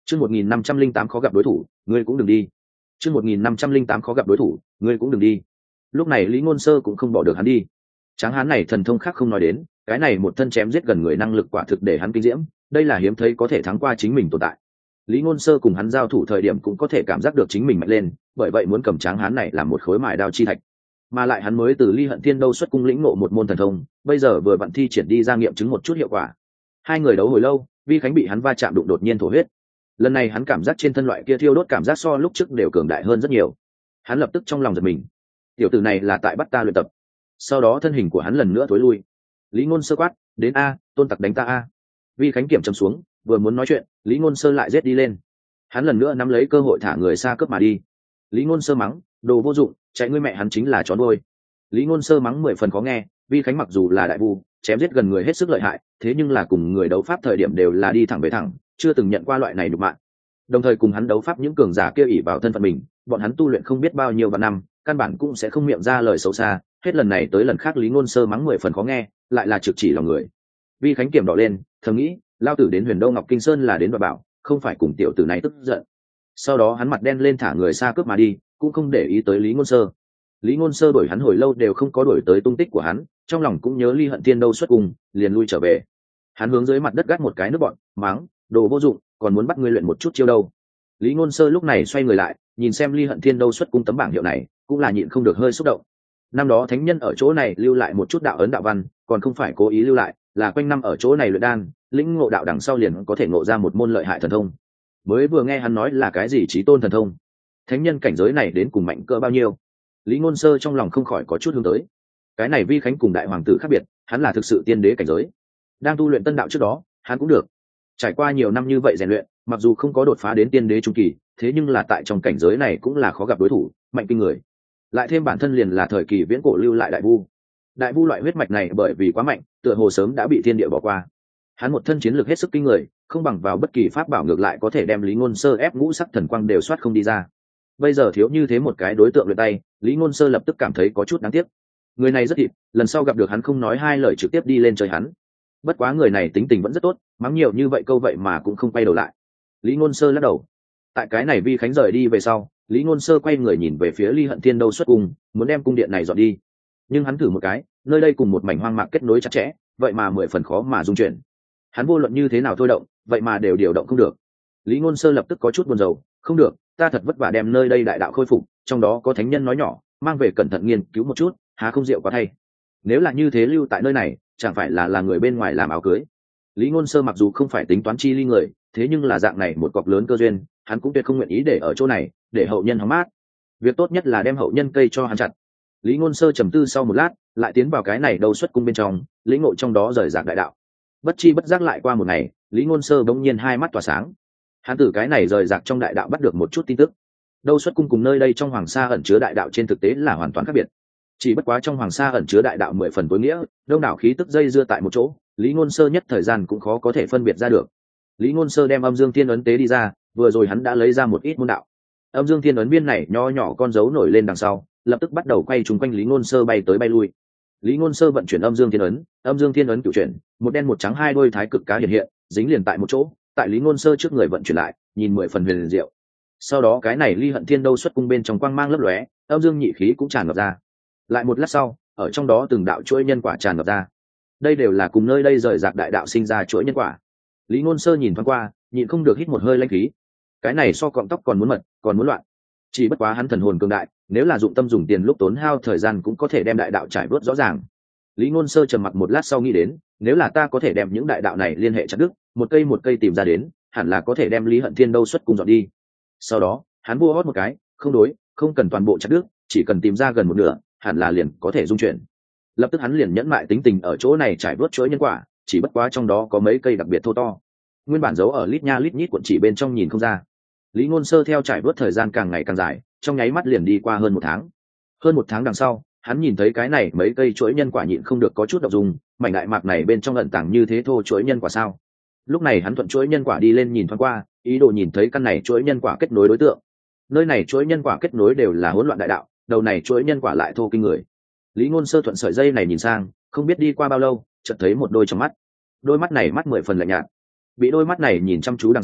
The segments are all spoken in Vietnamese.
Chương 1508 khó gặp đối thủ, ngươi cũng đừng đi. Chương 1508 khó gặp đối thủ, ngươi cũng đừng đi. Lúc này Lý Ngôn Sơ cũng không bỏ được hắn đi. Tráng hán này thần thông khác không nói đến, cái này một thân chém giết gần người năng lực quả thực để hắn kinh diễm, đây là hiếm thấy có thể thắng qua chính mình tồn tại. Lý Ngôn Sơ cùng hắn giao thủ thời điểm cũng có thể cảm giác được chính mình mạnh lên, bởi vậy muốn cầm tráng hán này làm một khối mài đao chi thạch. Mà lại hắn mới từ Ly Hận Thiên Đâu xuất cung lĩnh ngộ một môn thần thông, bây giờ vừa vặn thi triển đi ra nghiệm chứng một chút hiệu quả. Hai người đấu hồi lâu, Vi Khánh bị hắn va chạm đụng đột nhiên thổ huyết. Lần này hắn cảm giác trên thân loại kia thiêu đốt cảm giác so lúc trước đều cường đại hơn rất nhiều. Hắn lập tức trong lòng giật mình, tiểu tử này là tại bắt ta luyện tập. Sau đó thân hình của hắn lần nữa thối lui. Lý Ngôn Sơ quát, đến a, tôn tặc đánh ta a. Vi Khánh kiểm trầm xuống, vừa muốn nói chuyện, Lý Ngôn Sơ lại giết đi lên. Hắn lần nữa nắm lấy cơ hội thả người xa cướp mà đi. Lý Ngôn Sơ mắng, đồ vô dụng, chạy ngươi mẹ, hắn chính là chó nuôi. Lý Ngôn Sơ mắng 10 phần khó nghe, Vi Khánh mặc dù là đại vu, chém giết gần người hết sức lợi hại, thế nhưng là cùng người đấu pháp thời điểm đều là đi thẳng về thẳng, chưa từng nhận qua loại này nhục mạ. Đồng thời cùng hắn đấu pháp những cường giả kia ỷ vào thân phận mình, bọn hắn tu luyện không biết bao nhiêu vạn năm, căn bản cũng sẽ không miệng ra lời xấu xa, hết lần này tới lần khác Lý Ngôn Sơ mắng 10 phần khó nghe, lại là trực chỉ lòng người. Vi Khánh kiểm đỏ lên, thầm nghĩ, lao tử đến Huyền Đô Ngọc Kinh Sơn là đến đoạt bảo, không phải cùng tiểu tử này tức giận. Sau đó hắn mặt đen lên thả người xa cướp mà đi, cũng không để ý tới Lý Ngôn Sơ. Lý Ngôn Sơ đuổi hắn hồi lâu đều không có đuổi tới tung tích của hắn, trong lòng cũng nhớ Ly Hận Thiên Đâu xuất cùng, liền lui trở về. Hắn hướng dưới mặt đất gắt một cái nước bọn, mắng, đồ vô dụng, còn muốn bắt ngươi luyện một chút chiêu đâu. Lý Ngôn Sơ lúc này xoay người lại, nhìn xem Ly Hận Thiên Đâu xuất cung tấm bảng hiệu này, cũng là nhịn không được hơi xúc động. Năm đó thánh nhân ở chỗ này lưu lại một chút đạo ấn đạo văn, còn không phải cố ý lưu lại, là quanh năm ở chỗ này luyện đan, lĩnh ngộ đạo đằng sau liền có thể ngộ ra một môn lợi hại thần thông. Mới vừa nghe hắn nói là cái gì chí tôn thần thông, thánh nhân cảnh giới này đến cùng mạnh cỡ bao nhiêu? Lý Ngôn Sơ trong lòng không khỏi có chút hướng tới. Cái này Vi Khánh cùng đại hoàng tử khác biệt, hắn là thực sự tiên đế cảnh giới. Đang tu luyện tân đạo trước đó, hắn cũng được. Trải qua nhiều năm như vậy rèn luyện, mặc dù không có đột phá đến tiên đế trung kỳ, thế nhưng là tại trong cảnh giới này cũng là khó gặp đối thủ, mạnh kinh người. Lại thêm bản thân liền là thời kỳ viễn cổ lưu lại đại vu. Đại vu loại huyết mạch này bởi vì quá mạnh, tựa hồ sớm đã bị thiên địa bỏ qua. Hắn một thân chiến lược hết sức kinh người, không bằng vào bất kỳ pháp bảo, ngược lại có thể đem Lý Ngôn Sơ ép ngũ sắc thần quang đều soát không đi ra. Bây giờ thiếu như thế một cái đối tượng luyện tay, Lý Ngôn Sơ lập tức cảm thấy có chút đáng tiếc. Người này rất thịt, lần sau gặp được hắn không nói hai lời trực tiếp đi lên chơi hắn. Bất quá người này tính tình vẫn rất tốt, mắng nhiều như vậy câu vậy mà cũng không quay đầu lại. Lý Ngôn Sơ lắc đầu. Tại cái này Vi Khánh rời đi về sau, Lý Ngôn Sơ quay người nhìn về phía Ly Hận Thiên Đâu xuất cung, muốn đem cung điện này dọn đi. Nhưng hắn thử một cái, nơi đây cùng một mảnh hoang mạc kết nối chặt chẽ, vậy mà 10 phần khó mà dung chuyển. Hắn vô luận như thế nào thôi động, vậy mà đều điều động không được. Lý Ngôn Sơ lập tức có chút buồn rầu, không được, ta thật vất vả đem nơi đây đại đạo khôi phục, trong đó có thánh nhân nói nhỏ, mang về cẩn thận nghiên cứu một chút, há không rượu quá thay. Nếu là như thế lưu tại nơi này, chẳng phải là người bên ngoài làm áo cưới. Lý Ngôn Sơ mặc dù không phải tính toán chi ly người, thế nhưng là dạng này một cọc lớn cơ duyên, hắn cũng tuyệt không nguyện ý để ở chỗ này, để hậu nhân hóng mát. Việc tốt nhất là đem hậu nhân cây cho hắn chặt. Lý Ngôn Sơ trầm tư sau một lát, lại tiến vào cái này Đâu xuất cung bên trong, lĩnh ngộ trong đó rời rạc đại đạo. Bất chi bất giác lại qua một ngày, Lý Ngôn Sơ bỗng nhiên hai mắt tỏa sáng. Hắn từ cái này rời rạc trong đại đạo bắt được một chút tin tức. Đâu xuất cung cùng nơi đây trong hoàng sa ẩn chứa đại đạo trên thực tế là hoàn toàn khác biệt. Chỉ bất quá trong hoàng sa ẩn chứa đại đạo 10 phần tối nghĩa, đông đảo khí tức dây dưa tại một chỗ, Lý Ngôn Sơ nhất thời gian cũng khó có thể phân biệt ra được. Lý Ngôn Sơ đem Âm Dương Thiên ấn tế đi ra, vừa rồi hắn đã lấy ra một ít môn đạo. Âm Dương Thiên ấn viên này nho nhỏ con dấu nổi lên đằng sau, lập tức bắt đầu quay trúng quanh Lý Ngôn Sơ bay tới bay lui. Lý Ngôn Sơ vận chuyển Âm Dương Thiên ấn cửu chuyển, một đen một trắng hai đôi thái cực cá hiện hiện, dính liền tại một chỗ, tại Lý Ngôn Sơ trước người vận chuyển lại, nhìn 10 phần huyền diệu. Sau đó cái này Ly Hận Thiên Đâu xuất cung bên trong quang mang lấp lóe, âm dương nhị khí cũng tràn ngập ra. Lại một lát sau, ở trong đó từng đạo chuỗi nhân quả tràn ngập ra. Đây đều là cùng nơi đây rời rạc đại đạo sinh ra chuỗi nhân quả. Lý Ngôn Sơ nhìn thoáng qua, nhịn không được hít một hơi lãnh khí. Cái này so cọng tóc còn muốn mật, còn muốn loạn. Chỉ bất quá hắn thần hồn cường đại, nếu là dụng tâm dùng tiền lúc tốn hao thời gian cũng có thể đem đại đạo trải vớt rõ ràng. Lý Ngôn Sơ trầm mặc một lát sau nghĩ đến, nếu là ta có thể đem những đại đạo này liên hệ chặt đứt, một cây tìm ra đến, hẳn là có thể đem Lý Hận Thiên Đâu xuất cung dọn đi. Sau đó, hắn vua hót một cái, không cần toàn bộ chặt đứt, chỉ cần tìm ra gần một nửa, hẳn là liền có thể dung chuyển. Lập tức hắn liền nhẫn mại tính tình ở chỗ này trải vớt chuỗi nhân quả, chỉ bất quá trong đó có mấy cây đặc biệt thô to, nguyên bản giấu ở lít nha lít nhít cuộn chỉ bên trong nhìn không ra. Lý Ngôn Sơ theo trải vớt thời gian càng ngày càng dài, trong nháy mắt liền đi qua hơn một tháng. Hơn một tháng đằng sau, hắn nhìn thấy cái này mấy cây chuỗi nhân quả nhịn không được có chút động dung, mảnh đại mạc này bên trong ẩn tàng như thế thô chuỗi nhân quả sao? Lúc này hắn thuận chuỗi nhân quả đi lên nhìn thoáng qua, ý đồ nhìn thấy căn này chuỗi nhân quả kết nối đối tượng. Nơi này chuỗi nhân quả kết nối đều là hỗn loạn đại đạo, đầu này chuỗi nhân quả lại thô kinh người. Lý Ngôn Sơ thuận sợi dây này nhìn sang, không biết đi qua bao lâu, chợt thấy một đôi trong mắt. Đôi mắt này mắt 10 phần lạnh nhạt. Bị đôi mắt này nhìn chăm chú đằng sau,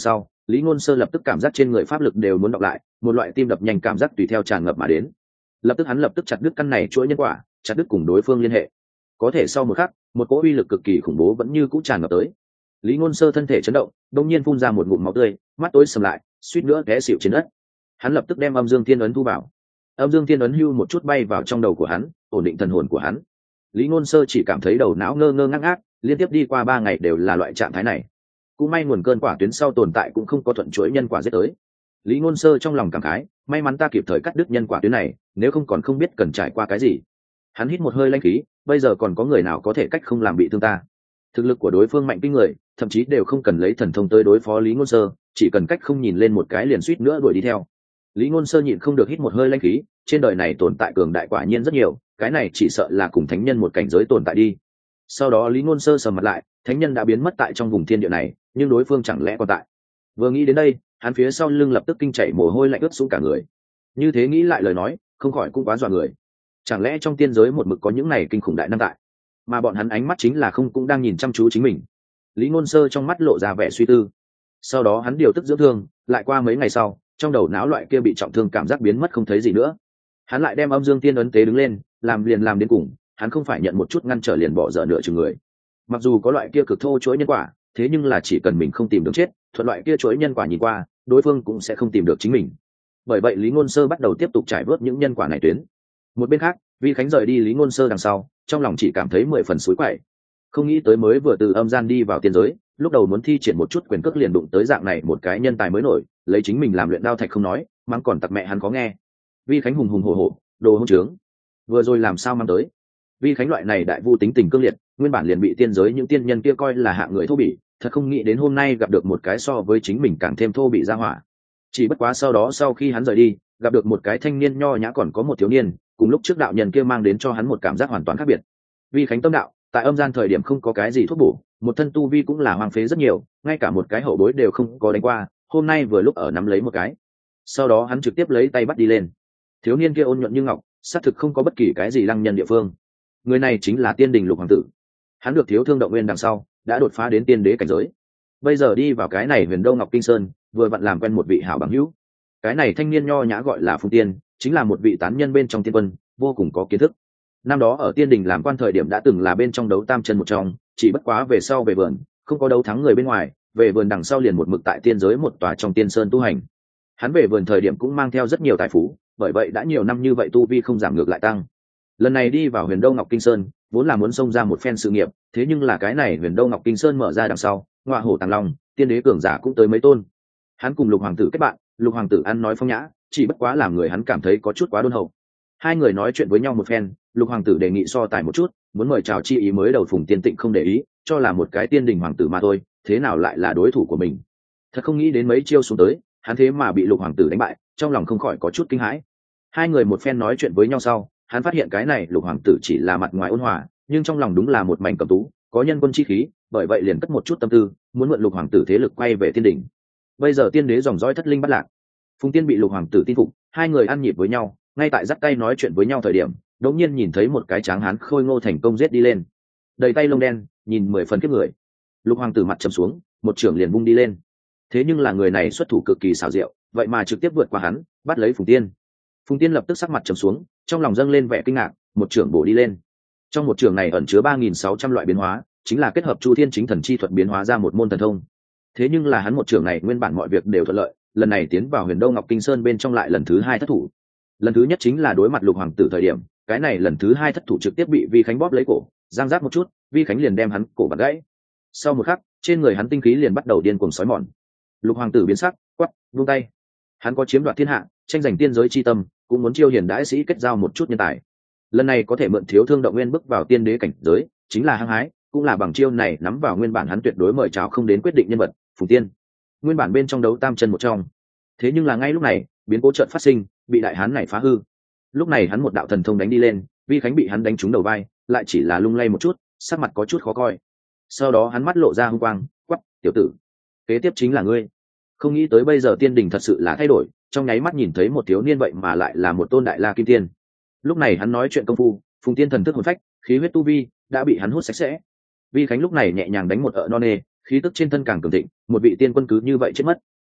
Lý Ngôn Sơ lập tức cảm giác trên người pháp lực đều muốn đọc lại, một loại tim đập nhanh cảm giác tùy theo tràn ngập mà đến. Lập tức hắn lập tức chặt đứt căn này chuỗi nhân quả, chặt đứt cùng đối phương liên hệ. Có thể sau một khắc, một cỗ uy lực cực kỳ khủng bố vẫn như cũ tràn ngập tới. Lý Ngôn Sơ thân thể chấn động, đột nhiên phun ra một ngụm máu tươi, mắt tối sầm lại, suýt nữa té xỉu trên đất. Hắn lập tức đem Âm Dương Thiên ấn thu vào. Âm Dương Thiên ấn hưu một chút bay vào trong đầu của hắn, ổn định thần hồn của hắn. Lý Ngôn Sơ chỉ cảm thấy đầu não ngơ ngơ ngác ngác, liên tiếp đi qua 3 ngày đều là loại trạng thái này. Cũng may nguồn cơn quả tuyến sau tồn tại cũng không có thuận chuỗi nhân quả giết tới. Lý Ngôn Sơ trong lòng cảm khái, may mắn ta kịp thời cắt đứt nhân quả tuyến này, nếu không còn không biết cần trải qua cái gì. Hắn hít một hơi lãnh khí, bây giờ còn có người nào có thể cách không làm bị thương ta? Thực lực của đối phương mạnh kinh người, thậm chí đều không cần lấy thần thông tới đối phó Lý Ngôn Sơ, chỉ cần cách không nhìn lên một cái liền suýt nữa đuổi đi theo. Lý Ngôn Sơ nhịn không được hít một hơi lãnh khí, trên đời này tồn tại cường đại quả nhiên rất nhiều, cái này chỉ sợ là cùng thánh nhân một cảnh giới tồn tại đi. Sau đó Lý Ngôn Sơ sầm mặt lại, thánh nhân đã biến mất tại trong vùng thiên địa này, nhưng đối phương chẳng lẽ còn tại? Vừa nghĩ đến đây, hắn phía sau lưng lập tức kinh chảy mồ hôi lạnh ướt xuống cả người. Như thế nghĩ lại lời nói, không khỏi cũng quá dọa người. Chẳng lẽ trong tiên giới một mực có những này kinh khủng đại năng tại, mà bọn hắn ánh mắt chính là không cũng đang nhìn chăm chú chính mình. Lý Ngôn Sơ trong mắt lộ ra vẻ suy tư. Sau đó hắn điều tức dưỡng thương, lại qua mấy ngày sau, trong đầu não loại kia bị trọng thương cảm giác biến mất không thấy gì nữa. Hắn lại đem Âm Dương Tiên ấn tế đứng lên, làm liền làm đến cùng, hắn không phải nhận một chút ngăn trở liền bỏ dở nửa chừng người. Mặc dù có loại kia cực thô chuỗi nhân quả, thế nhưng là chỉ cần mình không tìm được chết, thuận loại kia chuỗi nhân quả nhìn qua, đối phương cũng sẽ không tìm được chính mình. Bởi vậy Lý Ngôn Sơ bắt đầu tiếp tục trải vớt những nhân quả này tuyến. Một bên khác, Vi Khánh rời đi Lý Ngôn Sơ đằng sau, trong lòng chỉ cảm thấy 10 phần suối quậy. Không nghĩ tới mới vừa từ âm gian đi vào tiên giới, lúc đầu muốn thi triển một chút quyền cước liền đụng tới dạng này một cái nhân tài mới nổi, lấy chính mình làm luyện đao thạch không nói, mắng còn tặc mẹ hắn có nghe. Vi Khánh hùng hùng hổ hổ, đồ hỗn trướng. Vừa rồi làm sao mang tới? Vi Khánh loại này đại vu tính tình cương liệt, nguyên bản liền bị tiên giới những tiên nhân kia coi là hạng người thô bỉ, thật không nghĩ đến hôm nay gặp được một cái so với chính mình càng thêm thô bỉ ra hỏa. Chỉ bất quá sau đó sau khi hắn rời đi, gặp được một cái thanh niên nho nhã còn có một thiếu niên, cùng lúc trước đạo nhân kia mang đến cho hắn một cảm giác hoàn toàn khác biệt. Vi Khánh tâm đạo, tại âm gian thời điểm không có cái gì thuốc bổ, một thân tu vi cũng là hoang phế rất nhiều, ngay cả một cái hậu bối đều không có đánh qua, hôm nay vừa lúc ở nắm lấy một cái. Sau đó hắn trực tiếp lấy tay bắt đi lên. Thiếu niên kia ôn nhuận như ngọc, xác thực không có bất kỳ cái gì lăng nhân địa phương. Người này chính là Tiên Đình Lục Hoàng tử. Hắn được thiếu thương động nguyên đằng sau, đã đột phá đến tiên đế cảnh giới. Bây giờ đi vào cái này Huyền Đô Ngọc Kinh Sơn, vừa vặn làm quen một vị hảo bằng hữu. Cái này thanh niên nho nhã gọi là Phùng Tiên, chính là một vị tán nhân bên trong tiên quân, vô cùng có kiến thức. Năm đó ở Tiên Đình làm quan thời điểm đã từng là bên trong đấu tam chân một trong, chỉ bất quá về sau về vườn, không có đấu thắng người bên ngoài, về vườn đằng sau liền một mực tại tiên giới một tòa trong tiên sơn tu hành. Hắn về vườn thời điểm cũng mang theo rất nhiều tài phú, bởi vậy đã nhiều năm như vậy tu vi không giảm ngược lại tăng. Lần này đi vào Huyền Đô Ngọc Kinh Sơn, vốn là muốn xông ra một phen sự nghiệp, thế nhưng là cái này Huyền Đô Ngọc Kinh Sơn mở ra đằng sau, ngọa hổ tàng long, tiên đế cường giả cũng tới mấy tôn. Hắn cùng Lục Hoàng tử kết bạn, Lục Hoàng tử ăn nói phong nhã, chỉ bất quá làm người hắn cảm thấy có chút quá đôn hậu. Hai người nói chuyện với nhau một phen, Lục Hoàng tử đề nghị so tài một chút, muốn mời chào chi ý mới đầu Phùng Tiên Tịnh không để ý, cho là một cái tiên đình hoàng tử mà thôi, thế nào lại là đối thủ của mình. Thật không nghĩ đến mấy chiêu xuống tới, hắn thế mà bị Lục Hoàng tử đánh bại, trong lòng không khỏi có chút kinh hãi. Hai người một phen nói chuyện với nhau sau, hắn phát hiện cái này Lục Hoàng tử chỉ là mặt ngoài ôn hòa, nhưng trong lòng đúng là một mảnh cẩm tú, có nhân quân chi khí, bởi vậy liền cất một chút tâm tư, muốn mượn Lục Hoàng tử thế lực quay về tiên đỉnh. Bây giờ tiên đế dòng dõi thất linh bắt lạc, Phùng Tiên bị Lục Hoàng tử tin phục, hai người ăn nhịp với nhau, ngay tại dắt tay nói chuyện với nhau thời điểm, đột nhiên nhìn thấy một cái tráng hán khôi ngô thành công giết đi lên, đầy tay lông đen, nhìn 10 phần kiếp người. Lục Hoàng tử mặt trầm xuống, một trưởng liền vung đi lên. Thế nhưng là người này xuất thủ cực kỳ xảo diệu, vậy mà trực tiếp vượt qua hắn, bắt lấy Phùng Tiên. Phùng Tiên lập tức sắc mặt trầm xuống, trong lòng dâng lên vẻ kinh ngạc, một trưởng bổ đi lên. Trong một trưởng này ẩn chứa 3600 loại biến hóa, chính là kết hợp Chu Thiên Chính Thần chi thuật biến hóa ra một môn thần thông. Thế nhưng là hắn một trưởng này nguyên bản mọi việc đều thuận lợi, lần này tiến vào Huyền Đô Ngọc Kinh Sơn bên trong lại lần thứ hai thất thủ. Lần thứ nhất chính là đối mặt Lục Hoàng tử thời điểm, cái này lần thứ hai thất thủ trực tiếp bị Vi Khánh bóp lấy cổ, giang giác một chút, Vi Khánh liền đem hắn cổ vặn gãy. Sau một khắc, trên người hắn tinh khí liền bắt đầu điên cuồng sói mòn. Lục Hoàng tử biến sắc, quát, vung tay. Hắn có chiếm đoạt thiên hạ, tranh giành tiên giới chi tâm, cũng muốn chiêu hiền đãi sĩ kết giao một chút nhân tài. Lần này có thể mượn thiếu thương động nguyên bước vào tiên đế cảnh giới, chính là hăng hái, cũng là bằng chiêu này nắm vào nguyên bản hắn tuyệt đối mời chào không đến quyết định nhân vật, Phùng Tiên. Nguyên bản bên trong đấu tam chân một trong. Thế nhưng là ngay lúc này, biến cố chợt phát sinh, bị đại hán này phá hư. Lúc này hắn một đạo thần thông đánh đi lên, Vi Khánh bị hắn đánh trúng đầu vai, lại chỉ là lung lay một chút, sắc mặt có chút khó coi. Sau đó hắn mắt lộ ra hung quang, quắc, tiểu tử, kế tiếp chính là ngươi. Không nghĩ tới bây giờ tiên đình thật sự là thay đổi, trong nháy mắt nhìn thấy một thiếu niên vậy mà lại là một tôn đại la kim tiên. Lúc này hắn nói chuyện công phu, Phùng Tiên thần thức hồn phách, khí huyết tu vi đã bị hắn hút sạch sẽ. Vi Khánh lúc này nhẹ nhàng đánh một ợ non nê, khí tức trên thân càng cường thịnh, một vị tiên quân cứ như vậy chết mất.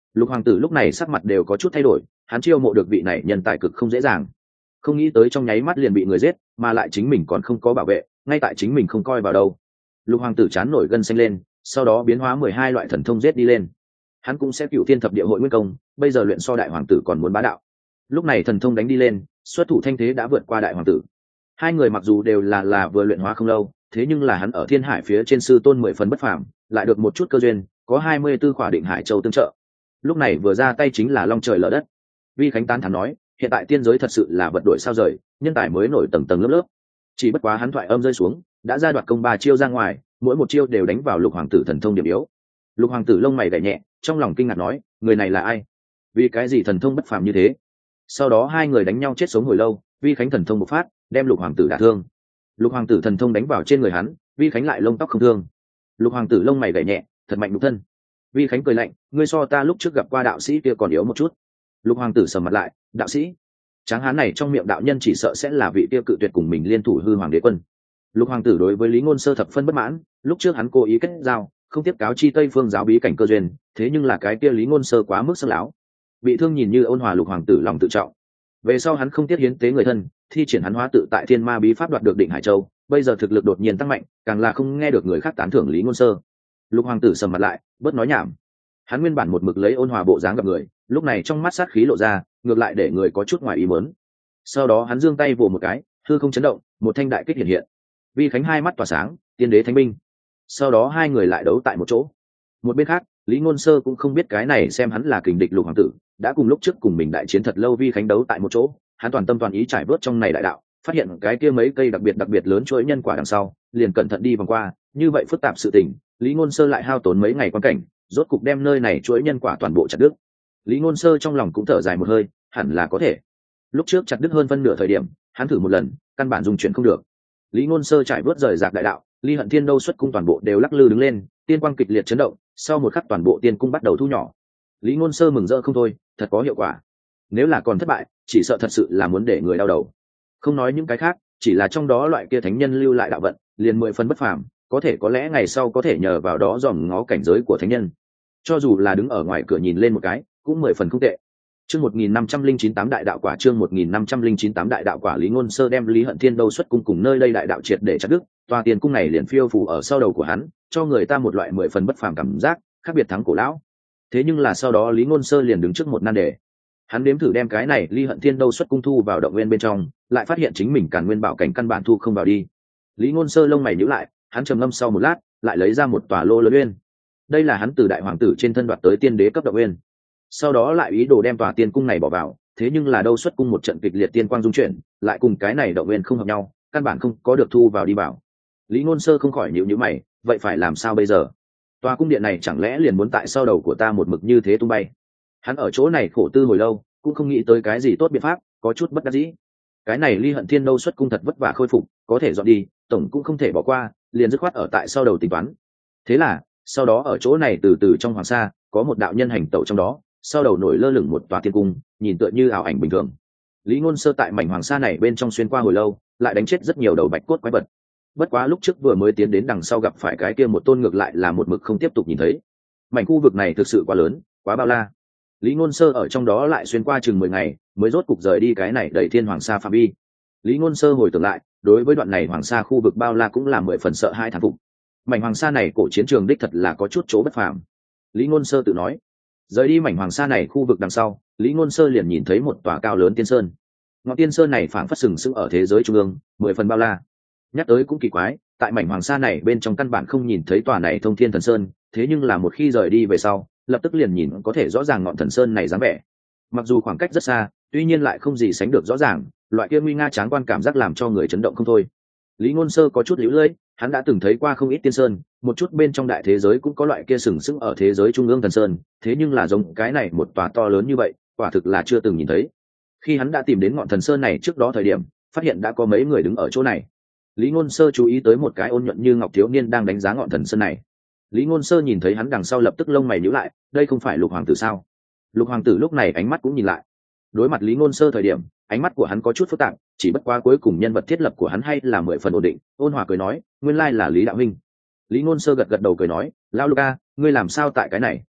Lục hoàng tử lúc này sắc mặt đều có chút thay đổi, hắn chiêu mộ được vị này nhân tài cực không dễ dàng, không nghĩ tới trong nháy mắt liền bị người giết, mà lại chính mình còn không có bảo vệ, ngay tại chính mình không coi vào đâu. Lục hoàng tử chán nổi gân xanh lên, sau đó biến hóa 12 loại thần thông giết đi lên. Hắn cũng sẽ cựu thiên thập địa hội nguyên công, bây giờ luyện so đại hoàng tử còn muốn bá đạo. Lúc này thần thông đánh đi lên, xuất thủ thanh thế đã vượt qua đại hoàng tử. Hai người mặc dù đều là vừa luyện hóa không lâu, thế nhưng là hắn ở thiên hải phía trên sư tôn 10 phần bất phàm, lại được một chút cơ duyên, có 24 khỏa định hải châu tương trợ. Lúc này vừa ra tay chính là long trời lở đất. Vi Khánh tán thán nói, hiện tại tiên giới thật sự là vật đổi sao rời, nhân tài mới nổi tầng tầng lớp lớp. Chỉ bất quá hắn thoại âm rơi xuống, đã ra đoạt công 3 chiêu ra ngoài, mỗi một chiêu đều đánh vào lục hoàng tử thần thông điểm yếu. Lục hoàng tử lông mày gảy nhẹ, trong lòng kinh ngạc nói, người này là ai? Vì cái gì thần thông bất phàm như thế? Sau đó hai người đánh nhau chết sống hồi lâu, Vi Khánh thần thông bộc phát, đem lục hoàng tử đả thương. Lục hoàng tử thần thông đánh vào trên người hắn, Vi Khánh lại lông tóc không thương. Lục hoàng tử lông mày gảy nhẹ, thật mạnh đục thân. Vi Khánh cười lạnh, ngươi so ta lúc trước gặp qua đạo sĩ kia còn yếu một chút. Lục hoàng tử sầm mặt lại, đạo sĩ? Tráng hán này trong miệng đạo nhân chỉ sợ sẽ là vị kia cự tuyệt cùng mình liên thủ hư hoàng đế quân. Lục hoàng tử đối với Lý Ngôn Sơ thập phân bất mãn, lúc trước hắn cố ý kết giao, không tiếp cáo chi Tây Phương giáo bí cảnh cơ duyên, thế nhưng là cái kia Lý Ngôn Sơ quá mức sơ láo. Bị thương nhìn như ôn hòa lục hoàng tử lòng tự trọng. Về sau hắn không tiếc hiến tế người thân, thi triển hắn hóa tự tại thiên ma bí pháp đoạt được định hải châu, bây giờ thực lực đột nhiên tăng mạnh, càng là không nghe được người khác tán thưởng Lý Ngôn Sơ. Lục hoàng tử sầm mặt lại, bớt nói nhảm. Hắn nguyên bản một mực lấy ôn hòa bộ dáng gặp người, lúc này trong mắt sát khí lộ ra, ngược lại để người có chút ngoài ý muốn. Sau đó hắn giương tay vồ một cái, hư không chấn động, một thanh đại kích hiện hiện. Vi Khánh hai mắt tỏa sáng, tiên đế thánh binh. Sau đó hai người lại đấu tại một chỗ. Một bên khác, Lý Ngôn Sơ cũng không biết cái này xem hắn là kình địch lục hoàng tử, đã cùng lúc trước cùng mình đại chiến thật lâu. Vi Khánh đấu tại một chỗ, hắn toàn tâm toàn ý trải bớt trong này đại đạo, phát hiện cái kia mấy cây đặc biệt lớn chuỗi nhân quả đằng sau, liền cẩn thận đi vòng qua, như vậy phức tạp sự tình, Lý Ngôn Sơ lại hao tốn mấy ngày quan cảnh, rốt cục đem nơi này chuỗi nhân quả toàn bộ chặt đứt. Lý Ngôn Sơ trong lòng cũng thở dài một hơi, hẳn là có thể. Lúc trước chặt đứt hơn phân nửa thời điểm, hắn thử một lần, căn bản dung chuyển không được. Lý Ngôn Sơ trải bớt rời rạc đại đạo, Ly Hận Thiên Đâu xuất cung toàn bộ đều lắc lư đứng lên, tiên quang kịch liệt chấn động, sau một khắc toàn bộ tiên cung bắt đầu thu nhỏ. Lý Ngôn Sơ mừng rỡ không thôi, thật có hiệu quả. Nếu là còn thất bại, chỉ sợ thật sự là muốn để người đau đầu. Không nói những cái khác, chỉ là trong đó loại kia thánh nhân lưu lại đạo vận, liền 10 phần bất phàm, có thể có lẽ ngày sau có thể nhờ vào đó dòm ngó cảnh giới của thánh nhân. Cho dù là đứng ở ngoài cửa nhìn lên một cái, cũng 10 phần không tệ. Chương 1509 đại đạo quả, chương 1509 đại đạo quả. Lý Ngôn Sơ đem Lý Hận Thiên Đâu xuất cung cùng nơi đây đại đạo triệt để chặt đứt, tòa tiền cung này liền phiêu phù ở sau đầu của hắn, cho người ta một loại 10 phần bất phàm cảm giác, khác biệt thắng cổ lão. Thế nhưng là sau đó Lý Ngôn Sơ liền đứng trước một nan đề. Hắn đếm thử đem cái này Lý Hận Thiên Đâu xuất cung thu vào động nguyên bên trong, lại phát hiện chính mình Càn Nguyên Bảo cảnh căn bản thu không vào đi. Lý Ngôn Sơ lông mày nhíu lại, hắn trầm ngâm sau một lát, lại lấy ra một tòa lô lớn uyên. Đây là hắn từ đại hoàng tử trên thân đoạt tới tiên đế cấp động uyên. Sau đó lại ý đồ đem tòa tiên cung này bỏ vào, thế nhưng là đâu xuất cung một trận kịch liệt tiên quang dung chuyển, lại cùng cái này động nguyên không hợp nhau, căn bản không có được thu vào đi vào. Lý Ngôn Sơ không khỏi nhíu nhíu mày, vậy phải làm sao bây giờ? Tòa cung điện này chẳng lẽ liền muốn tại sau đầu của ta một mực như thế tung bay? Hắn ở chỗ này khổ tư hồi lâu, cũng không nghĩ tới cái gì tốt biện pháp, có chút bất đắc dĩ. Cái này Ly Hận Thiên Đâu xuất cung thật vất vả khôi phục, có thể dọn đi, tổng cũng không thể bỏ qua, liền dứt khoát ở tại sau đầu tính toán. Thế là, sau đó ở chỗ này từ từ trong hoàng sa, có một đạo nhân hành tẩu trong đó, sau đầu nổi lơ lửng một tòa tiên cung, nhìn tựa như ảo ảnh bình thường. Lý Ngôn Sơ tại mảnh hoàng sa này bên trong xuyên qua hồi lâu, lại đánh chết rất nhiều đầu bạch cốt quái vật. Bất quá lúc trước vừa mới tiến đến đằng sau gặp phải cái kia một tôn ngược lại là một mực không tiếp tục nhìn thấy. Mảnh khu vực này thực sự quá lớn, quá bao la. Lý Ngôn Sơ ở trong đó lại xuyên qua chừng 10 ngày, mới rốt cục rời đi cái này đầy thiên hoàng sa phạm vi. Lý Ngôn Sơ hồi tưởng lại, đối với đoạn này hoàng sa khu vực bao la cũng là 10 phần sợ hai thán phục. Mảnh hoàng sa này cổ chiến trường đích thật là có chút chỗ bất phàm. Lý Ngôn Sơ tự nói. Rời đi mảnh hoàng sa này khu vực đằng sau, Lý Ngôn Sơ liền nhìn thấy một tòa cao lớn tiên sơn. Ngọn tiên sơn này phảng phất sừng sững ở thế giới trung ương, 10 phần bao la. Nhắc tới cũng kỳ quái, tại mảnh hoàng sa này bên trong căn bản không nhìn thấy tòa này Thông Thiên Thần Sơn, thế nhưng là một khi rời đi về sau, lập tức liền nhìn có thể rõ ràng ngọn thần sơn này dáng vẻ. Mặc dù khoảng cách rất xa, tuy nhiên lại không gì sánh được rõ ràng, loại kia nguy nga tráng quan cảm giác làm cho người chấn động không thôi. Lý Ngôn Sơ có chút liễu lưỡi, hắn đã từng thấy qua không ít tiên sơn, một chút bên trong đại thế giới cũng có loại kia sừng sững ở thế giới trung ương thần sơn, thế nhưng là giống cái này một tòa to lớn như vậy, quả thực là chưa từng nhìn thấy. Khi hắn đã tìm đến ngọn thần sơn này trước đó thời điểm, phát hiện đã có mấy người đứng ở chỗ này. Lý Ngôn Sơ chú ý tới một cái ôn nhuận như ngọc thiếu niên đang đánh giá ngọn thần sơn này. Lý Ngôn Sơ nhìn thấy hắn đằng sau lập tức lông mày nhíu lại, đây không phải Lục hoàng tử sao? Lục hoàng tử lúc này ánh mắt cũng nhìn lại. Đối mặt Lý Ngôn Sơ thời điểm, ánh mắt của hắn có chút phức tạp, chỉ bất quá cuối cùng nhân vật thiết lập của hắn hay là 10 phần ổn định. Ôn hòa cười nói, nguyên lai là Lý đạo huynh. Lý Ngôn Sơ gật gật đầu cười nói, lão Luca, ngươi làm sao tại cái này?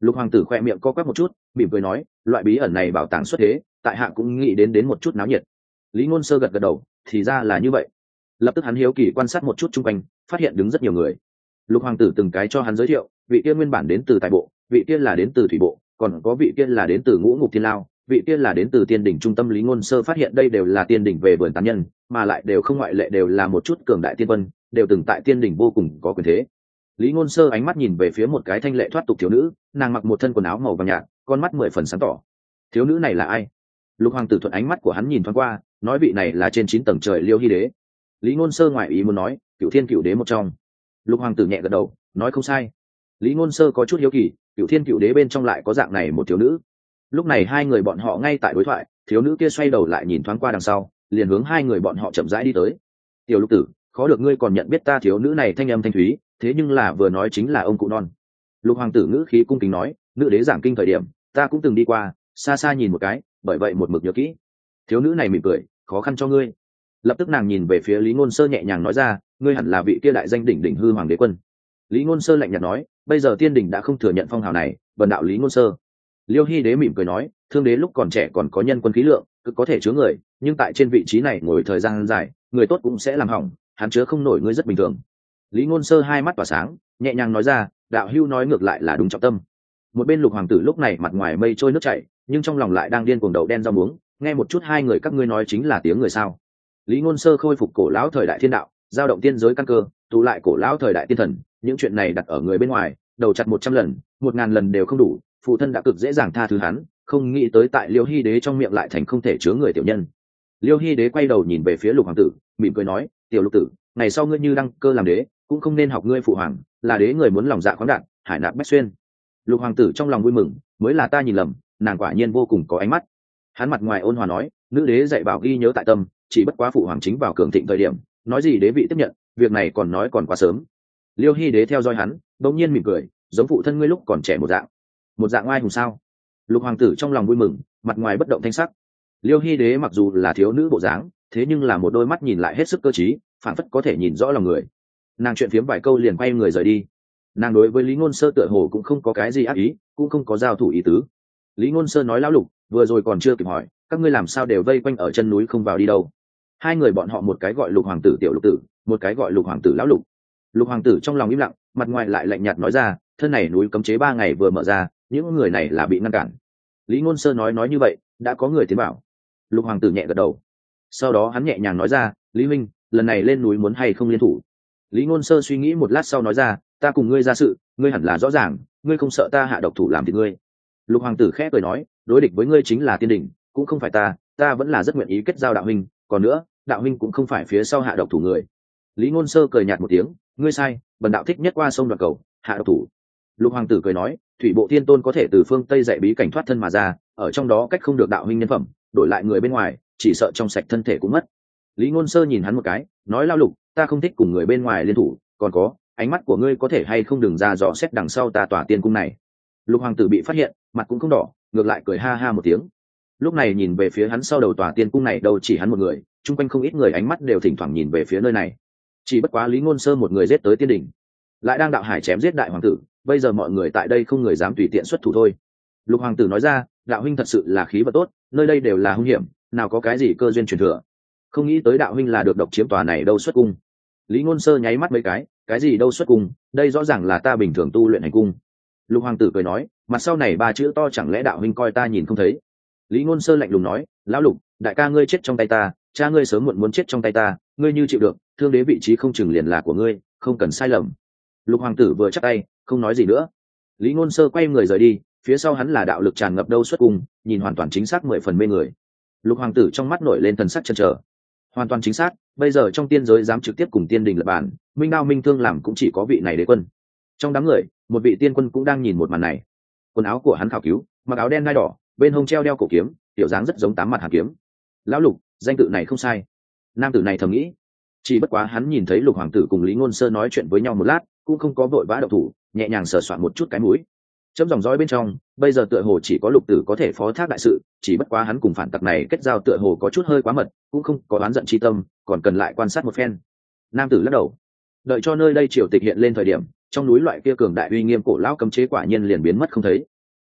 Lục hoàng tử khoe miệng co quắp một chút, mỉm cười nói, loại bí ẩn này bảo tàng xuất thế, tại hạ cũng nghĩ đến một chút náo nhiệt. Lý Ngôn Sơ gật gật đầu, thì ra là như vậy. Lập tức hắn hiếu kỳ quan sát một chút xung quanh, phát hiện đứng rất nhiều người. Lục hoàng tử từng cái cho hắn giới thiệu, vị kia nguyên bản đến từ tài bộ, vị kia là đến từ thủy bộ, còn có vị kia là đến từ ngũ ngục thiên lao, vị kia là đến từ tiên đỉnh trung tâm. Lý Ngôn Sơ phát hiện đây đều là tiên đỉnh về vườn tán nhân, mà lại đều không ngoại lệ đều là một chút cường đại tiên quân, đều từng tại tiên đỉnh vô cùng có quyền thế. Lý Ngôn Sơ ánh mắt nhìn về phía một cái thanh lệ thoát tục thiếu nữ, nàng mặc một thân quần áo màu vàng nhạt, con mắt 10 phần sáng tỏ. Thiếu nữ này là ai? Lục hoàng tử thuận ánh mắt của hắn nhìn thoáng qua, nói vị này là trên 9 tầng trời Liêu Hy đế. Lý Ngôn Sơ ngoại ý muốn nói, Cửu Thiên Cửu Đế một trong. Lục hoàng tử nhẹ gật đầu, nói không sai. Lý Ngôn Sơ có chút hiếu kỳ, Cửu Thiên Cửu Đế bên trong lại có dạng này một thiếu nữ. Lúc này hai người bọn họ ngay tại đối thoại, thiếu nữ kia xoay đầu lại nhìn thoáng qua đằng sau, liền hướng hai người bọn họ chậm rãi đi tới. Tiểu Lục tử, khó được ngươi còn nhận biết ta. Thiếu nữ này thanh âm thanh thúy, thế nhưng là vừa nói chính là ông cụ non. Lục hoàng tử ngữ khí cung kính nói, nữ đế giảng kinh thời điểm ta cũng từng đi qua, xa xa nhìn một cái, bởi vậy một mực nhớ kỹ. Thiếu nữ này mỉm cười, khó khăn cho ngươi. Lập tức nàng nhìn về phía Lý Ngôn Sơ nhẹ nhàng nói ra, ngươi hẳn là vị kia đại danh đỉnh đỉnh hư hoàng đế quân. Lý Ngôn Sơ lạnh nhạt nói, bây giờ tiên đình đã không thừa nhận phong hào này, bần đạo Lý Ngôn Sơ. Liêu Hy đế mỉm cười nói, thương đế lúc còn trẻ còn có nhân quân khí lượng, cực có thể chứa người, nhưng tại trên vị trí này ngồi thời gian dài, người tốt cũng sẽ làm hỏng, hắn chứa không nổi ngươi rất bình thường. Lý Ngôn Sơ hai mắt tỏa sáng, nhẹ nhàng nói ra, đạo hưu nói ngược lại là đúng trọng tâm. Một bên Lục hoàng tử lúc này mặt ngoài mây trôi nước chảy, nhưng trong lòng lại đang điên cuồng đậu đen rau muống, nghe một chút hai người các ngươi nói chính là tiếng người sao? Lý Ngôn Sơ khôi phục cổ lão thời đại thiên đạo, giao động tiên giới căn cơ, tụ lại cổ lão thời đại tiên thần, những chuyện này đặt ở người bên ngoài, đầu chặt 100 lần, 1000 lần đều không đủ, phụ thân đã cực dễ dàng tha thứ hắn, không nghĩ tới tại Liêu Hy đế trong miệng lại thành không thể chứa người tiểu nhân. Liêu Hy đế quay đầu nhìn về phía Lục hoàng tử, mỉm cười nói, tiểu Lục tử, ngày sau ngươi như đăng cơ làm đế, cũng không nên học ngươi phụ hoàng, là đế người muốn lòng dạ khoáng đạt, hải nạp bách xuyên. Lục hoàng tử trong lòng vui mừng, mới là ta nhìn lầm, nàng quả nhiên vô cùng có ánh mắt. Hắn mặt ngoài ôn hòa nói, nữ đế dạy bảo ghi nhớ tại tâm, chỉ bất quá phụ hoàng chính vào cường thịnh thời điểm, nói gì đế vị tiếp nhận, việc này còn nói còn quá sớm. Liêu Hy đế theo dõi hắn, đống nhiên mỉm cười, giống phụ thân ngươi lúc còn trẻ một dạng oai hùng sao? Lục hoàng tử trong lòng vui mừng, mặt ngoài bất động thanh sắc. Liêu Hy đế mặc dù là thiếu nữ bộ dáng, thế nhưng là một đôi mắt nhìn lại hết sức cơ trí, phản phất có thể nhìn rõ lòng người. Nàng chuyện phiếm vài câu liền quay người rời đi. Nàng đối với Lý Ngôn Sơ tựa hồ cũng không có cái gì ác ý, cũng không có giao thủ ý tứ. Lý Ngôn Sơ nói, lão Lục, vừa rồi còn chưa kịp hỏi, các ngươi làm sao đều vây quanh ở chân núi không vào đi đâu? Hai người bọn họ một cái gọi Lục hoàng tử tiểu Lục tử, một cái gọi Lục hoàng tử lão Lục. Lục hoàng tử trong lòng im lặng, mặt ngoài lại lạnh nhạt nói ra, thân này núi cấm chế 3 ngày vừa mở ra, những người này là bị ngăn cản. Lý Ngôn Sơ nói như vậy, đã có người tiến bảo. Lục hoàng tử nhẹ gật đầu. Sau đó hắn nhẹ nhàng nói ra, Lý huynh, lần này lên núi muốn hay không liên thủ? Lý Ngôn Sơ suy nghĩ một lát sau nói ra, ta cùng ngươi ra sự, ngươi hẳn là rõ ràng, ngươi không sợ ta hạ độc thủ làm thịt ngươi. Lục hoàng tử khẽ cười nói, đối địch với ngươi chính là tiên đình, cũng không phải ta vẫn là rất nguyện ý kết giao đạo huynh, còn nữa, đạo huynh cũng không phải phía sau hạ độc thủ người. Lý Ngôn Sơ cười nhạt một tiếng, ngươi sai, bần đạo thích nhất qua sông đoạt cầu, hạ độc thủ. Lục hoàng tử cười nói, thủy bộ thiên tôn có thể từ phương tây dạy bí cảnh thoát thân mà ra, ở trong đó cách không được đạo huynh nhân phẩm, đổi lại người bên ngoài, chỉ sợ trong sạch thân thể cũng mất. Lý Ngôn Sơ nhìn hắn một cái, nói, lao Lục, ta không thích cùng người bên ngoài liên thủ, còn có, ánh mắt của ngươi có thể hay không đừng ra dò xét đằng sau ta tỏa tiên cung này. Lục hoàng tử bị phát hiện, mặt cũng không đỏ, ngược lại cười ha ha một tiếng. Lúc này nhìn về phía hắn sau đầu tòa tiên cung này đâu chỉ hắn một người, chung quanh không ít người ánh mắt đều thỉnh thoảng nhìn về phía nơi này. Chỉ bất quá Lý Ngôn Sơ một người giết tới tiên đỉnh, lại đang đạo hải chém giết đại hoàng tử, bây giờ mọi người tại đây không người dám tùy tiện xuất thủ thôi. Lục hoàng tử nói ra, đạo huynh thật sự là khí vận tốt, nơi đây đều là hung hiểm, nào có cái gì cơ duyên truyền thừa. Không nghĩ tới đạo huynh là được độc chiếm tòa này đâu xuất cung. Lý Ngôn Sơ nháy mắt mấy cái gì đâu xuất cung, đây rõ ràng là ta bình thường tu luyện hành cung. Lục hoàng tử cười nói, mặt sau này 3 chữ to chẳng lẽ đạo huynh coi ta nhìn không thấy? Lý Ngôn Sơ lạnh lùng nói, lão Lục, đại ca ngươi chết trong tay ta, cha ngươi sớm muộn muốn chết trong tay ta, ngươi như chịu được, thương đế vị trí không chừng liền là của ngươi, không cần sai lầm. Lục hoàng tử vừa chắp tay, không nói gì nữa. Lý Ngôn Sơ quay người rời đi, phía sau hắn là đạo lực tràn ngập đâu xuất cung, nhìn hoàn toàn chính xác 10 phần mê người. Lục hoàng tử trong mắt nổi lên thần sắc chần chờ. Hoàn toàn chính xác, bây giờ trong tiên giới dám trực tiếp cùng tiên đình lập bàn, minh đao minh thương làm cũng chỉ có vị này đế quân. Trong đám người, một vị tiên quân cũng đang nhìn một màn này. Quần áo của hắn khảo cứu, mặc áo đen ngai đỏ, bên hông treo đeo cổ kiếm, tiểu dáng rất giống 8 mặt hàn kiếm. Lão Lục, danh tự này không sai. Nam tử này thầm nghĩ. Chỉ bất quá hắn nhìn thấy Lục hoàng tử cùng Lý Ngôn Sơ nói chuyện với nhau một lát, cũng không có vội vã động thủ, nhẹ nhàng sờ soạn một chút cái mũi. Chấm dòng dõi bên trong, bây giờ tựa hồ chỉ có Lục tử có thể phó thác đại sự, chỉ bất quá hắn cùng phản tặc này kết giao tựa hồ có chút hơi quá mật, cũng không có oán giận chi tâm, còn cần lại quan sát một phen. Nam tử lắc đầu. Đợi cho nơi đây triều tịch hiện lên thời điểm, trong núi loại kia cường đại uy nghiêm cổ lão cấm chế quả nhiên liền biến mất không thấy,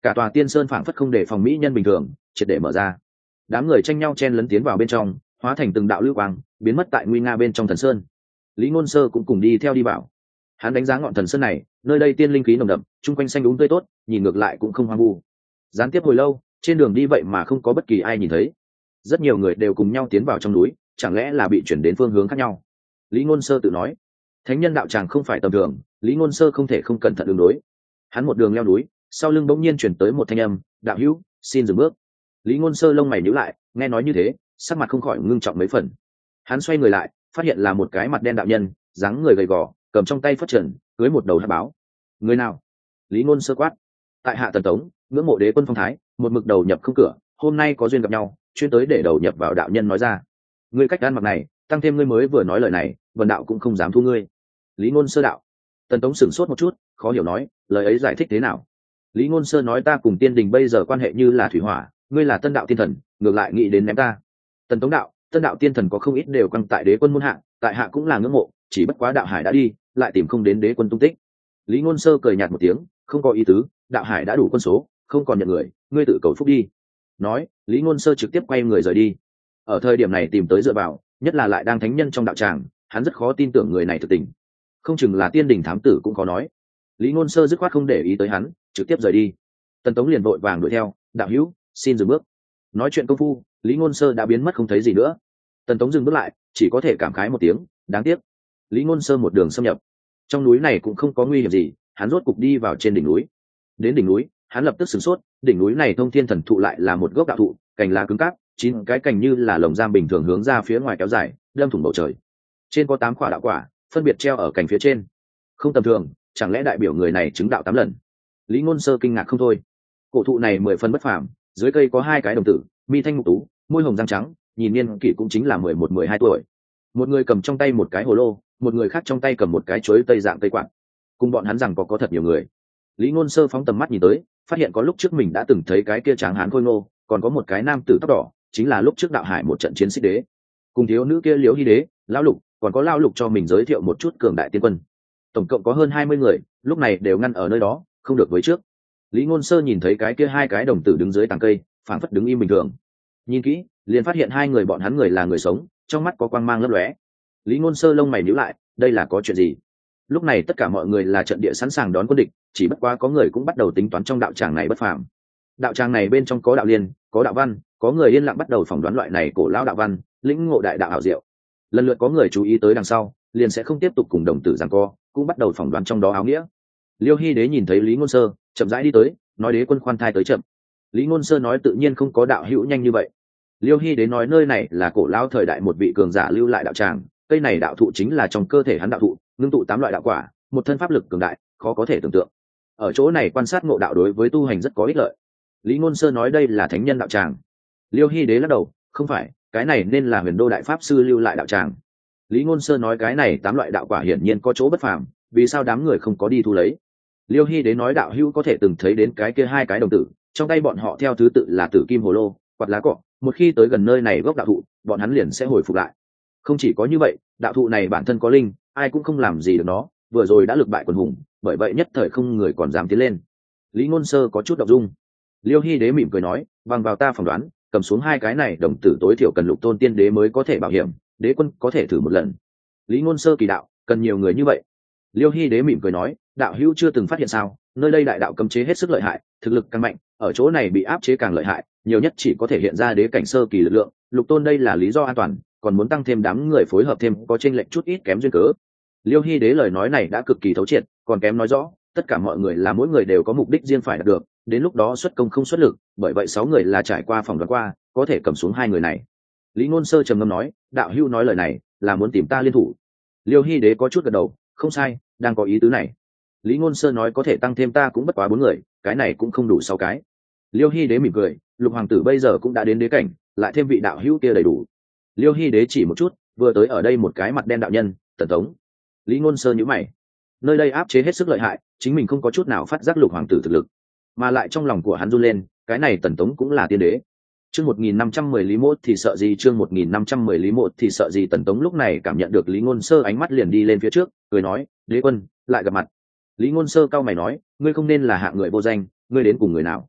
cả tòa tiên sơn phảng phất không để phòng mỹ nhân bình thường triệt để mở ra. Đám người tranh nhau chen lấn tiến vào bên trong, hóa thành từng đạo lưu quang biến mất tại nguy nga bên trong thần sơn. Lý Ngôn Sơ cũng cùng đi theo đi vào. Hắn đánh giá ngọn thần sơn này, nơi đây tiên linh khí nồng đậm, chung quanh xanh đúng tươi tốt, nhìn ngược lại cũng không hoang vu. Gián tiếp hồi lâu, trên đường đi vậy mà không có bất kỳ ai nhìn thấy. Rất nhiều người đều cùng nhau tiến vào trong núi, chẳng lẽ là bị chuyển đến phương hướng khác nhau? Lý Ngôn Sơ tự nói. Thánh nhân đạo tràng không phải tầm thường, Lý Ngôn Sơ không thể không cẩn thận đường đối. Hắn một đường leo núi, sau lưng bỗng nhiên chuyển tới một thanh âm, "Đạo hữu, xin dừng bước." Lý Ngôn Sơ lông mày nhíu lại, nghe nói như thế, sắc mặt không khỏi ngưng trọng mấy phần. Hắn xoay người lại, phát hiện là một cái mặt đen đạo nhân, dáng người gầy gò, cầm trong tay phất trần, cưới một đầu hắc báo. Người nào? Lý Ngôn Sơ quát. Tại hạ Tần Tống, ngưỡng mộ đế quân phong thái, một mực đầu nhập không cửa, hôm nay có duyên gặp nhau, chuyên tới để đầu nhập vào đạo nhân nói ra. Ngươi cách ăn mặc này, tăng thêm ngươi mới vừa nói lời này, vần đạo cũng không dám thu ngươi. Lý Ngôn Sơ đạo. Tần Tống sửng sốt một chút, khó hiểu nói, lời ấy giải thích thế nào? Lý Ngôn Sơ nói, ta cùng tiên đình bây giờ quan hệ như là thủy hỏa, ngươi là tân đạo tiên thần, ngược lại nghĩ đến ném ta. Tần Tống đạo, tân đạo tiên thần có không ít đều quăng tại đế quân muôn hạ, tại hạ cũng là ngưỡng mộ, chỉ bất quá đạo hải đã đi, lại tìm không đến đế quân tung tích. Lý Ngôn Sơ cười nhạt một tiếng, không có ý tứ, đạo hải đã đủ quân số, không còn nhận người, ngươi tự cầu phúc đi. Nói, Lý Ngôn Sơ trực tiếp quay người rời đi. Ở thời điểm này tìm tới dựa vào, nhất là lại đang thánh nhân trong đạo tràng, hắn rất khó tin tưởng người này thực tình, không chừng là tiên đình thám tử cũng khó nói. Lý Ngôn Sơ dứt khoát không để ý tới hắn, trực tiếp rời đi. Tần Tống liền vội vàng đuổi theo, đạo hữu, xin dừng bước. Nói chuyện công phu, Lý Ngôn Sơ đã biến mất không thấy gì nữa. Tần Tống dừng bước lại, chỉ có thể cảm khái một tiếng, đáng tiếc. Lý Ngôn Sơ một đường xâm nhập, trong núi này cũng không có nguy hiểm gì, hắn rốt cục đi vào trên đỉnh núi. Đến đỉnh núi, hắn lập tức sửng sốt, đỉnh núi này thông thiên thần thụ lại là một gốc đạo thụ, cành lá cứng cáp, 9 cái cành như là lồng giam bình thường hướng ra phía ngoài kéo dài, đâm thủng bầu trời. Trên có 8 quả đạo quả, phân biệt treo ở cành phía trên. Không tầm thường, chẳng lẽ đại biểu người này chứng đạo 8 lần? Lý Ngôn Sơ kinh ngạc không thôi. Cổ thụ này 10 phân bất phàm, dưới cây có 2 cái đồng tử, mi thanh mục tú, môi hồng răng trắng, nhìn niên kỷ cũng chính là 11-12 tuổi. Một người cầm trong tay một cái hồ lô, một người khác trong tay cầm một cái chuối tây dạng cây quạt. Cùng bọn hắn rằng có thật nhiều người. Lý Ngôn Sơ phóng tầm mắt nhìn tới, phát hiện có lúc trước mình đã từng thấy cái kia tráng hán khôi ngô, còn có một cái nam tử tóc đỏ, chính là lúc trước đạo hải một trận chiến Xích Đế. Cùng thiếu nữ kia Liễu Hy Đế, lão lục, còn có lão lục cho mình giới thiệu một chút cường đại tiên quân. Tổng cộng có hơn 20 người, lúc này đều ngăn ở nơi đó, không được với trước. Lý Ngôn Sơ nhìn thấy cái kia 2 cái đồng tử đứng dưới tàng cây, phảng phất đứng im bình thường. Nhìn kỹ, liền phát hiện 2 người bọn hắn người là người sống, trong mắt có quang mang lấp lóe. Lý Ngôn Sơ lông mày nhíu lại, đây là có chuyện gì? Lúc này tất cả mọi người là trận địa sẵn sàng đón quân địch, chỉ bất quá có người cũng bắt đầu tính toán trong đạo tràng này bất phàm. Đạo tràng này bên trong có đạo liên, có đạo văn, có người yên lặng bắt đầu phỏng đoán loại này cổ lão đạo văn, lĩnh ngộ đại đạo ảo diệu. Lần lượt có người chú ý tới đằng sau, liền sẽ không tiếp tục cùng đồng tử giằng co, cũng bắt đầu phỏng đoán trong đó áo nghĩa. Liêu Hy Đế nhìn thấy Lý Ngôn Sơ, chậm rãi đi tới, nói đế quân khoan thai tới chậm. Lý Ngôn Sơ nói tự nhiên không có đạo hữu nhanh như vậy. Liêu Hy Đế nói nơi này là cổ lão thời đại một vị cường giả lưu lại đạo tràng, cây này đạo thụ chính là trong cơ thể hắn đạo thụ, ngưng tụ 8 loại đạo quả, một thân pháp lực cường đại, khó có thể tưởng tượng. Ở chỗ này quan sát ngộ đạo đối với tu hành rất có ích lợi. Lý Ngôn Sơ nói đây là thánh nhân đạo tràng. Liêu Hy Đế lắc đầu, không phải, cái này nên là Huyền Đô đại pháp sư lưu lại đạo tràng. Lý Ngôn Sơ nói cái này 8 loại đạo quả hiển nhiên có chỗ bất phàm, vì sao đám người không có đi thu lấy? Liêu Hy Đế nói đạo hữu có thể từng thấy đến cái kia 2 cái đồng tử, trong tay bọn họ theo thứ tự là Tử Kim Hồ Lô, quạt lá cọ, một khi tới gần nơi này gốc đạo thụ, bọn hắn liền sẽ hồi phục lại. Không chỉ có như vậy, đạo thụ này bản thân có linh, ai cũng không làm gì được nó, vừa rồi đã lực bại quần hùng, bởi vậy nhất thời không người còn dám tiến lên. Lý Ngôn Sơ có chút động dung. Liêu Hy Đế mỉm cười nói, bằng vào ta phỏng đoán, cầm xuống 2 cái này đồng tử tối thiểu cần Lục Tôn Tiên Đế mới có thể bảo hiểm, đế quân có thể thử một lần. Lý Ngôn Sơ kỳ đạo, cần nhiều người như vậy. Liêu Hy Đế mỉm cười nói, đạo hữu chưa từng phát hiện sao, nơi đây đại đạo cấm chế hết sức lợi hại, thực lực càng mạnh, ở chỗ này bị áp chế càng lợi hại, nhiều nhất chỉ có thể hiện ra đế cảnh sơ kỳ lực lượng, Lục Tôn đây là lý do an toàn, còn muốn tăng thêm đám người phối hợp thêm có chênh lệch chút ít kém duyên cớ. Liêu Hy Đế lời nói này đã cực kỳ thấu triệt, còn kém nói rõ, tất cả mọi người là mỗi người đều có mục đích riêng phải đạt được, đến lúc đó xuất công không xuất lực, bởi vậy 6 người là trải qua phỏng đoán qua, có thể cầm xuống 2 người này. Lý Ngôn Sơ trầm ngâm nói, đạo hữu nói lời này là muốn tìm ta liên thủ. Liêu Hy Đế có chút gật đầu, không sai, đang có ý tứ này. Lý Ngôn Sơ nói có thể tăng thêm ta cũng bất quá 4 người, cái này cũng không đủ 6 cái. Liêu Hy Đế mỉm cười, Lục hoàng tử bây giờ cũng đã đến đế cảnh, lại thêm vị đạo hữu kia đầy đủ. Liêu Hy Đế chỉ một chút, vừa tới ở đây một cái mặt đen đạo nhân, Tần Tống. Lý Ngôn Sơ nhíu mày, nơi đây áp chế hết sức lợi hại, chính mình không có chút nào phát giác Lục hoàng tử thực lực, mà lại trong lòng của hắn run lên, cái này Tần Tống cũng là tiên đế. Chương 1510 Lý Mộ thì sợ gì? Chương 1510 Lý Mộ thì sợ gì? Tần Tống lúc này cảm nhận được Lý Ngôn Sơ ánh mắt liền đi lên phía trước, cười nói, đế quân, lại gặp mặt. Lý Ngôn Sơ cau mày nói, ngươi không nên là hạng người vô danh, ngươi đến cùng người nào?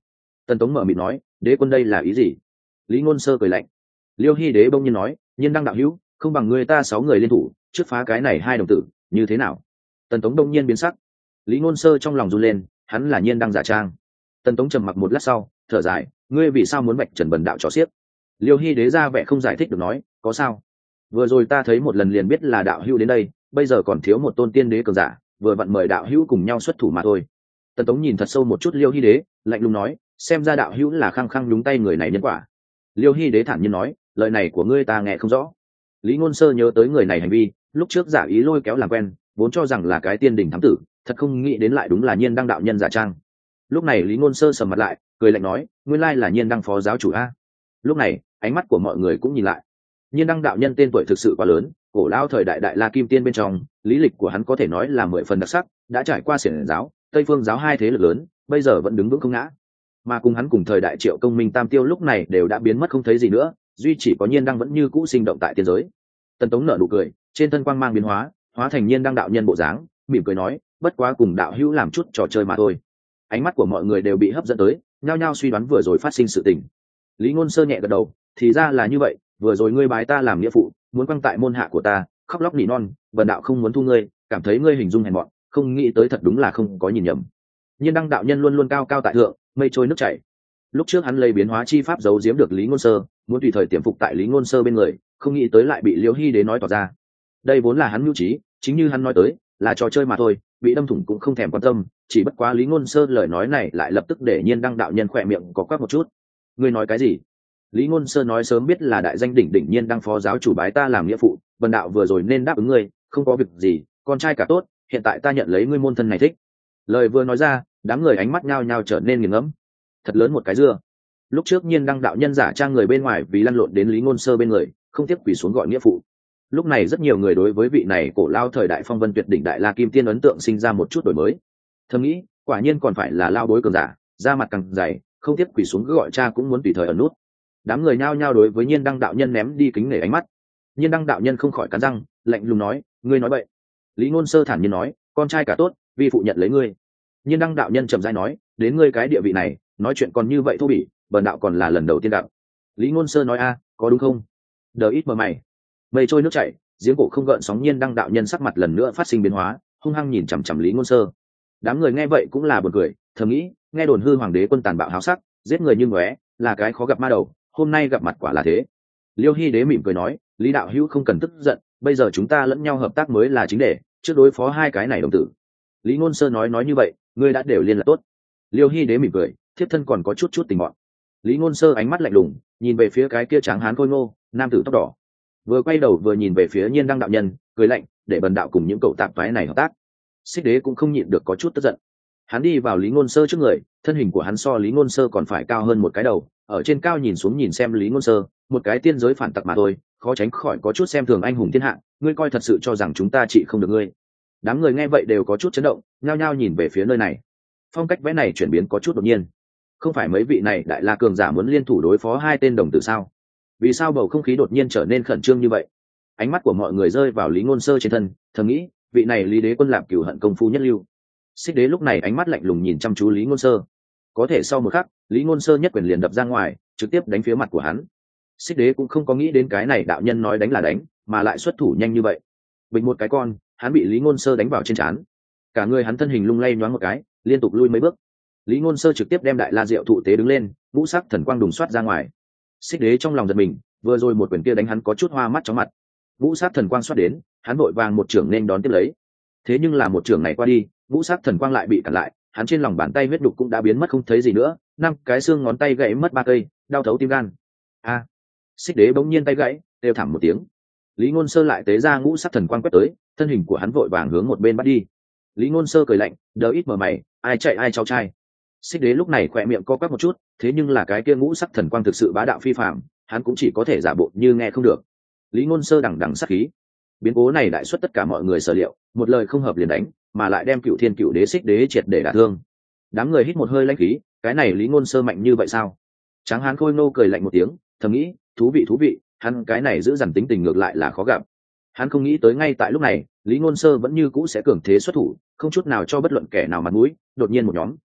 Tần Tống mở miệng nói, đế quân đây là ý gì? Lý Ngôn Sơ cười lạnh. Liêu Hy đế bỗng nhiên nói, nhiên đăng đạo hữu, không bằng người ta 6 người liên thủ trước phá cái này hai đồng tử, như thế nào? Tần Tống đông nhiên biến sắc. Lý Ngôn Sơ trong lòng run lên, hắn là nhiên đăng giả trang. Tần Tống trầm mặc một lát sau thở dài, ngươi vì sao muốn vạch trần bần đạo trò xiếc? Liêu Hy đế ra vẻ không giải thích được nói, có sao? Vừa rồi ta thấy một lần liền biết là đạo hữu đến đây, bây giờ còn thiếu một tôn tiên đế cường giả, vừa vặn mời đạo hữu cùng nhau xuất thủ mà thôi. Tần Tống nhìn thật sâu một chút Liêu Hy đế, lạnh lùng nói, xem ra đạo hữu là khăng khăng nhúng tay người này nhân quả. Liêu Hy đế thản nhiên nói, lời này của ngươi ta nghe không rõ. Lý Ngôn Sơ nhớ tới người này hành vi, lúc trước giả ý lôi kéo làm quen, vốn cho rằng là cái tiên đỉnh thám tử, thật không nghĩ đến lại đúng là nhiên đăng đạo nhân giả trang. Lúc này Lý Ngôn Sơ sầm mặt lại, cười lạnh nói, nguyên lai là nhiên đăng phó giáo chủ a. Lúc này ánh mắt của mọi người cũng nhìn lại. Nhiên đăng đạo nhân tên tuổi thực sự quá lớn, cổ lao thời đại đại la kim tiên bên trong, lý lịch của hắn có thể nói là 10 phần đặc sắc, đã trải qua xiển giáo, tây phương giáo hai thế lực lớn, bây giờ vẫn đứng vững không ngã. Mà cùng hắn cùng thời đại Triệu Công Minh Tam Tiêu lúc này đều đã biến mất không thấy gì nữa, duy chỉ có nhiên đăng vẫn như cũ sinh động tại tiên giới. Tần Tống nở nụ cười, trên thân quang mang biến hóa, hóa thành nhiên đăng đạo nhân bộ dáng, mỉm cười nói, bất quá cùng đạo hữu làm chút trò chơi mà thôi. Ánh mắt của mọi người đều bị hấp dẫn tới, nhao nhao suy đoán vừa rồi phát sinh sự tình. Lý Ngôn Sơ nhẹ gật đầu, thì ra là như vậy, vừa rồi ngươi bái ta làm nghĩa phụ, muốn quăng tại môn hạ của ta, khóc lóc nỉ non, bần đạo không muốn thu ngươi, cảm thấy ngươi hình dung hèn mọn, không nghĩ tới thật đúng là không có nhìn nhầm. Nhiên đăng đạo nhân luôn luôn cao cao tại thượng, mây trôi nước chảy. Lúc trước hắn lấy biến hóa chi pháp giấu giếm được Lý Ngôn Sơ, muốn tùy thời tiềm phục tại Lý Ngôn Sơ bên người, không nghĩ tới lại bị Liêu Hy đế nói tỏ ra. Đây vốn là hắn mưu trí, chính như hắn nói tới, là trò chơi mà thôi, bị đâm thủng cũng không thèm quan tâm, chỉ bất quá Lý Ngôn Sơ lời nói này lại lập tức để nhiên đăng đạo nhân khỏe miệng có quắc một chút. Ngươi nói cái gì? Lý Ngôn Sơ nói sớm biết là đại danh đỉnh đỉnh nhiên đăng phó giáo chủ bái ta làm nghĩa phụ, bần đạo vừa rồi nên đáp ứng ngươi, không có việc gì, con trai cả tốt, hiện tại ta nhận lấy ngươi môn thân này thích. Lời vừa nói ra, đám người ánh mắt nhao nhao trở nên nghiền ngẫm. Thật lớn một cái dưa. Lúc trước nhiên đăng đạo nhân giả trang người bên ngoài vì lăn lộn đến Lý Ngôn Sơ bên người, không tiếp quỳ xuống gọi nghĩa phụ. Lúc này rất nhiều người đối với vị này cổ lao thời đại phong vân tuyệt đỉnh đại la kim tiên ấn tượng sinh ra một chút đổi mới. Thầm nghĩ, quả nhiên còn phải là lao bối cường giả, da mặt càng dày, không tiếp quỳ xuống cứ gọi cha cũng muốn tùy thời ẩn nút. Đám người nhao nhao đối với nhiên đăng đạo nhân ném đi kính nể ánh mắt. Nhiên đăng đạo nhân không khỏi cắn răng, lạnh lùng nói, ngươi nói bậy. Lý Ngôn Sơ thản nhiên nói, con trai cả tốt, vi phụ nhận lấy ngươi. Nhiên đăng đạo nhân trầm rãi nói, đến ngươi cái địa vị này, nói chuyện còn như vậy thô bỉ, bần đạo còn là lần đầu tiên gặp. Lý Ngôn Sơ nói, a, có đúng không? Đờ ít mờ mày. Mây trôi nước chảy, giếng cổ không gợn sóng. Nhiên đăng đạo nhân sắc mặt lần nữa phát sinh biến hóa, hung hăng nhìn chằm chằm Lý Ngôn Sơ. Đám người nghe vậy cũng là buồn cười, thầm nghĩ, nghe đồn hư hoàng đế quân tàn bạo háo sắc, giết người như ngóe, là cái khó gặp ma đầu, hôm nay gặp mặt quả là thế. Liêu Hy đế mỉm cười nói, Lý đạo hữu không cần tức giận, bây giờ chúng ta lẫn nhau hợp tác mới là chính đề, trước đối phó hai cái này đồng tử. Lý Ngôn Sơ nói như vậy, ngươi đã đều liên lạc tốt. Liêu Hy đế mỉm cười, thiếp thân còn có chút tình bọn. Lý Ngôn Sơ ánh mắt lạnh lùng, nhìn về phía cái kia tráng hán khôi ngô, nam tử tóc đỏ. Vừa quay đầu vừa nhìn về phía nhiên đăng đạo nhân, cười lạnh, để bần đạo cùng những cậu tạp toái này hợp tác. Xích đế cũng không nhịn được có chút tức giận. Hắn đi vào Lý Ngôn Sơ trước người, thân hình của hắn so Lý Ngôn Sơ còn phải cao hơn một cái đầu, ở trên cao nhìn xuống nhìn xem Lý Ngôn Sơ, một cái tiên giới phản tặc mà thôi, khó tránh khỏi có chút xem thường anh hùng thiên hạ, ngươi coi thật sự cho rằng chúng ta trị không được ngươi. Đám người nghe vậy đều có chút chấn động, nhao nhao nhìn về phía nơi này. Phong cách vẽ này chuyển biến có chút đột nhiên. Không phải mấy vị này đại la cường giả muốn liên thủ đối phó hai tên đồng tử sao? Vì sao bầu không khí đột nhiên trở nên khẩn trương như vậy? Ánh mắt của mọi người rơi vào Lý Ngôn Sơ trên thân, thầm nghĩ, vị này Lý đế quân làm cửu hận công phu nhất lưu. Xích đế lúc này ánh mắt lạnh lùng nhìn chăm chú Lý Ngôn Sơ. Có thể sau một khắc, Lý Ngôn Sơ nhất quyền liền đập ra ngoài, trực tiếp đánh phía mặt của hắn. Xích đế cũng không có nghĩ đến cái này đạo nhân nói đánh là đánh, mà lại xuất thủ nhanh như vậy. Bình một cái con, hắn bị Lý Ngôn Sơ đánh vào trên trán. Cả người hắn thân hình lung lay nhoáng một cái, liên tục lui mấy bước. Lý Ngôn Sơ trực tiếp đem đại la diệu thụ tế đứng lên, ngũ sắc thần quang đùng xoát ra ngoài. Xích đế trong lòng giật mình, vừa rồi một quyền kia đánh hắn có chút hoa mắt chóng mặt. Ngũ sắc thần quang xoát đến, hắn vội vàng một trưởng nên đón tiếp lấy. Thế nhưng là một trưởng này qua đi, ngũ sắc thần quang lại bị cản lại, hắn trên lòng bàn tay huyết đục cũng đã biến mất không thấy gì nữa, năm cái xương ngón tay gãy mất 3 cây, đau thấu tim gan. A! Xích đế bỗng nhiên tay gãy, kêu thảm một tiếng. Lý Ngôn Sơ lại tế ra ngũ sắc thần quang quét tới, thân hình của hắn vội vàng hướng một bên bắt đi. Lý Ngôn Sơ cười lạnh, đờ ít mờ mày, ai chạy ai cháu trai. Xích đế lúc này khỏe miệng co quắp một chút, thế nhưng là cái kia ngũ sắc thần quang thực sự bá đạo phi phàm, hắn cũng chỉ có thể giả bộ như nghe không được. Lý Ngôn Sơ đằng đằng sát khí. Biến cố này đại xuất tất cả mọi người sở liệu, một lời không hợp liền đánh, mà lại đem Cửu Thiên Cửu Đế Xích đế triệt để đả thương. Đám người hít một hơi lãnh khí, cái này Lý Ngôn Sơ mạnh như vậy sao? Tráng hán khôi ngô cười lạnh một tiếng, thầm nghĩ, thú vị, hắn cái này giữ dằn tính tình ngược lại là khó gặp. Hắn không nghĩ tới ngay tại lúc này, Lý Ngôn Sơ vẫn như cũ sẽ cường thế xuất thủ, không chút nào cho bất luận kẻ nào mặt mũi, đột nhiên một nhóm.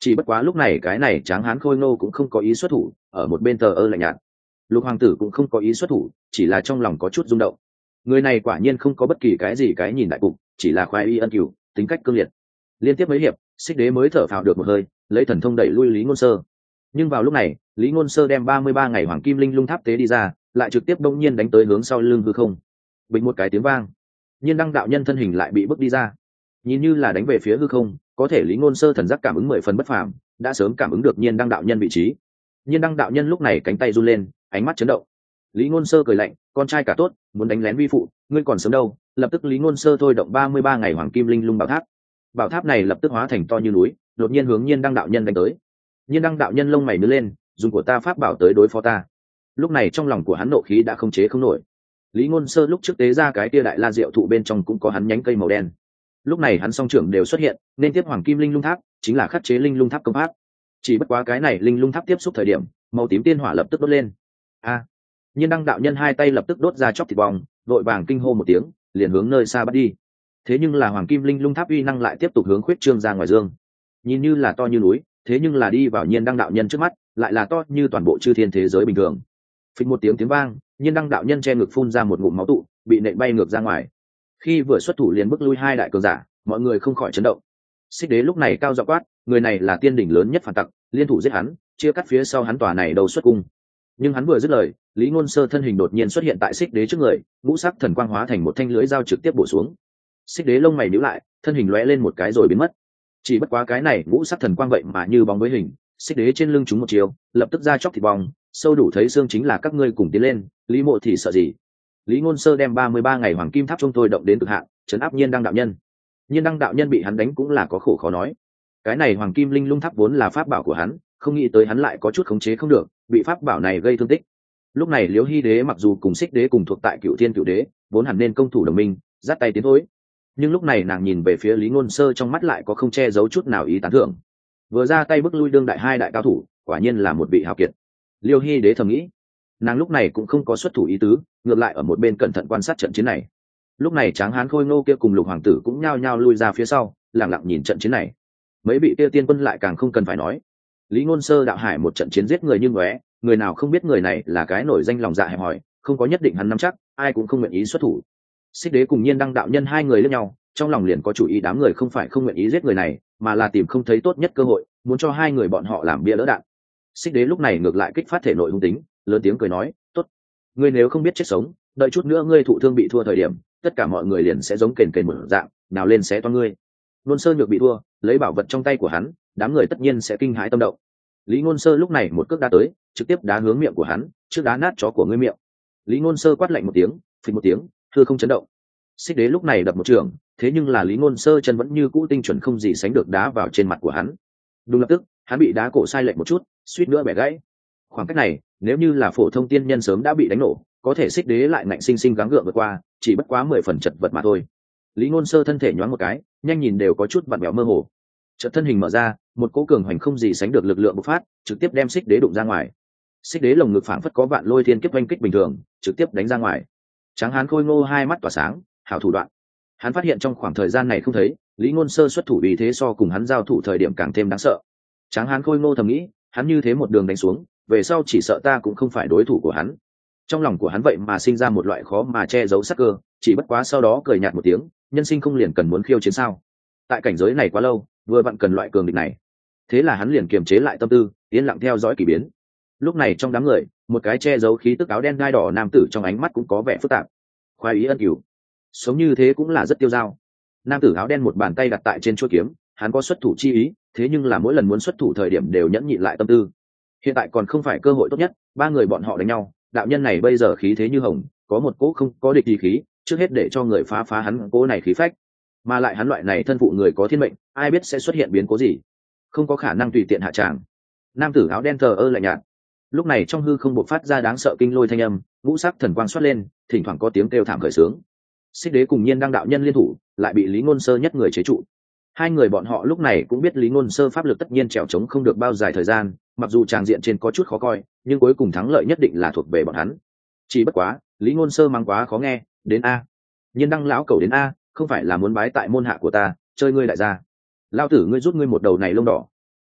chỉ bất quá lúc này cái này Tráng Hán Khôi Ngô cũng không có ý xuất thủ, ở một bên thờ ơ lạnh nhạt. Lục hoàng tử cũng không có ý xuất thủ, chỉ là trong lòng có chút rung động. Người này quả nhiên không có bất kỳ cái gì cái nhìn đại cục, chỉ là khoái y ân cửu, tính cách cương liệt. Liên tiếp mấy hiệp, Xích Đế mới thở phào được một hơi, lấy thần thông đẩy lui Lý Ngôn Sơ. Nhưng vào lúc này, Lý Ngôn Sơ đem 33 ngày hoàng kim linh lung tháp tế đi ra, lại trực tiếp bỗng nhiên đánh tới hướng sau lưng hư không. Bình một cái tiếng vang, Nhiên Đăng đạo nhân thân hình lại bị bước đi ra, nhìn như là đánh về phía hư không, có thể Lý Ngôn Sơ thần giác cảm ứng 10 phần bất phàm, đã sớm cảm ứng được Nhiên Đăng đạo nhân vị trí. Nhiên Đăng đạo nhân lúc này cánh tay run lên, ánh mắt chấn động. Lý Ngôn Sơ cười lạnh, con trai cả tốt, muốn đánh lén vi phụ, ngươi còn sớm đâu. Lập tức Lý Ngôn Sơ thôi động 33 ngày hoàng kim linh lung bảo tháp. Bảo tháp này lập tức hóa thành to như núi, đột nhiên hướng Nhiên Đăng đạo nhân đánh tới. Nhiên Đăng đạo nhân lông mày nhướng lên, dùng của ta pháp bảo tới đối phó ta. Lúc này trong lòng của hắn nộ khí đã không chế không nổi. Lý Ngôn Sơ lúc trước tế ra cái kia đại la diệu thụ bên trong cũng có hắn nhánh cây màu đen. Lúc này hắn song trưởng đều xuất hiện, nên tiếp hoàng kim linh lung tháp chính là khắc chế linh lung tháp công pháp. Chỉ bất quá cái này linh lung tháp tiếp xúc thời điểm, màu tím tiên hỏa lập tức đốt lên. A! Nhiên Đăng đạo nhân hai tay lập tức đốt ra chóc thịt bong, vội vàng kinh hô một tiếng, liền hướng nơi xa bắt đi. Thế nhưng là hoàng kim linh lung tháp uy năng lại tiếp tục hướng khuyết trương ra ngoài dương. Nhìn như là to như núi, thế nhưng là đi vào Nhiên Đăng đạo nhân trước mắt, lại là to như toàn bộ chư thiên thế giới bình thường. Phịch một tiếng vang, Nhiên Đăng đạo nhân che ngực phun ra một ngụm máu tụ, bị nện bay ngược ra ngoài. Khi vừa xuất thủ liền bức lui hai đại cường giả, mọi người không khỏi chấn động. Xích Đế lúc này cao giọng quát, người này là tiên đỉnh lớn nhất phản tặc, liên thủ giết hắn, chia cắt phía sau hắn tòa này đầu xuất cung. Nhưng hắn vừa dứt lời, Lý Ngôn Sơ thân hình đột nhiên xuất hiện tại Xích Đế trước người, ngũ sắc thần quang hóa thành một thanh lưỡi dao trực tiếp bổ xuống. Xích Đế lông mày nhíu lại, thân hình lóe lên một cái rồi biến mất. Chỉ bất quá cái này ngũ sắc thần quang vậy mà như bóng với hình, Xích Đế trên lưng chúng một chiều, lập tức ra chóc thịt bong, sâu đủ thấy xương chính là các ngươi cùng tiến lên, Lý Mộ thì sợ gì? Lý Ngôn Sơ đem 33 ngày hoàng kim tháp trung tôi động đến cực hạn, trấn áp Nhiên Đăng đạo nhân. Nhiên Đăng đạo nhân bị hắn đánh cũng là có khổ khó nói. Cái này hoàng kim linh lung tháp vốn là pháp bảo của hắn, không nghĩ tới hắn lại có chút khống chế không được, bị pháp bảo này gây thương tích. Lúc này Liễu Hy Đế mặc dù cùng Xích Đế cùng thuộc tại Cựu Thiên Cựu Đế, vốn hẳn nên công thủ đồng minh, giắt tay tiến thối. Nhưng lúc này nàng nhìn về phía Lý Ngôn Sơ trong mắt lại có không che giấu chút nào ý tán thưởng. Vừa ra tay bức lui đương đại hai đại cao thủ, quả nhiên là một vị hào kiệt. Liễu Hy Đế thầm nghĩ, nàng lúc này cũng không có xuất thủ ý tứ, ngược lại ở một bên cẩn thận quan sát trận chiến này. Lúc này Tráng Hán Khôi Ngô kia cùng Lục hoàng tử cũng nhao nhao lui ra phía sau, lặng lặng nhìn trận chiến này. Mấy vị kia tiên quân lại càng không cần phải nói. Lý Ngôn Sơ đạo hải một trận chiến giết người như ngóe, người nào không biết người này là cái nổi danh lòng dạ hẹp hòi, không có nhất định hắn nắm chắc, ai cũng không nguyện ý xuất thủ. Xích Đế cùng Nhiên Đăng đạo nhân hai người lẫn nhau, trong lòng liền có chủ ý, đám người không phải không nguyện ý giết người này, mà là tìm không thấy tốt nhất cơ hội, muốn cho hai người bọn họ làm bia lỡ đạn. Xích Đế lúc này ngược lại kích phát thể nội hung tính, lớn tiếng cười nói, tốt, ngươi nếu không biết chết sống, đợi chút nữa ngươi thụ thương bị thua thời điểm, tất cả mọi người liền sẽ giống kền kền một dạng, nào lên xé toan ngươi. Ngôn Sơ nhược bị thua, lấy bảo vật trong tay của hắn, đám người tất nhiên sẽ kinh hãi tâm động. Lý Ngôn Sơ lúc này một cước đá tới, trực tiếp đá hướng miệng của hắn, trước đá nát chó của ngươi miệng. Lý Ngôn Sơ quát lạnh một tiếng, phình một tiếng, hư không chấn động. Xích Đế lúc này đập một trường, thế nhưng là Lý Ngôn Sơ chân vẫn như cũ tinh chuẩn không gì sánh được đá vào trên mặt của hắn. Đúng lập tức, hắn bị đá cổ sai lệch một chút, suýt nữa bẻ gãy. Khoảng cách này, nếu như là phổ thông tiên nhân sớm đã bị đánh nổ, có thể Xích Đế lại ngạnh sinh sinh gắng gượng vượt qua, chỉ bất quá 10 phần chật vật mà thôi. Lý Ngôn Sơ thân thể nhoáng một cái, nhanh nhìn đều có chút vặn vẹo mơ hồ. Chợt thân hình mở ra, một cỗ cường hoành không gì sánh được lực lượng bộc phát, trực tiếp đem Xích Đế đụng ra ngoài. Xích Đế lồng ngực phảng phất có vạn lôi thiên kiếp oanh kích bình thường, trực tiếp đánh ra ngoài. Tráng Hán Khôi Ngô hai mắt tỏa sáng, hảo thủ đoạn. Hắn phát hiện trong khoảng thời gian này không thấy, Lý Ngôn Sơ xuất thủ vì thế so cùng hắn giao thủ thời điểm càng thêm đáng sợ. Tráng Hán Khôi Ngô thầm nghĩ, hắn như thế một đường đánh xuống, về sau chỉ sợ ta cũng không phải đối thủ của hắn. Trong lòng của hắn vậy mà sinh ra một loại khó mà che giấu sắc cơ, chỉ bất quá sau đó cười nhạt một tiếng, nhân sinh không liền cần muốn khiêu chiến sao? Tại cảnh giới này quá lâu, vừa vặn cần loại cường địch này. Thế là hắn liền kiềm chế lại tâm tư, yên lặng theo dõi kỳ biến. Lúc này trong đám người, một cái che giấu khí tức áo đen gai đỏ nam tử trong ánh mắt cũng có vẻ phức tạp. Khoái ý ân cửu, sống như thế cũng là rất tiêu dao. Nam tử áo đen một bàn tay đặt tại trên chuôi kiếm, hắn có xuất thủ chi ý, thế nhưng là mỗi lần muốn xuất thủ thời điểm đều nhẫn nhịn lại tâm tư. Hiện tại còn không phải cơ hội tốt nhất, ba người bọn họ đánh nhau, đạo nhân này bây giờ khí thế như hồng, có một cỗ không có địch gì khí, trước hết để cho người phá hắn cỗ này khí phách. Mà lại hắn loại này thân phụ người có thiên mệnh, ai biết sẽ xuất hiện biến cố gì, không có khả năng tùy tiện hạ tràng. Nam tử áo đen thờ ơ lạnh nhạt. Lúc này trong hư không bộc phát ra đáng sợ kinh lôi thanh âm, ngũ sắc thần quang xuất lên, thỉnh thoảng có tiếng kêu thảm khởi sướng. Xích Đế cùng Nhiên Đăng đạo nhân liên thủ, lại bị Lý Ngôn Sơ nhất người chế trụ. Hai người bọn họ lúc này cũng biết Lý Ngôn Sơ pháp lực tất nhiên trèo chống không được bao dài thời gian, mặc dù tràng diện trên có chút khó coi, nhưng cuối cùng thắng lợi nhất định là thuộc về bọn hắn. Chỉ bất quá, Lý Ngôn Sơ mang quá khó nghe, đến a. Nhiên Đăng lão cầu đến a, không phải là muốn bái tại môn hạ của ta, chơi ngươi đại gia. Lão tử ngươi rút ngươi một đầu này lông đỏ.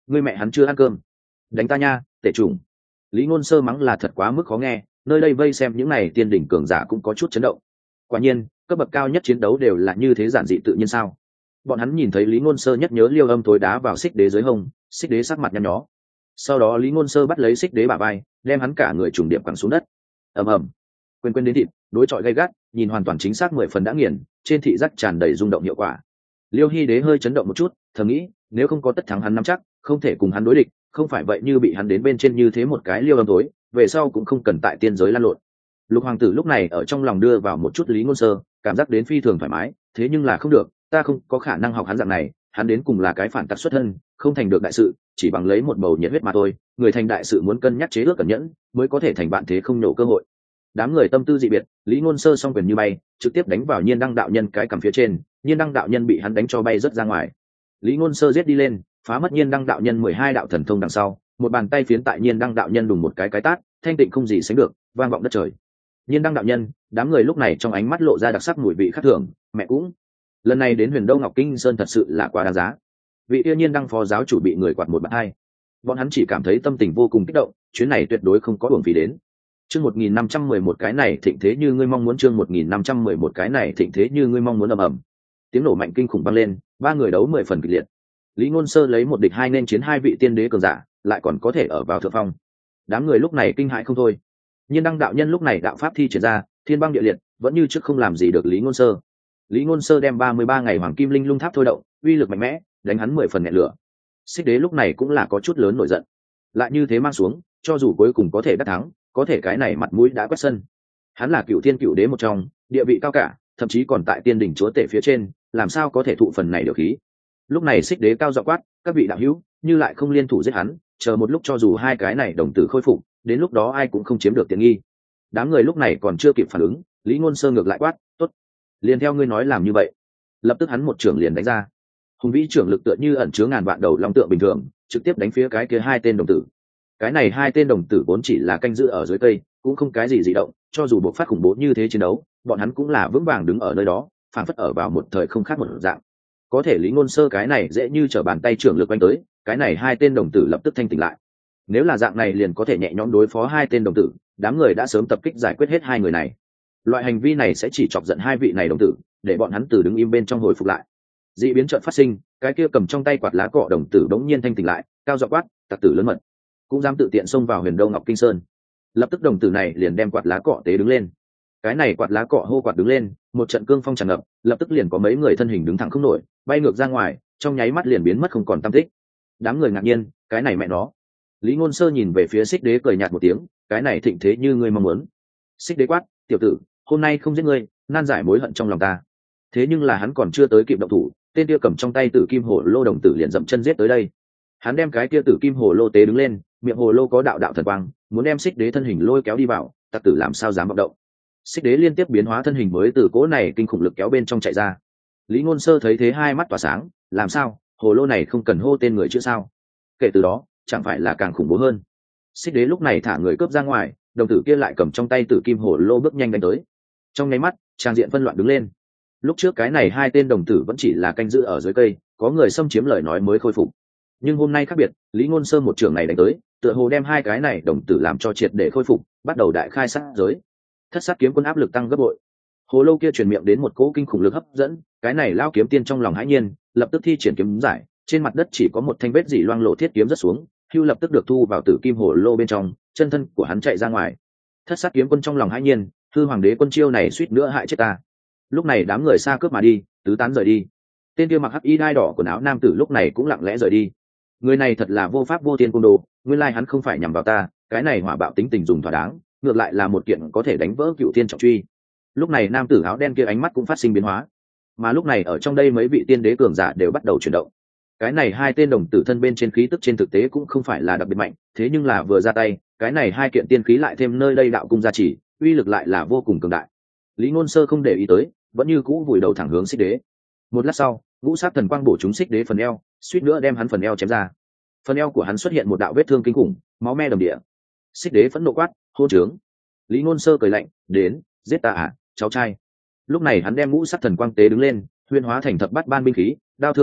ngươi mẹ hắn chưa ăn cơm, đánh ta nha, tể trùng. Lý Ngôn Sơ mắng là thật quá mức khó nghe, nơi đây vây xem những này tiên đỉnh cường giả cũng có chút chấn động. Quả nhiên, cấp bậc cao nhất chiến đấu đều là như thế giản dị tự nhiên sao? Bọn hắn nhìn thấy Lý Ngôn Sơ nhất nhớ Liêu Âm tối đá vào Xích Đế dưới hông, Xích Đế sắc mặt nhăn nhó. Sau đó Lý Ngôn Sơ bắt lấy Xích Đế bả vai, đem hắn cả người trùng điệp quẳng xuống đất. Ầm ầm. Quên đến thịt, đối chọi gay gắt, nhìn hoàn toàn chính xác 10 phần đã nghiền, trên thị giác tràn đầy rung động hiệu quả. Liêu Hy Đế hơi chấn động một chút, thầm nghĩ, nếu không có tất thắng hắn nắm chắc, không thể cùng hắn đối địch, không phải vậy như bị hắn đến bên trên như thế một cái Liêu Âm tối, về sau cũng không cần tại tiên giới lan lộn. Lục hoàng tử lúc này ở trong lòng đưa vào một chút Lý Ngôn Sơ, cảm giác đến phi thường thoải mái, thế nhưng là không được, ta không có khả năng học hắn dạng này, hắn đến cùng là cái phản tặc xuất thân, không thành được đại sự, chỉ bằng lấy một bầu nhiệt huyết mà thôi, người thành đại sự muốn cân nhắc chế ước cẩn nhẫn, mới có thể thành bạn thế không nổ cơ hội. Đám người tâm tư dị biệt, Lý Ngôn Sơ song quyền như bay, trực tiếp đánh vào Nhiên Đăng đạo nhân cái cằm phía trên, Nhiên Đăng đạo nhân bị hắn đánh cho bay rất ra ngoài. Lý Ngôn Sơ giết đi lên, phá mất Nhiên Đăng đạo nhân 12 đạo thần thông đằng sau, một bàn tay phiến tại Nhiên Đăng đạo nhân đùng một cái tát, thanh tịnh không gì sánh được, vang vọng đất trời. Nhiên Đăng đạo nhân, đám người lúc này trong ánh mắt lộ ra đặc sắc mùi vị khác thường, mẹ cũng. Lần này đến Huyền Đâu Ngọc Kinh Sơn thật sự là quá đáng giá. Vị yêu Nhiên Đăng phó giáo chủ bị người quạt một bạt hai. Bọn hắn chỉ cảm thấy tâm tình vô cùng kích động, chuyến này tuyệt đối không có uổng phí đến. Chương 1511 cái này thịnh thế như ngươi mong muốn, chương 1511 cái này thịnh thế như ngươi mong muốn, ầm ầm. Tiếng nổ mạnh kinh khủng vang lên, ba người đấu 10 phần kịch liệt. Lý Ngôn Sơ lấy một địch hai nên chiến hai vị tiên đế cường giả, lại còn có thể ở vào thượng phong. Đám người lúc này kinh hãi không thôi. Nhiên Đăng đạo nhân lúc này đạo pháp thi triển ra, thiên băng địa liệt, vẫn như trước không làm gì được Lý Ngôn Sơ. Lý Ngôn Sơ đem 33 ngày hoàng kim linh lung tháp thôi động, uy lực mạnh mẽ, đánh hắn 10 phần nghẹn lửa. Xích Đế lúc này cũng là có chút lớn nổi giận. Lại như thế mang xuống, cho dù cuối cùng có thể đắc thắng, có thể cái này mặt mũi đã quét sân. Hắn là cựu thiên cựu đế một trong, địa vị cao cả, thậm chí còn tại tiên đỉnh chúa tể phía trên, làm sao có thể thụ phần này điều khí. Lúc này Xích Đế cao giọng quát, các vị đạo hữu, như lại không liên thủ giết hắn, chờ một lúc cho dù hai cái này đồng tử khôi phục, đến lúc đó ai cũng không chiếm được tiện nghi. Đám người lúc này còn chưa kịp phản ứng, Lý Ngôn Sơ ngược lại quát, tốt, liền theo ngươi nói làm như vậy. Lập tức hắn một trưởng liền đánh ra. Hùng vĩ trưởng lực tựa như ẩn chứa ngàn vạn đầu long tượng bình thường, trực tiếp đánh phía cái kia hai tên đồng tử. Cái này hai tên đồng tử vốn chỉ là canh giữ ở dưới cây, cũng không cái gì dị động, cho dù bộc phát khủng bố như thế chiến đấu, bọn hắn cũng là vững vàng đứng ở nơi đó, phảng phất ở vào một thời không khác một dạng. Có thể Lý Ngôn Sơ cái này dễ như trở bàn tay trưởng lực quanh tới, cái này hai tên đồng tử lập tức thanh tỉnh lại. Nếu là dạng này liền có thể nhẹ nhõm đối phó hai tên đồng tử, đám người đã sớm tập kích giải quyết hết hai người này. Loại hành vi này sẽ chỉ chọc giận hai vị này đồng tử, để bọn hắn từ đứng im bên trong hồi phục lại. Dị biến chợt phát sinh, cái kia cầm trong tay quạt lá cọ đồng tử đống nhiên thanh tỉnh lại, cao giọng quát, tặc tử lớn mật, cũng dám tự tiện xông vào Huyền Đâu Ngọc Kinh Sơn. Lập tức đồng tử này liền đem quạt lá cọ tế đứng lên. Cái này quạt lá cọ hô quạt đứng lên, một trận cương phong tràn ngập, lập tức liền có mấy người thân hình đứng thẳng không nổi, bay ngược ra ngoài, trong nháy mắt liền biến mất không còn tăm tích. Đám người ngạc nhiên, cái này mẹ nó. Lý Ngôn Sơ nhìn về phía Xích Đế cười nhạt một tiếng, cái này thịnh thế như ngươi mong muốn. Xích Đế quát, tiểu tử, hôm nay không giết ngươi, nan giải mối hận trong lòng ta. Thế nhưng là hắn còn chưa tới kịp động thủ, tên kia cầm trong tay tử kim hồ lô đồng tử liền dậm chân giết tới đây. Hắn đem cái kia tử kim hồ lô tế đứng lên, miệng hồ lô có đạo đạo thần quang, muốn đem Xích Đế thân hình lôi kéo đi vào, tặc tử làm sao dám vọng động. Xích Đế liên tiếp biến hóa thân hình mới từ cỗ này kinh khủng lực kéo bên trong chạy ra. Lý Ngôn Sơ thấy thế hai mắt tỏa sáng, làm sao, hồ lô này không cần hô tên người chứ sao? Kể từ đó, chẳng phải là càng khủng bố hơn. Xích Đế lúc này thả người cướp ra ngoài, đồng tử kia lại cầm trong tay tử kim hồ lô bước nhanh đánh tới. Trong nháy mắt, trang diện phân loạn đứng lên. Lúc trước cái này hai tên đồng tử vẫn chỉ là canh giữ ở dưới cây, có người xâm chiếm lời nói mới khôi phục. Nhưng hôm nay khác biệt, Lý Ngôn Sơ một trường này đánh tới, tựa hồ đem hai cái này đồng tử làm cho triệt để khôi phục, bắt đầu đại khai sát giới. Thất sát kiếm quân áp lực tăng gấp bội. Hồ lô kia truyền miệng đến một cỗ kinh khủng lực hấp dẫn, cái này lao kiếm tiên trong lòng hãi nhiên, lập tức thi triển kiếm giải, trên mặt đất chỉ có một thanh vết dỉ loang lộ thiết kiếm rất xuống, hưu lập tức được thu vào tử kim hồ lô bên trong, chân thân của hắn chạy ra ngoài. Thất sát kiếm quân trong lòng hãi nhiên, hư hoàng đế quân chiêu này suýt nữa hại chết ta. Lúc này đám người xa cướp mà đi, tứ tán rời đi. Tên kia mặc hắc y đai đỏ quần áo nam tử lúc này cũng lặng lẽ rời đi. Người này thật là vô pháp vô thiên côn đồ, nguyên lai hắn không phải nhằm vào ta, cái này hỏa bạo tính tình dùng thỏa đáng, ngược lại là một kiện có thể đánh vỡ cựu thiên trọng truy. Lúc này nam tử áo đen kia ánh mắt cũng phát sinh biến hóa, mà lúc này ở trong đây mấy vị tiên đế cường giả đều bắt đầu chuyển động. Cái này hai tên đồng tử thân bên trên khí tức trên thực tế cũng không phải là đặc biệt mạnh, thế nhưng là vừa ra tay, cái này hai kiện tiên khí lại thêm nơi đây đạo cung gia trì, uy lực lại là vô cùng cường đại. Lý Ngôn Sơ không để ý tới, vẫn như cũ vùi đầu thẳng hướng Xích Đế. Một lát sau, ngũ sát thần quang bổ trúng Xích Đế phần eo, suýt nữa đem hắn phần eo chém ra. Phần eo của hắn xuất hiện một đạo vết thương kinh khủng, máu me đầm địa. Xích Đế phẫn nộ quát, hôn trướng. Lý Ngôn Sơ cười lạnh, đến, giết ta à, cháu trai. Lúc này hắn đem ngũ sát thần quang tế đứng lên, huyễn hóa thành thập bát ban binh khí, đao thương kiếm kích,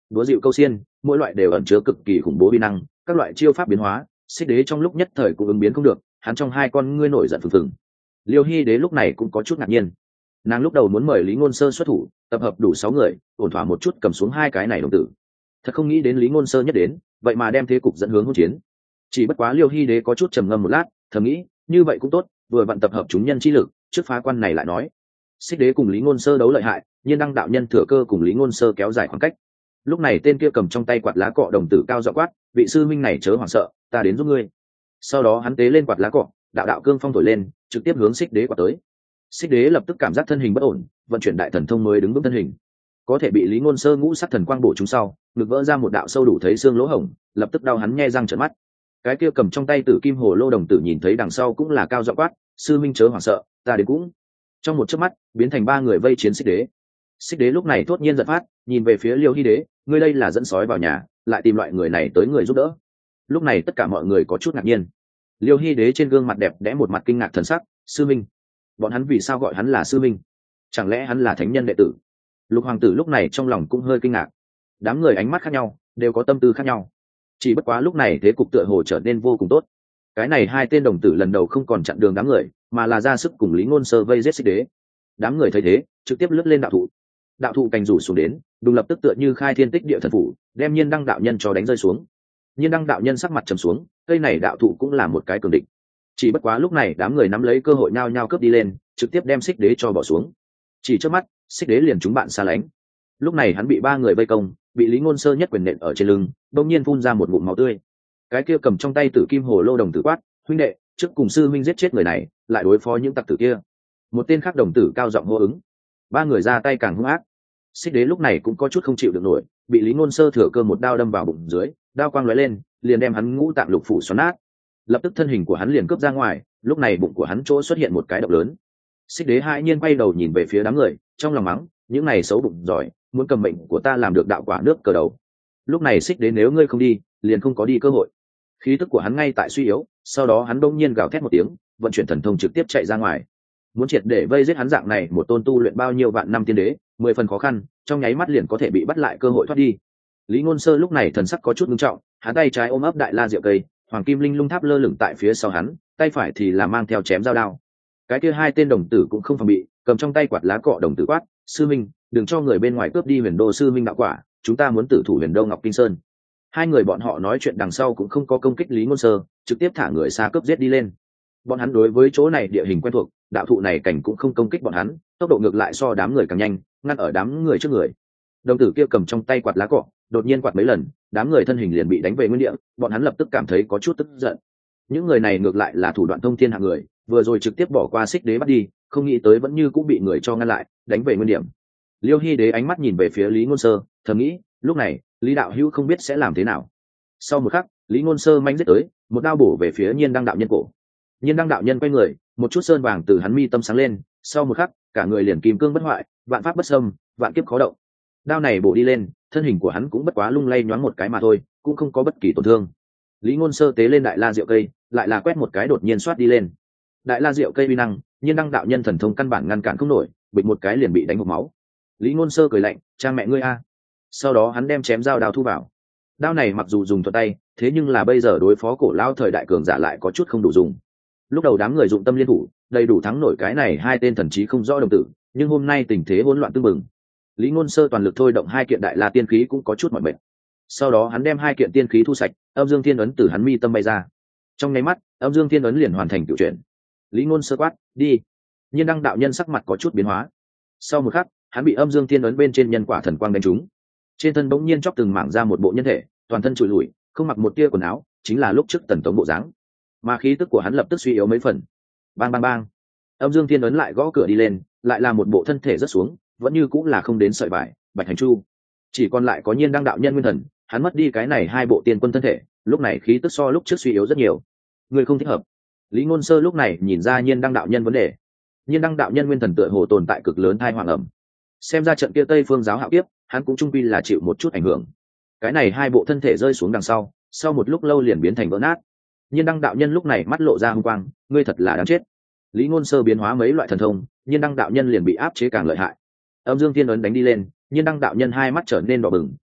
đúa dịu câu xiên, mỗi loại đều ẩn chứa cực kỳ khủng bố uy năng, các loại chiêu pháp biến hóa, Xích Đế trong lúc nhất thời cũng ứng biến không được, hắn trong hai con ngươi nổi giận phừng phừng. Liêu Hy Đế lúc này cũng có chút ngạc nhiên, nàng lúc đầu muốn mời Lý Ngôn Sơ xuất thủ, tập hợp đủ 6 người, ổn thỏa một chút cầm xuống hai cái này đồng tử. Thật không nghĩ đến Lý Ngôn Sơ nhất đến, vậy mà đem thế cục dẫn hướng hỗn chiến. Chỉ bất quá Liêu Hy Đế có chút trầm ngâm một lát, thầm nghĩ, như vậy cũng tốt, vừa vặn tập hợp chúng nhân chi lực, trước phá quan này lại nói. Xích Đế cùng Lý Ngôn Sơ đấu lợi hại, Nhiên Đăng đạo nhân thừa cơ cùng Lý Ngôn Sơ kéo dài khoảng cách. Lúc này tên kia cầm trong tay quạt lá cọ đồng tử cao giọng quát, vị sư minh này chớ hoảng sợ, ta đến giúp ngươi. Sau đó hắn tế lên quạt lá cọ, đạo đạo cương phong thổi lên, trực tiếp hướng Xích Đế quạt tới. Xích Đế lập tức cảm giác thân hình bất ổn, vận chuyển đại thần thông mới đứng vững thân hình. Có thể bị Lý Ngôn Sơ ngũ sắc thần quang bổ trúng sau, ngực vỡ ra một đạo sâu đủ thấy xương lỗ hổng, lập tức đau hắn nhe răng trợn mắt. Cái kia cầm trong tay tử kim hồ lô đồng tử nhìn thấy đằng sau cũng là cao giọng quát, sư minh chớ hoảng sợ, ta đến cũng. Trong một chớp mắt, biến thành 3 người vây chiến Xích Đế. Xích Đế lúc này thốt nhiên giận phát, nhìn về phía Liêu Hy Đế, ngươi đây là dẫn sói vào nhà, lại tìm loại người này tới người giúp đỡ. Lúc này tất cả mọi người có chút ngạc nhiên. Liêu Hy Đế trên gương mặt đẹp đẽ một mặt kinh ngạc thần sắc, sư minh, bọn hắn vì sao gọi hắn là sư minh? Chẳng lẽ hắn là thánh nhân đệ tử? Lục hoàng tử lúc này trong lòng cũng hơi kinh ngạc. Đám người ánh mắt khác nhau, đều có tâm tư khác nhau. Chỉ bất quá lúc này thế cục tựa hồ trở nên vô cùng tốt. Cái này hai tên đồng tử lần đầu không còn chặn đường đám người, mà là ra sức cùng Lý Ngôn Sơ vây giết Xích Đế. Đám người thấy thế, trực tiếp lướt lên đạo thụ. Đạo thụ cành rủ xuống đến, đùng lập tức tựa như khai thiên tích địa thần phủ, đem Nhiên Đăng đạo nhân cho đánh rơi xuống. Nhiên Đăng đạo nhân sắc mặt trầm xuống, cây này đạo thụ cũng là một cái cường địch. Chỉ bất quá lúc này đám người nắm lấy cơ hội nhao nhao cướp đi lên, trực tiếp đem Xích Đế cho bỏ xuống. Chỉ trước mắt, Xích Đế liền chúng bạn xa lánh. Lúc này hắn bị 3 người vây công, bị Lý Ngôn Sơ nhất quyền nện ở trên lưng, đột nhiên phun ra một ngụm máu tươi. Cái kia cầm trong tay tử kim hồ lô đồng tử quát, huynh đệ, trước cùng sư huynh giết chết người này, lại đối phó những tặc tử kia. Một tên khác đồng tử cao giọng hô ứng. 3 người ra tay càng hung ác. Xích Đế lúc này cũng có chút không chịu được nổi, bị Lý Ngôn Sơ thừa cơ một đao đâm vào bụng dưới, đao quang lóe lên, liền đem hắn ngũ tạng lục phủ xoắn nát. Lập tức thân hình của hắn liền cướp ra ngoài, lúc này bụng của hắn chỗ xuất hiện một cái động lớn. Xích Đế hãi nhiên quay đầu nhìn về phía đám người, trong lòng mắng, những này xấu bụng giỏi, muốn cầm mệnh của ta làm được đạo quả nước cờ đầu. Lúc này Xích Đế nếu ngươi không đi, liền không có đi cơ hội. Khí tức của hắn ngay tại suy yếu, sau đó hắn bỗng nhiên gào thét một tiếng, vận chuyển thần thông trực tiếp chạy ra ngoài. Muốn triệt để vây giết hắn dạng này một tôn tu luyện bao nhiêu vạn năm tiên đế, 10 phần khó khăn, trong nháy mắt liền có thể bị bắt lại cơ hội thoát đi. Lý Ngôn Sơ lúc này thần sắc có chút nghiêm trọng, hắn tay trái ôm ấp đại la diệu cây, hoàng kim linh lung tháp lơ lửng tại phía sau hắn, tay phải thì là mang theo chém dao đao. Cái kia hai tên đồng tử cũng không phòng bị, cầm trong tay quạt lá cọ đồng tử quát, sư minh, đừng cho người bên ngoài cướp đi Huyền Đô sư minh đạo quả, chúng ta muốn tử thủ Huyền Đô Ngọc Kinh Sơn. Hai người bọn họ nói chuyện đằng sau cũng không có công kích Lý Ngôn Sơ, trực tiếp thả người xa cướp giết đi lên. Bọn hắn đối với chỗ này địa hình quen thuộc, đạo thụ này cảnh cũng không công kích bọn hắn, tốc độ ngược lại so đám người càng nhanh, ngăn ở đám người trước người. Đồng tử kia cầm trong tay quạt lá cọ, đột nhiên quạt mấy lần, đám người thân hình liền bị đánh về nguyên địa, bọn hắn lập tức cảm thấy có chút tức giận. Những người này ngược lại là thủ đoạn thông thiên hạng người, vừa rồi trực tiếp bỏ qua Xích Đế bắt đi, không nghĩ tới vẫn như cũng bị người cho ngăn lại, đánh về nguyên điểm. Liêu Hy Đế ánh mắt nhìn về phía Lý Ngôn Sơ, thầm nghĩ, lúc này Lý đạo hữu không biết sẽ làm thế nào. Sau một khắc, Lý Ngôn Sơ manh giết tới, một đao bổ về phía Nhiên Đăng đạo nhân cổ. Nhiên Đăng đạo nhân quay người, một chút sơn vàng từ hắn mi tâm sáng lên, sau một khắc, cả người liền kim cương bất hoại, vạn pháp bất xâm, vạn kiếp khó động. Đao này bổ đi lên, thân hình của hắn cũng bất quá lung lay nhoáng một cái mà thôi, cũng không có bất kỳ tổn thương. Lý Ngôn Sơ tế lên đại la diệu cây, lại là quét một cái đột nhiên xoát đi lên. Đại la diệu cây uy năng, Nhiên Đăng đạo nhân thần thông căn bản ngăn cản không nổi, bịch một cái liền bị đánh hộc máu. Lý Ngôn Sơ cười lạnh, cha mẹ ngươi a. Sau đó hắn đem chém dao đao thu vào. Đao này mặc dù dùng thuật tay, thế nhưng là bây giờ đối phó cổ lao thời đại cường giả lại có chút không đủ dùng. Lúc đầu đám người dụng tâm liên thủ, đầy đủ thắng nổi cái này hai tên thần trí không rõ đồng tử, nhưng hôm nay tình thế hỗn loạn tương mừng. Lý Ngôn Sơ toàn lực thôi động 2 kiện đại la tiên khí cũng có chút mỏi mệt. Sau đó hắn đem 2 kiện tiên khí thu sạch, âm dương thiên ấn từ hắn mi tâm bay ra. Trong nháy mắt, âm dương thiên ấn liền hoàn thành cửu chuyển. Lý Ngôn Sơ quát, đi. Nhiên Đăng đạo nhân sắc mặt có chút biến hóa. Sau một khắc, hắn bị âm dương thiên ấn bên trên nhân quả thần quang đánh trúng. Trên thân bỗng nhiên chóc từng mảng ra một bộ nhân thể, toàn thân trụi lủi, không mặc một tia quần áo, chính là lúc trước Tần Tống bộ dáng. Mà khí tức của hắn lập tức suy yếu mấy phần. Bang bang bang. Âm dương thiên ấn lại gõ cửa đi lên, lại là một bộ thân thể rất xuống, vẫn như cũng là không đến sợi vải, bạch hành chu. Chỉ còn lại có Nhiên Đăng đạo nhân nguyên thần, hắn mất đi cái này 2 bộ tiên quân thân thể, lúc này khí tức so lúc trước suy yếu rất nhiều. Người không thích hợp. Lý Ngôn Sơ lúc này nhìn ra Nhiên Đăng đạo nhân vấn đề. Nhiên Đăng đạo nhân nguyên thần tựa hồ tồn tại cực lớn thai hoàng ẩm. Xem ra trận kia Tây Phương giáo hạo kiếp, hắn cũng trung quy là chịu một chút ảnh hưởng. Cái này 2 bộ thân thể rơi xuống đằng sau một lúc lâu liền biến thành vỡ nát. Nhiên Đăng đạo nhân lúc này mắt lộ ra hung quang, ngươi thật là đáng chết. Lý Ngôn Sơ biến hóa mấy loại thần thông, Nhiên Đăng đạo nhân liền bị áp chế càng lợi hại. Âm dương thiên ấn đánh đi lên, Nhiên Đăng đạo nhân 2 mắt trở nên đỏ bừng,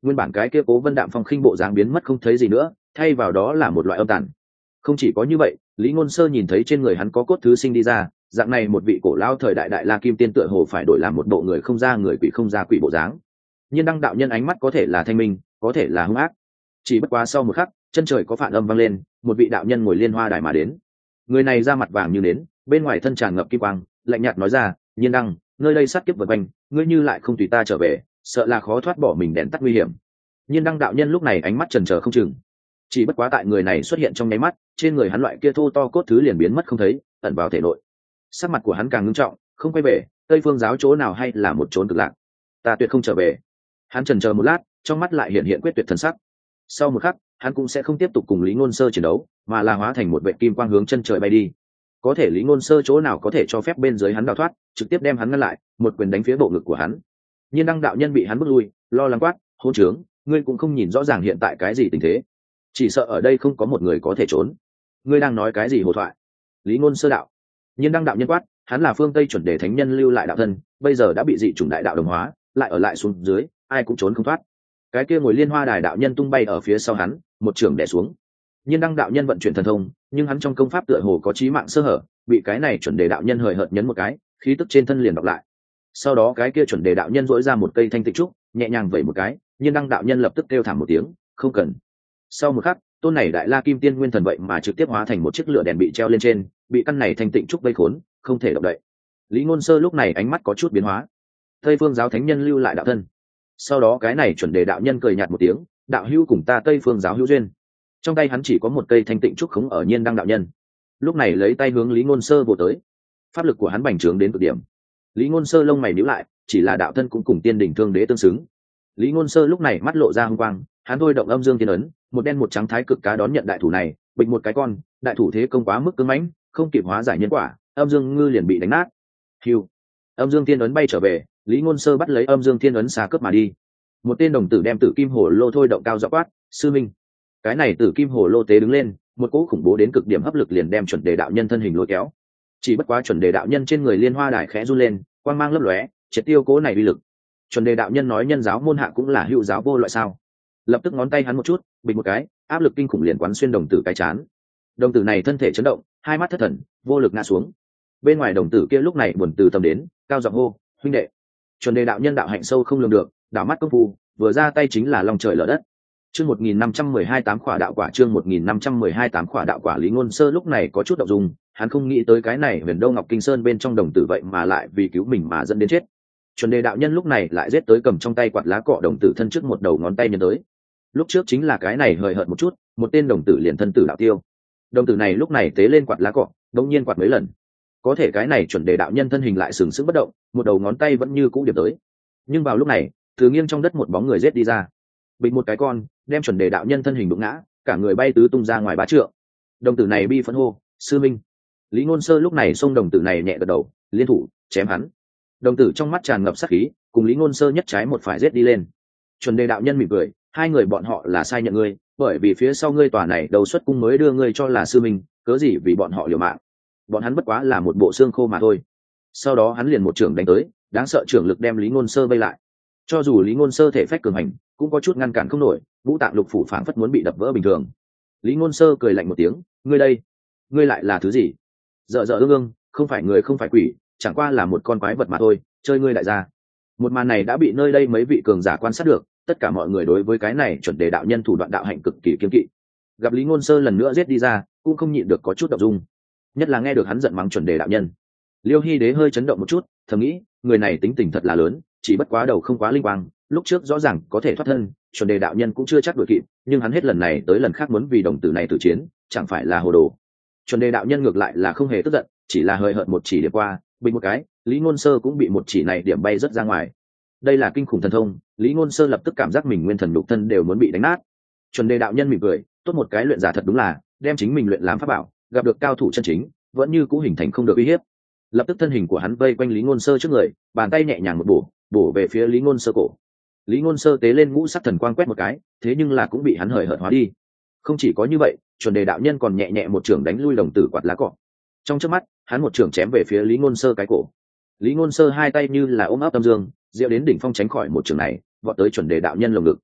nguyên bản cái kia Cố Vân Đạm phong khinh bộ dáng biến mất không thấy gì nữa, thay vào đó là một loại âm tàn. Không chỉ có như vậy, Lý Ngôn Sơ nhìn thấy trên người hắn có cốt thứ sinh đi ra, dạng này một vị cổ lao thời đại đại la kim tiên tựa hồ phải đổi làm một bộ người không ra người, quỷ không ra quỷ bộ dáng. Nhiên Đăng đạo nhân ánh mắt có thể là thanh minh, có thể là hung ác. Chỉ bất quá sau một khắc, chân trời có phản âm vang lên, một vị đạo nhân ngồi liên hoa đài mà đến. Người này da mặt vàng như nến, bên ngoài thân tràn ngập kim quang, lạnh nhạt nói ra: Nhiên Đăng, nơi đây sát kiếp vượt quanh, ngươi như lại không tùy ta trở về, sợ là khó thoát bỏ mình đèn tắt nguy hiểm. Nhiên Đăng đạo nhân lúc này ánh mắt chần chờ không chừng. Chỉ bất quá tại người này xuất hiện trong nháy mắt, trên người hắn loại kia thô to cốt thứ liền biến mất không thấy, ẩn vào thể nội. Sắc mặt của hắn càng ngưng trọng, không quay về, Tây Phương giáo chỗ nào hay là một chốn cực lạc, ta tuyệt không trở về. Hắn chần chờ một lát, trong mắt lại hiện hiện quyết tuyệt thần sắc. Sau một khắc, hắn cũng sẽ không tiếp tục cùng Lý Ngôn Sơ chiến đấu, mà là hóa thành một vệt kim quang hướng chân trời bay đi. Có thể Lý Ngôn Sơ chỗ nào có thể cho phép bên dưới hắn đào thoát, trực tiếp đem hắn ngăn lại, một quyền đánh phía bộ ngực của hắn. Nhiên Đăng đạo nhân bị hắn bước lui, lo lắng quát: hỗn trướng, ngươi cũng không nhìn rõ ràng hiện tại cái gì tình thế, chỉ sợ ở đây không có một người có thể trốn. Ngươi đang nói cái gì hồ thoại? Lý Ngôn Sơ đạo. Nhiên Đăng đạo nhân quát: hắn là phương Tây chuẩn đề thánh nhân lưu lại đạo thân, bây giờ đã bị dị chủng đại đạo đồng hóa, lại ở lại xuống dưới, ai cũng trốn không thoát. Cái kia ngồi liên hoa đài đạo nhân tung bay ở phía sau hắn, một trường đè xuống. Nhiên Đăng đạo nhân vận chuyển thần thông, nhưng hắn trong công pháp tựa hồ có chí mạng sơ hở, bị cái này chuẩn đề đạo nhân hời hợt nhấn một cái, khí tức trên thân liền đọc lại. Sau đó cái kia chuẩn đề đạo nhân dỗi ra một cây thanh tịnh trúc, nhẹ nhàng vẩy một cái, Nhiên Đăng đạo nhân lập tức kêu thảm một tiếng, không cần. Sau một khắc, tôn này đại la kim tiên nguyên thần vậy mà trực tiếp hóa thành một chiếc lửa đèn bị treo lên trên, bị căn này thanh tịnh trúc vây khốn, không thể động đậy. Lý Ngôn Sơ lúc này ánh mắt có chút biến hóa. Tây Phương giáo thánh nhân lưu lại đạo thân. Sau đó cái này chuẩn đề đạo nhân cười nhạt một tiếng: đạo hữu cùng ta Tây Phương giáo hữu duyên. Trong tay hắn chỉ có một cây thanh tịnh trúc khống ở Nhiên Đăng đạo nhân, lúc này lấy tay hướng Lý Ngôn Sơ vồ tới. Pháp lực của hắn bành trướng đến cực điểm. Lý Ngôn Sơ lông mày nhíu lại, chỉ là đạo thân cũng cùng tiên đỉnh thương đế tương xứng. Lý Ngôn Sơ lúc này mắt lộ ra hung quang, hắn thôi động âm dương thiên ấn, một đen một trắng thái cực cá đón nhận đại thủ này, bịch một cái con, đại thủ thế công quá mức cứng mãnh, không kịp hóa giải nhân quả, âm dương ngư liền bị đánh nát. Hưu, âm dương thiên ấn bay trở về, Lý Ngôn Sơ bắt lấy âm dương thiên ấn xà cướp mà đi. Một tên đồng tử đem tử kim hồ lô thôi động cao giọng quát: sư minh. Cái này tử kim hồ lô tế đứng lên, một cỗ khủng bố đến cực điểm hấp lực liền đem chuẩn đề đạo nhân thân hình lôi kéo. Chỉ bất quá chuẩn đề đạo nhân trên người liên hoa đài khẽ run lên, quang mang lấp lóe, triệt tiêu cỗ này uy lực. Chuẩn đề đạo nhân nói nhân giáo môn hạ cũng là hữu giáo vô loại sao? Lập tức ngón tay hắn một chút, bịch một cái, áp lực kinh khủng liền quán xuyên đồng tử cái chán. Đồng tử này thân thể chấn động, hai mắt thất thần, vô lực ngã xuống. Bên ngoài đồng tử kia lúc này buồn từ tâm đến, cao giọng hô: huynh đệ. Chuẩn đề đạo nhân đạo hạnh sâu không lường được, đảo mắt công phu, vừa ra tay chính là long trời lở đất. Chương 1512 tám khỏa đạo quả, chương 1512 tám khỏa đạo quả. Lý Ngôn Sơ lúc này có chút động dung, hắn không nghĩ tới cái này Huyền Đô Ngọc Kinh Sơn bên trong đồng tử vậy mà lại vì cứu mình mà dẫn đến chết. Chuẩn đề đạo nhân lúc này lại giết tới, cầm trong tay quạt lá cọ đồng tử thân trước một đầu ngón tay nhấn tới. Lúc trước chính là cái này hời hợt một chút, một tên đồng tử liền thân tử đạo tiêu. Đồng tử này lúc này tế lên quạt lá cọ, đột nhiên quạt mấy lần. Có thể cái này chuẩn đề đạo nhân thân hình lại sừng sững bất động, một đầu ngón tay vẫn như cũ điểm tới. Nhưng vào lúc này, từ nghiêng trong đất một bóng người giết đi ra, bịch một cái con, đem chuẩn đề đạo nhân thân hình đụng ngã, cả người bay tứ tung ra ngoài 3 trượng. Đồng tử này bi phẫn hô: sư minh. Lý Ngôn Sơ lúc này xông đồng tử này nhẹ gật đầu, liên thủ chém hắn. Đồng tử trong mắt tràn ngập sát khí, cùng Lý Ngôn Sơ nhất trái một phải giết đi lên. Chuẩn đề đạo nhân mỉm cười: hai người bọn họ là sai nhận ngươi, bởi vì phía sau ngươi tòa này đầu xuất cung mới đưa ngươi cho là sư minh, cớ gì vì bọn họ liều mạng. Bọn hắn bất quá là một bộ xương khô mà thôi. Sau đó hắn liền một trường đánh tới, đáng sợ trường lực đem Lý Ngôn Sơ vây lại. Cho dù Lý Ngôn Sơ thể phách cường hành, cũng có chút ngăn cản không nổi, ngũ tạng lục phủ phảng phất muốn bị đập vỡ bình thường. Lý Ngôn Sơ cười lạnh một tiếng: ngươi đây, ngươi lại là thứ gì? Dở dở ương ương, không phải người không phải quỷ, chẳng qua là một con quái vật mà thôi, chơi ngươi đại gia. Một màn này đã bị nơi đây mấy vị cường giả quan sát được, tất cả mọi người đối với cái này chuẩn đề đạo nhân thủ đoạn đạo hạnh cực kỳ kiêng kỵ. Gặp Lý Ngôn Sơ lần nữa giết đi ra, cũng không nhịn được có chút động dung. Nhất là nghe được hắn giận mắng chuẩn đề đạo nhân, Liêu Hy Đế hơi chấn động một chút, thầm nghĩ, người này tính tình thật là lớn, chỉ bất quá đầu không quá linh quang, lúc trước rõ ràng có thể thoát thân, chuẩn đề đạo nhân cũng chưa chắc đuổi kịp, nhưng hắn hết lần này tới lần khác muốn vì đồng tử này tự chiến, chẳng phải là hồ đồ. Chuẩn đề đạo nhân ngược lại là không hề tức giận, chỉ là hơi hợt một chỉ điểm qua, bình một cái, Lý Ngôn Sơ cũng bị một chỉ này điểm bay rất ra ngoài. Đây là kinh khủng thần thông, Lý Ngôn Sơ lập tức cảm giác mình nguyên thần nhục thân đều muốn bị đánh nát. Chuẩn đề đạo nhân mỉm cười, tốt một cái luyện giả thật đúng là, đem chính mình luyện làm pháp bảo, gặp được cao thủ chân chính, vẫn như cũ hình thành không được uy hiếp. Lập tức thân hình của hắn vây quanh Lý Ngôn Sơ trước người, bàn tay nhẹ nhàng một bổ về phía Lý Ngôn Sơ cổ. Lý Ngôn Sơ tế lên ngũ sắc thần quang quét một cái, thế nhưng là cũng bị hắn hời hợt hóa đi. Không chỉ có như vậy, chuẩn đề đạo nhân còn nhẹ nhẹ một chưởng đánh lui đồng tử quạt lá cọ. Trong chớp mắt, hắn một chưởng chém về phía Lý Ngôn Sơ cái cổ. Lý Ngôn Sơ hai tay như là ôm ấp tâm dương, diệu đến đỉnh phong tránh khỏi một chưởng này, vọt tới chuẩn đề đạo nhân lồng ngực.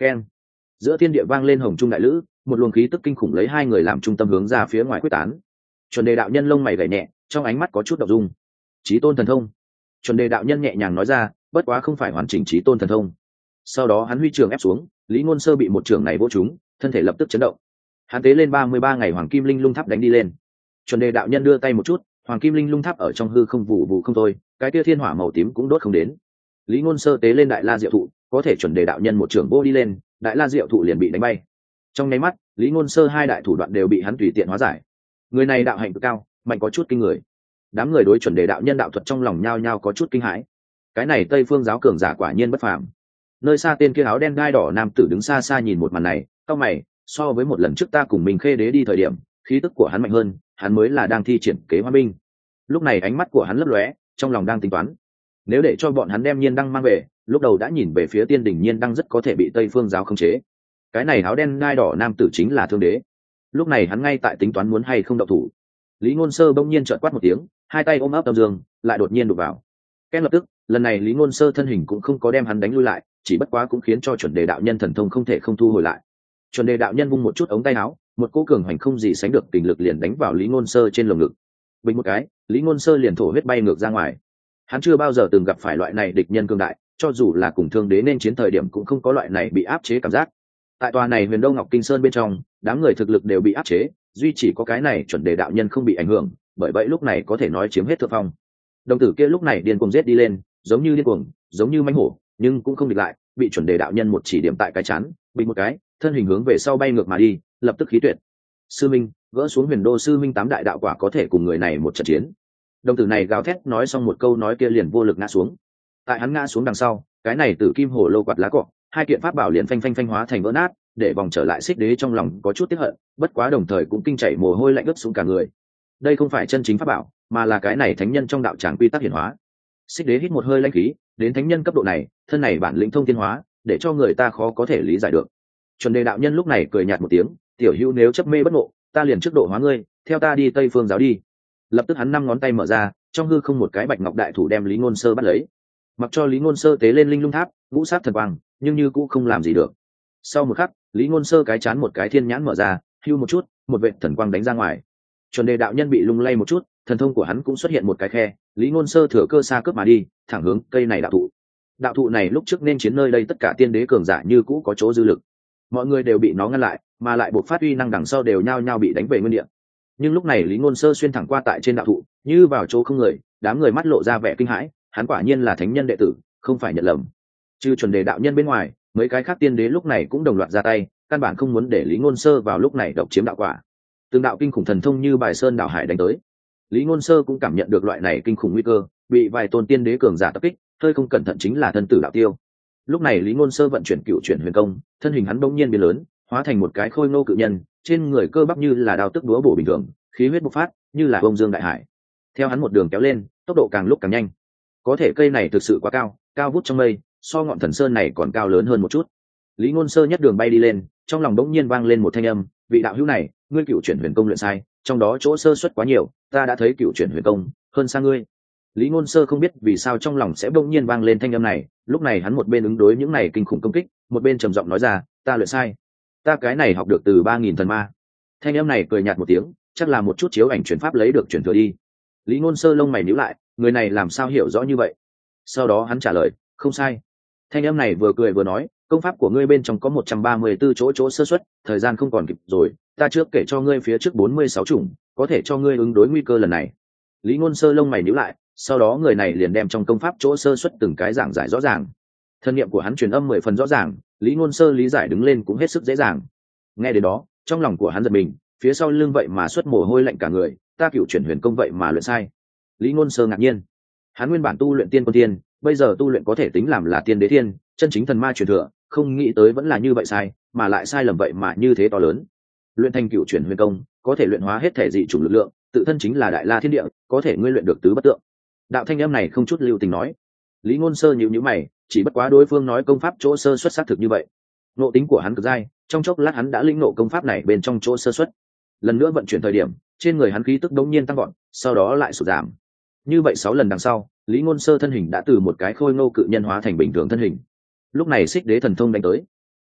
keng. Giữa thiên địa vang lên hồng trung đại lữ, một luồng khí tức kinh khủng lấy hai người làm trung tâm hướng ra phía ngoài quyết tán. Chuẩn đề đạo nhân lông mày gảy nhẹ, trong ánh mắt có chút động dung. Chí tôn thần thông. Chuẩn đề đạo nhân nhẹ nhàng nói ra, bất quá không phải hoàn chỉnh chí tôn thần thông. Sau đó hắn huy trường ép xuống, Lý Ngôn Sơ bị một trường này vỗ trúng, thân thể lập tức chấn động. Hắn tế lên 33 ngày hoàng kim linh lung tháp đánh đi lên. Chuẩn đề đạo nhân đưa tay một chút, hoàng kim linh lung tháp ở trong hư không vụ vụ không thôi, cái kia thiên hỏa màu tím cũng đốt không đến. Lý Ngôn Sơ tế lên đại la diệu thụ, có thể chuẩn đề đạo nhân một trường vô đi lên, đại la diệu thụ liền bị đánh bay. Trong nháy mắt, Lý Ngôn Sơ hai đại thủ đoạn đều bị hắn tùy tiện hóa giải. Người này đạo hạnh cực cao, mạnh có chút kinh người. Đám người đối chuẩn đề đạo nhân đạo thuật trong lòng nhao nhao có chút kinh hãi. Cái này Tây Phương giáo cường giả quả nhiên bất phàm. Nơi xa tên kia áo đen gai đỏ nam tử đứng xa xa nhìn một màn này, cau mày, so với một lần trước ta cùng mình Khê Đế đi thời điểm, khí tức của hắn mạnh hơn, hắn mới là đang thi triển kế hoa binh. Lúc này ánh mắt của hắn lấp lóe, trong lòng đang tính toán, nếu để cho bọn hắn đem Nhiên Đăng mang về, lúc đầu đã nhìn về phía Tiên Đỉnh Nhiên Đăng rất có thể bị Tây Phương giáo khống chế. Cái này áo đen gai đỏ nam tử chính là Thương Đế. Lúc này hắn ngay tại tính toán muốn hay không động thủ. Lý Ngôn Sơ bỗng nhiên trợn quát một tiếng, hai tay ôm ấp Âm Dương, lại đột nhiên đụng vào. Kết lập tức, lần này Lý Ngôn Sơ thân hình cũng không có đem hắn đánh lui lại, chỉ bất quá cũng khiến cho chuẩn đề đạo nhân thần thông không thể không thu hồi lại. Chuẩn đề đạo nhân vung một chút ống tay áo, một cỗ cường hành không gì sánh được kình lực liền đánh vào Lý Ngôn Sơ trên lồng ngực. Bình một cái, Lý Ngôn Sơ liền thổ huyết bay ngược ra ngoài. Hắn chưa bao giờ từng gặp phải loại này địch nhân cường đại, cho dù là cùng Thương Đế nên chiến thời điểm cũng không có loại này bị áp chế cảm giác. Tại tòa này Huyền Đông Ngọc Kinh Sơn bên trong, đám người thực lực đều bị áp chế, duy chỉ có cái này chuẩn đề đạo nhân không bị ảnh hưởng, bởi vậy lúc này có thể nói chiếm hết thượng phong. Đồng tử kia lúc này điên cuồng giết đi lên, giống như điên cuồng, giống như mãnh hổ, nhưng cũng không địch lại, bị chuẩn đề đạo nhân một chỉ điểm tại cái chán, bình một cái, thân hình hướng về sau bay ngược mà đi, lập tức khí tuyệt. Sư minh, gỡ xuống Huyền Đô sư minh tám đại đạo quả có thể cùng người này một trận chiến. Đồng tử này gào thét nói xong một câu nói kia liền vô lực ngã xuống. Tại hắn ngã xuống đằng sau, cái này tử kim hồ lô quạt lá cọ, hai kiện pháp bảo liền phanh phanh phanh hóa thành vỡ nát, để vòng trở lại Xích Đế trong lòng có chút tiếc hận, bất quá đồng thời cũng kinh chảy mồ hôi lạnh ướt xuống cả người. Đây không phải chân chính pháp bảo, mà là cái này thánh nhân trong đạo tràng quy tắc hiển hóa. Xích Đế hít một hơi lãnh khí, đến thánh nhân cấp độ này, thân này bản lĩnh thông thiên hóa, để cho người ta khó có thể lý giải được. Chuẩn đề đạo nhân lúc này cười nhạt một tiếng, tiểu hữu nếu chấp mê bất ngộ, ta liền trước độ hóa ngươi, theo ta đi Tây Phương giáo đi. Lập tức hắn năm ngón tay mở ra, trong hư không một cái bạch ngọc đại thủ đem Lý Ngôn Sơ bắt lấy. Mặc cho Lý Ngôn Sơ tế lên linh lung tháp, ngũ sát thần quang, nhưng như cũng không làm gì được. Sau một khắc, Lý Ngôn Sơ cái chán một cái thiên nhãn mở ra, hưu một chút, một vệt thần quang đánh ra ngoài. Chuẩn đề đạo nhân bị lung lay một chút, thần thông của hắn cũng xuất hiện một cái khe, Lý Ngôn Sơ thừa cơ xa cướp mà đi, thẳng hướng cây này đạo thụ. Đạo thụ này lúc trước nên chiến nơi đây tất cả tiên đế cường giả như cũ có chỗ dư lực. Mọi người đều bị nó ngăn lại, mà lại buộc phát uy năng đằng sau đều nhao nhao bị đánh về nguyên địa. Nhưng lúc này Lý Ngôn Sơ xuyên thẳng qua tại trên đạo thụ, như vào chỗ không người, đám người mắt lộ ra vẻ kinh hãi, hắn quả nhiên là thánh nhân đệ tử, không phải nhận lầm. Trừ chuẩn đề đạo nhân bên ngoài, mấy cái khác tiên đế lúc này cũng đồng loạt ra tay, căn bản không muốn để Lý Ngôn Sơ vào lúc này độc chiếm đạo quả. Từng đạo kinh khủng thần thông như bài sơn đảo hải đánh tới. Lý Ngôn Sơ cũng cảm nhận được loại này kinh khủng nguy cơ, bị vài tôn tiên đế cường giả tập kích, hơi không cẩn thận chính là thân tử đạo tiêu. Lúc này Lý Ngôn Sơ vận chuyển Cựu Chuyển Huyền Công, thân hình hắn bỗng nhiên biến lớn, hóa thành một cái khôi ngô cự nhân, trên người cơ bắp như là đao tức đúa bổ bình thường, khí huyết bộc phát, như là bông dương đại hải. Theo hắn một đường kéo lên, tốc độ càng lúc càng nhanh. Có thể cây này thực sự quá cao, cao vút trong mây, so ngọn thần sơn này còn cao lớn hơn một chút. Lý Ngôn Sơ nhất đường bay đi lên, trong lòng bỗng nhiên vang lên một thanh âm, vị đạo hữu này, ngươi Cựu Chuyển Huyền Công luyện sai, trong đó chỗ sơ suất quá nhiều, ta đã thấy Cựu Chuyển Huyền Công hơn xa ngươi. Lý Ngôn Sơ không biết vì sao trong lòng sẽ bỗng nhiên vang lên thanh âm này, lúc này hắn một bên ứng đối những này kinh khủng công kích, một bên trầm giọng nói ra, ta luyện sai, ta cái này học được từ 3000 thần ma. Thanh âm này cười nhạt một tiếng, chắc là một chút chiếu ảnh chuyển pháp lấy được chuyển thừa đi. Lý Ngôn Sơ lông mày nhíu lại, người này làm sao hiểu rõ như vậy? Sau đó hắn trả lời, không sai. Thanh âm này vừa cười vừa nói, công pháp của ngươi bên trong có 134 chỗ sơ suất, thời gian không còn kịp rồi, ta trước kể cho ngươi phía trước 46 chủng, có thể cho ngươi ứng đối nguy cơ lần này. Lý Ngôn Sơ lông mày nhíu lại, sau đó người này liền đem trong công pháp chỗ sơ suất từng cái giảng giải rõ ràng. Thân niệm của hắn truyền âm 10 phần rõ ràng, Lý Ngôn Sơ lý giải đứng lên cũng hết sức dễ dàng. Nghe đến đó, trong lòng của hắn giật mình, phía sau lưng vậy mà xuất mồ hôi lạnh cả người, ta Cựu Chuyển Huyền Công vậy mà luyện sai. Lý Ngôn Sơ ngạc nhiên, hắn nguyên bản tu luyện tiên quân tiên, bây giờ tu luyện có thể tính làm là tiên đế thiên, chân chính thần ma truyền thừa, không nghĩ tới vẫn là như vậy sai, mà lại sai lầm vậy mà như thế to lớn. Luyện thành Cựu Chuyển Huyền Công, có thể luyện hóa hết thể dị chủng lực lượng, tự thân chính là đại la thiên địa, có thể ngươi luyện được tứ bất tượng. Đạo thanh âm này không chút lưu tình nói. Lý Ngôn Sơ nhíu nhíu mày, chỉ bất quá đối phương nói công pháp chỗ sơ xuất sắc thực như vậy. Ngộ tính của hắn cực dai, trong chốc lát hắn đã linh ngộ công pháp này bên trong chỗ sơ xuất. Lần nữa vận chuyển thời điểm, trên người hắn khí tức đống nhiên tăng vọt, sau đó lại sụt giảm. Như vậy 6 lần đằng sau, Lý Ngôn Sơ thân hình đã từ một cái khôi ngô cự nhân hóa thành bình thường thân hình. Lúc này Xích Đế thần thông đánh tới.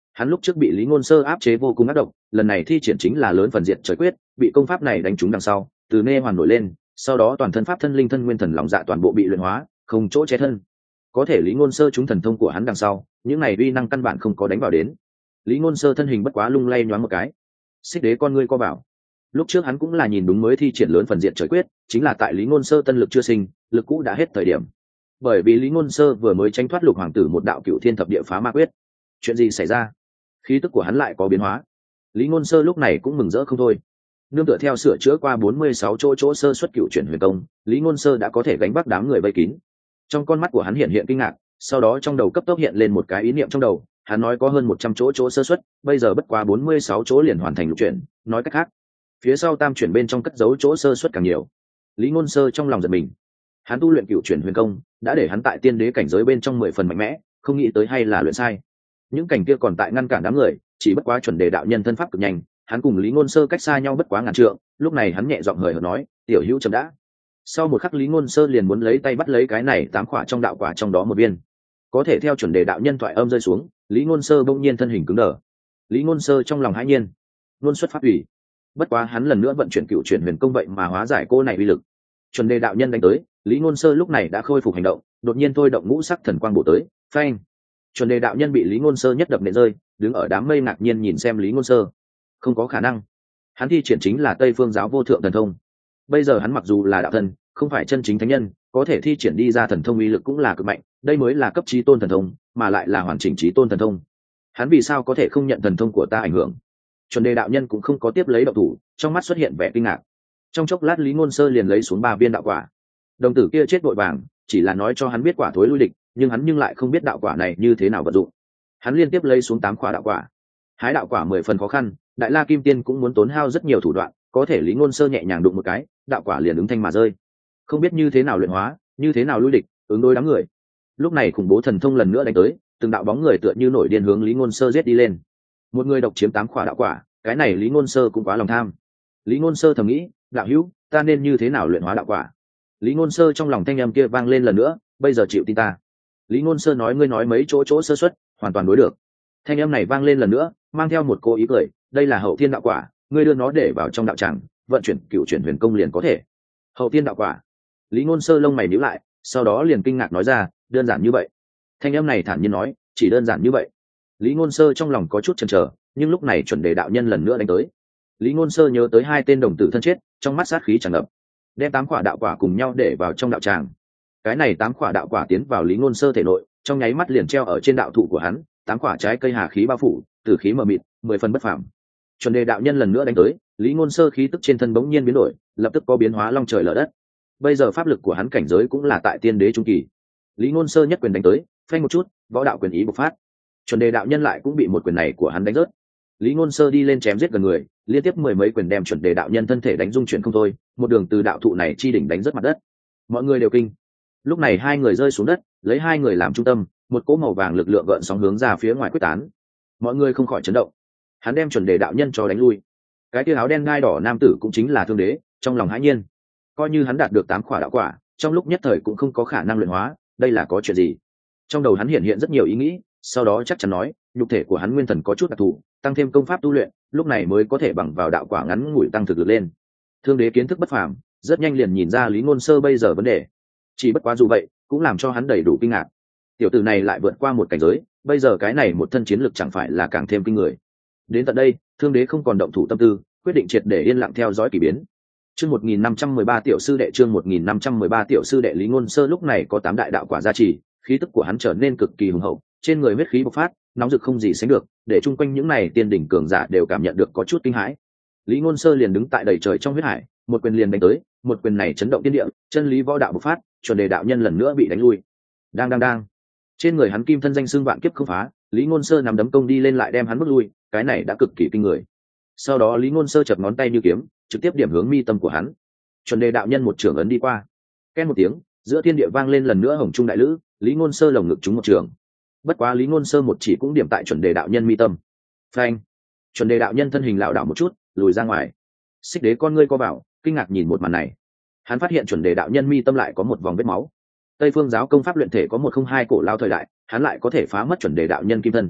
Hắn lúc trước bị Lý Ngôn Sơ áp chế vô cùng ác độc, lần này thi triển chính là lớn phần diệt trời quyết, bị công pháp này đánh trúng đằng sau, từ nê hoàn nổi lên, sau đó toàn thân pháp thân linh thân nguyên thần lòng dạ toàn bộ bị luyện hóa, không chỗ che thân. Có thể Lý Ngôn Sơ trúng thần thông của hắn đằng sau, những này uy năng căn bản không có đánh vào đến. Lý Ngôn Sơ thân hình bất quá lung lay nhoáng một cái. Xích Đế con ngươi co vào. Lúc trước hắn cũng là nhìn đúng mới thi triển lớn phần diệt trời quyết, chính là tại Lý Ngôn Sơ tân lực chưa sinh, lực cũ đã hết thời điểm. Bởi vì Lý Ngôn Sơ vừa mới tránh thoát Lục Hoàng tử một đạo cửu thiên thập địa phá ma quyết. Chuyện gì xảy ra? Khí tức của hắn lại có biến hóa. Lý Ngôn Sơ lúc này cũng mừng rỡ không thôi. Nương tựa theo sửa chữa qua 46 chỗ sơ xuất cửu chuyển huyền công, Lý Ngôn Sơ đã có thể gánh vác đám người vây kín. Trong con mắt của hắn hiện kinh ngạc, sau đó trong đầu cấp tốc hiện lên một cái ý niệm trong đầu, hắn nói có hơn 100 chỗ sơ xuất, bây giờ bất quá 46 chỗ liền hoàn thành lục chuyển, nói cách khác, phía sau tam chuyển bên trong cất giấu chỗ sơ xuất càng nhiều. Lý Ngôn Sơ trong lòng giật mình. Hắn tu luyện cửu chuyển huyền công, đã để hắn tại tiên đế cảnh giới bên trong 10 phần mạnh mẽ, không nghĩ tới hay là luyện sai. Những cảnh kia còn tại ngăn cản đám người, chỉ bất quá chuẩn đề đạo nhân thân pháp cực nhanh, hắn cùng Lý Ngôn Sơ cách xa nhau bất quá ngàn trượng, lúc này hắn nhẹ giọng hời hợt nói, "Tiểu hữu chậm đã." Sau một khắc Lý Ngôn Sơ liền muốn lấy tay bắt lấy cái này 8 quả trong đạo quả trong đó một viên. Có thể theo chuẩn đề đạo nhân thoại âm rơi xuống, Lý Ngôn Sơ bỗng nhiên thân hình cứng đờ. Lý Ngôn Sơ trong lòng hãi nhiên, luôn xuất pháp ủy. Bất quá hắn lần nữa vận chuyển cửu chuyển huyền công vậy mà hóa giải cô này uy lực. Chuẩn đề đạo nhân đánh tới, Lý Ngôn Sơ lúc này đã khôi phục hành động, đột nhiên thôi động ngũ sắc thần quang bổ tới, phanh. Chuẩn đề đạo nhân bị Lý Ngôn Sơ nhất đập nện rơi, đứng ở đám mây ngạc nhiên nhìn xem Lý Ngôn Sơ. Không có khả năng. Hắn thi triển chính là Tây Phương giáo vô thượng thần thông. Bây giờ hắn mặc dù là đạo thần, không phải chân chính thánh nhân, có thể thi triển đi ra thần thông uy lực cũng là cực mạnh, đây mới là cấp chí tôn thần thông, mà lại là hoàn chỉnh chí tôn thần thông. Hắn vì sao có thể không nhận thần thông của ta ảnh hưởng? Chuẩn đề đạo nhân cũng không có tiếp lấy động thủ, trong mắt xuất hiện vẻ kinh ngạc. Trong chốc lát Lý Ngôn Sơ liền lấy xuống 3 viên đạo quả. Đồng tử kia chết vội vàng, chỉ là nói cho hắn biết quả thối lui địch, nhưng hắn lại không biết đạo quả này như thế nào vận dụng. Hắn liên tiếp lấy xuống 8 quả đạo quả. Hái đạo quả 10 phần khó khăn, Đại La Kim Tiên cũng muốn tốn hao rất nhiều thủ đoạn, có thể Lý Ngôn Sơ nhẹ nhàng đụng một cái, đạo quả liền ứng thanh mà rơi. Không biết như thế nào luyện hóa, như thế nào lui địch, ứng đối đám người. Lúc này khủng bố thần thông lần nữa đánh tới, từng đạo bóng người tựa như nổi điên hướng Lý Ngôn Sơ giết đi lên. Một người độc chiếm 8 quả đạo quả, cái này Lý Ngôn Sơ cũng quá lòng tham. Lý Ngôn Sơ thầm nghĩ, đạo hữu, ta nên như thế nào luyện hóa đạo quả? Lý Ngôn Sơ trong lòng thanh âm kia vang lên lần nữa, bây giờ chịu tin ta. Lý Ngôn Sơ nói, ngươi nói mấy chỗ sơ suất, hoàn toàn đối được. Thanh âm này vang lên lần nữa, mang theo một cô ý cười, đây là hậu thiên đạo quả, ngươi đưa nó để vào trong đạo tràng, vận chuyển cửu chuyển huyền công liền có thể. Hậu thiên đạo quả. Lý Ngôn Sơ lông mày nhíu lại, sau đó liền kinh ngạc nói ra, đơn giản như vậy? Thanh âm này thản nhiên nói, chỉ đơn giản như vậy. Lý Ngôn Sơ trong lòng có chút chần chờ, nhưng lúc này chuẩn đề đạo nhân lần nữa đánh tới. Lý Ngôn Sơ nhớ tới 2 tên đồng tử thân chết, trong mắt sát khí tràn ngập, đem 8 quả đạo quả cùng nhau để vào trong đạo tràng. Cái này 8 quả đạo quả tiến vào Lý Ngôn Sơ thể nội, trong nháy mắt liền treo ở trên đạo thụ của hắn, 8 quả trái cây hà khí bao phủ, tử khí mờ mịt, 10 phần bất phàm. Chuẩn đề đạo nhân lần nữa đánh tới, Lý Ngôn Sơ khí tức trên thân bỗng nhiên biến đổi, lập tức có biến hóa long trời lở đất. Bây giờ pháp lực của hắn cảnh giới cũng là tại tiên đế trung kỳ. Lý Ngôn Sơ nhất quyền đánh tới, phanh một chút, võ đạo quyền ý bộc phát. Chuẩn đề đạo nhân lại cũng bị một quyền này của hắn đánh rớt. Lý Ngôn Sơ đi lên chém giết gần người, liên tiếp 10 mấy quyền đem chuẩn đề đạo nhân thân thể đánh rung chuyển không thôi, một đường từ đạo thụ này chi đỉnh đánh rớt mặt đất. Mọi người đều kinh. Lúc này 2 người rơi xuống đất, lấy 2 người làm trung tâm, một cỗ màu vàng lực lượng gợn sóng hướng ra phía ngoài quyết tán. Mọi người không khỏi chấn động. Hắn đem chuẩn đề đạo nhân cho đánh lui. Cái kia áo đen ngai đỏ nam tử cũng chính là Thương Đế, trong lòng hãi nhiên. Coi như hắn đạt được 8 quả đạo quả, trong lúc nhất thời cũng không có khả năng luyện hóa, đây là có chuyện gì? Trong đầu hắn hiện rất nhiều ý nghĩ, sau đó chắc chắn nói, nhục thể của hắn nguyên thần có chút đặc thù, tăng thêm công pháp tu luyện, lúc này mới có thể bằng vào đạo quả ngắn ngủi tăng thực lực lên. Thương Đế kiến thức bất phàm, rất nhanh liền nhìn ra Lý Ngôn Sơ bây giờ vấn đề. Chỉ bất quá dù vậy, cũng làm cho hắn đầy đủ kinh ngạc. Tiểu tử này lại vượt qua một cảnh giới, bây giờ cái này một thân chiến lực chẳng phải là càng thêm kinh người. Đến tận đây, Thương Đế không còn động thủ tâm tư, quyết định triệt để yên lặng theo dõi kỳ biến. Chương 1513 tiểu sư đệ, chương 1513 tiểu sư đệ. Lý Ngôn Sơ lúc này có 8 đại đạo quả gia trì, khí tức của hắn trở nên cực kỳ hùng hậu, trên người huyết khí bộc phát, nóng rực không gì sánh được, để chung quanh những này tiên đỉnh cường giả đều cảm nhận được có chút kinh hãi. Lý Ngôn Sơ liền đứng tại đầy trời trong huyết hải, một quyền liền đánh tới, một quyền này chấn động thiên địa, chân lý võ đạo bộc phát, chuẩn đề đạo nhân lần nữa bị đánh lui. Đang. Trên người hắn kim thân danh xưng vạn kiếp không phá, Lý Ngôn Sơ nắm đấm công đi lên lại đem hắn bước lui, cái này đã cực kỳ kinh người. Sau đó Lý Ngôn Sơ chập ngón tay như kiếm, trực tiếp điểm hướng mi tâm của hắn. Chuẩn đề đạo nhân một trường ấn đi qua, két một tiếng, giữa thiên địa vang lên lần nữa hồng trung đại lữ, Lý Ngôn Sơ lồng ngực trúng một trường. Bất quá Lý Ngôn Sơ một chỉ cũng điểm tại chuẩn đề đạo nhân mi tâm. Phanh! Chuẩn đề đạo nhân thân hình lảo đảo một chút, lùi ra ngoài. Xích Đế con ngươi co vào, kinh ngạc nhìn một màn này. Hắn phát hiện chuẩn đề đạo nhân mi tâm lại có một vòng vết máu. Tây Phương giáo công pháp luyện thể có 102 cổ lao thời đại, hắn lại có thể phá mất chuẩn đề đạo nhân kim thân.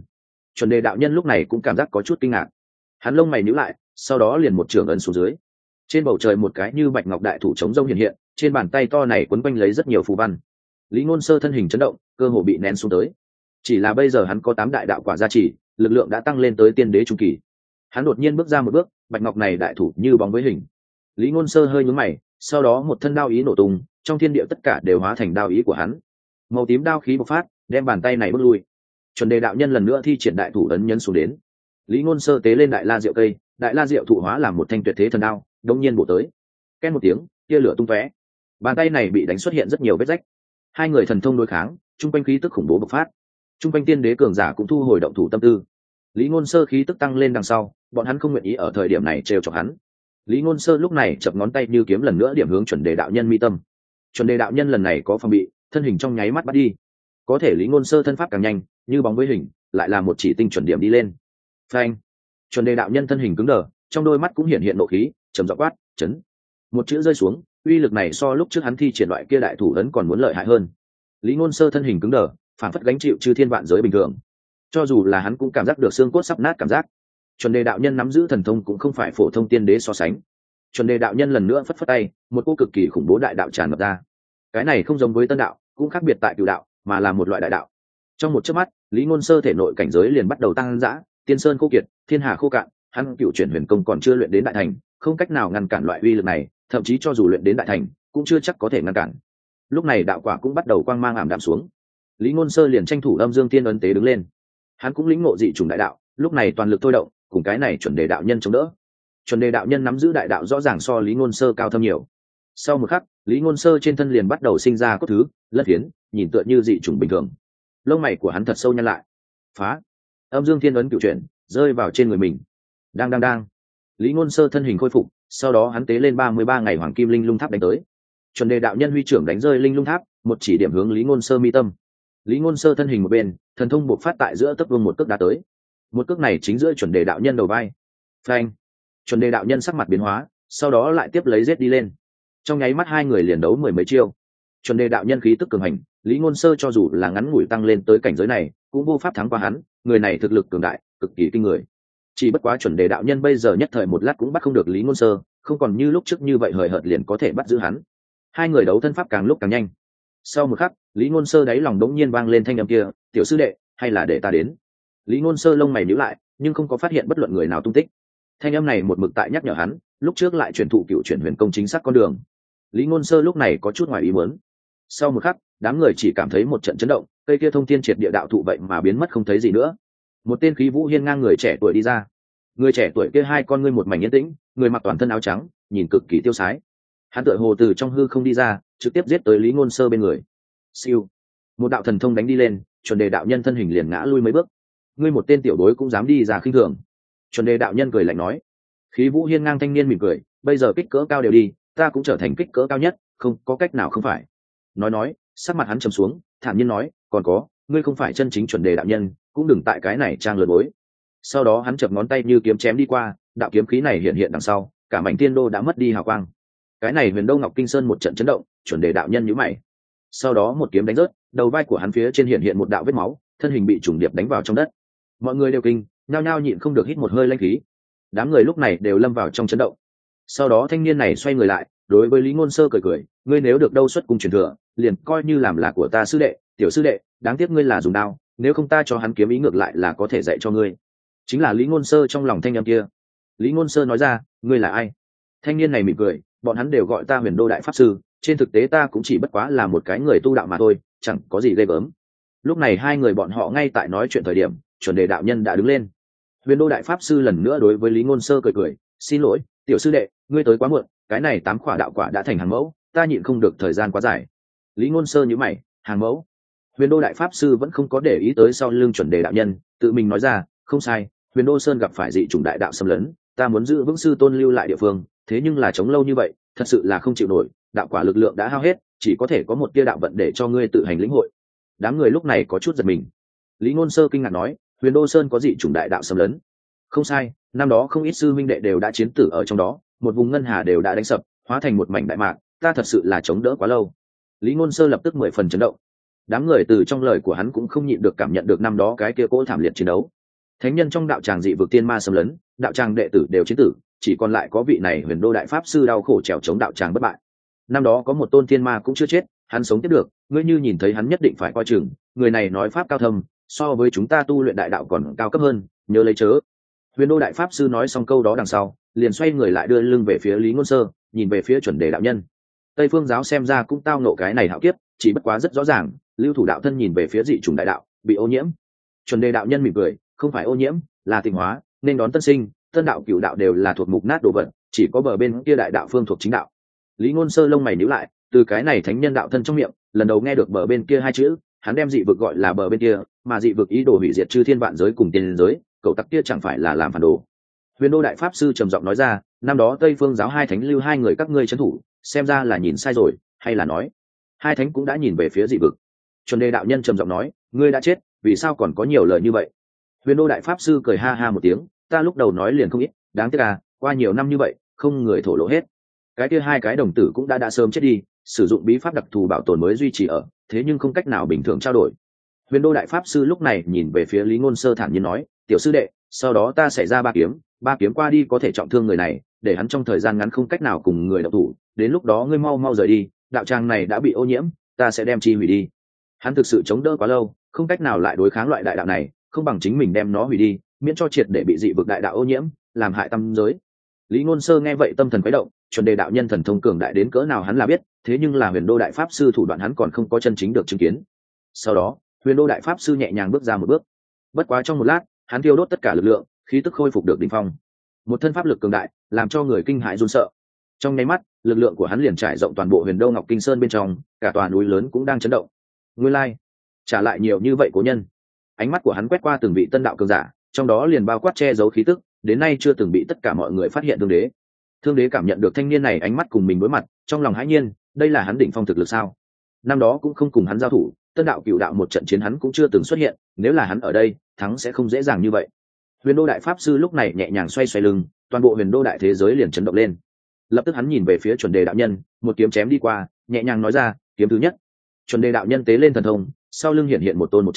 Chuẩn đề đạo nhân lúc này cũng cảm giác có chút kinh ngạc, hắn lông mày nhíu lại, sau đó liền một trường ấn xuống dưới. Trên bầu trời một cái như bạch ngọc đại thủ chống rông hiện hiện, trên bàn tay to này quấn quanh lấy rất nhiều phù văn. Lý Ngôn Sơ thân hình chấn động, cơ hồ bị nén xuống tới. Chỉ là bây giờ hắn có 8 đại đạo quả gia trì, lực lượng đã tăng lên tới tiên đế trung kỳ. Hắn đột nhiên bước ra một bước, bạch ngọc này đại thủ như bóng với hình. Lý Ngôn Sơ hơi nhướng mày, sau đó một thân đao ý nổ tung, trong thiên địa tất cả đều hóa thành đao ý của hắn. Màu tím đao khí bộc phát, đem bàn tay này bước lui. Chuẩn đề đạo nhân lần nữa thi triển đại thủ ấn nhấn xuống đến. Lý Ngôn Sơ tế lên đại la diệu cây, đại la diệu thụ hóa làm một thanh tuyệt thế thần đao, đống nhiên bổ tới. Két một tiếng, tia lửa tung tóe. Bàn tay này bị đánh xuất hiện rất nhiều vết rách. Hai người thần thông đối kháng, trung quanh khí tức khủng bố bộc phát. Trung quanh tiên đế cường giả cũng thu hồi động thủ tâm tư. Lý Ngôn Sơ khí tức tăng lên đằng sau, bọn hắn không nguyện ý ở thời điểm này trêu chọc hắn. Lý Ngôn Sơ lúc này chập ngón tay như kiếm lần nữa điểm hướng chuẩn đề đạo nhân mi tâm. Chuẩn đề đạo nhân lần này có phòng bị, thân hình trong nháy mắt bắt đi. Có thể Lý Ngôn Sơ thân pháp càng nhanh, như bóng với hình, lại là một chỉ tinh chuẩn điểm đi lên. Phanh! Chuẩn đề đạo nhân thân hình cứng đờ, trong đôi mắt cũng hiện hiện nộ khí, trầm giọng quát, chấn. Một chữ rơi xuống, uy lực này so lúc trước hắn thi triển loại kia đại thủ ấn còn muốn lợi hại hơn. Lý Ngôn Sơ thân hình cứng đờ, phản phất gánh chịu chư thiên vạn giới bình thường. Cho dù là hắn cũng cảm giác được xương cốt sắp nát cảm giác. Chuẩn đề đạo nhân nắm giữ thần thông cũng không phải phổ thông tiên đế so sánh. Chuẩn đề đạo nhân lần nữa phất phất tay, một cỗ cực kỳ khủng bố đại đạo tràn ngập ra. Cái này không giống với tân đạo, cũng khác biệt tại cửu đạo, mà là một loại đại đạo. Trong một chớp mắt, Lý Ngôn Sơ thể nội cảnh giới liền bắt đầu tăng dã, tiên sơn khô kiệt, thiên hà khô cạn, hắn cửu chuyển huyền công còn chưa luyện đến đại thành, không cách nào ngăn cản loại uy lực này, thậm chí cho dù luyện đến đại thành, cũng chưa chắc có thể ngăn cản. Lúc này đạo quả cũng bắt đầu quang mang ảm đạm xuống. Lý Ngôn Sơ liền tranh thủ âm dương tiên ấn tế đứng lên. Hắn cũng lĩnh ngộ dị chủng đại đạo, lúc này toàn lực thôi động, cùng cái này chuẩn đề đạo nhân chống đỡ. Chuẩn đề đạo nhân nắm giữ đại đạo rõ ràng so Lý Ngôn Sơ cao thâm nhiều. Sau một khắc, Lý Ngôn Sơ trên thân liền bắt đầu sinh ra cốt thứ, lân phiến, nhìn tựa như dị chủng bình thường. Lông mày của hắn thật sâu nhăn lại. Phá! Âm dương thiên ấn cửu chuyển, rơi vào trên người mình. Đang. Lý Ngôn Sơ thân hình khôi phục, sau đó hắn tế lên 33 ngày hoàng kim linh lung tháp đánh tới. Chuẩn đề đạo nhân huy trưởng đánh rơi linh lung tháp, một chỉ điểm hướng Lý Ngôn Sơ mi tâm. Lý Ngôn Sơ thân hình một bên, thần thông bộc phát tại giữa tấc vương một cước đá tới. Một cước này chính giữa chuẩn đề đạo nhân đầu vai. Phanh! Chuẩn đề đạo nhân sắc mặt biến hóa, sau đó lại tiếp lấy giết đi lên. Trong nháy mắt hai người liền đấu mười mấy chiêu. Chuẩn đề đạo nhân khí tức cường hành, Lý Ngôn Sơ cho dù là ngắn ngủi tăng lên tới cảnh giới này, cũng vô pháp thắng qua hắn, người này thực lực cường đại, cực kỳ kinh người. Chỉ bất quá chuẩn đề đạo nhân bây giờ nhất thời một lát cũng bắt không được Lý Ngôn Sơ, không còn như lúc trước như vậy hời hợt liền có thể bắt giữ hắn. Hai người đấu thân pháp càng lúc càng nhanh. Sau một khắc, Lý Ngôn Sơ đáy lòng đống nhiên vang lên thanh âm kia, "Tiểu sư đệ, hay là để ta đến?" Lý Ngôn Sơ lông mày nhíu lại, nhưng không có phát hiện bất luận người nào tung tích. Thanh âm này một mực tại nhắc nhở hắn, lúc trước lại truyền thụ cựu chuyển huyền công chính xác con đường. Lý Ngôn Sơ lúc này có chút ngoài ý muốn. Sau một khắc, đám người chỉ cảm thấy một trận chấn động, cây kia thông thiên triệt địa đạo thụ vậy mà biến mất không thấy gì nữa. Một tên khí vũ hiên ngang người trẻ tuổi đi ra. Người trẻ tuổi kia hai con ngươi một mảnh yên tĩnh, người mặc toàn thân áo trắng, nhìn cực kỳ tiêu sái. Hắn tựa hồ từ trong hư không đi ra, trực tiếp giết tới Lý Ngôn Sơ bên người. Siêu, một đạo thần thông đánh đi lên, chuẩn đề đạo nhân thân hình liền ngã lui mấy bước. Ngươi một tên tiểu bối cũng dám đi ra khinh thường? Chuẩn đề đạo nhân cười lạnh nói. Khí vũ hiên ngang thanh niên mỉm cười, bây giờ kích cỡ cao đều đi, ta cũng trở thành kích cỡ cao nhất, không có cách nào không phải. Nói, sắc mặt hắn trầm xuống, thản nhiên nói, còn có, ngươi không phải chân chính chuẩn đề đạo nhân, cũng đừng tại cái này trang lừa bối. Sau đó hắn chập ngón tay như kiếm chém đi qua, đạo kiếm khí này hiện hiện đằng sau, cả mảnh tiên đô đã mất đi hào quang. Cái này Huyền Đô Ngọc Kinh Sơn một trận chấn động, chuẩn đề đạo nhân nhíu mày. Sau đó một kiếm đánh rớt, đầu vai của hắn phía trên hiện một đạo vết máu, thân hình bị trùng điệp đánh vào trong đất. Mọi người đều kinh, nhao nhao nhịn không được hít một hơi lãnh khí. Đám người lúc này đều lâm vào trong chấn động. Sau đó thanh niên này xoay người lại, đối với Lý Ngôn Sơ cười, ngươi nếu được đâu xuất cung truyền thừa, liền coi như làm là của ta sư đệ, tiểu sư đệ, đáng tiếc ngươi là dùng đao, nếu không ta cho hắn kiếm ý ngược lại là có thể dạy cho ngươi. Chính là Lý Ngôn Sơ trong lòng thanh âm kia. Lý Ngôn Sơ nói ra, ngươi là ai? Thanh niên này mỉm cười, bọn hắn đều gọi ta Huyền Đô đại pháp sư, trên thực tế ta cũng chỉ bất quá là một cái người tu đạo mà thôi, chẳng có gì ghê gớm. Lúc này hai người bọn họ ngay tại nói chuyện thời điểm, chuẩn đề đạo nhân đã đứng lên. Huyền Đô đại pháp sư lần nữa đối với Lý Ngôn Sơ cười, xin lỗi, tiểu sư đệ, ngươi tới quá muộn, cái này 8 khỏa đạo quả đã thành hàng mẫu, ta nhịn không được thời gian quá dài. Lý Ngôn Sơ nhíu mày, hàng mẫu? Huyền Đô đại pháp sư vẫn không có để ý tới sau lưng chuẩn đề đạo nhân, tự mình nói ra, không sai, Huyền Đô Sơn gặp phải dị chủng đại đạo xâm lấn, ta muốn giữ vững sư tôn lưu lại địa phương, thế nhưng là chống lâu như vậy, thật sự là không chịu nổi, đạo quả lực lượng đã hao hết, chỉ có thể có một tia đạo vận để cho ngươi tự hành lĩnh hội. Đám người lúc này có chút giật mình. Lý Ngôn Sơ kinh ngạc nói, Huyền Đô Sơn có dị chủng đại đạo xâm lấn? Không sai, năm đó không ít sư minh đệ đều đã chiến tử ở trong đó, một vùng ngân hà đều đã đánh sập, hóa thành một mảnh đại mạc, ta thật sự là chống đỡ quá lâu. Lý Ngôn Sơ lập tức 10 phần chấn động. Đám người từ trong lời của hắn cũng không nhịn được cảm nhận được năm đó cái kia cỗ thảm liệt chiến đấu. Thánh nhân trong đạo tràng dị vực tiên ma xâm lấn, đạo tràng đệ tử đều chiến tử, chỉ còn lại có vị này huyền đô đại pháp sư đau khổ trèo chống đạo tràng bất bại. Năm đó có một tôn tiên ma cũng chưa chết, hắn sống tiếp được, ngươi như nhìn thấy hắn nhất định phải coi chừng, người này nói pháp cao thâm, so với chúng ta tu luyện đại đạo còn cao cấp hơn, nhớ lấy chớ. Huyền đô đại pháp sư nói xong câu đó đằng sau, liền xoay người lại đưa lưng về phía Lý Ngôn Sơ, nhìn về phía chuẩn đề đạo nhân. Tây phương giáo xem ra cũng tao nộ cái này hạo kiếp, chỉ bất quá rất rõ ràng, lưu thủ đạo thân nhìn về phía dị chủng đại đạo, bị ô nhiễm. Chuẩn đề đạo nhân mỉm cười, không phải ô nhiễm, là tịnh hóa, nên đón tân sinh, tân đạo cửu đạo đều là thuộc mục nát đồ vật, chỉ có bờ bên kia đại đạo phương thuộc chính đạo. Lý Ngôn Sơ lông mày nhíu lại, từ cái này thánh nhân đạo thân trong miệng, lần đầu nghe được bờ bên kia hai chữ, hắn đem dị vực gọi là bờ bên kia, mà dị vực ý đồ hủy diệt chư thiên vạn giới cùng tiên giới, cậu tặc kia chẳng phải là làm phản đồ. Huyền đô đại pháp sư trầm giọng nói ra, năm đó Tây phương giáo hai thánh lưu hai người các ngươi trấn thủ, xem ra là nhìn sai rồi, hay là nói hai thánh cũng đã nhìn về phía dị vực. Chuẩn đề đạo nhân trầm giọng nói, ngươi đã chết, vì sao còn có nhiều lời như vậy? Huyền đô đại pháp sư cười ha ha một tiếng, ta lúc đầu nói liền không ít, đáng tiếc à, qua nhiều năm như vậy, không người thổ lộ hết. Cái kia hai cái đồng tử cũng đã sớm chết đi, sử dụng bí pháp đặc thù bảo tồn mới duy trì ở, thế nhưng không cách nào bình thường trao đổi. Huyền đô đại pháp sư lúc này nhìn về phía Lý Ngôn Sơ thản nhiên nói, tiểu sư đệ, sau đó ta sẽ ra ba kiếm qua đi có thể trọng thương người này, để hắn trong thời gian ngắn không cách nào cùng người động thủ, đến lúc đó ngươi mau rời đi, đạo tràng này đã bị ô nhiễm, ta sẽ đem chi hủy đi. Hắn thực sự chống đỡ quá lâu, không cách nào lại đối kháng loại đại đạo này, không bằng chính mình đem nó hủy đi, miễn cho triệt để bị dị vực đại đạo ô nhiễm, làm hại tâm giới. Lý Ngôn Sơ nghe vậy tâm thần quấy động, chuẩn đề đạo nhân thần thông cường đại đến cỡ nào hắn là biết, thế nhưng là huyền đô đại pháp sư thủ đoạn hắn còn không có chân chính được chứng kiến. Sau đó, huyền đô đại pháp sư nhẹ nhàng bước ra một bước, bất quá trong một lát, hắn tiêu đốt tất cả lực lượng, khí tức khôi phục được đỉnh phong. Một thân pháp lực cường đại, làm cho người kinh hãi run sợ. Trong nháy mắt, lực lượng của hắn liền trải rộng toàn bộ Huyền Đô Ngọc Kinh Sơn bên trong, cả tòa núi lớn cũng đang chấn động. Nguyên lai, trả lại nhiều như vậy cố nhân. Ánh mắt của hắn quét qua từng vị tân đạo cường giả, trong đó liền bao quát che giấu khí tức, đến nay chưa từng bị tất cả mọi người phát hiện Thương Đế. Thương Đế cảm nhận được thanh niên này ánh mắt cùng mình đối mặt, trong lòng hãi nhiên, đây là hắn đỉnh phong thực lực sao? Năm đó cũng không cùng hắn giao thủ, tân đạo cửu đạo một trận chiến hắn cũng chưa từng xuất hiện, nếu là hắn ở đây, thắng sẽ không dễ dàng như vậy. Huyền đô đại pháp sư lúc này nhẹ nhàng xoay lưng, toàn bộ huyền đô đại thế giới liền chấn động lên. Lập tức hắn nhìn về phía chuẩn đề đạo nhân, một kiếm chém đi qua, nhẹ nhàng nói ra, kiếm thứ nhất. Chuẩn đề đạo nhân tế lên thần thông, sau lưng hiện một tôn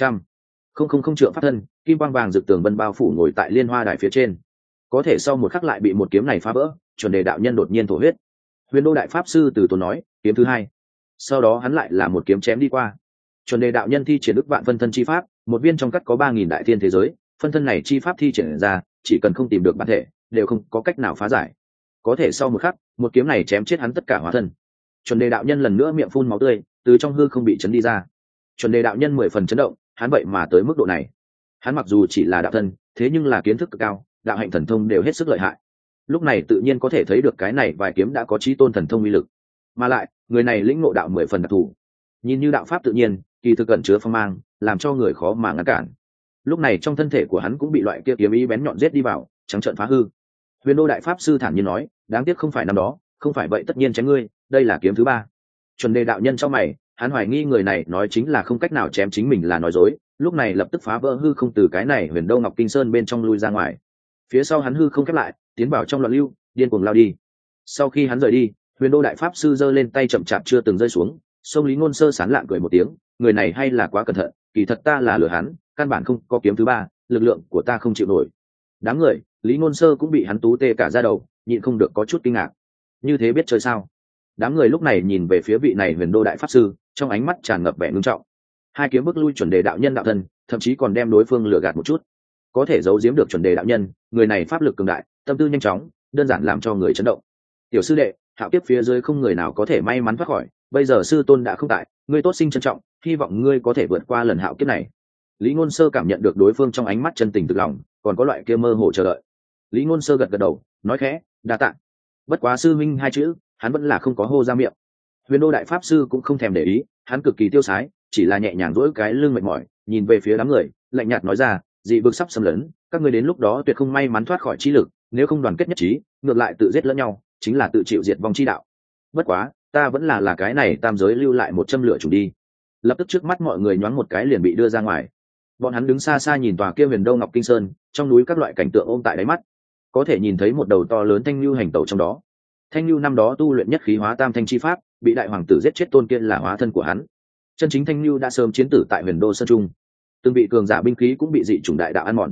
100 trượng pháp thân, kim quang vàng rực tường vân bao phủ ngồi tại liên hoa đài phía trên. Có thể sau một khắc lại bị một kiếm này phá vỡ, chuẩn đề đạo nhân đột nhiên thổ huyết. Huyền đô đại pháp sư từ tốn nói, kiếm thứ hai. Sau đó hắn lại là một kiếm chém đi qua. Chuẩn đề đạo nhân thi triển ức vạn phân thân chi pháp, một viên trong cắt có 3000 đại thiên thế giới, phân thân này chi pháp thi triển ra, chỉ cần không tìm được bản thể, đều không có cách nào phá giải. Có thể sau một khắc, một kiếm này chém chết hắn tất cả hóa thân. Chuẩn đề đạo nhân lần nữa miệng phun máu tươi, từ trong hư không bị chấn đi ra. Chuẩn đề đạo nhân 10 phần chấn động, hắn vậy mà tới mức độ này. Hắn mặc dù chỉ là đạo thân, thế nhưng là kiến thức cực cao, đạo hạnh thần thông đều hết sức lợi hại. Lúc này tự nhiên có thể thấy được cái này vài kiếm đã có chí tôn thần thông uy lực. Mà lại, người này lĩnh ngộ đạo 10 phần đặc thù. Nhìn như đạo pháp tự nhiên, kỳ thực cẩn chứa phong mang, làm cho người khó mà ngăn cản. Lúc này trong thân thể của hắn cũng bị loại kia kiếm ý bén nhọn giết đi vào, trắng trợn phá hư. Huyền đô đại pháp sư thản nhiên nói, đáng tiếc không phải năm đó, không phải vậy tất nhiên chém ngươi, đây là kiếm thứ ba. Chuẩn đề đạo nhân trong mày, hắn hoài nghi người này nói chính là không cách nào chém chính mình là nói dối, lúc này lập tức phá vỡ hư không từ cái này Huyền Đô Ngọc Kinh Sơn bên trong lui ra ngoài. Phía sau hắn hư không khép lại, tiến vào trong loạn lưu, điên cuồng lao đi. Sau khi hắn rời đi, Huyền Đô đại pháp sư giơ lên tay chậm chạp chưa từng rơi xuống, sông Lý Ngôn Sơ sán lạng cười một tiếng, người này hay là quá cẩn thận, kỳ thật ta là lừa hắn, căn bản không có kiếm thứ ba, lực lượng của ta không chịu nổi. Đám người, Lý Ngôn Sơ cũng bị hắn tú tê cả da đầu, nhịn không được có chút kinh ngạc. Như thế biết chơi sao? Đám người lúc này nhìn về phía vị này Huyền Đô đại pháp sư, trong ánh mắt tràn ngập vẻ ngưng trọng. Hai kiếm bước lui chuẩn đề đạo nhân đạo thân, thậm chí còn đem đối phương lừa gạt một chút. Có thể giấu giếm được chuẩn đề đạo nhân, người này pháp lực cường đại, tâm tư nhanh chóng, đơn giản làm cho người chấn động. Tiểu sư đệ, hạo kiếp phía dưới không người nào có thể may mắn thoát khỏi, bây giờ sư tôn đã không tại, ngươi tốt sinh trân trọng, hy vọng ngươi có thể vượt qua lần hạo kiếp này. Lý Ngôn Sơ cảm nhận được đối phương trong ánh mắt chân tình thực lòng, còn có loại kia mơ hồ chờ đợi. Lý Ngôn Sơ gật gật đầu, nói khẽ, đa tạ. Bất quá sư minh hai chữ, hắn vẫn là không có hô ra miệng. Huyền Đô đại pháp sư cũng không thèm để ý, hắn cực kỳ tiêu sái, chỉ là nhẹ nhàng duỗi cái lưng mệt mỏi, nhìn về phía đám người, lạnh nhạt nói ra, dị vực sắp xâm lấn, các ngươi đến lúc đó tuyệt không may mắn thoát khỏi chi lực, nếu không đoàn kết nhất trí, ngược lại tự giết lẫn nhau, chính là tự chịu diệt vong chi đạo. Bất quá, ta vẫn là cái này tam giới lưu lại một châm lửa chủ đi. Lập tức trước mắt mọi người nhoáng một cái liền bị đưa ra ngoài. Bọn hắn đứng xa xa nhìn tòa kia Huyền Đô Ngọc Kinh Sơn, trong núi các loại cảnh tượng ôm tại đáy mắt, có thể nhìn thấy một đầu to lớn thanh lưu hành tẩu trong đó. Thanh lưu năm đó tu luyện nhất khí hóa tam thanh chi pháp, bị đại hoàng tử giết chết tôn kia là hóa thân của hắn. Chân chính thanh lưu đã sớm chiến tử tại Huyền Đô Sơn Trung. Từng bị cường giả binh khí cũng bị dị chủng đại đạo ăn mòn.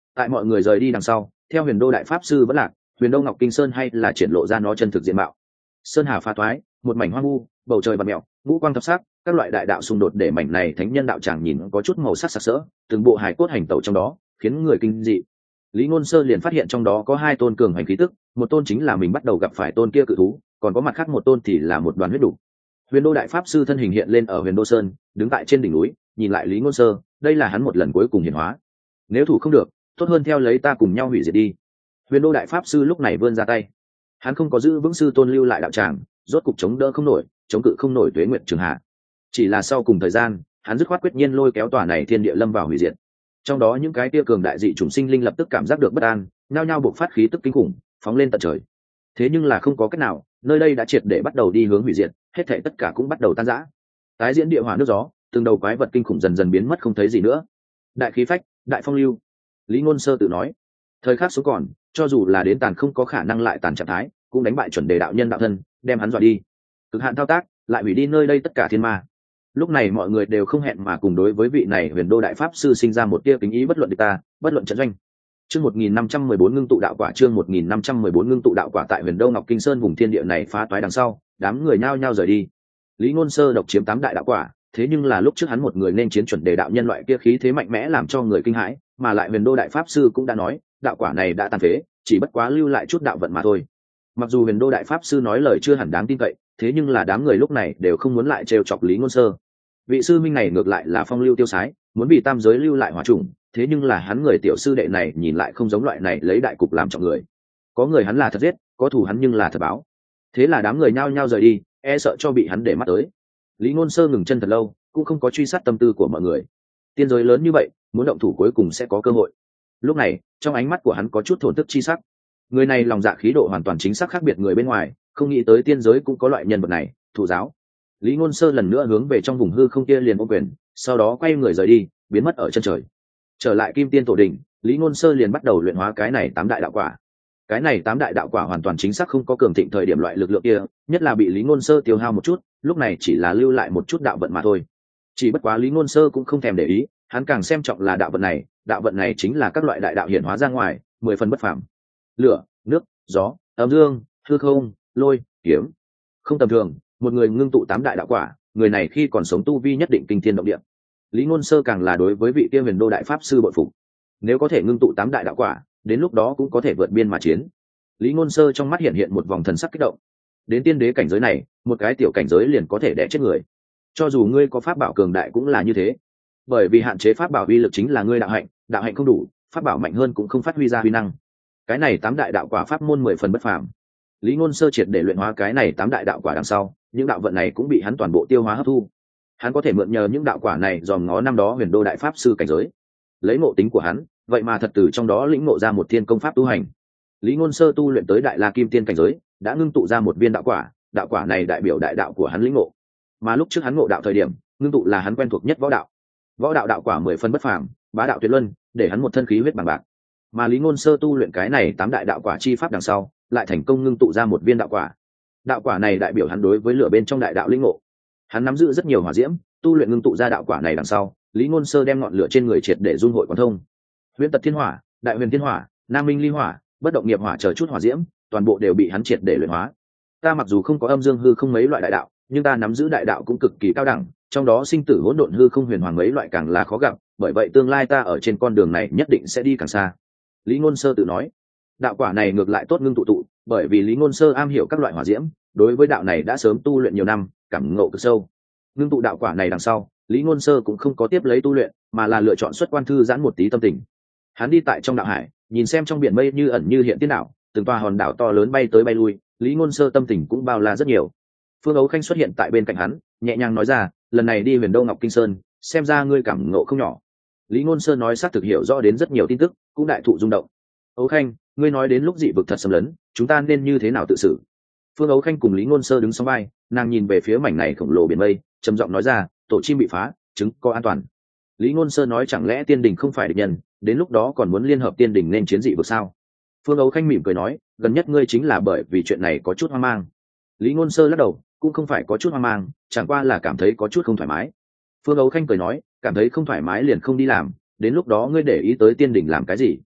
Tại mọi người rời đi đằng sau, theo huyền đô đại pháp sư vẫn lạc, huyền đô ngọc kinh sơn hay là triển lộ ra nó chân thực diện mạo. Sơn hà pha toái, một mảnh hoang vu, bầu trời bạt mèo, ngũ quang thập sắc, các loại đại đạo xung đột để mảnh này thánh nhân đạo tràng nhìn có chút màu sắc sặc sỡ, từng bộ hài cốt hành tẩu trong đó, khiến người kinh dị. Lý Ngôn Sơ liền phát hiện trong đó có hai tôn cường hành khí tức, một tôn chính là mình bắt đầu gặp phải tôn kia cự thú, còn có mặt khác một tôn thì là một đoàn huyết đủ. Huyền đô đại pháp sư thân hình hiện lên ở huyền đô sơn, đứng tại trên đỉnh núi, nhìn lại Lý Ngôn Sơ, đây là hắn một lần cuối cùng hiển hóa. Nếu thủ không được, tốt hơn theo lấy ta cùng nhau hủy diệt đi. Huyền đô đại pháp sư lúc này vươn ra tay. Hắn không có giữ vững sư tôn lưu lại đạo tràng, rốt cục chống đỡ không nổi, chống cự không nổi tuế nguyệt trường hạ. Chỉ là sau cùng thời gian, hắn dứt khoát quyết nhiên lôi kéo tòa này thiên địa lâm vào hủy diệt. Trong đó những cái tia cường đại dị chủng sinh linh lập tức cảm giác được bất an, nhao nhao bộc phát khí tức kinh khủng, phóng lên tận trời. Thế nhưng là không có cách nào, nơi đây đã triệt để bắt đầu đi hướng hủy diệt, hết thảy tất cả cũng bắt đầu tan rã. Tái diễn địa hỏa nước gió, từng đầu quái vật kinh khủng dần dần biến mất không thấy gì nữa. Đại khí phách, đại phong lưu. Lý Ngôn Sơ tự nói, thời khắc xuống còn, cho dù là đến tàn không có khả năng lại tàn trạng thái, cũng đánh bại chuẩn đề đạo nhân đạo thân, đem hắn dọa đi. Cực hạn thao tác, lại hủy đi nơi đây tất cả thiên ma. Lúc này mọi người đều không hẹn mà cùng đối với vị này huyền đô đại pháp sư sinh ra một tia kính ý, bất luận địch ta, bất luận trận doanh. Chương 1514 ngưng tụ đạo quả, chương 1514 ngưng tụ đạo quả. Tại huyền đô ngọc kinh sơn vùng thiên địa này phá toái đằng sau, đám người nhao nhao rời đi. Lý Ngôn Sơ độc chiếm 8 đại đạo quả, thế nhưng là lúc trước hắn một người nên chiến chuẩn đề đạo nhân loại kia khí thế mạnh mẽ làm cho người kinh hãi, mà lại huyền đô đại pháp sư cũng đã nói, đạo quả này đã tàn phế, chỉ bất quá lưu lại chút đạo vận mà thôi. Mặc dù huyền đô đại pháp sư nói lời chưa hẳn đáng tin cậy, thế nhưng là đám người lúc này đều không muốn lại trêu chọc Lý Ngôn Sơ. Vị sư minh này ngược lại là phong lưu tiêu sái, muốn vì tam giới lưu lại hỏa trùng, thế nhưng là hắn người tiểu sư đệ này nhìn lại không giống loại này lấy đại cục làm trọng người. Có người hắn là thật giết, có thù hắn nhưng là thật báo. Thế là đám người nhao nhao rời đi, e sợ cho bị hắn để mắt tới. Lý Ngôn Sơ ngừng chân thật lâu, cũng không có truy sát tâm tư của mọi người. Tiên giới lớn như vậy, muốn động thủ cuối cùng sẽ có cơ hội. Lúc này, trong ánh mắt của hắn có chút thổn thức chi sắc. Người này lòng dạ khí độ hoàn toàn chính xác khác biệt người bên ngoài, không nghĩ tới tiên giới cũng có loại nhân vật này, thủ giáo. Lý Ngôn Sơ lần nữa hướng về trong vùng hư không kia liền ôm quyền, sau đó quay người rời đi, biến mất ở chân trời. Trở lại Kim Tiên tổ đỉnh, Lý Ngôn Sơ liền bắt đầu luyện hóa cái này 8 đại đạo quả. Cái này 8 đại đạo quả hoàn toàn chính xác không có cường thịnh thời điểm loại lực lượng kia, nhất là bị Lý Ngôn Sơ tiêu hao một chút, lúc này chỉ là lưu lại một chút đạo vận mà thôi. Chỉ bất quá Lý Ngôn Sơ cũng không thèm để ý, hắn càng xem trọng là đạo vận này chính là các loại đại đạo hiển hóa ra ngoài, 10 phần bất phàm. Lửa, nước, gió, âm dương, hư không, lôi, kiếm. Không tầm thường, một người ngưng tụ 8 đại đạo quả, người này khi còn sống tu vi nhất định kinh thiên động địa. Lý Ngôn Sơ càng là đối với vị kia huyền đô đại pháp sư bội phục. Nếu có thể ngưng tụ 8 đại đạo quả, đến lúc đó cũng có thể vượt biên mà chiến. Lý Ngôn Sơ trong mắt hiện hiện một vòng thần sắc kích động. Đến tiên đế cảnh giới này, một cái tiểu cảnh giới liền có thể đè chết người. Cho dù ngươi có pháp bảo cường đại cũng là như thế. Bởi vì hạn chế pháp bảo uy lực chính là ngươi đạo hạnh không đủ, pháp bảo mạnh hơn cũng không phát huy ra uy năng. Cái này 8 đại đạo quả pháp môn 10 phần bất phàm. Lý Ngôn Sơ triệt để luyện hóa cái này 8 đại đạo quả đằng sau, những đạo vận này cũng bị hắn toàn bộ tiêu hóa hấp thu. Hắn có thể mượn nhờ những đạo quả này dòm ngó năm đó huyền đô đại pháp sư cảnh giới. Lấy ngộ tính của hắn, vậy mà thật từ trong đó lĩnh ngộ ra một thiên công pháp tu hành. Lý Ngôn Sơ tu luyện tới đại la kim tiên cảnh giới, đã ngưng tụ ra một viên đạo quả này đại biểu đại đạo của hắn lĩnh ngộ. Mà lúc trước hắn ngộ đạo thời điểm, ngưng tụ là hắn quen thuộc nhất võ đạo. Võ đạo đạo quả 10 phân bất phàm, bá đạo tuyệt luân, để hắn một thân khí huyết bằng bạc. Mà Lý Ngôn Sơ tu luyện cái này 8 đại đạo quả chi pháp đằng sau, lại thành công ngưng tụ ra một viên đạo quả. Đạo quả này đại biểu hắn đối với lửa bên trong đại đạo lĩnh ngộ. Hắn nắm giữ rất nhiều hỏa diễm, tu luyện ngưng tụ ra đạo quả này đằng sau, Lý Ngôn Sơ đem ngọn lửa trên người triệt để dung hội quán thông. Huyền Tật Thiên Hỏa, Đại Huyền Thiên Hỏa, Nam Minh Ly Hỏa, Bất Động Nghiệp Hỏa chờ chút hỏa diễm, toàn bộ đều bị hắn triệt để luyện hóa. Ta mặc dù không có âm dương hư không mấy loại đại đạo, nhưng ta nắm giữ đại đạo cũng cực kỳ cao đẳng, trong đó sinh tử hỗn độn hư không huyền hoàng mấy loại càng là khó gặp, bởi vậy tương lai ta ở trên con đường này nhất định sẽ đi càng xa. Lý Ngôn Sơ tự nói. Đạo quả này ngược lại tốt ngưng tụ, bởi vì Lý Ngôn Sơ am hiểu các loại hỏa diễm, đối với đạo này đã sớm tu luyện nhiều năm, cảm ngộ cực sâu. Ngưng tụ đạo quả này đằng sau, Lý Ngôn Sơ cũng không có tiếp lấy tu luyện, mà là lựa chọn xuất quan thư giãn một tí tâm tình. Hắn đi tại trong đạo hải, nhìn xem trong biển mây như ẩn như hiện tiên đảo, từng tòa hòn đảo to lớn bay tới bay lui, Lý Ngôn Sơ tâm tình cũng bao la rất nhiều. Phương Ấu Khanh xuất hiện tại bên cạnh hắn, nhẹ nhàng nói ra, lần này đi Huyền Đô Ngọc Kinh Sơn, xem ra ngươi cảm ngộ không nhỏ. Lý Ngôn Sơ nói xác thực hiểu rõ đến rất nhiều tin tức, cũng đại thụ rung động. Ấu Khanh, ngươi nói đến lúc dị vực thật xâm lấn, chúng ta nên như thế nào tự xử? Phương Ấu Khanh cùng Lý Ngôn Sơ đứng song vai, nàng nhìn về phía mảnh này khổng lồ biển mây, trầm giọng nói ra, tổ chim bị phá, trứng có an toàn. Lý Ngôn Sơ nói, chẳng lẽ tiên đình không phải địch nhân, đến lúc đó còn muốn liên hợp tiên đình nên chiến dị vực sao? Phương Ấu Khanh mỉm cười nói, gần nhất ngươi chính là bởi vì chuyện này có chút hoang mang. Lý Ngôn Sơ lắc đầu, cũng không phải có chút hoang mang, chẳng qua là cảm thấy có chút không thoải mái. Phương Ấu Khanh cười nói, cảm thấy không thoải mái liền không đi làm, đến lúc đó ngươi để ý tới tiên đình làm cái gì?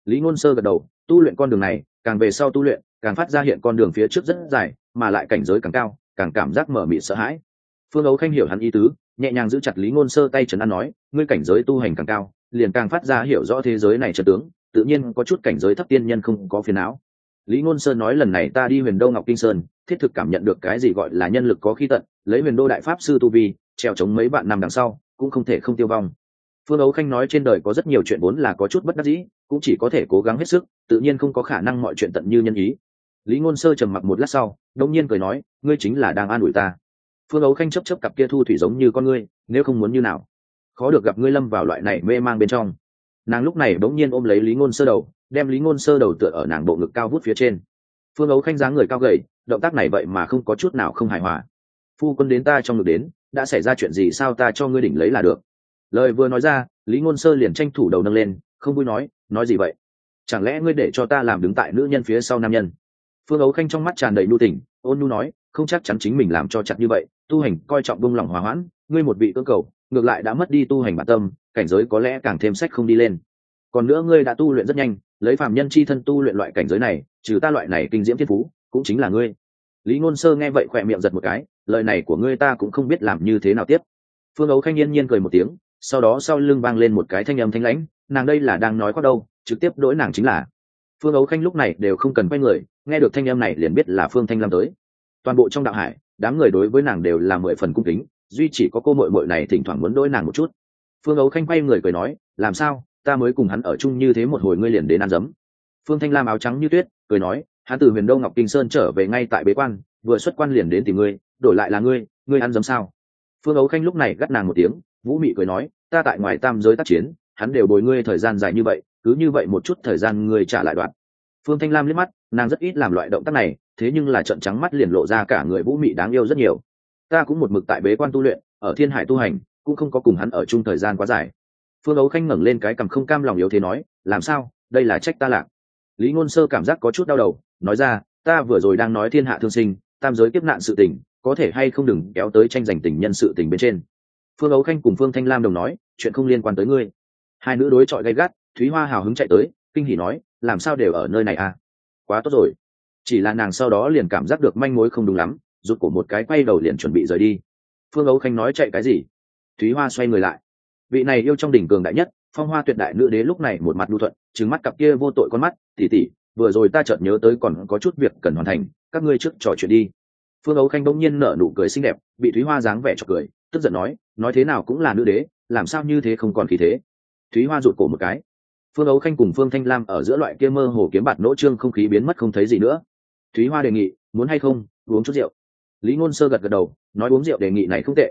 Lý Ngôn Sơ gật đầu, tu luyện con đường này, càng về sau tu luyện, càng phát ra hiện con đường phía trước rất dài, mà lại cảnh giới càng cao, càng cảm giác mở mịt sợ hãi. Phương Ấu Khanh hiểu hắn ý tứ, nhẹ nhàng giữ chặt Lý Ngôn Sơ tay trấn an nói, ngươi cảnh giới tu hành càng cao, liền càng phát ra hiểu rõ thế giới này chân tướng, tự nhiên có chút cảnh giới thấp tiên nhân không có phiền não. Lý Ngôn Sơ nói lần này ta đi Huyền Đô Ngọc Kinh Sơn, thiết thực cảm nhận được cái gì gọi là nhân lực có khí tận, lấy Huyền Đô đại pháp sư tu vi, trèo chống mấy bạn năm đằng sau, cũng không thể không tiêu vong. Phương Ấu Khanh nói trên đời có rất nhiều chuyện vốn là có chút bất đắc dĩ, cũng chỉ có thể cố gắng hết sức, tự nhiên không có khả năng mọi chuyện tận như nhân ý. Lý Ngôn Sơ trầm mặc một lát sau, đột nhiên cười nói, ngươi chính là đang an ủi ta. Phương Ấu Khanh chớp chớp cặp kia thu thủy giống như con ngươi, nếu không muốn như nào, khó được gặp ngươi lâm vào loại này mê mang bên trong. Nàng lúc này bỗng nhiên ôm lấy Lý Ngôn Sơ đầu, đem Lý Ngôn Sơ đầu tựa ở nàng bộ ngực cao vút phía trên. Phương Ấu Khanh dáng người cao gầy, động tác này vậy mà không có chút nào không hài hòa. Phu quân đến ta trong ngực đến, đã xảy ra chuyện gì sao ta cho ngươi đỉnh lấy là được. Lời vừa nói ra, Lý Ngôn Sơ liền tranh thủ đầu nâng lên, không vui nói gì vậy? Chẳng lẽ ngươi để cho ta làm đứng tại nữ nhân phía sau nam nhân? Phương Ấu Khanh trong mắt tràn đầy nhu tình, ôn nhu nói, không chắc chắn chính mình làm cho chặt như vậy, tu hành coi trọng buông lòng hòa hoãn, ngươi một vị cưỡng cầu, ngược lại đã mất đi tu hành bản tâm, cảnh giới có lẽ càng thêm sách không đi lên. Còn nữa ngươi đã tu luyện rất nhanh, lấy phàm nhân chi thân tu luyện loại cảnh giới này, trừ ta loại này kinh diễm thiên phú, cũng chính là ngươi. Lý Ngôn Sơ nghe vậy khỏe miệng giật một cái, lời này của ngươi ta cũng không biết làm như thế nào tiếp. Phương Ấu Khanh yên nhiên cười một tiếng, sau đó sau lưng vang lên một cái thanh âm thanh lãnh, nàng đây là đang nói quá đâu, trực tiếp đối nàng chính là. Phương Ấu Khanh lúc này đều không cần quay người, nghe được thanh âm này liền biết là Phương Thanh Lam tới. Toàn bộ trong đạo hải, đám người đối với nàng đều là 10 phần cung kính, duy chỉ có cô muội muội này thỉnh thoảng muốn đối nàng một chút. Phương Ấu Khanh quay người cười nói, làm sao, ta mới cùng hắn ở chung như thế một hồi ngươi liền đến ăn dấm. Phương Thanh Lam áo trắng như tuyết, cười nói, hắn từ Huyền Đô Ngọc Kinh Sơn trở về ngay tại bế quan, vừa xuất quan liền đến tìm ngươi, đổi lại là ngươi ăn dấm sao? Phương Ấu Khanh lúc này gắt nàng một tiếng, vũ mị cười nói, ta tại ngoài tam giới tác chiến, hắn đều bồi ngươi thời gian dài như vậy, cứ như vậy một chút thời gian ngươi trả lại đoạn. Phương Thanh Lam liếc mắt, nàng rất ít làm loại động tác này, thế nhưng là trợn trắng mắt liền lộ ra cả người vũ mị đáng yêu rất nhiều. Ta cũng một mực tại bế quan tu luyện, ở Thiên Hải tu hành, cũng không có cùng hắn ở chung thời gian quá dài. Phương Ấu Khanh ngẩng lên cái cằm không cam lòng yếu thế nói, làm sao, đây là trách ta lạc. Lý Ngôn Sơ cảm giác có chút đau đầu, nói ra, ta vừa rồi đang nói thiên hạ thương sinh, tam giới kiếp nạn sự tình, có thể hay không đừng kéo tới tranh giành tình nhân sự tình bên trên. Phương Ấu Khanh cùng Phương Thanh Lam đồng nói, chuyện không liên quan tới ngươi. Hai nữ đối chọi gay gắt, Thúy Hoa hào hứng chạy tới, kinh hỉ nói, làm sao đều ở nơi này à? Quá tốt rồi. Chỉ là nàng sau đó liền cảm giác được manh mối không đúng lắm, rụt cổ một cái quay đầu liền chuẩn bị rời đi. Phương Ấu Khanh nói chạy cái gì? Thúy Hoa xoay người lại. Vị này yêu trong đỉnh cường đại nhất, phong hoa tuyệt đại nữ đế lúc này một mặt nhu thuận, trừng mắt cặp kia vô tội con mắt, tỷ tỷ, vừa rồi ta chợt nhớ tới còn có chút việc cần hoàn thành, các ngươi trước trò chuyện đi. Phương Ấu Khanh bỗng nhiên nở nụ cười xinh đẹp, bị Thúy Hoa dáng vẻ chọc cười, tức giận nói thế nào cũng là nữ đế, làm sao như thế không còn khí thế. Thúy Hoa rụt cổ một cái. Phương Ấu Khanh cùng Phương Thanh Lam ở giữa loại kia mơ hồ kiếm bạt nỗ trương không khí biến mất không thấy gì nữa. Thúy Hoa đề nghị, muốn hay không uống chút rượu. Lý Ngôn Sơ gật gật đầu, nói uống rượu đề nghị này không tệ,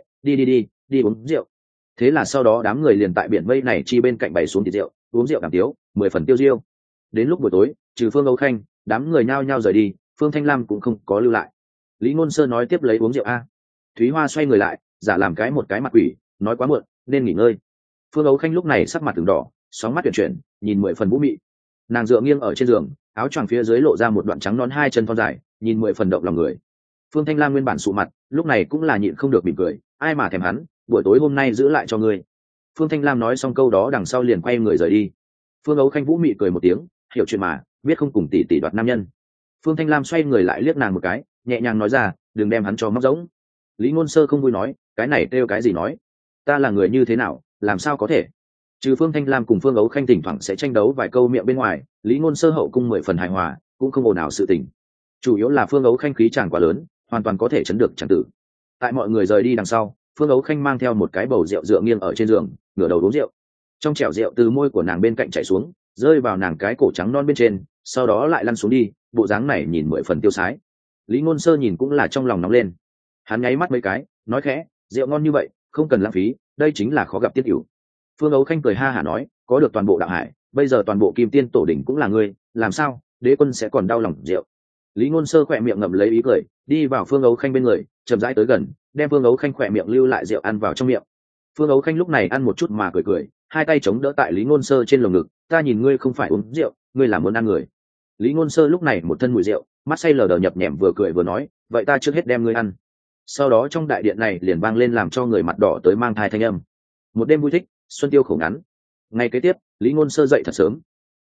đi uống rượu. Thế là sau đó đám người liền tại biển mây này chi bên cạnh bày xuống thịt rượu, uống rượu đàm tiếu, 10 phần tiêu diêu. Đến lúc buổi tối, trừ Phương Ấu Khanh, đám người nhao nhao rời đi, Phương Thanh Lam cũng không có lưu lại. Lý Ngôn Sơ nói tiếp lấy uống rượu a. Thúy Hoa xoay người lại, giả làm một cái mặt quỷ, nói quá muộn, nên nghỉ ngơi. Phương Ấu Khanh lúc này sắc mặt từng đỏ, sóng mắt chuyển, nhìn 10 phần vũ mị. Nàng dựa nghiêng ở trên giường, áo choàng phía dưới lộ ra một đoạn trắng non hai chân thon dài, nhìn 10 phần động lòng người. Phương Thanh Lam nguyên bản sụ mặt, lúc này cũng là nhịn không được mỉm cười, ai mà thèm hắn, buổi tối hôm nay giữ lại cho ngươi. Phương Thanh Lam nói xong câu đó đằng sau liền quay người rời đi. Phương Ấu Khanh vũ mị cười một tiếng, hiểu chuyện mà, biết không cùng tỷ tỷ đoạt nam nhân. Phương Thanh Lam xoay người lại liếc nàng một cái, nhẹ nhàng nói ra, đừng đem hắn cho móc giống. Lý Ngôn Sơ không vui nói, cái này kêu cái gì nói, ta là người như thế nào, làm sao có thể. Trừ Phương Thanh Lam cùng Phương Ấu Khanh thỉnh thoảng sẽ tranh đấu vài câu miệng bên ngoài, Lý Ngôn Sơ hậu cung 10 phần hài hòa, cũng không ồn ào sự tình. Chủ yếu là Phương Ấu Khanh khí chàng quá lớn, hoàn toàn có thể chấn được chàng tử. Tại mọi người rời đi đằng sau, Phương Ấu Khanh mang theo một cái bầu rượu dựa nghiêng ở trên giường, ngửa đầu uống rượu. Trong chẻo rượu từ môi của nàng bên cạnh chảy xuống, rơi vào nàng cái cổ trắng non bên trên, sau đó lại lăn xuống đi, bộ dáng này nhìn 10 phần tiêu sái. Lý Ngôn Sơ nhìn cũng là trong lòng nóng lên. Hắn nháy mắt mấy cái, nói khẽ, rượu ngon như vậy, không cần lãng phí, đây chính là khó gặp tiết hữu. Phương Ấu Khanh cười ha hả nói, có được toàn bộ đạo hải, bây giờ toàn bộ Kim Tiên tổ đỉnh cũng là ngươi, làm sao, đế quân sẽ còn đau lòng rượu. Lý Ngôn Sơ khỏe miệng ngậm lấy ý cười, đi vào Phương Ấu Khanh bên người, chậm rãi tới gần, đem Phương Ấu Khanh khỏe miệng lưu lại rượu ăn vào trong miệng. Phương Ấu Khanh lúc này ăn một chút mà cười cười, hai tay chống đỡ tại Lý Ngôn Sơ trên lồng ngực, ta nhìn ngươi không phải uống rượu, ngươi là muốn ăn người. Lý Ngôn Sơ lúc này một thân mùi rượu, mắt say lờ đờ nhập nhèm vừa cười vừa nói, vậy ta trước hết đem ngươi ăn. Sau đó trong đại điện này liền vang lên làm cho người mặt đỏ tới mang thai thanh âm. Một đêm vui thích, xuân tiêu khổ ngắn. Ngày kế tiếp, Lý Ngôn Sơ dậy thật sớm.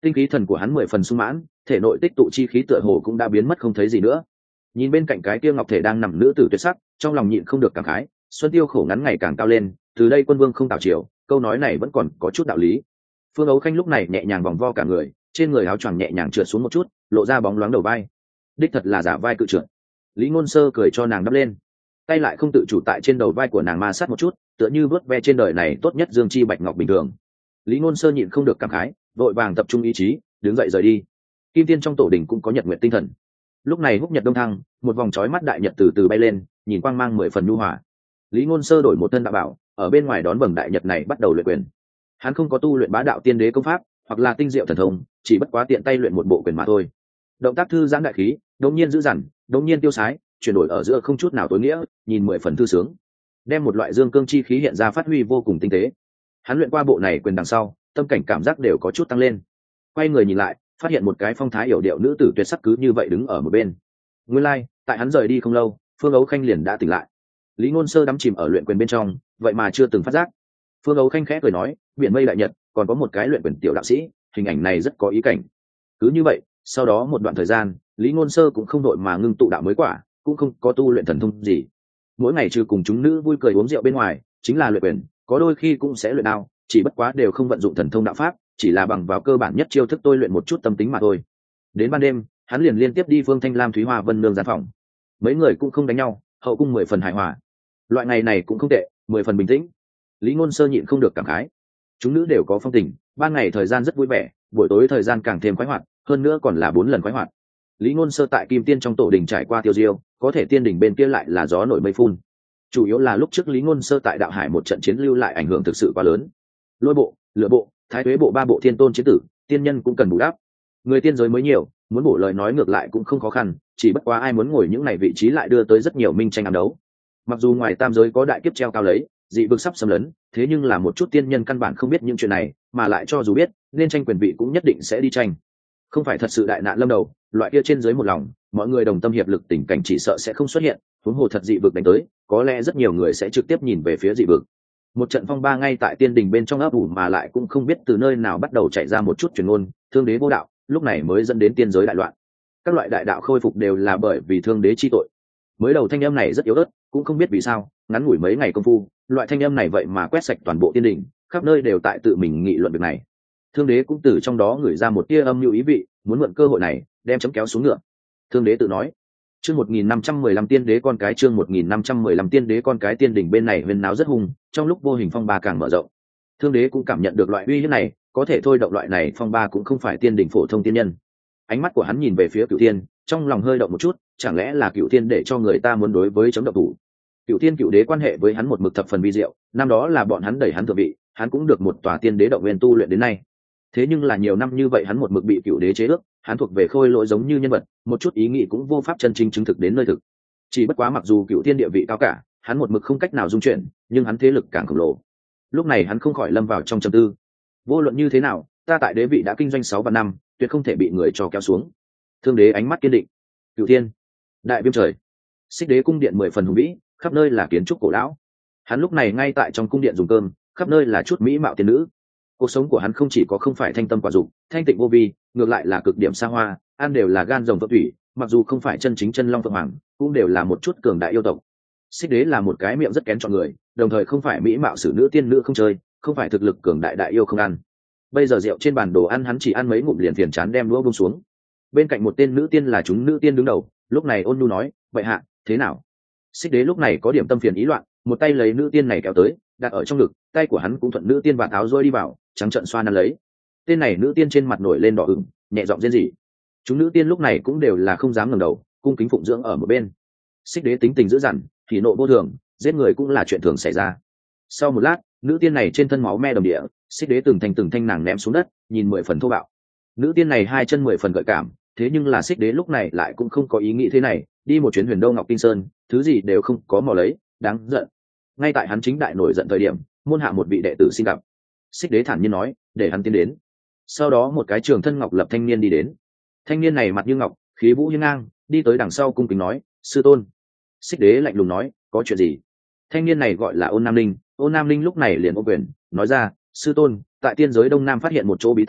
tinh khí thần của hắn 10 phần sung mãn, thể nội tích tụ chi khí tựa hồ cũng đã biến mất không thấy gì nữa. Nhìn bên cạnh cái kia ngọc thể đang nằm nữ tử tuyệt sắc, trong lòng nhịn không được cảm khái, xuân tiêu khổ ngắn ngày càng cao lên, từ đây quân vương không tảo chiều, câu nói này vẫn còn có chút đạo lý. Phương Ấu Khanh lúc này nhẹ nhàng vòng vo cả người, trên người áo choàng nhẹ nhàng trượt xuống một chút, lộ ra bóng loáng đầu vai. Đích thật là giả vai cự trượt. Lý Ngôn Sơ cười cho nàng đắp lên, tay lại không tự chủ tại trên đầu vai của nàng ma sát một chút, tựa như vớt ve trên đời này tốt nhất dương chi bạch ngọc bình thường. Lý Ngôn Sơ nhịn không được cảm khái, vội vàng tập trung ý chí, đứng dậy rời đi. Kim Tiên trong tổ đình cũng có nhật nguyện tinh thần. Lúc này húc nhật đông thăng, một vòng chói mắt đại nhật từ từ bay lên, nhìn quang mang 10 phần nhu hòa. Lý Ngôn Sơ đổi một thân đạo bảo, ở bên ngoài đón vầng đại nhật này bắt đầu luyện quyền. Hắn không có tu luyện bá đạo tiên đế công pháp, hoặc là tinh diệu thần thông, chỉ bất quá tiện tay luyện một bộ quyền mà thôi. Động tác thư giãn đại khí, đống nhiên dữ dằn, đống nhiên tiêu sái, chuyển đổi ở giữa không chút nào tối nghĩa, nhìn 10 phần thư sướng. Đem một loại dương cương chi khí hiện ra phát huy vô cùng tinh tế. Hắn luyện qua bộ này quyền đằng sau, tâm cảnh cảm giác đều có chút tăng lên. Quay người nhìn lại, phát hiện một cái phong thái yểu điệu nữ tử tuyệt sắc cứ như vậy đứng ở một bên. Nguyên lai, tại hắn rời đi không lâu, Phương Ấu Khanh liền đã tỉnh lại. Lý Ngôn Sơ đắm chìm ở luyện quyền bên trong, vậy mà chưa từng phát giác. Phương Ấu Khanh khẽ cười nói, biển mây đại nhật, còn có một cái luyện quyền tiểu đạo sĩ, hình ảnh này rất có ý cảnh. Cứ như vậy, sau đó một đoạn thời gian, Lý Ngôn Sơ cũng không đội mà ngưng tụ đạo mới quả, cũng không có tu luyện thần thông gì. Mỗi ngày trừ cùng chúng nữ vui cười uống rượu bên ngoài, chính là luyện quyền, có đôi khi cũng sẽ luyện đao, chỉ bất quá đều không vận dụng thần thông đạo pháp, chỉ là bằng vào cơ bản nhất chiêu thức tôi luyện một chút tâm tính mà thôi. Đến ban đêm, hắn liền liên tiếp đi Phương Thanh Lam, Thúy Hoa Vân nương gian phòng. Mấy người cũng không đánh nhau, hậu cung 10 phần hài hòa. Loại ngày này cũng không tệ, 10 phần bình tĩnh. Lý Ngôn Sơ nhịn không được cảm khái. Chúng nữ đều có phong tình, ban ngày thời gian rất vui vẻ, buổi tối thời gian càng thêm khoái hoạt, hơn nữa còn là 4 lần khoái hoạt. Lý Ngôn Sơ tại Kim Tiên trong tổ đình trải qua tiêu diêu, có thể tiên đỉnh bên kia lại là gió nổi mây phun. Chủ yếu là lúc trước Lý Ngôn Sơ tại Đạo Hải một trận chiến lưu lại ảnh hưởng thực sự quá lớn. Lôi bộ, lửa bộ, thái tuế bộ 3 bộ thiên tôn chiến tử, tiên nhân cũng cần bù đắp. Người tiên giới mới nhiều, muốn bổ lời nói ngược lại cũng không khó khăn, chỉ bất quá ai muốn ngồi những này vị trí lại đưa tới rất nhiều minh tranh ám đấu. Mặc dù ngoài tam giới có đại kiếp treo cao lấy, dị vực sắp xâm lấn, thế nhưng là một chút tiên nhân căn bản không biết những chuyện này, mà lại cho dù biết, nên tranh quyền vị cũng nhất định sẽ đi tranh. Không phải thật sự đại nạn lâm đầu, loại kia trên dưới một lòng, mọi người đồng tâm hiệp lực tình cảnh chỉ sợ sẽ không xuất hiện, huống hồ thật dị vực đánh tới, có lẽ rất nhiều người sẽ trực tiếp nhìn về phía dị vực. Một trận phong ba ngay tại tiên đình bên trong ấp ủ mà lại cũng không biết từ nơi nào bắt đầu chạy ra một chút truyền ngôn, thương đế vô đạo, lúc này mới dẫn đến tiên giới đại loạn. Các loại đại đạo khôi phục đều là bởi vì thương đế chi tội. Mới đầu thanh âm này rất yếu ớt, cũng không biết vì sao, ngắn ngủi mấy ngày công phu, loại thanh âm này vậy mà quét sạch toàn bộ tiên đình, khắp nơi đều tại tự mình nghị luận việc này. Thương đế cũng từ trong đó gửi ra một tia âm mưu ý vị, muốn mượn cơ hội này đem chấm kéo xuống ngựa. Thương đế tự nói, chương 1515 tiên đế con cái, chương 1515 tiên đế con cái. Tiên đỉnh bên này huyên náo rất hung, trong lúc vô hình phong ba càng mở rộng. Thương đế cũng cảm nhận được loại uy hiếp này, có thể thôi động loại này phong ba cũng không phải tiên đỉnh phổ thông tiên nhân. Ánh mắt của hắn nhìn về phía Cửu Thiên, trong lòng hơi động một chút, chẳng lẽ là Cửu Thiên để cho người ta muốn đối với chấm động thủ. Cửu Thiên Cửu đế quan hệ với hắn một mực thập phần vi diệu, năm đó là bọn hắn đẩy hắn thượng vị, hắn cũng được một tòa tiên đế động nguyên tu luyện đến nay. Thế nhưng là nhiều năm như vậy hắn một mực bị Cửu đế chế ước, hắn thuộc về khôi lỗi giống như nhân vật, một chút ý nghĩ cũng vô pháp chân chính chứng thực đến nơi thực. Chỉ bất quá mặc dù Cửu Thiên địa vị cao cả, hắn một mực không cách nào dung chuyển, nhưng hắn thế lực càng khổng lồ. Lúc này hắn không khỏi lâm vào trong trầm tư. Vô luận như thế nào, ta tại đế vị đã kinh doanh 6 vạn năm, tuyệt không thể bị người cho kéo xuống. Thương đế ánh mắt kiên định. Cửu Thiên, đại viêm trời, Xích đế cung điện 10 phần hùng vĩ, khắp nơi là kiến trúc cổ lão. Hắn lúc này ngay tại trong cung điện dùng cơm, khắp nơi là chút mỹ mạo tiên nữ. Cuộc sống của hắn không chỉ có không phải thanh tâm quả dục, thanh tịnh vô vi, ngược lại là cực điểm xa hoa, ăn đều là gan rồng phượng thủy, mặc dù không phải chân chính chân long phượng hoàng, cũng đều là một chút cường đại yêu tộc. Xích đế là một cái miệng rất kén chọn người, đồng thời không phải mỹ mạo sử nữ tiên nữ không chơi, không phải thực lực cường đại đại yêu không ăn. Bây giờ rượu trên bàn đồ ăn hắn chỉ ăn mấy ngụm liền phiền chán đem đũa buông xuống. Bên cạnh một tên nữ tiên là chúng nữ tiên đứng đầu, lúc này ôn nhu nói, vậy hạ thế nào? Xích đế lúc này có điểm tâm phiền ý loạn, một tay lấy nữ tiên này kéo tới, đặt ở trong ngực, tay của hắn cũng thuận nữ tiên và áo rơi đi vào, trắng trợn xoa nắn lấy. Tên này nữ tiên trên mặt nổi lên đỏ ửng, nhẹ giọng rên rỉ. Chúng nữ tiên lúc này cũng đều là không dám ngẩng đầu, cung kính phụng dưỡng ở một bên. Xích đế tính tình dữ dằn, thì nộ vô thường, giết người cũng là chuyện thường xảy ra. Sau một lát, nữ tiên này trên thân máu me đầm địa, Xích đế từng thanh nàng ném xuống đất, nhìn 10 phần thô bạo. Nữ tiên này hai chân 10 phần gợi cảm, thế nhưng là Xích đế lúc này lại cũng không có ý nghĩ thế này, đi một chuyến Huyền Đô Ngọc Kinh Sơn, thứ gì đều không có mò lấy, đáng giận. Ngay tại hắn chính đại nổi giận thời điểm, môn hạ một vị đệ tử xin gặp. Xích đế thản nhiên nói, để hắn tiến đến. Sau đó một cái trường thân ngọc lập thanh niên đi đến. Thanh niên này mặt như ngọc, khí vũ hiên ngang, đi tới đằng sau cung kính nói, sư tôn. Xích đế lạnh lùng nói, có chuyện gì? Thanh niên này gọi là Ôn Nam Linh. Ôn Nam Linh lúc này liền ô quyền, nói ra, sư tôn, tại tiên giới đông nam phát hiện một chỗ bí tàng,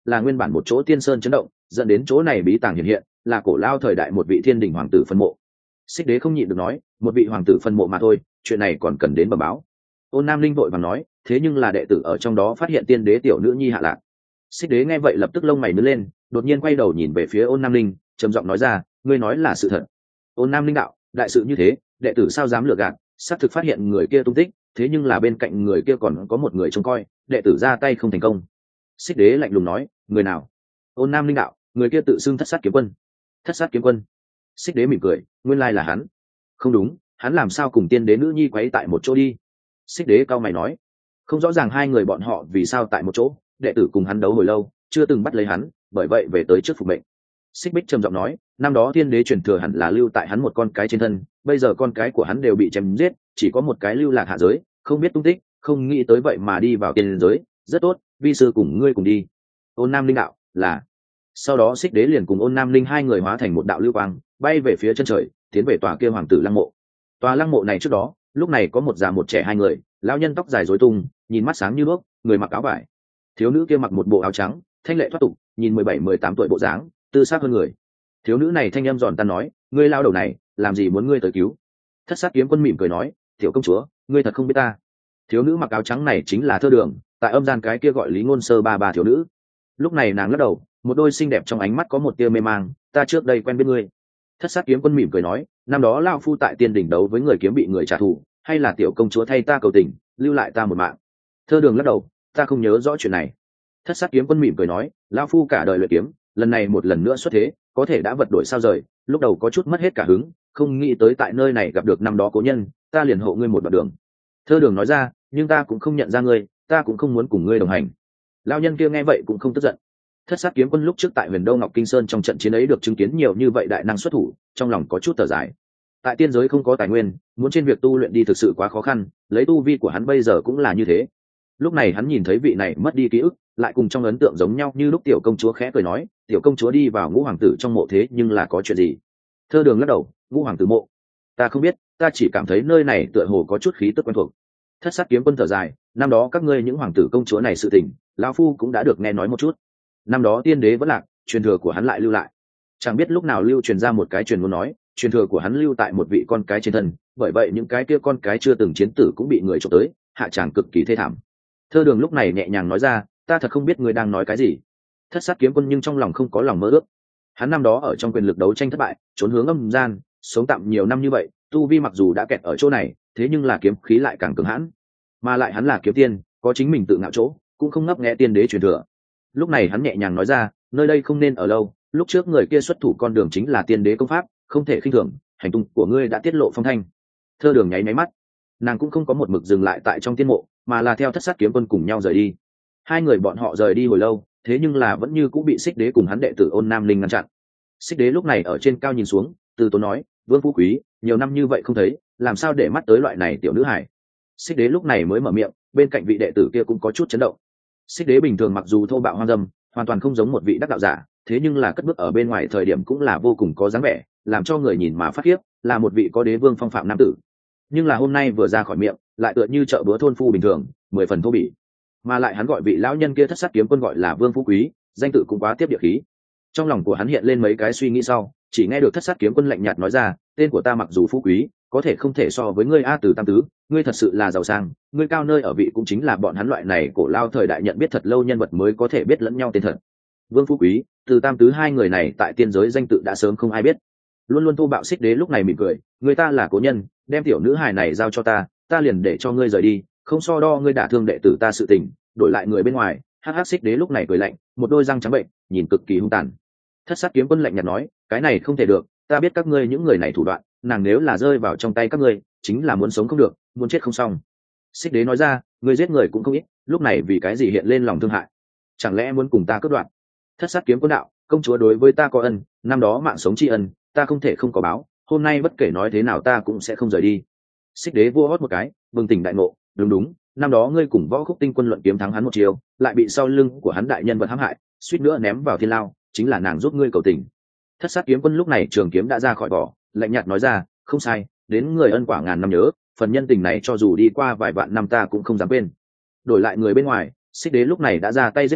là nguyên bản một chỗ tiên sơn chấn động, dẫn đến chỗ này bí tàng hiện hiện, là cổ lao thời đại một vị thiên đình hoàng tử phân mộ. Xích Đế không nhịn được nói, một vị hoàng tử phân mộ mà thôi, chuyện này còn cần đến bẩm báo. Ôn Nam Linh vội vàng nói, thế nhưng là đệ tử ở trong đó phát hiện tiên đế tiểu nữ nhi hạ lạc. Xích Đế nghe vậy lập tức lông mày nhướng lên, đột nhiên quay đầu nhìn về phía Ôn Nam Linh, trầm giọng nói ra, ngươi nói là sự thật. Ôn Nam Linh đạo, đại sự như thế, đệ tử sao dám lừa gạt, xác thực phát hiện người kia tung tích, thế nhưng là bên cạnh người kia còn có một người trông coi, đệ tử ra tay không thành công. Xích Đế lạnh lùng nói, người nào? Ôn Nam Linh đạo, người kia tự xưng Thất Sát Kiếm Quân. Thất Sát Kiếm Quân? Xích Đế mỉm cười, nguyên lai là hắn. Không đúng, hắn làm sao cùng tiên đế nữ nhi quấy tại một chỗ đi? Xích Đế cao mày nói, không rõ ràng hai người bọn họ vì sao tại một chỗ, đệ tử cùng hắn đấu hồi lâu, chưa từng bắt lấy hắn, bởi vậy về tới trước phục mệnh. Xích Bích trầm giọng nói, năm đó tiên đế truyền thừa hẳn là lưu tại hắn một con cái trên thân, bây giờ con cái của hắn đều bị chém giết, chỉ có một cái lưu lạc hạ giới, không biết tung tích, không nghĩ tới vậy mà đi vào tiên giới, rất tốt, vi sư cùng ngươi cùng đi. Ôn Nam Linh đạo, là. Sau đó Xích Đế liền cùng Ôn Nam Linh hai người hóa thành một đạo lưu quang, bay về phía chân trời, tiến về tòa kia hoàng tử lăng mộ. Tòa lăng mộ này trước đó, lúc này có một già một trẻ hai người, lão nhân tóc dài rối tung, nhìn mắt sáng như đuốc, người mặc áo vải. Thiếu nữ kia mặc một bộ áo trắng, thanh lệ thoát tục, nhìn 17-18 tuổi bộ dáng, tư sắc hơn người. Thiếu nữ này thanh âm giòn tan nói, ngươi lao đầu này, làm gì muốn ngươi tới cứu? Thất Sát Kiếm Quân mỉm cười nói, tiểu công chúa, ngươi thật không biết ta. Thiếu nữ mặc áo trắng này chính là Thơ Đường, tại âm gian cái kia gọi Lý Ngôn Sơ ba thiếu nữ. Lúc này nàng lắc đầu, một đôi xinh đẹp trong ánh mắt có một tia mê mang, ta trước đây quen biết ngươi. Thất Sát Kiếm Quân mỉm cười nói, năm đó lao phu tại tiên đỉnh đấu với người kiếm bị người trả thù, hay là tiểu công chúa thay ta cầu tình, lưu lại ta một mạng? Thơ Đường lắc đầu, ta không nhớ rõ chuyện này. Thất Sát Kiếm Quân mỉm cười nói, lao phu cả đời luyện kiếm, lần này một lần nữa xuất thế, có thể đã vật đổi sao rời, lúc đầu có chút mất hết cả hứng, không nghĩ tới tại nơi này gặp được năm đó cố nhân, ta liền hộ ngươi một đoạn đường. Thơ Đường nói ra, nhưng ta cũng không nhận ra ngươi, ta cũng không muốn cùng ngươi đồng hành. Lão nhân kia nghe vậy cũng không tức giận. Thất Sát Kiếm Quân lúc trước tại Huyền Đô Ngọc Kinh Sơn trong trận chiến ấy được chứng kiến nhiều như vậy đại năng xuất thủ, trong lòng có chút thở dài. Tại tiên giới không có tài nguyên, muốn trên việc tu luyện đi thực sự quá khó khăn, lấy tu vi của hắn bây giờ cũng là như thế. Lúc này hắn nhìn thấy vị này mất đi ký ức, lại cùng trong ấn tượng giống nhau như lúc tiểu công chúa khẽ cười nói, tiểu công chúa đi vào Ngũ hoàng tử trong mộ thế nhưng là có chuyện gì? Thơ Đường lắc đầu, Ngũ hoàng tử mộ, ta không biết, ta chỉ cảm thấy nơi này tựa hồ có chút khí tức quen thuộc. Thất Sát Kiếm Quân thở dài, năm đó các ngươi những hoàng tử công chúa này sự tình, lão phu cũng đã được nghe nói một chút. Năm đó tiên đế vẫn lạc, truyền thừa của hắn lại lưu lại, chẳng biết lúc nào lưu truyền ra một cái truyền ngôn nói, truyền thừa của hắn lưu tại một vị con cái trên thân, bởi vậy những cái kia con cái chưa từng chiến tử cũng bị người trộm tới, hạ tràng cực kỳ thê thảm. Thơ Đường lúc này nhẹ nhàng nói ra, ta thật không biết ngươi đang nói cái gì. Thất Sát Kiếm Quân nhưng trong lòng không có lòng mơ ước. Hắn năm đó ở trong quyền lực đấu tranh thất bại, trốn hướng âm gian, sống tạm nhiều năm như vậy, tu vi mặc dù đã kẹt ở chỗ này, thế nhưng là kiếm khí lại càng cứng hãn, mà lại hắn là kiếm tiên, có chính mình tự ngạo chỗ, cũng không ngấp nghé tiên đế truyền thừa. Lúc này hắn nhẹ nhàng nói ra, nơi đây không nên ở lâu, lúc trước người kia xuất thủ con đường chính là tiên đế công pháp, không thể khinh thường, hành tung của ngươi đã tiết lộ phong thanh. Thơ Đường nháy máy mắt, nàng cũng không có một mực dừng lại tại trong tiên mộ, mà là theo Thất Sát Kiếm Quân cùng nhau rời đi. Hai người bọn họ rời đi hồi lâu, thế nhưng là vẫn như cũng bị Xích Đế cùng hắn đệ tử Ôn Nam Linh ngăn chặn. Xích Đế lúc này ở trên cao nhìn xuống, từ tốn nói, Vương Phú Quý, nhiều năm như vậy không thấy, làm sao để mắt tới loại này tiểu nữ hải? Xích Đế lúc này mới mở miệng, bên cạnh vị đệ tử kia cũng có chút chấn động. Xích Đế bình thường mặc dù thô bạo hoang dâm, hoàn toàn không giống một vị đắc đạo giả, thế nhưng là cất bước ở bên ngoài thời điểm cũng là vô cùng có dáng vẻ, làm cho người nhìn mà phát khiếp, là một vị có đế vương phong phạm nam tử. Nhưng là hôm nay vừa ra khỏi miệng, lại tựa như chợ búa thôn phu bình thường, 10 phần thô bỉ. Mà lại hắn gọi vị lão nhân kia Thất Sát Kiếm Quân gọi là Vương Phú Quý, danh tự cũng quá tiếp địa khí. Trong lòng của hắn hiện lên mấy cái suy nghĩ sau, chỉ nghe được Thất Sát Kiếm Quân lạnh nhạt nói ra, tên của ta mặc dù phú quý, có thể không thể so với ngươi A Từ Tam Tứ, ngươi thật sự là giàu sang, ngươi cao nơi ở vị cũng chính là bọn hắn loại này cổ lao thời đại nhận biết thật lâu nhân vật mới có thể biết lẫn nhau tên thật. Vương Phú Quý, Từ Tam Tứ hai người này tại tiên giới danh tự đã sớm không ai biết. Luôn luôn thô bạo Xích Đế lúc này mỉm cười, người ta là cố nhân, đem tiểu nữ hài này giao cho ta, ta liền để cho ngươi rời đi, không so đo ngươi đả thương đệ tử ta sự tình, đổi lại người bên ngoài. Hắc Xích Đế lúc này cười lạnh, một đôi răng trắng bệnh, nhìn cực kỳ hung tàn. Thất Sát Kiếm Quân lạnh nhạt nói, cái này không thể được, ta biết các ngươi những người này thủ đoạn, nàng nếu là rơi vào trong tay các ngươi, chính là muốn sống không được, muốn chết không xong. Xích Đế nói ra, ngươi giết người cũng không ít, lúc này vì cái gì hiện lên lòng thương hại? Chẳng lẽ muốn cùng ta cướp đoạt? Thất Sát Kiếm Quân đạo, công chúa đối với ta có ân, năm đó mạng sống tri ân, ta không thể không có báo, hôm nay bất kể nói thế nào ta cũng sẽ không rời đi. Xích Đế vua hót một cái, bừng tỉnh đại ngộ, đúng đúng, năm đó ngươi cùng Võ Khúc Tinh Quân luận kiếm thắng hắn một chiều, lại bị sau lưng của hắn đại nhân vật hãm hại, suýt nữa ném vào thiên lao, chính là nàng giúp ngươi cầu tình. Thất Sát Kiếm Quân lúc này trường kiếm đã ra khỏi vỏ, lạnh nhạt nói ra, không sai, đến người ân quả ngàn năm nhớ, phần nhân tình này cho dù đi qua vài vạn năm ta cũng không dám quên. Đổi lại người bên ngoài, Xích Đế lúc này đã ra tay giết người,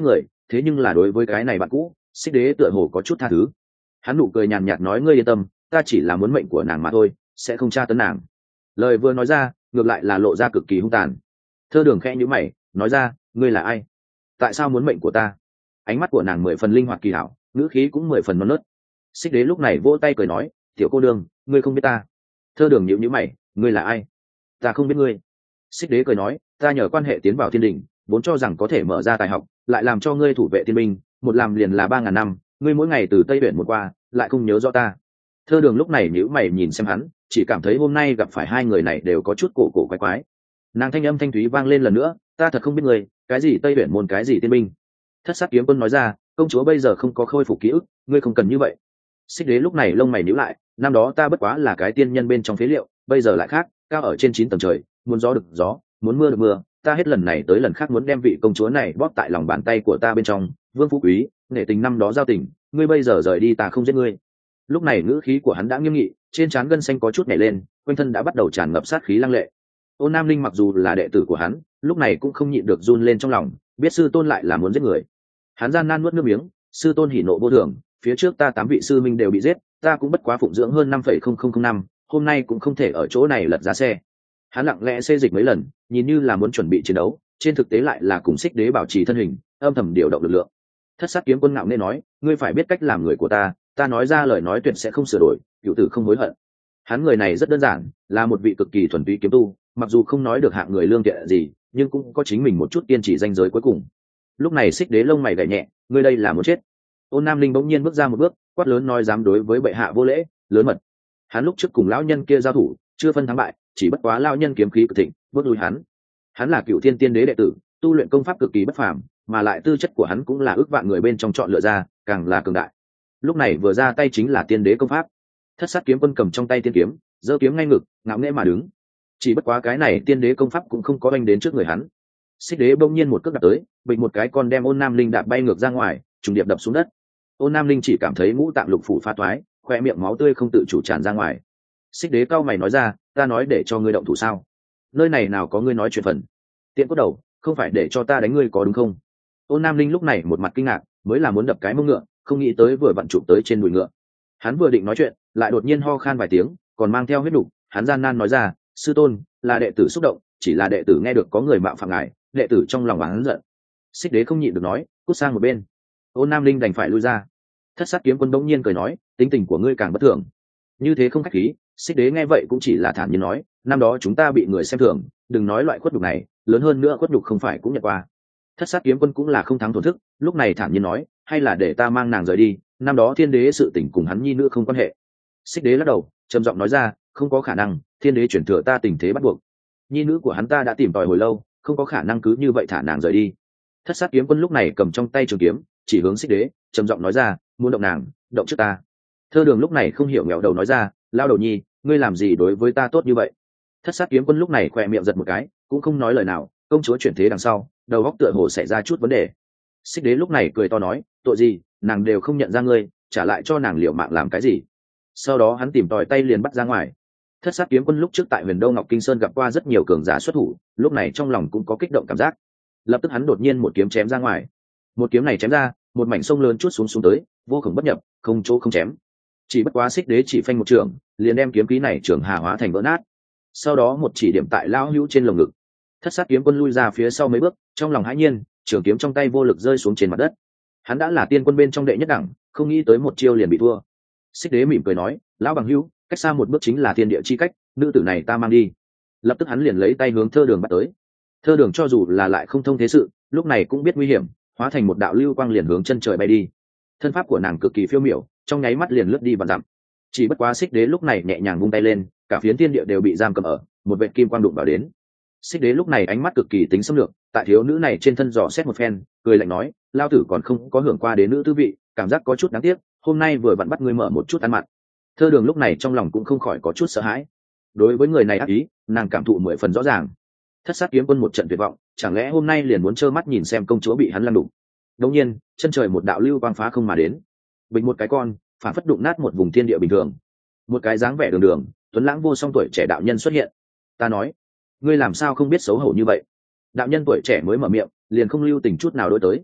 thế nhưng là đối với cái này bạn cũ, xích đế tựa hồ có chút tha thứ. Hắn nụ cười nhàn nhạt nói, ngươi yên tâm, ta chỉ là muốn mệnh của nàng mà thôi, sẽ không tra tấn nàng. Lời vừa nói ra, ngược lại là lộ ra cực kỳ hung tàn. Thơ Đường khẽ nhíu mày, nói ra, ngươi là ai? Tại sao muốn mệnh của ta? Ánh mắt của nàng 10 phần linh hoạt kỳ hảo, ngữ khí cũng 10 phần non nớt. Xích đế lúc này vỗ tay cười nói, tiểu cô đương, ngươi không biết ta. Thơ Đường nhíu mày, ngươi là ai? Ta không biết ngươi. Xích đế cười nói, ta nhờ quan hệ tiến vào thiên đình, vốn cho rằng có thể mở ra tài học, lại làm cho ngươi thủ vệ thiên binh, một làm liền là 3.000 năm, ngươi mỗi ngày từ tây biển một qua, lại không nhớ rõ ta. Thơ Đường lúc này nhíu mày nhìn xem hắn, chỉ cảm thấy hôm nay gặp phải hai người này đều có chút cổ cổ quái quái. Nàng thanh âm thanh thúy vang lên lần nữa, ta thật không biết ngươi, cái gì tây biển môn cái gì tiên binh. Thất Sát Kiếm Quân nói ra, công chúa bây giờ không có khôi phục ký ức, ngươi không cần như vậy. Xích đế lúc này lông mày nhíu lại, năm đó ta bất quá là cái tiên nhân bên trong phế liệu, bây giờ lại khác, cao ở trên 9 tầng trời, muốn gió được gió, muốn mưa được mưa, ta hết lần này tới lần khác muốn đem vị công chúa này bóp tại lòng bàn tay của ta bên trong. Vương Phú Quý, nể tình năm đó giao tình, ngươi bây giờ rời đi ta không giết ngươi. Lúc này ngữ khí của hắn đã nghiêm nghị, trên trán gân xanh có chút nhảy lên, quanh thân đã bắt đầu tràn ngập sát khí lăng lệ. Ôn Nam Linh mặc dù là đệ tử của hắn, lúc này cũng không nhịn được run lên trong lòng, biết sư tôn lại là muốn giết người. Hắn gian nan nuốt nước miếng, sư tôn hỉ nộ vô thường, phía trước ta 8 vị sư minh đều bị giết, ta cũng bất quá phụng dưỡng hơn 5,0005 năm, hôm nay cũng không thể ở chỗ này lật ra xe. Hắn lặng lẽ xê dịch mấy lần, nhìn như là muốn chuẩn bị chiến đấu, trên thực tế lại là cùng Xích đế bảo trì thân hình, âm thầm điều động lực lượng. Thất Sát Kiếm Quân ngạo nghễ nói, ngươi phải biết cách làm người của ta nói ra lời nói tuyệt sẽ không sửa đổi, cửu tử không hối hận. Hắn người này rất đơn giản, là một vị cực kỳ thuần túy kiếm tu, mặc dù không nói được hạng người lương thiện gì, nhưng cũng có chính mình một chút kiên trì ranh giới cuối cùng. Lúc này Xích đế lông mày gảy nhẹ, ngươi đây là muốn chết. Ôn Nam Linh bỗng nhiên bước ra một bước, quát lớn nói, dám đối với bệ hạ vô lễ, lớn mật. Hắn lúc trước cùng lão nhân kia giao thủ, chưa phân thắng bại, chỉ bất quá lão nhân kiếm khí cực thịnh, bước lui hắn. Hắn là Cựu Thiên Tiên Đế đệ tử, tu luyện công pháp cực kỳ bất phàm, mà lại tư chất của hắn cũng là ước vạn người bên trong chọn lựa ra, càng là cường đại. Lúc này vừa ra tay chính là Tiên Đế công pháp. Thất Sát Kiếm Quân cầm trong tay tiên kiếm, giơ kiếm ngay ngực, ngạo nghễ mà đứng. Chỉ bất quá cái này Tiên Đế công pháp cũng không có đánh đến trước người hắn. Xích đế bỗng nhiên một cước đạp tới, bịch một cái con đem Ôn Nam Linh đạp bay ngược ra ngoài, trùng điệp đập xuống đất. Ôn Nam Linh chỉ cảm thấy ngũ tạng lục phủ phá toái, khoe miệng máu tươi không tự chủ tràn ra ngoài. Xích đế cao mày nói ra, ta nói để cho ngươi động thủ sao? Nơi này nào có ngươi nói chuyện phần? Tiện cốt đầu, không phải để cho ta đánh ngươi có đúng không? Ôn Nam Linh lúc này một mặt kinh ngạc, mới là muốn đập cái mông ngựa, không nghĩ tới vừa vặn chụp tới trên đùi ngựa. Hắn vừa định nói chuyện, lại đột nhiên ho khan vài tiếng, còn mang theo huyết đủ. Hắn gian nan nói ra, sư tôn, là đệ tử xúc động, chỉ là đệ tử nghe được có người mạo phạm ngài, đệ tử trong lòng oán giận. Xích đế không nhịn được nói, cút sang một bên. Ôn Nam Linh đành phải lui ra. Thất Sát Kiếm Quân bỗng nhiên cười nói, tính tình của ngươi càng bất thường. Như thế không khách khí. Xích đế nghe vậy cũng chỉ là thản nhiên nói, năm đó chúng ta bị người xem thường, đừng nói loại khuất nhục này, lớn hơn nữa khuất nhục không phải cũng nhận qua. Thất Sát Kiếm Quân cũng là không thắng thổn thức, lúc này thản nhiên nói, hay là để ta mang nàng rời đi, năm đó Thiên Đế sự tình cùng hắn nhi nữ không quan hệ. Xích đế lắc đầu, trầm giọng nói ra, không có khả năng, Thiên Đế chuyển thừa ta tình thế bắt buộc, nhi nữ của hắn ta đã tìm tòi hồi lâu, không có khả năng cứ như vậy thả nàng rời đi. Thất Sát Kiếm Quân lúc này cầm trong tay trường kiếm, chỉ hướng Xích đế, trầm giọng nói ra, muốn động nàng, động trước ta. Thơ Đường lúc này không hiểu nghẹo đầu nói ra, lao đầu nhi, ngươi làm gì đối với ta tốt như vậy? Thất Sát Kiếm Quân lúc này khỏe miệng giật một cái, cũng không nói lời nào. Công chúa chuyển thế đằng sau, đầu óc tựa hồ xảy ra chút vấn đề. Xích đế lúc này cười to nói, tội gì, nàng đều không nhận ra ngươi, trả lại cho nàng liều mạng làm cái gì? Sau đó hắn tìm tòi tay liền bắt ra ngoài. Thất Sát Kiếm Quân lúc trước tại Huyền Đô Ngọc Kinh Sơn gặp qua rất nhiều cường giả xuất thủ, lúc này trong lòng cũng có kích động cảm giác. Lập tức hắn đột nhiên một kiếm chém ra ngoài. Một kiếm này chém ra, một mảnh sông lớn chút xuống tới, vô cùng bất nhập, không chỗ không chém. Chỉ bất quá Xích đế chỉ phanh một trường, liền đem kiếm khí này trường hà hóa thành vỡ nát. Sau đó một chỉ điểm tại lão hữu trên lồng ngực. Thất Sát Kiếm Quân lui ra phía sau mấy bước, trong lòng hãi nhiên, trường kiếm trong tay vô lực rơi xuống trên mặt đất. Hắn đã là tiên quân bên trong đệ nhất đẳng, không nghĩ tới một chiêu liền bị thua. Xích đế mỉm cười nói, lão bằng hữu, cách xa một bước chính là thiên địa chi cách, nữ tử này ta mang đi. Lập tức hắn liền lấy tay hướng Thơ Đường bắt tới. Thơ Đường cho dù là lại không thông thế sự, lúc này cũng biết nguy hiểm, hóa thành một đạo lưu quang liền hướng chân trời bay đi. Thân pháp của nàng cực kỳ phiêu miểu, trong nháy mắt liền lướt đi vạn dặm. Chỉ bất quá Xích đế lúc này nhẹ nhàng vung tay lên, cả phiến thiên địa đều bị giam cầm ở, một vệt kim quang đụng vào đến. Xích đế lúc này ánh mắt cực kỳ tính xâm lược, tại thiếu nữ này trên thân dò xét một phen, cười lạnh nói, lao tử còn không có hưởng qua đế nữ tư vị, cảm giác có chút đáng tiếc, hôm nay vừa vặn bắt ngươi mở một chút ăn mặn. Thơ Đường lúc này trong lòng cũng không khỏi có chút sợ hãi. Đối với người này ác ý, nàng cảm thụ 10 phần rõ ràng. Thất Sát Kiếm Quân một trận tuyệt vọng, chẳng lẽ hôm nay liền muốn trơ mắt nhìn xem công chúa bị hắn lăng đụng. Đột nhiên, chân trời một đạo lưu quang phá không mà đến. Bình một cái con, phản phất đụng nát một vùng thiên địa bình thường. Một cái dáng vẻ đường đường, tuấn lãng vô song tuổi trẻ đạo nhân xuất hiện. Ta nói, ngươi làm sao không biết xấu hổ như vậy? Đạo nhân tuổi trẻ mới mở miệng, liền không lưu tình chút nào đối tới.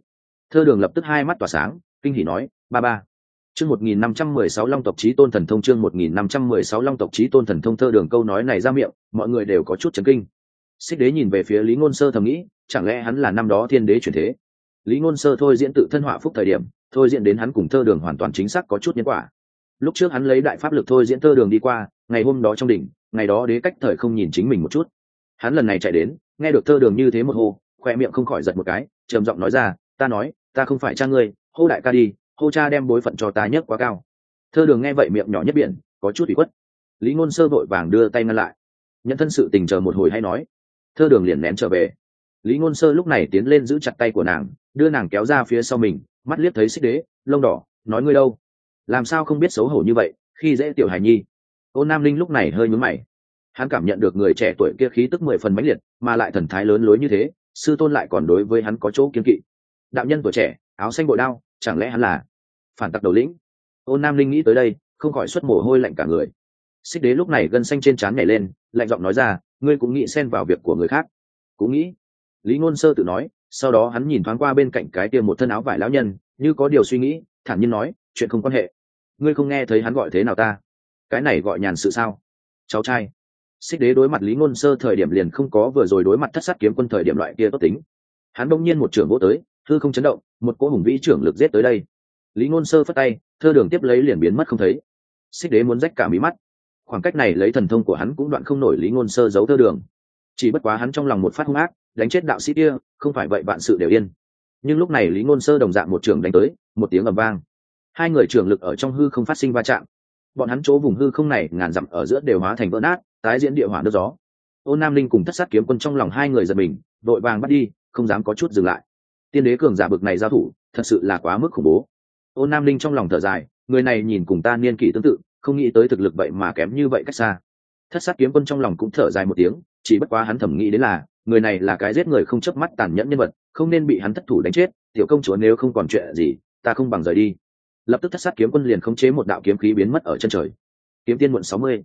Thơ Đường lập tức hai mắt tỏa sáng, kinh hỉ nói, ba ba. Chương 1516 Long tộc chí tôn thần thông, chương 1516 Long tộc chí tôn thần thông. Thơ Đường câu nói này ra miệng, mọi người đều có chút chấn kinh. Xích Đế nhìn về phía Lý Ngôn Sơ thầm nghĩ, chẳng lẽ hắn là năm đó Thiên Đế chuyển thế? Lý Ngôn Sơ thôi diễn tự thân họa phúc thời điểm, thôi diễn đến hắn cùng Thơ Đường hoàn toàn chính xác có chút nhân quả. Lúc trước hắn lấy đại pháp lực thôi diễn Thơ Đường đi qua, ngày hôm đó trong đỉnh, ngày đó đế cách thời không nhìn chính mình một chút. Hắn lần này chạy đến, nghe được Thơ Đường như thế một hô, khoe miệng không khỏi giật một cái, trầm giọng nói ra, ta nói, ta không phải cha ngươi, hô đại ca đi, hô cha đem bối phận cho ta nhấc quá cao. Thơ Đường nghe vậy miệng nhỏ nhất biển, có chút ủy khuất. Lý Ngôn Sơ vội vàng đưa tay ngăn lại, nhận thân sự tình chờ một hồi hay nói. Thơ Đường liền nén trở về. Lý Ngôn Sơ lúc này tiến lên giữ chặt tay của nàng, đưa nàng kéo ra phía sau mình, mắt liếc thấy Xích Đế, lông đỏ, nói ngươi đâu? Làm sao không biết xấu hổ như vậy, khi dễ tiểu hài nhi. Ôn Nam Linh lúc này hơi nhướng mày. Hắn cảm nhận được người trẻ tuổi kia khí tức 10 phần mãnh liệt, mà lại thần thái lớn lối như thế, sư tôn lại còn đối với hắn có chỗ kiêng kỵ. Đạo nhân tuổi trẻ, áo xanh bội đao, chẳng lẽ hắn là phản tặc đầu lĩnh? Ôn Nam Linh nghĩ tới đây, không khỏi xuất mồ hôi lạnh cả người. Xích Đế lúc này gân xanh trên trán nhảy lên, lạnh giọng nói ra, ngươi cũng nghĩ xen vào việc của người khác? Cũng nghĩ. Lý Ngôn Sơ tự nói, sau đó hắn nhìn thoáng qua bên cạnh cái kia một thân áo vải lão nhân, như có điều suy nghĩ, thản nhiên nói, chuyện không quan hệ. Ngươi không nghe thấy hắn gọi thế nào ta? Cái này gọi nhàn sự sao? Cháu trai. Xích Đế đối mặt Lý Ngôn Sơ thời điểm liền không có vừa rồi đối mặt Thất Sát Kiếm Quân thời điểm loại kia tốt tính. Hắn bỗng nhiên một trường vỗ tới, hư không chấn động, một cỗ hùng vĩ trưởng lực giết tới đây. Lý Ngôn Sơ phất tay, Thơ Đường tiếp lấy liền biến mất không thấy. Xích Đế muốn rách cả mí mắt. Khoảng cách này lấy thần thông của hắn cũng đoạn không nổi Lý Ngôn Sơ giấu Thơ Đường. Chỉ bất quá hắn trong lòng một phát hung ác, đánh chết đạo sĩ kia, không phải vậy vạn sự đều yên. Nhưng lúc này Lý Ngôn Sơ đồng dạng một trường đánh tới, một tiếng ầm vang. Hai người trưởng lực ở trong hư không phát sinh va chạm. Bọn hắn chỗ vùng hư không này ngàn dặm ở giữa đều hóa thành vỡ nát, tái diễn địa hỏa nước gió. Ôn Nam Linh cùng Thất Sát Kiếm Quân trong lòng hai người giật mình, đội vàng bắt đi, không dám có chút dừng lại. Tiên đế cường giả bực này giao thủ, thật sự là quá mức khủng bố. Ôn Nam Linh trong lòng thở dài, người này nhìn cùng ta niên kỷ tương tự, không nghĩ tới thực lực vậy mà kém như vậy cách xa. Thất Sát Kiếm Quân trong lòng cũng thở dài một tiếng, chỉ bất quá hắn thẩm nghĩ đến là, người này là cái giết người không chớp mắt tàn nhẫn nhân vật, không nên bị hắn thất thủ đánh chết. Tiểu công chúa nếu không còn chuyện gì, ta không bằng rời đi. Lập tức Thất Sát Kiếm Quân liền khống chế một đạo kiếm khí biến mất ở chân trời. Kiếm tiên muộn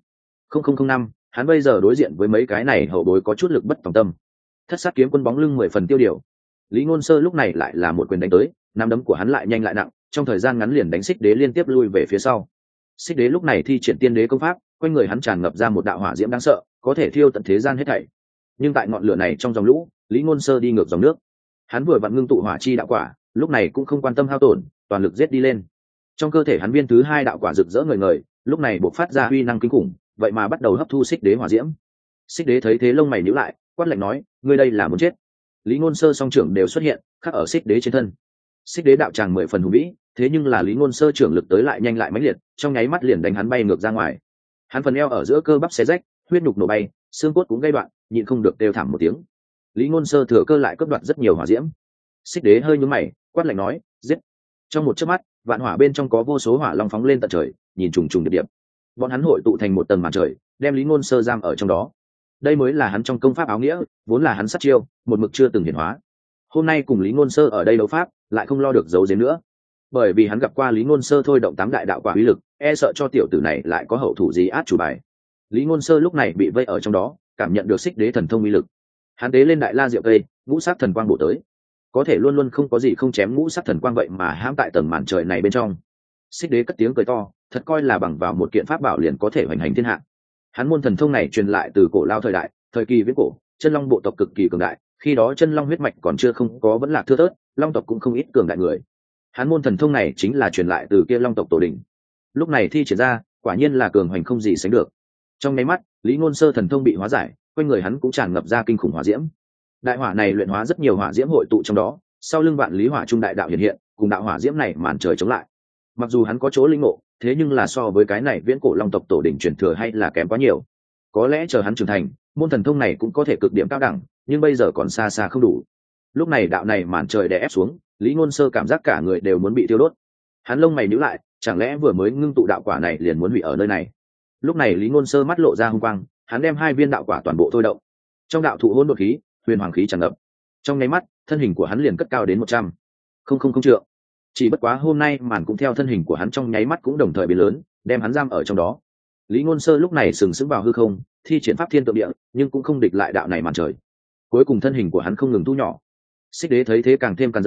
60.0005, hắn bây giờ đối diện với mấy cái này hậu bối có chút lực bất tòng tâm. Thất Sát Kiếm Quân bóng lưng 10 phần tiêu điều. Lý Ngôn Sơ lúc này lại là một quyền đánh tới, nắm đấm của hắn lại nhanh lại nặng, trong thời gian ngắn liền đánh Xích Đế liên tiếp lui về phía sau. Xích Đế lúc này thi triển tiên đế công pháp, quanh người hắn tràn ngập ra một đạo hỏa diễm đáng sợ, có thể thiêu tận thế gian hết thảy. Nhưng tại ngọn lửa này trong dòng lũ, Lý Ngôn Sơ đi ngược dòng nước. Hắn vừa vặn ngưng tụ hỏa chi đạo quả, lúc này cũng không quan tâm hao tổn, toàn lực giết đi lên. Trong cơ thể hắn viên thứ hai đạo quả rực rỡ ngời ngời, lúc này bộc phát ra uy năng kinh khủng, vậy mà bắt đầu hấp thu Xích Đế hỏa diễm. Xích Đế thấy thế lông mày nhíu lại, quát lạnh nói, ngươi đây là muốn chết. Lý Ngôn Sơ song trưởng đều xuất hiện, khắc ở Xích Đế trên thân. Xích Đế đạo tràng 10 phần hùng vĩ, thế nhưng là Lý Ngôn Sơ trưởng lực tới lại nhanh lại mãnh liệt, trong nháy mắt liền đánh hắn bay ngược ra ngoài. Hắn phần eo ở giữa cơ bắp xé rách, huyết nhục nổ bay, xương cốt cũng gây đoạn, nhịn không được kêu thảm một tiếng. Lý Ngôn Sơ thừa cơ lại cướp đoạt rất nhiều hỏa diễm. Xích Đế hơi nhướng mày, quát lạnh nói, giết. Trong một chớp mắt, vạn hỏa bên trong có vô số hỏa long phóng lên tận trời, nhìn trùng trùng điệp điệp. Bọn hắn hội tụ thành một tầng màn trời, đem Lý Ngôn Sơ giam ở trong đó. Đây mới là hắn trong công pháp áo nghĩa, vốn là hắn sát chiêu, một mực chưa từng hiển hóa. Hôm nay cùng Lý Ngôn Sơ ở đây đấu pháp, lại không lo được giấu giếm nữa. Bởi vì hắn gặp qua Lý Ngôn Sơ thôi động 8 đại đạo quả uy lực, e sợ cho tiểu tử này lại có hậu thủ gì át chủ bài. Lý Ngôn Sơ lúc này bị vây ở trong đó, cảm nhận được Xích Đế thần thông uy lực. Hắn tế lên đại la diệu cây, ngũ sắc thần quang bổ tới. Có thể luôn luôn không có gì không chém ngũ sắc thần quang vậy mà hãm tại tầng màn trời này bên trong. Xích Đế cất tiếng cười to, thật coi là bằng vào một kiện pháp bảo liền có thể hoành hành thiên hạ. Hắn môn thần thông này truyền lại từ cổ lao thời đại, thời kỳ viễn cổ, chân long bộ tộc cực kỳ cường đại, khi đó chân long huyết mạch còn chưa không có vẫn là thưa thớt, long tộc cũng không ít cường đại người. Hắn môn thần thông này chính là truyền lại từ kia long tộc tổ đình. Lúc này thi triển ra, quả nhiên là cường hoành không gì sánh được. Trong nháy mắt, Lý Ngôn Sơ thần thông bị hóa giải, quanh người hắn cũng tràn ngập ra kinh khủng hỏa diễm. Đại hỏa này luyện hóa rất nhiều hỏa diễm hội tụ trong đó, sau lưng vạn lý hỏa trung đại đạo hiện hiện, cùng đạo hỏa diễm này màn trời chống lại. Mặc dù hắn có chỗ linh ngộ, thế nhưng là so với cái này viễn cổ long tộc tổ đỉnh truyền thừa hay là kém quá nhiều. Có lẽ chờ hắn trưởng thành, môn thần thông này cũng có thể cực điểm cao đẳng, nhưng bây giờ còn xa xa không đủ. Lúc này đạo này màn trời đè ép xuống, Lý Ngôn Sơ cảm giác cả người đều muốn bị tiêu đốt. Hắn lông mày nhíu lại, chẳng lẽ vừa mới ngưng tụ đạo quả này liền muốn hủy ở nơi này? Lúc này Lý Ngôn Sơ mắt lộ ra hung quang, hắn đem 2 viên đạo quả toàn bộ thôi động. Trong đạo thụ hỗn độn khí, huyền hoàng khí tràn ngập. Trong nháy mắt, thân hình của hắn liền cất cao đến 100.000 trượng. Chỉ bất quá hôm nay màn cũng theo thân hình của hắn trong nháy mắt cũng đồng thời biến lớn, đem hắn giam ở trong đó. Lý Ngôn Sơ lúc này sừng sững vào hư không, thi triển pháp thiên tượng địa, nhưng cũng không địch lại đạo này màn trời. Cuối cùng thân hình của hắn không ngừng thu nhỏ. Xích Đế thấy thế càng thêm càn rỡ,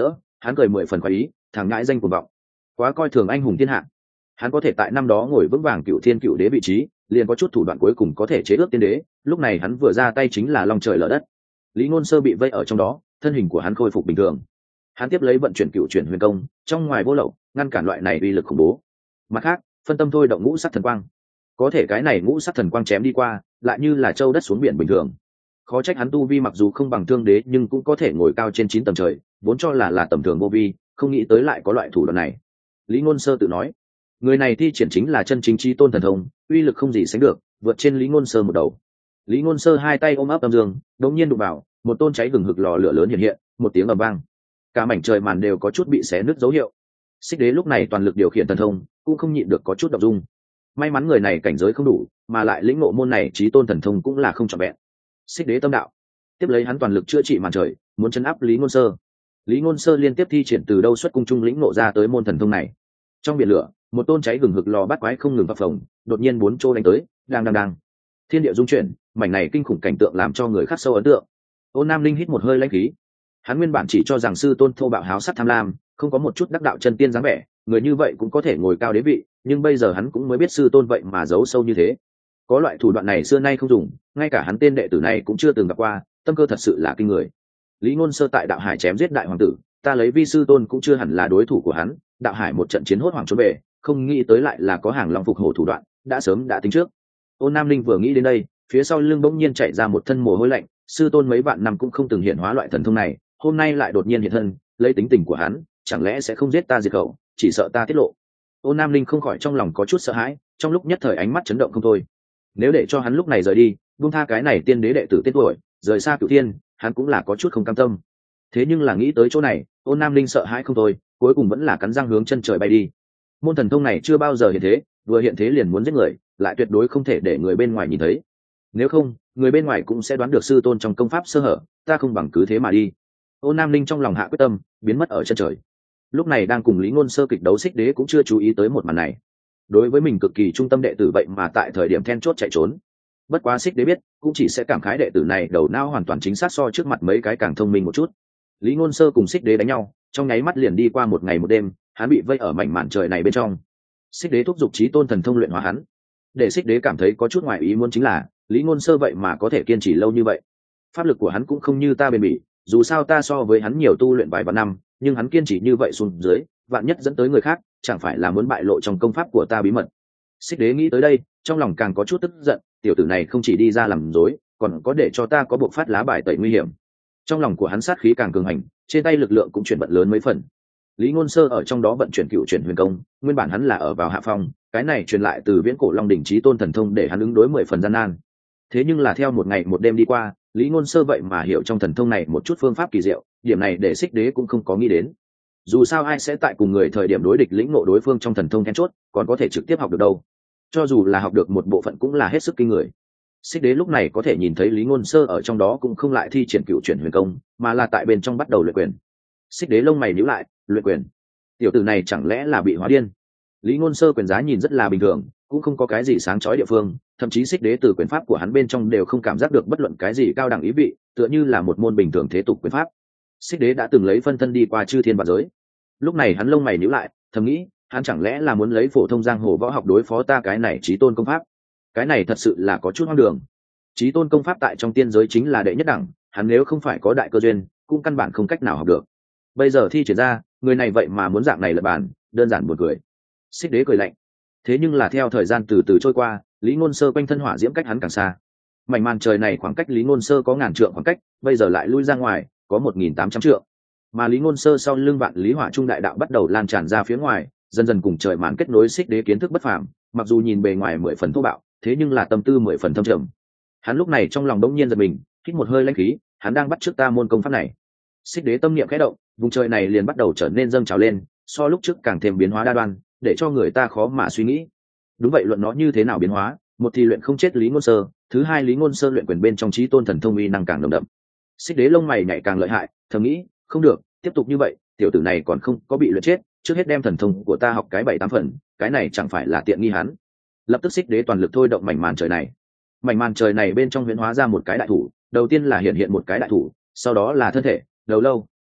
hắn cười 10 phần khoái ý, thằng ngãi danh cuồng vọng, quá coi thường anh hùng thiên hạ. Hắn có thể tại năm đó ngồi vững vàng cựu thiên cựu đế vị trí, liền có chút thủ đoạn cuối cùng có thể chế ước tiên đế, lúc này hắn vừa ra tay chính là long trời lở đất. Lý Ngôn Sơ bị vây ở trong đó, thân hình của hắn khôi phục bình thường. Hắn tiếp lấy vận chuyển cựu chuyển huyền công, trong ngoài vô lậu, ngăn cản loại này uy lực khủng bố. Mặt khác, phân tâm thôi động ngũ sắc thần quang. Có thể cái này ngũ sắc thần quang chém đi qua, lại như là châu đất xuống biển bình thường. Khó trách hắn tu vi mặc dù không bằng thương đế nhưng cũng có thể ngồi cao trên 9 tầng trời, vốn cho là tầm thường vô vi, không nghĩ tới lại có loại thủ đoạn này. Lý Ngôn Sơ tự nói, người này thi triển chính là chân chính chi tôn thần thông, uy lực không gì sánh được, vượt trên Lý Ngôn Sơ một đầu. Lý Ngôn Sơ hai tay ôm ấp âm dương, đống nhiên đụng vào, một tôn cháy hừng hực lò lửa lớn hiện hiện, một tiếng ầm vang, cả mảnh trời màn đều có chút bị xé nứt dấu hiệu. Xích Đế lúc này toàn lực điều khiển thần thông, cũng không nhịn được có chút động dung. May mắn người này cảnh giới không đủ, mà lại lĩnh ngộ môn này chí tôn thần thông cũng là không trọn vẹn. Xích Đế tâm đạo, tiếp lấy hắn toàn lực chữa trị màn trời, muốn chấn áp Lý Ngôn Sơ. Lý Ngôn Sơ liên tiếp thi triển từ đâu xuất cung trung lĩnh ngộ ra tới môn thần thông này. Trong biển lửa, một tôn cháy hừng hực lò bát quái không ngừng phập phồng, đột nhiên bốn chỗ đánh tới, đang. Thiên địa dung chuyển, mảnh này kinh khủng cảnh tượng làm cho người khắc sâu ấn tượng. Ôn Nam Linh hít một hơi lãnh khí. Hắn nguyên bản chỉ cho rằng sư tôn thô bạo háo sắc tham lam, không có một chút đắc đạo chân tiên dáng vẻ, người như vậy cũng có thể ngồi cao đế vị, nhưng bây giờ hắn cũng mới biết sư tôn vậy mà giấu sâu như thế. Có loại thủ đoạn này xưa nay không dùng, ngay cả hắn tên đệ tử này cũng chưa từng gặp qua, tâm cơ thật sự là kinh người. Lý Ngôn Sơ tại đạo hải chém giết đại hoàng tử, ta lấy vi sư tôn cũng chưa hẳn là đối thủ của hắn, đạo hải một trận chiến hốt hoảng trốn về, không nghĩ tới lại là có hàng long phục hổ thủ đoạn, đã sớm đã tính trước. Ôn Nam Linh vừa nghĩ đến đây, phía sau lưng bỗng nhiên chạy ra một thân mồ hôi lạnh, sư tôn mấy vạn năm cũng không từng hiện hóa loại thần thông này, hôm nay lại đột nhiên hiện thân, lấy tính tình của hắn, chẳng lẽ sẽ không giết ta diệt khẩu, chỉ sợ ta tiết lộ. Ôn Nam Linh không khỏi trong lòng có chút sợ hãi, trong lúc nhất thời ánh mắt chấn động không thôi. Nếu để cho hắn lúc này rời đi, buông tha cái này tiên đế đệ tử tên tuổi, rời xa cửu thiên, hắn cũng là có chút không cam tâm. Thế nhưng là nghĩ tới chỗ này, Ôn Nam Linh sợ hãi không thôi, cuối cùng vẫn là cắn răng hướng chân trời bay đi. Môn thần thông này chưa bao giờ hiện thế, vừa hiện thế liền muốn giết người, lại tuyệt đối không thể để người bên ngoài nhìn thấy. Nếu không, người bên ngoài cũng sẽ đoán được sư tôn trong công pháp sơ hở, ta không bằng cứ thế mà đi. Ôn Nam Linh trong lòng hạ quyết tâm, biến mất ở chân trời. Lúc này đang cùng Lý Ngôn Sơ kịch đấu, Xích Đế cũng chưa chú ý tới một màn này. Đối với mình cực kỳ trung tâm đệ tử vậy mà tại thời điểm then chốt chạy trốn. Bất quá Xích Đế biết, cũng chỉ sẽ cảm khái đệ tử này đầu não hoàn toàn chính xác so trước mặt mấy cái càng thông minh một chút. Lý Ngôn Sơ cùng Xích Đế đánh nhau, trong nháy mắt liền đi qua một ngày một đêm, hắn bị vây ở mảnh màn trời này bên trong. Xích Đế thúc giục chí tôn thần thông luyện hóa hắn. Để Xích Đế cảm thấy có chút ngoài ý muốn chính là, Lý Ngôn Sơ vậy mà có thể kiên trì lâu như vậy. Pháp lực của hắn cũng không như ta bền bỉ, dù sao ta so với hắn nhiều tu luyện vài vạn năm, nhưng hắn kiên trì như vậy xuống dưới, vạn nhất dẫn tới người khác, chẳng phải là muốn bại lộ trong công pháp của ta bí mật. Xích Đế nghĩ tới đây, trong lòng càng có chút tức giận, tiểu tử này không chỉ đi ra làm rối, còn có để cho ta có buộc phát lá bài tẩy nguy hiểm. Trong lòng của hắn sát khí càng cường hành, trên tay lực lượng cũng chuyển vận lớn mấy phần. Lý Ngôn Sơ ở trong đó vận chuyển cựu chuyển huyền công, nguyên bản hắn là ở vào hạ phong, cái này truyền lại từ viễn cổ long đỉnh chí tôn thần thông để hắn ứng đối 10 phần gian nan. Thế nhưng là theo một ngày một đêm đi qua, Lý Ngôn Sơ vậy mà hiểu trong thần thông này một chút phương pháp kỳ diệu, điểm này để Xích Đế cũng không có nghĩ đến. Dù sao ai sẽ tại cùng người thời điểm đối địch lĩnh ngộ đối phương trong thần thông then chốt, còn có thể trực tiếp học được đâu. Cho dù là học được một bộ phận cũng là hết sức kinh người. Xích Đế lúc này có thể nhìn thấy Lý Ngôn Sơ ở trong đó cũng không lại thi triển cựu chuyển huyền công, mà là tại bên trong bắt đầu luyện quyền. Xích Đế lông mày nhíu lại, luyện quyền. Tiểu tử này chẳng lẽ là bị hóa điên? Lý Ngôn Sơ quyền giá nhìn rất là bình thường, cũng không có cái gì sáng chói địa phương, thậm chí Xích Đế từ quyền pháp của hắn bên trong đều không cảm giác được bất luận cái gì cao đẳng ý vị, tựa như là một môn bình thường thế tục quyền pháp. Xích Đế đã từng lấy phân thân đi qua chư thiên vạn giới. Lúc này hắn lông mày nhíu lại, thầm nghĩ, hắn chẳng lẽ là muốn lấy phổ thông giang hồ võ học đối phó ta cái này chí tôn công pháp? Cái này thật sự là có chút hoang đường. Chí tôn công pháp tại trong tiên giới chính là đệ nhất đẳng, hắn nếu không phải có đại cơ duyên, cũng căn bản không cách nào học được. Bây giờ thi triển ra, người này vậy mà muốn dạng này lật bàn, đơn giản buồn cười. Xích Đế cười lạnh. Thế nhưng là theo thời gian từ từ trôi qua, Lý Ngôn Sơ quanh thân hỏa diễm cách hắn càng xa. Mảnh màn trời này khoảng cách Lý Ngôn Sơ có 1000 trượng khoảng cách, bây giờ lại lui ra ngoài, có 1800 trượng. Mà Lý Ngôn Sơ sau lưng vạn lý hỏa trung đại đạo bắt đầu lan tràn ra phía ngoài, dần dần cùng trời màn kết nối. Xích Đế kiến thức bất phàm, mặc dù nhìn bề ngoài 10 phần thô bạo, thế nhưng là tâm tư 10 phần thâm trầm. Hắn lúc này trong lòng đống nhiên giật mình, hít một hơi lãnh khí, hắn đang bắt chước ta môn công pháp này. Xích Đế tâm niệm khẽ động, vùng trời này liền bắt đầu trở nên dâng trào lên, so lúc trước càng thêm biến hóa đa đoan, để cho người ta khó mà suy nghĩ. Đúng vậy, luận nó như thế nào biến hóa, một thì luyện không chết Lý Ngôn Sơ, thứ hai Lý Ngôn Sơ luyện quyền bên trong chí tôn thần thông uy năng càng đậm đậm. Xích Đế lông mày nhảy càng lợi hại, thầm nghĩ, không được, tiếp tục như vậy, tiểu tử này còn không có bị luyện chết, trước hết đem thần thông của ta học cái 7-8 phần, cái này chẳng phải là tiện nghi hắn. Lập tức Xích Đế toàn lực thôi động mảnh màn trời này. Mảnh màn trời này bên trong huyễn hóa ra một cái đại thủ, đầu tiên là hiện một cái đại thủ, sau đó là thân thể, đầu lâu,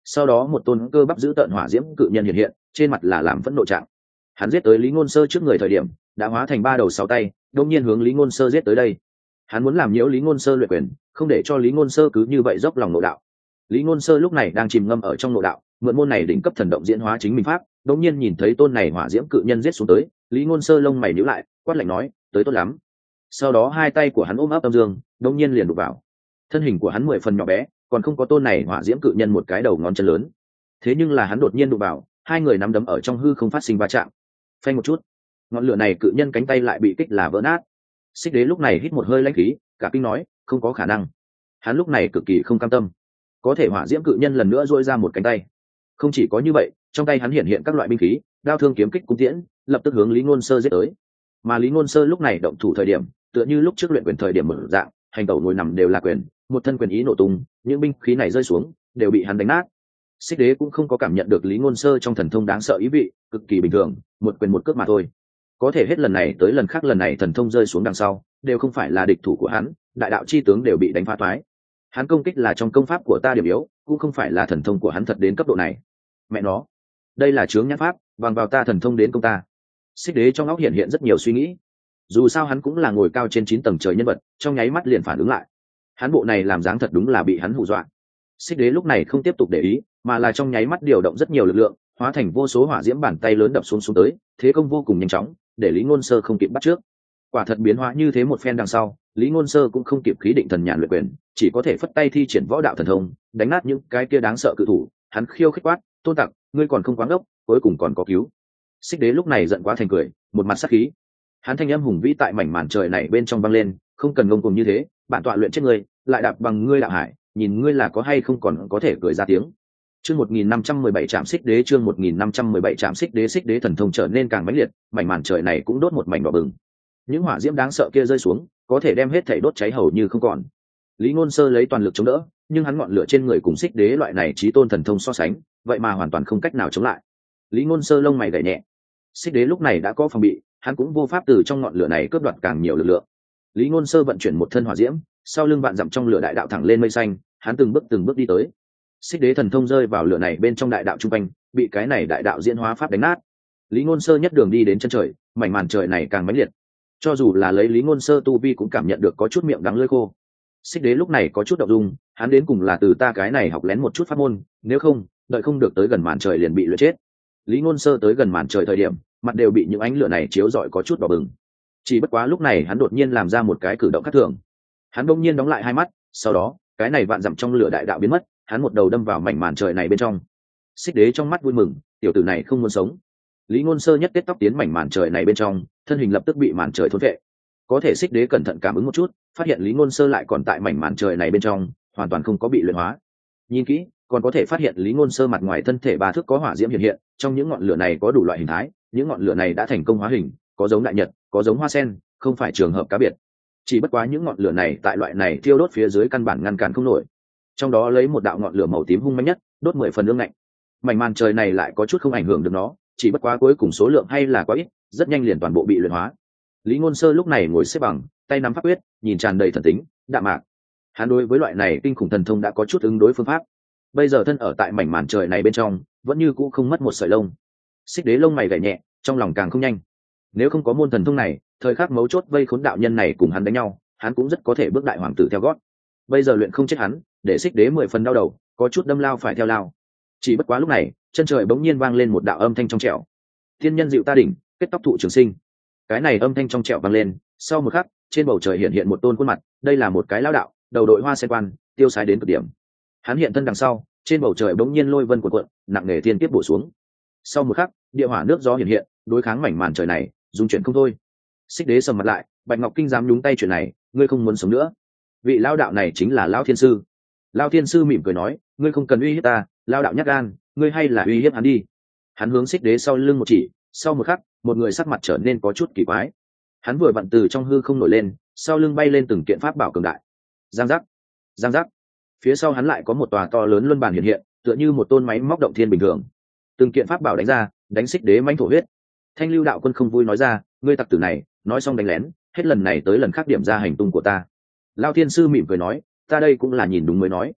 sau đó một tôn cơ bắp giữ tợn hỏa diễm cự nhân hiện hiện, trên mặt là làm phẫn nộ trạng. Hắn giết tới Lý Ngôn Sơ trước người thời điểm đã hóa thành 3 đầu 6 tay, đột nhiên hướng Lý Ngôn Sơ giết tới đây. Hắn muốn làm nhiễu Lý Ngôn Sơ luyện quyền, không để cho Lý Ngôn Sơ cứ như vậy dốc lòng nội đạo. Lý Ngôn Sơ lúc này đang chìm ngâm ở trong nội đạo, mượn môn này đỉnh cấp thần động diễn hóa chính mình pháp, đột nhiên nhìn thấy tôn này hỏa diễm cự nhân giết xuống tới, Lý Ngôn Sơ lông mày nhíu lại, quát lạnh nói, tới tốt lắm. Sau đó hai tay của hắn ôm ấp âm dương, đột nhiên liền đụng vào. Thân hình của hắn 10 phần nhỏ bé, còn không có tôn này hỏa diễm cự nhân một cái đầu ngón chân lớn. Thế nhưng là hắn đột nhiên đụng vào, hai người nắm đấm ở trong hư không phát sinh va chạm. Phanh một chút, ngọn lửa này cự nhân cánh tay lại bị kích là vỡ nát. Xích Đế lúc này hít một hơi lãnh khí, cả kinh nói, không có khả năng. Hắn lúc này cực kỳ không cam tâm. Có thể hỏa diễm cự nhân lần nữa duỗi ra một cánh tay. Không chỉ có như vậy, trong tay hắn hiện hiện các loại binh khí, đao thương kiếm kích cung tiễn, lập tức hướng Lý Ngôn Sơ giết tới. Mà Lý Ngôn Sơ lúc này động thủ thời điểm, tựa như lúc trước luyện quyền thời điểm mở dạng, hành tẩu ngồi nằm đều là quyền, một thân quyền ý nổ tung, những binh khí này rơi xuống, đều bị hắn đánh nát. Xích Đế cũng không có cảm nhận được Lý Ngôn Sơ trong thần thông đáng sợ ý vị, cực kỳ bình thường, một quyền một cước mà thôi. Có thể hết lần này tới lần khác lần này thần thông rơi xuống đằng sau, đều không phải là địch thủ của hắn, đại đạo chi tướng đều bị đánh phá toái. Hắn công kích là trong công pháp của ta điểm yếu, cũng không phải là thần thông của hắn thật đến cấp độ này. Mẹ nó, đây là chướng nhãn pháp, bằng vào ta thần thông đến công ta. Xích Đế trong óc hiện hiện rất nhiều suy nghĩ. Dù sao hắn cũng là ngồi cao trên 9 tầng trời nhân vật, trong nháy mắt liền phản ứng lại. Hắn bộ này làm dáng thật đúng là bị hắn hù dọa. Xích Đế lúc này không tiếp tục để ý, mà là trong nháy mắt điều động rất nhiều lực lượng, hóa thành vô số hỏa diễm bàn tay lớn đập xuống tới, thế công vô cùng nhanh chóng, để Lý Ngôn Sơ không kịp bắt trước. Quả thật biến hóa như thế một phen đằng sau, Lý Ngôn Sơ cũng không kịp khí định thần nhàn luyện quyền, chỉ có thể phất tay thi triển võ đạo thần thông, đánh nát những cái kia đáng sợ cự thủ. Hắn khiêu khích quát, tôn tặc, ngươi còn không quá ngốc, cuối cùng còn có cứu. Xích Đế lúc này giận quá thành cười, một mặt sát khí. Hắn thanh âm hùng vĩ tại mảnh màn trời này bên trong vang lên, không cần ngông cuồng như thế, bản tọa luyện chết ngươi, lại đạp bằng ngươi đạo hải, nhìn ngươi là có hay không còn có thể cười ra tiếng. Chương 1517 Trảm Xích Đế, chương 1517 Trảm Xích Đế. Xích Đế thần thông trở nên càng mãnh liệt, mảnh màn trời này cũng đốt một mảnh đỏ bừng. Những hỏa diễm đáng sợ kia rơi xuống, có thể đem hết thảy đốt cháy hầu như không còn. Lý Ngôn Sơ lấy toàn lực chống đỡ, nhưng hắn ngọn lửa trên người cùng Xích Đế loại này chí tôn thần thông so sánh, vậy mà hoàn toàn không cách nào chống lại. Lý Ngôn Sơ lông mày gảy nhẹ. Xích Đế lúc này đã có phòng bị, hắn cũng vô pháp từ trong ngọn lửa này cướp đoạt càng nhiều lực lượng. Lý Ngôn Sơ vận chuyển một thân hỏa diễm, sau lưng vạn dặm trong lửa đại đạo thẳng lên mây xanh, hắn từng bước đi tới. Xích Đế thần thông rơi vào lửa này bên trong đại đạo trung quanh, bị cái này đại đạo diễn hóa pháp đánh nát. Lý Ngôn Sơ nhất đường đi đến chân trời, mảnh màn trời này càng mãnh liệt. Cho dù là lấy Lý Ngôn Sơ tu vi cũng cảm nhận được có chút miệng đắng lưỡi khô. Xích Đế lúc này có chút động dung, hắn đến cùng là từ ta cái này học lén một chút pháp môn, nếu không, đợi không được tới gần màn trời liền bị luyện chết. Lý Ngôn Sơ tới gần màn trời thời điểm, mặt đều bị những ánh lửa này chiếu rọi có chút đỏ bừng. Chỉ bất quá lúc này hắn đột nhiên làm ra một cái cử động khác thường. Hắn bỗng nhiên đóng lại hai mắt, sau đó, cái này vạn dặm trong lửa đại đạo biến mất, hắn một đầu đâm vào mảnh màn trời này bên trong. Xích Đế trong mắt vui mừng, tiểu tử này không muốn sống. Lý Ngôn Sơ nhất kết tóc tiến mảnh màn trời này bên trong, thân hình lập tức bị màn trời thôn vệ. Có thể Xích Đế cẩn thận cảm ứng một chút, phát hiện Lý Ngôn Sơ lại còn tại mảnh màn trời này bên trong, hoàn toàn không có bị luyện hóa. Nhìn kỹ, còn có thể phát hiện Lý Ngôn Sơ mặt ngoài thân thể ba thước có hỏa diễm hiện hiện, trong những ngọn lửa này có đủ loại hình thái, những ngọn lửa này đã thành công hóa hình, có giống đại nhật, có giống hoa sen, không phải trường hợp cá biệt. Chỉ bất quá những ngọn lửa này tại loại này thiêu đốt phía dưới căn bản ngăn cản không nổi. Trong đó lấy một đạo ngọn lửa màu tím hung mãnh nhất, đốt 10 phần ương ngạnh. Mảnh màn trời này lại có chút không ảnh hưởng được nó, chỉ bất quá cuối cùng số lượng hay là quá ít, rất nhanh liền toàn bộ bị luyện hóa. Lý Ngôn Sơ lúc này ngồi xếp bằng, tay nắm pháp quyết, nhìn tràn đầy thần tính, đạm mạc. Hắn đối với loại này kinh khủng thần thông đã có chút ứng đối phương pháp. Bây giờ thân ở tại mảnh màn trời này bên trong, vẫn như cũ không mất một sợi lông. Xích Đế lông mày gảy nhẹ, trong lòng càng không nhanh. Nếu không có môn thần thông này, thời khắc mấu chốt vây khốn đạo nhân này cùng hắn đánh nhau, hắn cũng rất có thể bước đại hoàng tử theo gót. Bây giờ luyện không chết hắn, để Xích Đế 10 phần đau đầu, có chút đâm lao phải theo lao. Chỉ bất quá lúc này, chân trời bỗng nhiên vang lên một đạo âm thanh trong trẻo. Thiên nhân dịu ta đỉnh, kết tóc thụ trường sinh. Cái này âm thanh trong trẻo vang lên, sau một khắc, trên bầu trời hiện hiện một tôn khuôn mặt, đây là một cái lão đạo, đầu đội hoa sen quan, tiêu sái đến cực điểm. Hắn hiện thân đằng sau, trên bầu trời bỗng nhiên lôi vân cuộn cuộn, nặng nề thiên kiếp bổ xuống. Sau một khắc, địa hỏa nước gió hiện hiện, đối kháng mảnh màn trời này, dung chuyển không thôi. Xích Đế sầm mặt lại, Bạch Ngọc Kinh dám nhúng tay chuyện này, ngươi không muốn sống nữa. Vị lão đạo này chính là lão thiên sư. Lão thiên sư mỉm cười nói, ngươi không cần uy hiếp ta, lão đạo nhát gan, ngươi hay là uy hiếp hắn đi. Hắn hướng Xích Đế sau lưng một chỉ, sau một khắc, một người sắc mặt trở nên có chút kỳ quái. Hắn vừa vặn từ trong hư không nổi lên, sau lưng bay lên từng kiện pháp bảo cường đại. Giang giác, giang giác. Phía sau hắn lại có một tòa to lớn luân bàn hiện hiện, tựa như một tôn máy móc động thiên bình thường. Từng kiện pháp bảo đánh ra, đánh Xích Đế mãnh thổ huyết. Thanh Lưu đạo quân không vui nói ra, ngươi tặc tử này, nói xong đánh lén, hết lần này tới lần khác điểm ra hành tung của ta. Lão thiên sư mỉm cười nói, ta đây cũng là nhìn đúng mới nói.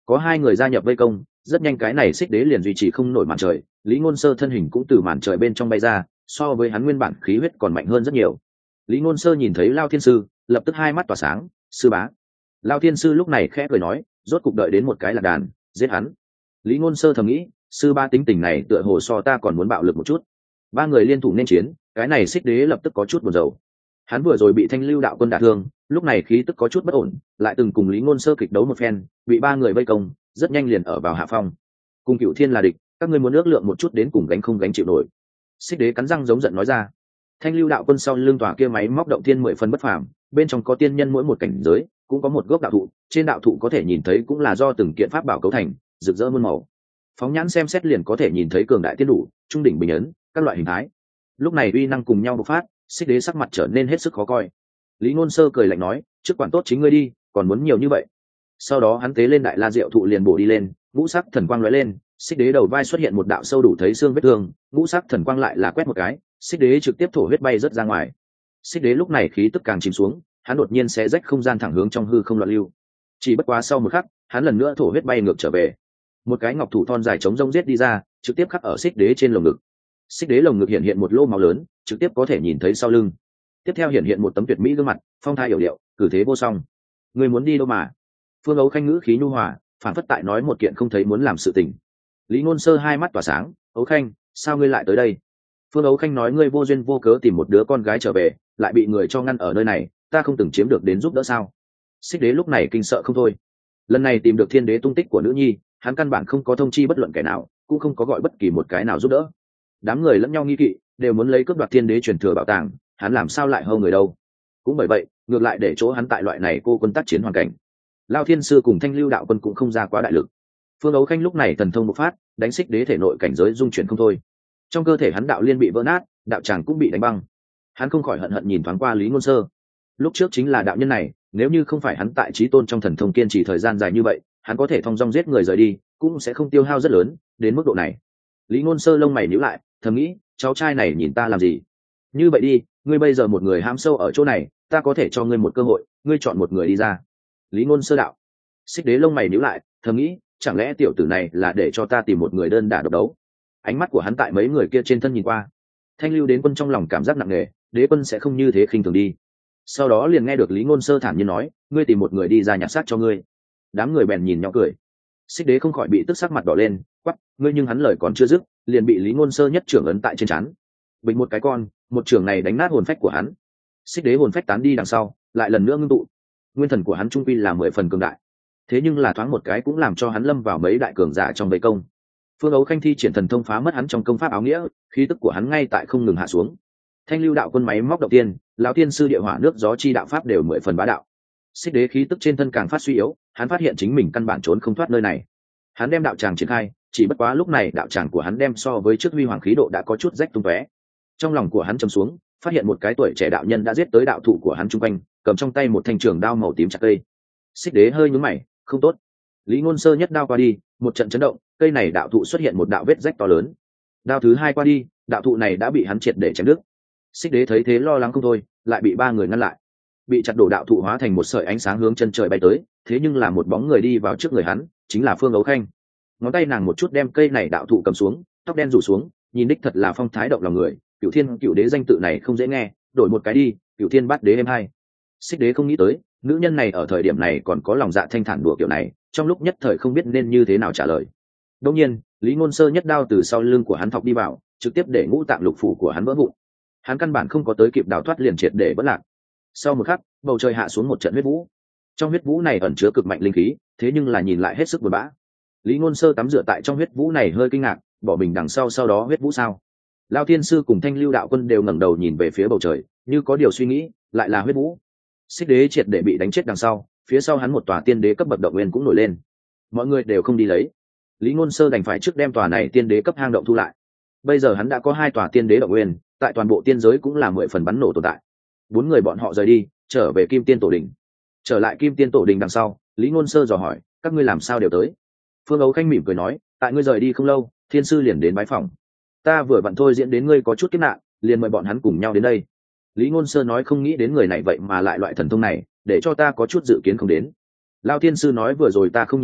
có hai người gia nhập vây công, rất nhanh cái này xích đế liền duy trì không nổi màn trời, lý ngôn sơ thân hình cũng từ màn trời bên trong bay ra, so với hắn nguyên bản khí huyết còn mạnh hơn rất nhiều. Lý ngôn sơ nhìn thấy Lao Thiên Sư, lập tức hai mắt tỏa sáng. Sư bá. Lao Thiên Sư lúc này khẽ cười nói, rốt cục đợi đến một cái lạc đàn, giết hắn. Lý ngôn sơ thầm nghĩ, sư ba tính tình này tựa hồ so ta còn muốn bạo lực một chút. Ba người liên thủ nên chiến, cái này xích đế lập tức có chút buồn rầu. Hắn vừa rồi bị Thanh Lưu đạo quân đả thương, lúc này khí tức có chút bất ổn, lại từng cùng Lý ngôn sơ kịch đấu một phen, bị ba người vây công, rất nhanh liền ở vào hạ phong. Cùng Cửu Thiên là địch, các ngươi muốn ước lượng một chút đến cùng gánh không gánh chịu nổi. Xích đế cắn răng giống giận nói ra. Thanh Lưu đạo quân sau lưng tòa kia máy móc động thiên 10 phần bất phàm, bên trong có tiên nhân mỗi một cảnh giới, cũng có một gốc đạo thụ, trên đạo thụ có thể nhìn thấy cũng là do từng kiện pháp bảo cấu thành, rực rỡ muôn màu. Phóng nhãn xem xét liền có thể nhìn thấy cường đại tiên đủ, trung đỉnh bình ấn, các loại hình thái. Lúc này uy năng cùng nhau bộc phát, xích đế sắc mặt trở nên hết sức khó coi. Lý ngôn sơ cười lạnh nói, trước quản tốt chính ngươi đi, còn muốn nhiều như vậy. Sau đó hắn tế lên đại la diệu thụ liền bổ đi lên, ngũ sắc thần quang lóe lên, xích đế đầu vai xuất hiện một đạo sâu đủ thấy xương vết thương, ngũ sắc thần quang lại là quét một cái, xích đế trực tiếp thổ huyết bay rất ra ngoài. Xích đế lúc này khí tức càng chìm xuống, hắn đột nhiên sẽ rách không gian thẳng hướng trong hư không loạn lưu. Chỉ bất quá sau một khắc, hắn lần nữa thổ huyết bay ngược trở về. Một cái ngọc thủ thon dài chống rông giết đi ra, trực tiếp khắc ở xích đế trên lồng ngực. Xích đế lồng ngực hiện hiện một lô máu lớn, trực tiếp có thể nhìn thấy sau lưng. Tiếp theo hiện hiện một tấm tuyệt mỹ gương mặt, phong thái hiểu điệu, cử thế vô song. Người muốn đi đâu mà? Phương Ấu Khanh ngữ khí nhu hòa, phản phất tại nói một kiện không thấy muốn làm sự tình. Lý ngôn sơ hai mắt tỏa sáng, Ấu Khanh, sao ngươi lại tới đây? Phương Ấu Khanh nói, ngươi vô duyên vô cớ tìm một đứa con gái trở về, lại bị người cho ngăn ở nơi này, ta không từng chiếm được đến giúp đỡ sao? Xích đế lúc này kinh sợ không thôi. Lần này tìm được thiên đế tung tích của nữ nhi, hắn căn bản không có thông chi bất luận kẻ nào, cũng không có gọi bất kỳ một cái nào giúp đỡ. Đám người lẫn nhau nghi kỵ, đều muốn lấy cướp đoạt thiên đế truyền thừa bảo tàng, hắn làm sao lại hơn người đâu? Cũng bởi vậy, ngược lại để chỗ hắn tại loại này cô quân tác chiến hoàn cảnh. Lao Thiên Sư cùng Thanh Lưu đạo quân cũng không ra quá đại lực. Phương Ấu Khanh lúc này thần thông bộc phát, đánh xích đế thể nội cảnh giới dung chuyển không thôi. Trong cơ thể hắn đạo liên bị vỡ nát, đạo tràng cũng bị đánh băng. Hắn không khỏi hận hận nhìn thoáng qua Lý ngôn sơ. Lúc trước chính là đạo nhân này, nếu như không phải hắn tại chí tôn trong thần thông kiên trì thời gian dài như vậy, hắn có thể thong dong giết người rời đi, cũng sẽ không tiêu hao rất lớn đến mức độ này. Lý ngôn sơ lông mày nhíu lại, thầm nghĩ, cháu trai này nhìn ta làm gì? Như vậy đi, ngươi bây giờ một người hãm sâu ở chỗ này, ta có thể cho ngươi một cơ hội, ngươi chọn một người đi ra. Lý ngôn sơ đạo. Xích đế lông mày nhíu lại, thầm nghĩ, chẳng lẽ tiểu tử này là để cho ta tìm một người đơn đả độc đấu? Ánh mắt của hắn tại mấy người kia trên thân nhìn qua. Thanh Lưu đến quân trong lòng cảm giác nặng nề, đế quân sẽ không như thế khinh thường đi. Sau đó liền nghe được Lý ngôn sơ thản nhiên nói, ngươi tìm một người đi ra nhặt xác cho ngươi. Đám người bèn nhìn nhau cười. Xích đế không khỏi bị tức sắc mặt đỏ lên, quắc, ngươi, nhưng hắn lời còn chưa dứt, liền bị Lý ngôn sơ nhất trưởng ấn tại trên trán. Bình một cái con, một trưởng này đánh nát hồn phách của hắn. Xích đế hồn phách tán đi đằng sau, lại lần nữa ngưng tụ. Nguyên thần của hắn trung quy là 10 phần cường đại. Thế nhưng là thoáng một cái cũng làm cho hắn lâm vào mấy đại cường giả trong vây công. Phương Ấu Khanh thi triển thần thông phá mất hắn trong công pháp áo nghĩa, khí tức của hắn ngay tại không ngừng hạ xuống. Thanh Lưu đạo quân máy móc đầu tiên, lão Thiên Sư địa hỏa nước gió chi đạo pháp đều 10 phần bá đạo. Xích đế khí tức trên thân càng phát suy yếu, hắn phát hiện chính mình căn bản trốn không thoát nơi này. Hắn đem đạo tràng triển khai, chỉ bất quá lúc này đạo tràng của hắn đem so với trước huy hoàng khí độ đã có chút rách tung tóe. Trong lòng của hắn trầm xuống, phát hiện một cái tuổi trẻ đạo nhân đã giết tới đạo thụ của hắn trung quanh, cầm trong tay một thanh trường đao màu tím chặt cây. Xích đế hơi nhướng mày, không tốt. Lý ngôn sơ nhất đao qua đi, một trận chấn động, cây này đạo thụ xuất hiện một đạo vết rách to lớn. Đao thứ hai qua đi, đạo thụ này đã bị hắn triệt để chém đứt. Xích đế thấy thế lo lắng không thôi, lại bị ba người ngăn lại. Bị chặt đổ đạo thụ hóa thành một sợi ánh sáng hướng chân trời bay tới, thế nhưng là một bóng người đi vào trước người hắn, chính là Phương Ấu Khanh. Ngón tay nàng một chút đem cây này đạo thụ cầm xuống, tóc đen rủ xuống, nhìn đích thật là phong thái động lòng người. Cửu Thiên Cửu Đế danh tự này không dễ nghe, đổi một cái đi, Cửu Thiên Bát Đế êm hai. Xích đế không nghĩ tới, nữ nhân này ở thời điểm này còn có lòng dạ thanh thản đùa kiểu này, trong lúc nhất thời không biết nên như thế nào trả lời. Đương nhiên, Lý ngôn sơ nhất đao từ sau lưng của hắn thọc đi vào, trực tiếp để ngũ tạng lục phủ của hắn vỡ vụn. Hắn căn bản không có tới kịp đào thoát liền triệt để bất lạc. Sau một khắc, bầu trời hạ xuống một trận huyết vũ. Trong huyết vũ này ẩn chứa cực mạnh linh khí, thế nhưng là nhìn lại hết sức buồn bã. Lý ngôn sơ tắm rửa tại trong huyết vũ này hơi kinh ngạc, bỏ mình đằng sau, sau đó huyết vũ sao? Lao Thiên Sư cùng Thanh Lưu đạo quân đều ngẩng đầu nhìn về phía bầu trời, như có điều suy nghĩ, lại là huyết vũ. Xích đế triệt để bị đánh chết đằng sau, phía sau hắn một tòa tiên đế cấp bậc động nguyên cũng nổi lên. Mọi người đều không đi lấy. Lý ngôn sơ đành phải trước đem tòa này tiên đế cấp hang động thu lại. Bây giờ hắn đã có 2 tòa tiên đế động nguyên, tại toàn bộ tiên giới cũng là 10 phần bắn nổ tồn tại. 4 người bọn họ rời đi, trở về Kim Tiên Tổ Đình. Trở lại Kim Tiên Tổ Đình đằng sau, Lý ngôn sơ dò hỏi, các ngươi làm sao đều tới? Phương Ấu Khanh mỉm cười nói, tại ngươi rời đi không lâu, Thiên Sư liền đến bái phòng. Ta vừa vặn thôi diễn đến ngươi có chút kiếp nạn, liền mời bọn hắn cùng nhau đến đây. Lý ngôn sơ nói, không nghĩ đến người này vậy mà lại loại thần thông này, để cho ta có chút dự kiến không đến. Lao Thiên Sư nói, vừa rồi ta không nhìn lầm,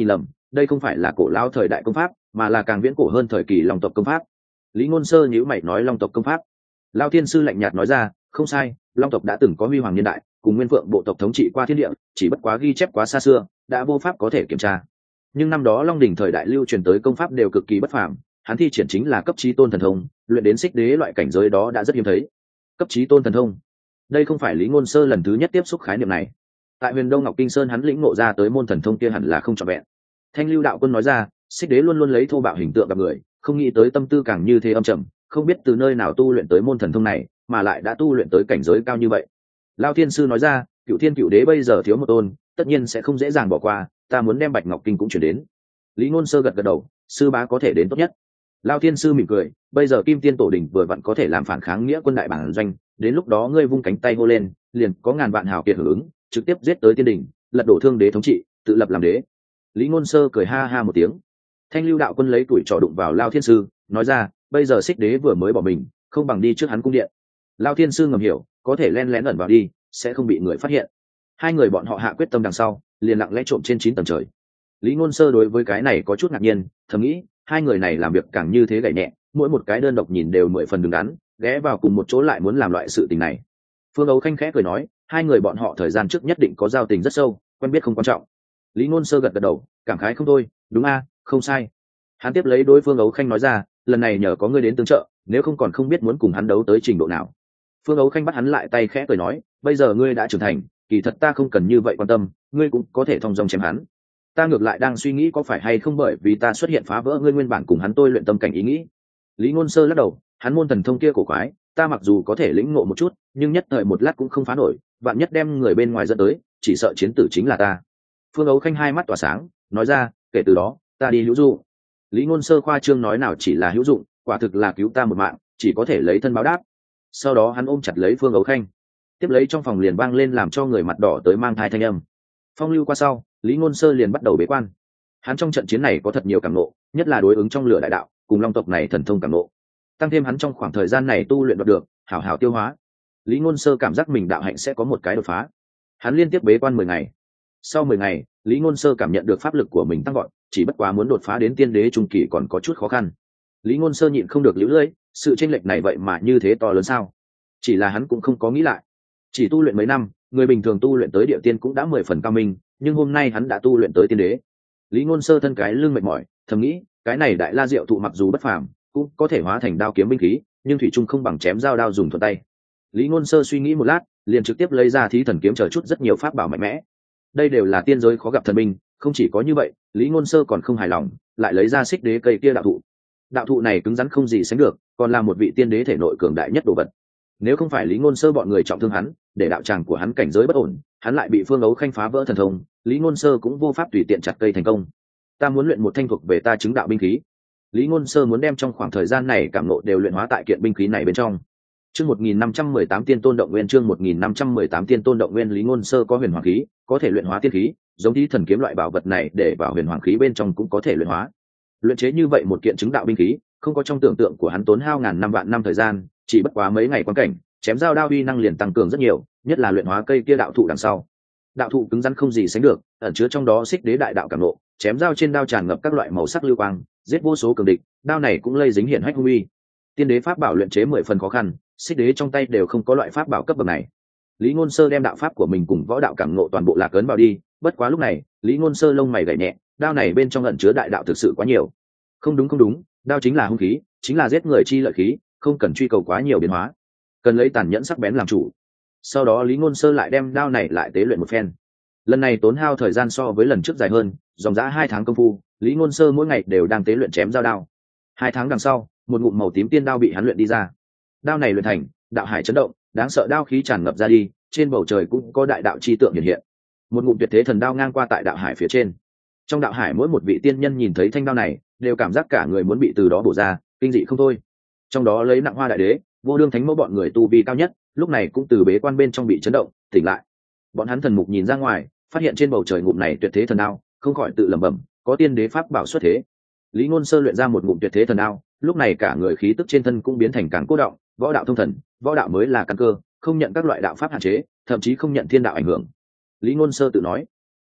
đây không phải là cổ lao thời đại công pháp mà là càng viễn cổ hơn thời kỳ long tộc công pháp. Lý Ngôn Sơ nhíu mày nói long tộc công pháp. Lao Thiên Sư lạnh nhạt nói ra, không sai, long tộc đã từng có huy hoàng niên đại, cùng Nguyên Phượng bộ tộc thống trị qua thiên địa, chỉ bất quá ghi chép quá xa xưa, đã vô pháp có thể kiểm tra. Nhưng năm đó Long đỉnh thời đại lưu truyền tới công pháp đều cực kỳ bất phàm, hắn thi triển chính là cấp chí tôn thần thông, luyện đến xích đế loại cảnh giới đó đã rất hiếm thấy. Cấp chí tôn thần thông, đây không phải Lý Ngôn Sơ lần thứ nhất tiếp xúc khái niệm này. Tại Huyền Đông Ngọc Kinh Sơn hắn lĩnh ngộ ra tới môn thần thông kia hẳn là không trọn vẹn. Thanh Lưu đạo quân nói ra, xích đế luôn luôn lấy thô bạo hình tượng gặp người, không nghĩ tới tâm tư càng như thế âm trầm, không biết từ nơi nào tu luyện tới môn thần thông này, mà lại đã tu luyện tới cảnh giới cao như vậy. Lao Thiên Sư nói ra, Cựu Thiên Cựu Đế bây giờ thiếu một tôn, tất nhiên sẽ không dễ dàng bỏ qua, ta muốn đem Bạch Ngọc Kinh cũng chuyển đến. Lý Ngôn Sơ gật gật đầu, sư bá có thể đến tốt nhất. Lao Thiên Sư mỉm cười, bây giờ Kim Tiên tổ đình vừa vặn có thể làm phản kháng nghĩa quân đại bản doanh, đến lúc đó ngươi vung cánh tay hô lên, liền có ngàn vạn hào kiệt hưởng ứng, trực tiếp giết tới tiên đình, lật đổ Thương Đế thống trị, tự lập làm đế. Lý Ngôn Sơ cười ha ha một tiếng. Thanh Lưu đạo quân lấy tuổi trò đụng vào Lao Thiên Sư, nói ra, bây giờ xích đế vừa mới bỏ mình, không bằng đi trước hắn cung điện. Lao Thiên Sư ngầm hiểu, có thể len lén ẩn vào đi, sẽ không bị người phát hiện. Hai người bọn họ hạ quyết tâm đằng sau, liền lặng lẽ trộm trên 9 tầng trời. Lý Ngôn Sơ đối với cái này có chút ngạc nhiên, thầm nghĩ, hai người này làm việc càng như thế gảy nhẹ, mỗi một cái đơn độc nhìn đều 10 phần đứng đắn, ghé vào cùng một chỗ lại muốn làm loại sự tình này. Phương Ấu Khanh khẽ cười nói, hai người bọn họ thời gian trước nhất định có giao tình rất sâu, quen biết không quan trọng. Lý Ngôn Sơ gật gật đầu, cảm khái không thôi, đúng a, không sai. Hắn tiếp lấy đối Phương Ấu Khanh nói ra, lần này nhờ có ngươi đến tương trợ, nếu không còn không biết muốn cùng hắn đấu tới trình độ nào. Phương Ấu Khanh bắt hắn lại tay khẽ cười nói, bây giờ ngươi đã trưởng thành, kỳ thật ta không cần như vậy quan tâm, ngươi cũng có thể thong dong chém hắn. Ta ngược lại đang suy nghĩ có phải hay không bởi vì ta xuất hiện phá vỡ ngươi nguyên bản cùng hắn tôi luyện tâm cảnh ý nghĩ. Lý Ngôn Sơ lắc đầu, hắn môn thần thông kia cổ quái, ta mặc dù có thể lĩnh ngộ một chút, nhưng nhất thời một lát cũng không phá nổi, vạn nhất đem người bên ngoài dẫn tới, chỉ sợ chiến tử chính là ta. Phương Ấu Khanh hai mắt tỏa sáng, nói ra, kể từ đó, ta đi hữu dụng. Lý Ngôn Sơ khoa trương nói nào chỉ là hữu dụng, quả thực là cứu ta một mạng, chỉ có thể lấy thân báo đáp. Sau đó hắn ôm chặt lấy Phương Ấu Khanh, tiếp lấy trong phòng liền vang lên làm cho người mặt đỏ tới mang thai thanh âm. Phong lưu qua sau, Lý Ngôn Sơ liền bắt đầu bế quan. Hắn trong trận chiến này có thật nhiều cảm ngộ, nhất là đối ứng trong lửa đại đạo, cùng long tộc này thần thông cảm ngộ. Tăng thêm hắn trong khoảng thời gian này tu luyện đoạt được, hảo hảo tiêu hóa. Lý Ngôn Sơ cảm giác mình đạo hạnh sẽ có một cái đột phá. Hắn liên tiếp bế quan 10 ngày. Sau 10 ngày, Lý Ngôn Sơ cảm nhận được pháp lực của mình tăng vọt, chỉ bất quá muốn đột phá đến tiên đế trung kỳ còn có chút khó khăn. Lý Ngôn Sơ nhịn không được liễu lưỡi, sự chênh lệch này vậy mà như thế to lớn sao? Chỉ là hắn cũng không có nghĩ lại. Chỉ tu luyện mấy năm, người bình thường tu luyện tới địa tiên cũng đã 10 phần cao minh, nhưng hôm nay hắn đã tu luyện tới tiên đế. Lý Ngôn Sơ thân cái lưng mệt mỏi, thầm nghĩ, cái này đại la diệu thụ mặc dù bất phàm, cũng có thể hóa thành đao kiếm binh khí, nhưng thủy chung không bằng chém dao đao dùng thuận tay. Lý Ngôn Sơ suy nghĩ một lát, liền trực tiếp lấy ra Thí Thần kiếm chờ chút rất nhiều pháp bảo mạnh mẽ. Đây đều là tiên giới khó gặp thần binh, không chỉ có như vậy, Lý Ngôn Sơ còn không hài lòng, lại lấy ra xích đế cây kia đạo thụ. Đạo thụ này cứng rắn không gì sánh được, còn là một vị tiên đế thể nội cường đại nhất đồ vật. Nếu không phải Lý Ngôn Sơ bọn người trọng thương hắn, để đạo tràng của hắn cảnh giới bất ổn, hắn lại bị Phương Ấu Khanh phá vỡ thần thông, Lý Ngôn Sơ cũng vô pháp tùy tiện chặt cây thành công. Ta muốn luyện một thanh thuộc về ta chứng đạo binh khí. Lý Ngôn Sơ muốn đem trong khoảng thời gian này cảm ngộ đều luyện hóa tại kiện binh khí này bên trong. Chương 1518 Tiên Tôn Động Nguyên, chương 1518 Tiên Tôn Động Nguyên. Lý Ngôn Sơ có huyền hoàng khí, có thể luyện hóa tiên khí, giống Thí Thần kiếm loại bảo vật này để vào huyền hoàng khí bên trong cũng có thể luyện hóa. Luyện chế như vậy một kiện chứng đạo binh khí, không có trong tưởng tượng của hắn tốn hao ngàn năm vạn năm thời gian, chỉ bất quá mấy ngày quan cảnh, chém dao đao uy năng liền tăng cường rất nhiều, nhất là luyện hóa cây kia đạo thụ đằng sau. Đạo thụ cứng rắn không gì sánh được, ẩn chứa trong đó xích đế đại đạo cảm ngộ, chém dao trên đao tràn ngập các loại màu sắc lưu quang, giết vô số cường địch, đao này cũng lây dính hiển hách hung uy. Tiên đế pháp bảo luyện chế 10 phần khó khăn, xích đế trong tay đều không có loại pháp bảo cấp bậc này. Lý Ngôn Sơ đem đạo pháp của mình cùng võ đạo cảm ngộ toàn bộ lạc ấn vào đi, bất quá lúc này, Lý Ngôn Sơ lông mày gảy nhẹ, đao này bên trong ẩn chứa đại đạo thực sự quá nhiều. Không đúng, đao chính là hung khí, chính là giết người chi lợi khí, không cần truy cầu quá nhiều biến hóa, cần lấy tàn nhẫn sắc bén làm chủ. Sau đó Lý Ngôn Sơ lại đem đao này lại tế luyện một phen. Lần này tốn hao thời gian so với lần trước dài hơn, dòng dã 2 tháng công phu, Lý Ngôn Sơ mỗi ngày đều đang tế luyện chém dao đao. 2 tháng đằng sau, một ngụm màu tím tiên đao bị hắn luyện đi ra. Đao này luyện thành, đạo hải chấn động, đáng sợ đao khí tràn ngập ra đi, trên bầu trời cũng có đại đạo chi tượng hiện hiện. Một ngụm tuyệt thế thần đao ngang qua tại đạo hải phía trên. Trong đạo hải mỗi một vị tiên nhân nhìn thấy thanh đao này, đều cảm giác cả người muốn bị từ đó bổ ra, kinh dị không thôi. Trong đó lấy Nặng Hoa đại đế, Vô Đương thánh mẫu bọn người tu vi cao nhất, lúc này cũng từ bế quan bên trong bị chấn động, tỉnh lại. Bọn hắn thần mục nhìn ra ngoài, phát hiện trên bầu trời ngụm này tuyệt thế thần đao, không khỏi tự lẩm bẩm, có tiên đế pháp bảo xuất thế. Lý Ngôn Sơ luyện ra một ngụm tuyệt thế thần đao, lúc này cả người khí tức trên thân cũng biến thành càng cố động, võ đạo thông thần, võ đạo mới là căn cơ, không nhận các loại đạo pháp hạn chế, thậm chí không nhận thiên đạo ảnh hưởng. Lý Ngôn Sơ tự nói,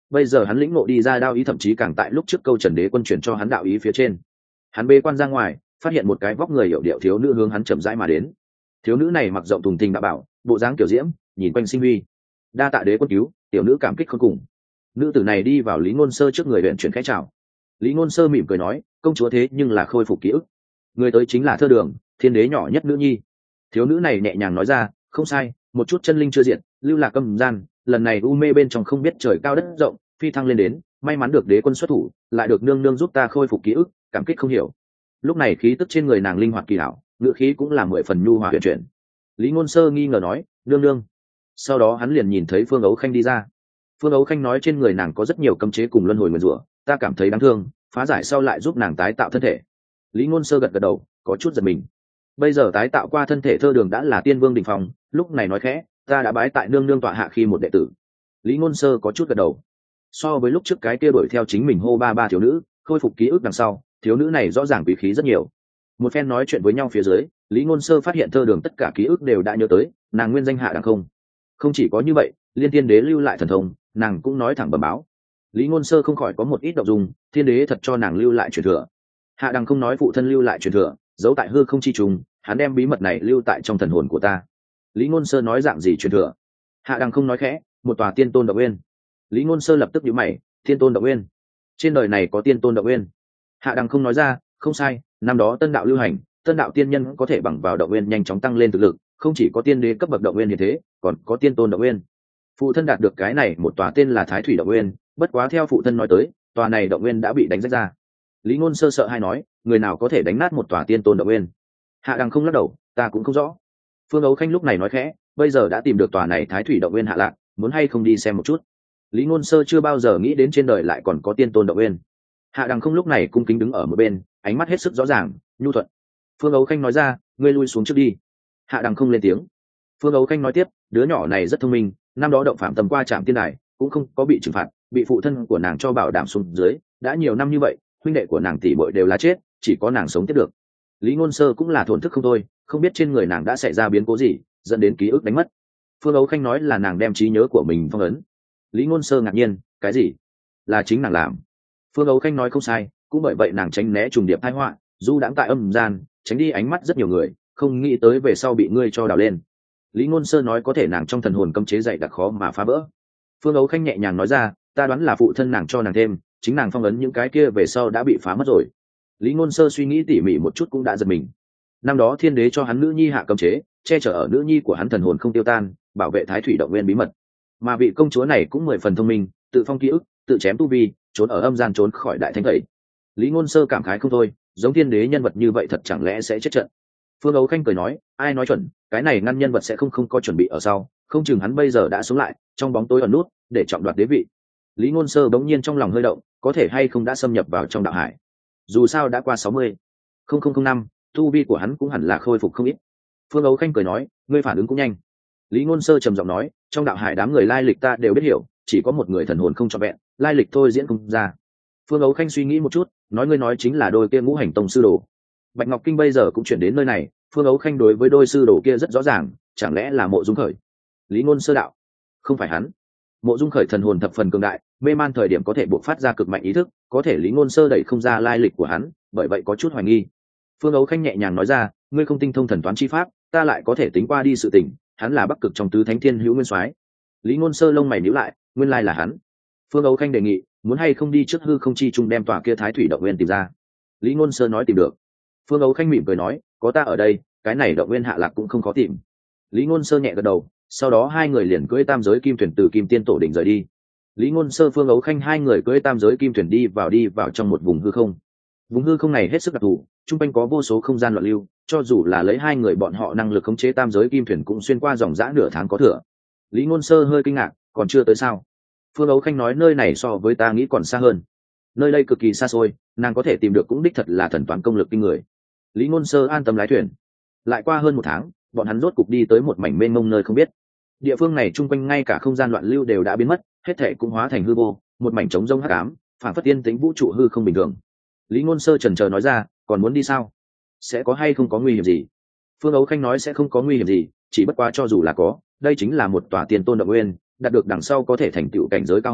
bây giờ hắn lĩnh ngộ đi ra đạo ý, thậm chí càng tại lúc trước câu Trần Đế Quân chuyển cho hắn đạo ý phía trên. Hắn bê quan ra ngoài, phát hiện một cái vóc người hiểu điệu thiếu nữ hướng hắn chậm rãi mà đến. Thiếu nữ này mặc rộng thùng thình đạo bảo, bộ dáng kiểu diễm, nhìn quanh sinh huy. Đa tạ Đế Quân cứu, tiểu nữ cảm kích khôn cùng. Nữ tử này đi vào Lý Ngôn Sơ trước người huyện chuyển khẽ chào. Lý Ngôn Sơ mỉm cười nói, công chúa thế nhưng là khôi phục ký ức. Người tới chính là Thơ Đường, thiên đế nhỏ nhất nữ nhi. Thiếu nữ này nhẹ nhàng nói ra, không sai, một chút chân linh chưa diệt, lưu lạc âm gian, lần này u mê bên trong không biết trời cao đất rộng, phi thăng lên đến, may mắn được Đế Quân xuất thủ, lại được nương nương giúp ta khôi phục ký ức, cảm kích không hiểu. Lúc này khí tức trên người nàng linh hoạt kỳ hảo, ngữ khí cũng là 10 phần nhu hòa huyền chuyển. Lý Ngôn Sơ nghi ngờ nói, nương nương. Sau đó hắn liền nhìn thấy Phương Ấu Khanh đi ra. Phương Ấu Khanh nói trên người nàng có rất nhiều cấm chế cùng luân hồi nguyền rủa, ta cảm thấy đáng thương, phá giải sau lại giúp nàng tái tạo thân thể. Lý Ngôn Sơ gật gật đầu, có chút giật mình. Bây giờ tái tạo qua thân thể Thơ Đường đã là tiên vương đỉnh phong, lúc này nói khẽ, ta đã bái tại nương nương tọa hạ khi một đệ tử. Lý Ngôn Sơ có chút gật đầu. So với lúc trước cái kia đuổi theo chính mình hô ba ba thiếu nữ, khôi phục ký ức đằng sau, thiếu nữ này rõ ràng quý khí rất nhiều. Một phen nói chuyện với nhau phía dưới, Lý Ngôn Sơ phát hiện Thơ Đường tất cả ký ức đều đã nhớ tới, nàng nguyên danh Hạ Đằng Không. Không chỉ có như vậy, Liên Tiên Đế lưu lại thần thông, nàng cũng nói thẳng bẩm báo. Lý Ngôn Sơ không khỏi có một ít động dung, Thiên Đế thật cho nàng lưu lại truyền thừa. Hạ Đằng Không nói phụ thân lưu lại truyền thừa, giấu tại hư không chi trùng, hắn đem bí mật này lưu tại trong thần hồn của ta. Lý Ngôn Sơ nói dạng gì truyền thừa? Hạ Đằng Không nói khẽ, một tòa tiên tôn động nguyên. Lý Ngôn Sơ lập tức nhíu mày, tiên tôn động nguyên? Trên đời này có tiên tôn động nguyên? Hạ Đằng Không nói ra, không sai, năm đó tân đạo lưu hành, tân đạo tiên nhân có thể bằng vào động nguyên nhanh chóng tăng lên thực lực, không chỉ có tiên đế cấp bậc động nguyên như thế, còn có tiên tôn động nguyên. Phụ thân đạt được cái này một tòa tên là Thái Thủy động nguyên, bất quá theo phụ thân nói tới, tòa này động nguyên đã bị đánh rách ra. Lý Ngôn Sơ sợ hai nói, người nào có thể đánh nát một tòa tiên tôn động nguyên? Hạ Đằng Không lắc đầu, ta cũng không rõ. Phương Ấu Khanh lúc này nói khẽ, bây giờ đã tìm được tòa này Thái Thủy động nguyên hạ lạc, muốn hay không đi xem một chút? Lý Ngôn Sơ chưa bao giờ nghĩ đến trên đời lại còn có tiên tôn động nguyên. Hạ Đằng Không lúc này cung kính đứng ở một bên, ánh mắt hết sức rõ ràng, nhu thuận. Phương Ấu Khanh nói ra, ngươi lui xuống trước đi. Hạ Đằng Không lên tiếng. Phương Ấu Khanh nói tiếp, đứa nhỏ này rất thông minh, năm đó động phạm tầm qua trạm tiên đài, cũng không có bị trừng phạt, bị phụ thân của nàng cho bảo đảm xuống dưới, đã nhiều năm như vậy, huynh đệ của nàng tỷ muội đều là chết, chỉ có nàng sống tiếp được. Lý Ngôn Sơ cũng là thổn thức không thôi, không biết trên người nàng đã xảy ra biến cố gì, dẫn đến ký ức đánh mất. Phương Ấu Khanh nói là nàng đem trí nhớ của mình phong ấn. Lý Ngôn Sơ ngạc nhiên, cái gì? Là chính nàng làm? Phương Ấu Khanh nói không sai, cũng bởi vậy nàng tránh né trùng điệp tai họa, du đãng tại âm gian, tránh đi ánh mắt rất nhiều người, không nghĩ tới về sau bị ngươi cho đào lên. Lý Ngôn Sơ nói có thể nàng trong thần hồn cấm chế dày đặc khó mà phá vỡ. Phương Ấu Khanh nhẹ nhàng nói ra, ta đoán là phụ thân nàng cho nàng thêm, chính nàng phong ấn những cái kia về sau đã bị phá mất rồi. Lý Ngôn Sơ suy nghĩ tỉ mỉ một chút cũng đã giật mình. Năm đó Thiên Đế cho hắn nữ nhi hạ cấm chế, che chở ở nữ nhi của hắn thần hồn không tiêu tan, bảo vệ Thái Thủy động nguyên bí mật. Mà vị công chúa này cũng 10 phần thông minh, tự phong ký ức, tự chém tu vi, trốn ở âm gian trốn khỏi đại thánh thầy. Lý Ngôn Sơ cảm khái không thôi, giống Thiên Đế nhân vật như vậy thật chẳng lẽ sẽ chết trận? Phương Ấu Khanh cười nói, ai nói chuẩn, cái này ngăn nhân vật sẽ không có chuẩn bị ở sau, không chừng hắn bây giờ đã sống lại, trong bóng tối ẩn nút, để trọng đoạt đế vị. Lý Ngôn Sơ bỗng nhiên trong lòng hơi động, có thể hay không đã xâm nhập vào trong đạo hải. Dù sao đã qua 60,005, tu vi của hắn cũng hẳn là khôi phục không ít. Phương Ấu Khanh cười nói, ngươi phản ứng cũng nhanh. Lý Ngôn Sơ trầm giọng nói, trong đạo hải đám người lai lịch ta đều biết hiểu, chỉ có một người thần hồn không trọn vẹn, lai lịch thôi diễn không ra. Phương Ấu Khanh suy nghĩ một chút, nói ngươi nói chính là đôi kia ngũ hành tông sư đồ. Bạch Ngọc Kinh bây giờ cũng chuyển đến nơi này, Phương Ấu Khanh đối với đôi sư đồ kia rất rõ ràng, chẳng lẽ là Mộ Dung Khởi? Lý Ngôn Sơ đạo, không phải hắn. Mộ Dung Khởi thần hồn thập phần cường đại, mê man thời điểm có thể bộc phát ra cực mạnh ý thức, có thể Lý Ngôn Sơ đẩy không ra lai lịch của hắn, bởi vậy có chút hoài nghi. Phương Ấu Khanh nhẹ nhàng nói ra, ngươi không tinh thông thần toán chi pháp, ta lại có thể tính qua đi sự tình, hắn là Bắc Cực trong tứ thánh thiên hữu nguyên soái. Lý Ngôn Sơ lông mày nhíu lại, nguyên lai là hắn. Phương Ấu Khanh đề nghị, muốn hay không đi trước hư không chi trung đem tòa kia Thái Thủy động nguyên tìm ra. Lý Ngôn Sơ nói tìm được. Phương Ấu Khanh mỉm cười nói, có ta ở đây, cái này động nguyên hạ lạc cũng không khó tìm. Lý Ngôn Sơ nhẹ gật đầu, sau đó hai người liền cưỡi tam giới kim thuyền từ Kim Tiên Tổ đỉnh rời đi. Lý Ngôn Sơ, Phương Ấu Khanh hai người cưỡi tam giới kim thuyền đi vào trong một vùng hư không. Vùng hư không này hết sức đặc thù, trung quanh có vô số không gian loạn lưu, cho dù là lấy hai người bọn họ năng lực khống chế tam giới kim thuyền cũng xuyên qua dòng dã nửa tháng có thừa. Lý Ngôn Sơ hơi kinh ngạc, còn chưa tới sao? Phương Ấu Khanh nói nơi này so với ta nghĩ còn xa hơn. Nơi đây cực kỳ xa xôi, nàng có thể tìm được cũng đích thật là thần toán công lực kinh người. Lý Ngôn Sơ an tâm lái thuyền. Lại qua hơn một tháng, bọn hắn rốt cục đi tới một mảnh mênh mông nơi không biết. Địa phương này trung quanh ngay cả không gian loạn lưu đều đã biến mất, hết thảy cũng hóa thành hư vô, một mảnh trống rỗng hắc ám, phản phất tiên tính vũ trụ hư không bình thường. Lý Ngôn Sơ chần chờ nói ra, còn muốn đi sao? Sẽ có hay không có nguy hiểm gì? Phương Ấu Khanh nói sẽ không có nguy hiểm gì, chỉ bất quá cho dù là có, đây chính là một tòa tiền tôn động nguyên, đạt được đằng sau có thể thành tựu cảnh giới cao hơn,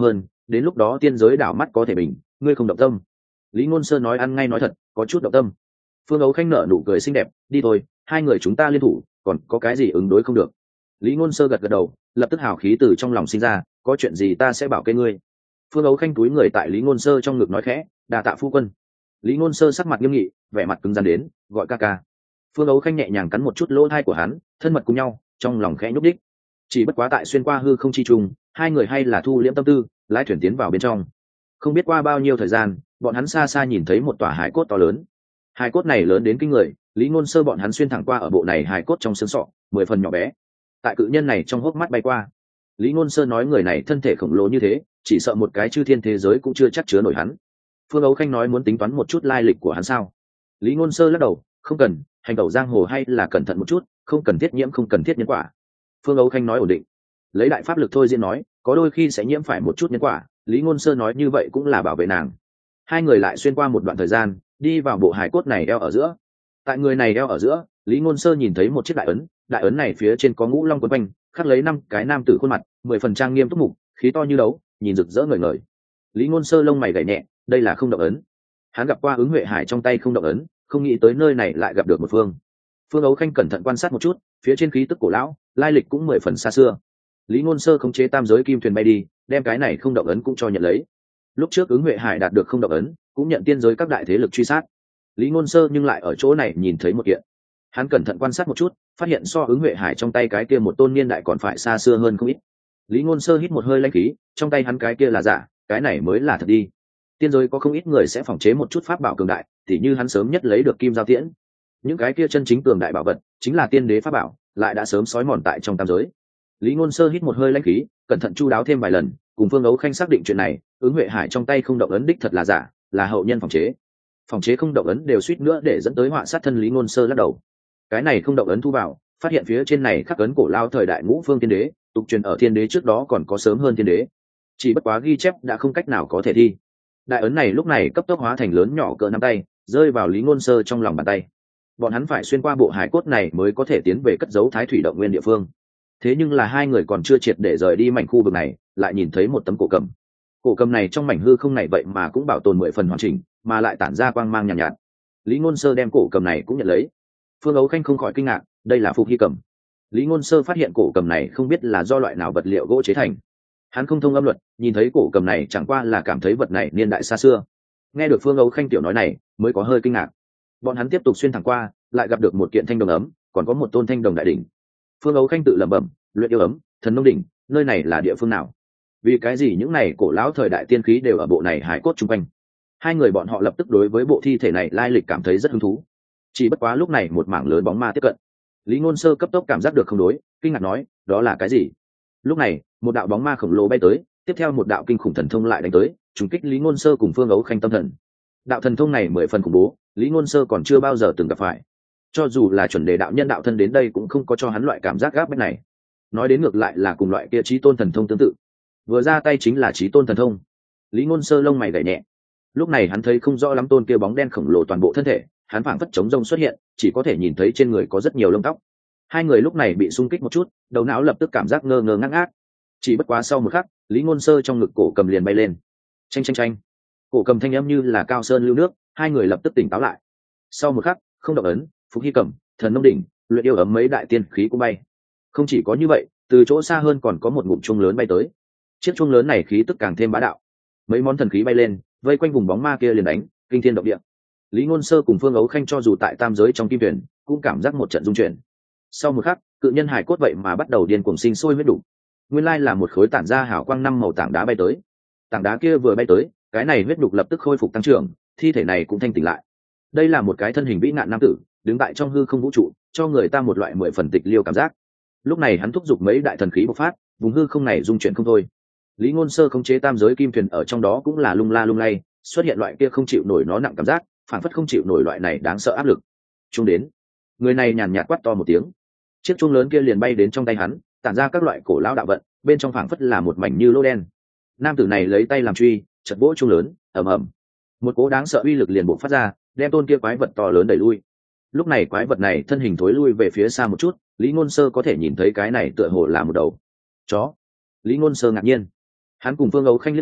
đến lúc đó tiên giới đảo mắt có thể bình, ngươi không động tâm. Lý Ngôn Sơ nói ăn ngay nói thật, có chút động tâm. Phương Ấu Khanh nở nụ cười xinh đẹp, đi thôi, hai người chúng ta liên thủ, còn có cái gì ứng đối không được. Lý Ngôn Sơ gật gật đầu, lập tức hào khí từ trong lòng sinh ra, có chuyện gì ta sẽ bảo kê ngươi. Phương Ấu Khanh túi người tại Lý Ngôn Sơ trong ngực nói khẽ, đa tạ phu quân. Lý Ngôn Sơ sắc mặt nghiêm nghị, vẻ mặt cứng rắn đến, gọi ca ca. Phương Ấu Khanh nhẹ nhàng cắn một chút lỗ tai của hắn, thân mật cùng nhau, trong lòng khẽ nhúc đích. Chỉ bất quá tại xuyên qua hư không chi trùng, hai người hay là thu liễm tâm tư, lái thuyền tiến vào bên trong. Không biết qua bao nhiêu thời gian, bọn hắn xa xa nhìn thấy một tòa hải cốt to lớn. Hải cốt này lớn đến kinh người, Lý Ngôn Sơ bọn hắn xuyên thẳng qua ở bộ này hải cốt trong xương sọ, 10 phần nhỏ bé. Tại cự nhân này trong hốc mắt bay qua. Lý Ngôn Sơ nói người này thân thể khổng lồ như thế, chỉ sợ một cái chư thiên thế giới cũng chưa chắc chứa nổi hắn. Phương Ấu Khanh nói muốn tính toán một chút lai lịch của hắn sao? Lý Ngôn Sơ lắc đầu, không cần, hành tẩu giang hồ hay là cẩn thận một chút, không cần thiết nhiễm không cần thiết nhân quả. Phương Ấu Khanh nói ổn định. Lấy đại pháp lực thôi diễn nói, có đôi khi sẽ nhiễm phải một chút nhân quả, Lý Ngôn Sơ nói như vậy cũng là bảo vệ nàng. Hai người lại xuyên qua một đoạn thời gian, đi vào bộ hải cốt này eo ở giữa. Tại người này eo ở giữa, Lý Ngôn Sơ nhìn thấy một chiếc đại ấn này phía trên có ngũ long quấn quanh, khắc lấy 5 cái nam tử khuôn mặt, 10 phần trang nghiêm túc mục, khí to như đấu, nhìn rực rỡ ngời ngời. Lý Ngôn Sơ lông mày gảy nhẹ, đây là không động ấn. Hắn gặp qua Ứng Huệ Hải trong tay không động ấn, không nghĩ tới nơi này lại gặp được một phương. Phương Ấu Khanh cẩn thận quan sát một chút, phía trên khí tức cổ lão, lai lịch cũng 10 phần xa xưa. Lý Ngôn Sơ khống chế tam giới kim thuyền bay đi, đem cái này không động ấn cũng cho nhận lấy. Lúc trước Ứng Huệ Hải đạt được không động ấn, cũng nhận tiên giới các đại thế lực truy sát. Lý Ngôn Sơ nhưng lại ở chỗ này nhìn thấy một kiện. Hắn cẩn thận quan sát một chút, phát hiện so Ứng Huệ Hải trong tay cái kia một tôn niên đại còn phải xa xưa hơn không ít. Lý Ngôn Sơ hít một hơi lãnh khí, trong tay hắn cái kia là giả, cái này mới là thật đi. Tiên giới có không ít người sẽ phỏng chế một chút pháp bảo cường đại, tỉ như hắn sớm nhất lấy được kim giao tiễn. Những cái kia chân chính cường đại bảo vật, chính là tiên đế pháp bảo, lại đã sớm sói mòn tại trong tam giới. Lý Ngôn Sơ hít một hơi lãnh khí, cẩn thận chu đáo thêm vài lần, cùng Phương Ấu Khanh xác định chuyện này, Ứng Huệ Hải trong tay không động ấn đích thật là giả, là hậu nhân phỏng chế. Phỏng chế không động ấn đều suýt nữa để dẫn tới họa sát thân. Lý Ngôn Sơ lắc đầu. Cái này không động ấn thu vào, phát hiện phía trên này khắc ấn cổ lao thời đại Ngũ Phương Tiên Đế, tục truyền ở Thiên Đế trước đó còn có sớm hơn Thiên Đế. Chỉ bất quá ghi chép đã không cách nào có thể thi. Đại ấn này lúc này cấp tốc hóa thành lớn nhỏ cỡ nắm tay, rơi vào Lý Ngôn Sơ trong lòng bàn tay. Bọn hắn phải xuyên qua bộ hải cốt này mới có thể tiến về cất giấu Thái Thủy động nguyên địa phương. Thế nhưng là hai người còn chưa triệt để rời đi mảnh khu vực này, lại nhìn thấy một tấm cổ cầm. Cổ cầm này trong mảnh hư không này vậy mà cũng bảo tồn 10 phần hoàn chỉnh, mà lại tản ra quang mang nhàn nhạt. Lý Ngôn Sơ đem cổ cầm này cũng nhận lấy. Phương Ấu Khanh không khỏi kinh ngạc, đây là phục hy cầm. Lý Ngôn Sơ phát hiện cổ cầm này không biết là do loại nào vật liệu gỗ chế thành. Hắn không thông âm luật, nhìn thấy cổ cầm này chẳng qua là cảm thấy vật này niên đại xa xưa. Nghe được Phương Ấu Khanh tiểu nói này, mới có hơi kinh ngạc. Bọn hắn tiếp tục xuyên thẳng qua, lại gặp được một kiện thanh đồng ấm, còn có một tôn thanh đồng đại đỉnh. Phương Ấu Khanh tự lẩm bẩm, luyện yêu ấm, thần nông đỉnh, nơi này là địa phương nào? Vì cái gì những này cổ lão thời đại tiên khí đều ở bộ này hải cốt chung quanh? Hai người bọn họ lập tức đối với bộ thi thể này lai lịch cảm thấy rất hứng thú. Chỉ bất quá lúc này một mảng lớn bóng ma tiếp cận. Lý Ngôn Sơ cấp tốc cảm giác được không đối, kinh ngạc nói, đó là cái gì? Lúc này, một đạo bóng ma khổng lồ bay tới, tiếp theo một đạo kinh khủng thần thông lại đánh tới, trùng kích Lý Ngôn Sơ cùng Phương Ấu Khanh tâm thần. Đạo thần thông này 10 phần khủng bố, Lý Ngôn Sơ còn chưa bao giờ từng gặp phải. Cho dù là chuẩn đề đạo nhân đạo thân đến đây cũng không có cho hắn loại cảm giác gáp bách này. Nói đến ngược lại là cùng loại kia chí tôn thần thông tương tự. Vừa ra tay chính là chí tôn thần thông. Lý Ngôn Sơ lông mày gảy nhẹ. Lúc này hắn thấy không rõ lắm tôn kia bóng đen khổng lồ toàn bộ thân thể, hắn phảng phất trống rông xuất hiện, chỉ có thể nhìn thấy trên người có rất nhiều lông tóc. Hai người lúc này bị xung kích một chút, đầu não lập tức cảm giác ngơ ngơ ngác ngác. Chỉ bất quá sau một khắc, Lý Ngôn Sơ trong ngực cổ cầm liền bay lên. Chanh chanh chanh. Cổ cầm thanh âm như là cao sơn lưu nước, hai người lập tức tỉnh táo lại. Sau một khắc, không động ấn, phục hy cầm, thần nông đỉnh, luyện yêu ấm mấy đại tiên khí cũng bay. Không chỉ có như vậy, từ chỗ xa hơn còn có một ngụm chuông lớn bay tới. Chiếc chuông lớn này khí tức càng thêm bá đạo. Mấy món thần khí bay lên, vây quanh vùng bóng ma kia liền đánh, kinh thiên động địa. Lý Ngôn Sơ cùng Phương Ấu Khanh cho dù tại tam giới trong kim tuyển, cũng cảm giác một trận rung chuyển. Sau một khắc, cự nhân hải cốt vậy mà bắt đầu điên cuồng sinh sôi huyết đủ. Nguyên lai là một khối tản ra hào quang 5 màu tảng đá bay tới. Tảng đá kia vừa bay tới, cái này huyết đục lập tức khôi phục tăng trưởng, thi thể này cũng thanh tỉnh lại. Đây là một cái thân hình vĩ nạn nam tử, đứng tại trong hư không vũ trụ, cho người ta một loại 10 phần tịch liêu cảm giác. Lúc này hắn thúc giục mấy đại thần khí bộc phát, vùng hư không này rung chuyển không thôi. Lý Ngôn Sơ khống chế tam giới kim thuyền ở trong đó cũng là lung la lung lay, xuất hiện loại kia không chịu nổi nó nặng cảm giác, phản phất không chịu nổi loại này đáng sợ áp lực. Trung đến, người này nhàn nhạt quát to một tiếng, chiếc chuông lớn kia liền bay đến trong tay hắn, tản ra các loại cổ lão đạo vận, bên trong phảng phất là một mảnh như lỗ đen. Nam tử này lấy tay làm truy, chật vỗ chuông lớn, ầm ầm, một cỗ đáng sợ uy lực liền bộc phát ra, đem tôn kia quái vật to lớn đẩy lui. Lúc này quái vật này thân hình thối lui về phía xa một chút, Lý Ngôn Sơ có thể nhìn thấy cái này tựa hồ là một đầu chó. Lý Ngôn Sơ ngạc nhiên, hắn cùng Phương Ấu Khanh liếc nhau,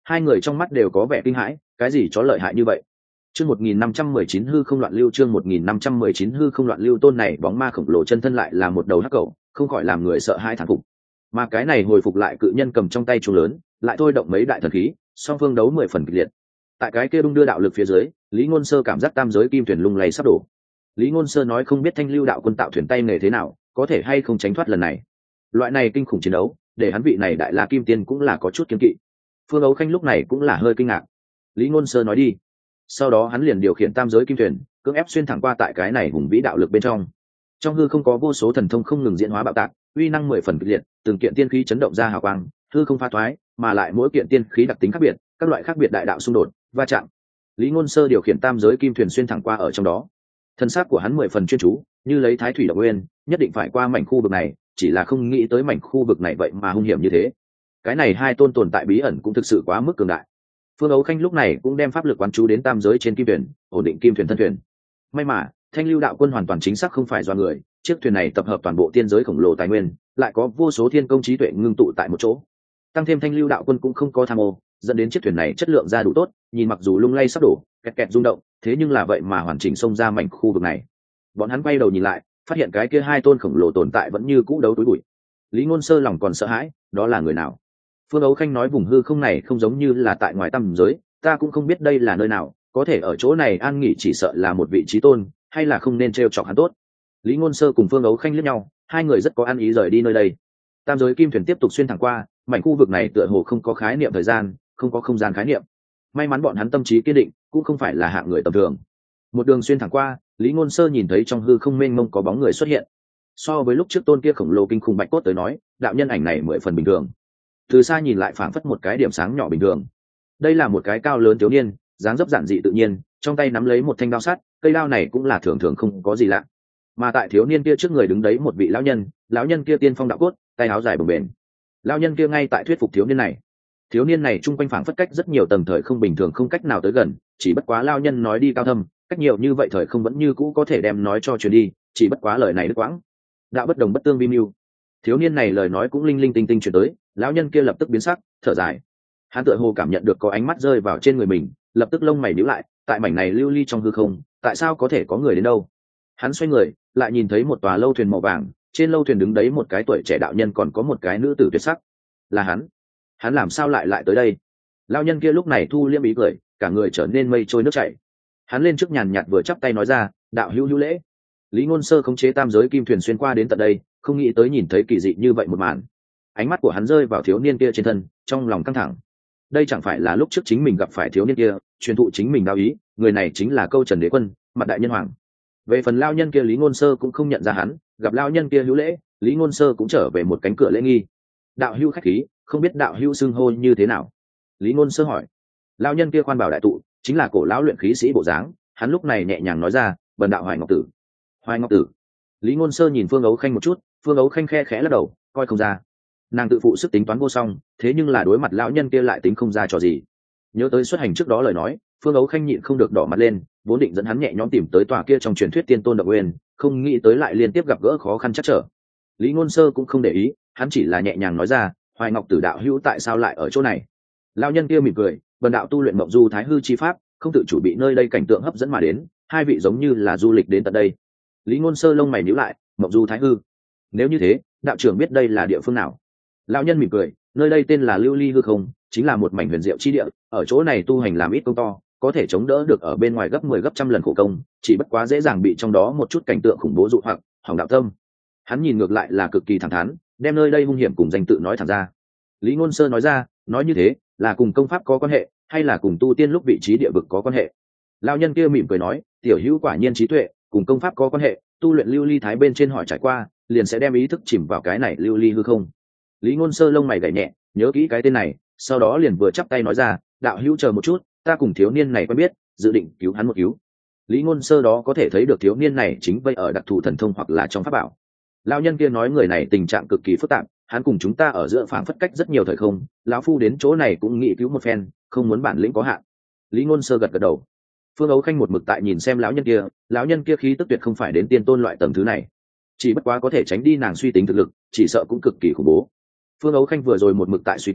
Hai người trong mắt đều có vẻ kinh hãi, cái gì chó lợi hại như vậy? Chương 1519 hư không loạn lưu, chương 1519 hư không loạn lưu, tôn này bóng ma khổng lồ chân thân lại là một đầu hắc cẩu, không khỏi làm người sợ hãi thán phục. Mà cái này hồi phục lại cự nhân cầm trong tay chuông lớn, lại thôi động mấy đại thần khí, song phương đấu 10 phần kịch liệt. Tại cái kia đung đưa đạo lực phía dưới, Lý Ngôn Sơ cảm giác tam giới kim thuyền lung lay sắp đổ. Lý Ngôn Sơ nói không biết Thanh Lưu đạo quân tạo thuyền tay nghề thế nào, có thể hay không tránh thoát lần này. Loại này kinh khủng chiến đấu, để hắn vị này đại la kim tiên cũng là có chút kiêng kỵ. Phương Ấu Khanh lúc này cũng là hơi kinh ngạc. Lý Ngôn Sơ nói đi. Sau đó hắn liền điều khiển tam giới kim thuyền, cưỡng ép xuyên thẳng qua tại cái này hùng vĩ đạo lực bên trong. Trong hư không có vô số thần thông không ngừng diễn hóa bạo tạc, uy năng 10 phần kịch liệt, từng kiện tiên khí chấn động ra hào quang, hư không pha thoái, mà lại mỗi kiện tiên khí đặc tính khác biệt, các loại khác biệt đại đạo xung đột, va chạm. Lý Ngôn Sơ điều khiển tam giới kim thuyền xuyên thẳng qua ở trong đó. Thân xác của hắn 10 phần chuyên chú, như lấy thái thủy động nguyên, nhất định phải qua mảnh khu vực này, chỉ là không nghĩ tới mảnh khu vực này vậy mà hung hiểm như thế. Cái này hai tôn tồn tại bí ẩn cũng thực sự quá mức cường đại. Phương Ấu Khanh lúc này cũng đem pháp lực quán chú đến tam giới trên kim thuyền, ổn định kim thuyền thân thuyền. May mà Thanh Lưu đạo quân hoàn toàn chính xác không phải do người, chiếc thuyền này tập hợp toàn bộ tiên giới khổng lồ tài nguyên, lại có vô số thiên công trí tuệ ngưng tụ tại một chỗ. Tăng thêm Thanh Lưu đạo quân cũng không có tham ô, dẫn đến chiếc thuyền này chất lượng ra đủ tốt, nhìn mặc dù lung lay sắp đổ, kẹt kẹt rung động, thế nhưng là vậy mà hoàn chỉnh xông ra mảnh khu vực này. Bọn hắn quay đầu nhìn lại, phát hiện cái kia hai tôn khổng lồ tồn tại vẫn như cũ đấu túi bụi. Lý Ngôn Sơ lòng còn sợ hãi, đó là người nào? Phương Ấu Khanh nói vùng hư không này không giống như là tại ngoài tam giới, ta cũng không biết đây là nơi nào, có thể ở chỗ này an nghỉ chỉ sợ là một vị trí tôn, hay là không nên trêu chọc hắn tốt. Lý Ngôn Sơ cùng Phương Ấu Khanh liếc nhau, hai người rất có ăn ý rời đi nơi đây. Tam giới kim thuyền tiếp tục xuyên thẳng qua, mảnh khu vực này tựa hồ không có khái niệm thời gian, không có không gian khái niệm. May mắn bọn hắn tâm trí kiên định, cũng không phải là hạng người tầm thường. Một đường xuyên thẳng qua, Lý Ngôn Sơ nhìn thấy trong hư không mênh mông có bóng người xuất hiện. So với lúc trước tôn kia khổng lồ kinh khủng bạch cốt tới nói, đạo nhân ảnh này 10 phần bình thường. Từ xa nhìn lại phảng phất một cái điểm sáng nhỏ bình thường. Đây là một cái cao lớn thiếu niên, dáng dấp giản dị tự nhiên, trong tay nắm lấy một thanh đao sắt, cây đao này cũng là thường thường không có gì lạ. Mà tại thiếu niên kia trước người đứng đấy một vị lão nhân kia tiên phong đạo cốt, tay áo dài bồng bềnh. Lão nhân kia ngay tại thuyết phục thiếu niên này. Thiếu niên này trung quanh phảng phất cách rất nhiều tầng thời không bình thường không cách nào tới gần, chỉ bất quá lão nhân nói đi cao thâm, cách nhiều như vậy thời không vẫn như cũ có thể đem nói cho truyền đi, chỉ bất quá lời này đứt quãng. Đạo bất đồng bất tương vi mưu. Thiếu niên này lời nói cũng linh linh tinh tinh truyền tới, lão nhân kia lập tức biến sắc, thở dài. Hắn tựa hồ cảm nhận được có ánh mắt rơi vào trên người mình, lập tức lông mày nhíu lại, tại mảnh này lưu ly trong hư không, tại sao có thể có người đến đâu? Hắn xoay người, lại nhìn thấy một tòa lâu thuyền màu vàng, trên lâu thuyền đứng đấy một cái tuổi trẻ đạo nhân còn có một cái nữ tử tuyệt sắc. Là hắn làm sao lại tới đây? Lão nhân kia lúc này thu liêm ý cười, cả người trở nên mây trôi nước chảy. Hắn lên trước nhàn nhạt vừa chắp tay nói ra, đạo hữu hữu lễ. Lý Ngôn Sơ khống chế tam giới kim thuyền xuyên qua đến tận đây, không nghĩ tới nhìn thấy kỳ dị như vậy một màn. Ánh mắt của hắn rơi vào thiếu niên kia trên thân, trong lòng căng thẳng. Đây chẳng phải là lúc trước chính mình gặp phải thiếu niên kia, truyền thụ chính mình đạo ý, người này chính là Câu Trần Đế Quân, mặt đại nhân hoàng. Về phần lão nhân kia Lý Ngôn Sơ cũng không nhận ra hắn, gặp lão nhân kia hữu lễ, Lý Ngôn Sơ cũng trở về một cánh cửa lễ nghi. Đạo hữu khách khí, không biết đạo hữu xưng hô như thế nào? Lý Ngôn Sơ hỏi. Lão nhân kia khoan bảo đại tụ, chính là cổ lão luyện khí sĩ bộ dáng, hắn lúc này nhẹ nhàng nói ra, bần đạo Hoài Ngọc Tử. Hoài Ngọc Tử. Lý Ngôn Sơ nhìn Phương Ấu Khanh một chút, Phương Ấu Khanh khe khẽ lắc đầu, coi không ra. Nàng tự phụ sức tính toán vô song, thế nhưng là đối mặt lão nhân kia lại tính không ra trò gì. Nhớ tới xuất hành trước đó lời nói, Phương Ấu Khanh nhịn không được đỏ mặt lên, vốn định dẫn hắn nhẹ nhõm tìm tới tòa kia trong truyền thuyết tiên tôn động nguyên, không nghĩ tới lại liên tiếp gặp gỡ khó khăn chắc trở. Lý Ngôn Sơ cũng không để ý, hắn chỉ là nhẹ nhàng nói ra, Hoài Ngọc Tử đạo hữu tại sao lại ở chỗ này? Lão nhân kia mỉm cười, bần đạo tu luyện Mộng Du Thái Hư chi pháp, không tự chủ bị nơi đây cảnh tượng hấp dẫn mà đến, hai vị giống như là du lịch đến tận đây. Lý Ngôn Sơ lông mày nhíu lại, Mộng Du Thái Hư. Nếu như thế, đạo trưởng biết đây là địa phương nào? Lão nhân mỉm cười, nơi đây tên là Lưu Ly hư không, chính là một mảnh huyền diệu chi địa, ở chỗ này tu hành làm ít công to, có thể chống đỡ được ở bên ngoài gấp 10 gấp trăm lần khổ công, chỉ bất quá dễ dàng bị trong đó một chút cảnh tượng khủng bố dụ hoặc hỏng đạo tâm. Hắn nhìn ngược lại là cực kỳ thẳng thắn, đem nơi đây hung hiểm cùng danh tự nói thẳng ra. Lý Ngôn Sơ nói ra, nói như thế, là cùng công pháp có quan hệ, hay là cùng tu tiên lúc vị trí địa vực có quan hệ? Lão nhân kia mỉm cười nói, tiểu hữu quả nhiên trí tuệ, cùng công pháp có quan hệ, tu luyện lưu ly thái bên trên hỏi trải qua, liền sẽ đem ý thức chìm vào cái này lưu ly hư không. Lý Ngôn Sơ lông mày gảy nhẹ, nhớ kỹ cái tên này, sau đó liền vừa chắp tay nói ra, đạo hữu chờ một chút, ta cùng thiếu niên này quen biết, dự định cứu hắn một cứu. Lý Ngôn Sơ đó có thể thấy được thiếu niên này chính vây ở đặc thù thần thông hoặc là trong pháp bảo. Lão nhân kia nói người này tình trạng cực kỳ phức tạp, hắn cùng chúng ta ở giữa phảng phất cách rất nhiều thời không, lão phu đến chỗ này cũng nghĩ cứu một phen, không muốn bản lĩnh có hạn. Lý Ngôn Sơ gật gật đầu. Phương Ấu Khanh một mực tại nhìn xem lão nhân kia khí tức tuyệt không phải đến tiên tôn loại tầng thứ này, chỉ bất quá có thể tránh đi nàng suy tính thực lực, chỉ sợ cũng cực kỳ khủng bố. Phương Ấu Khanh vừa rồi một mực tại suy tính,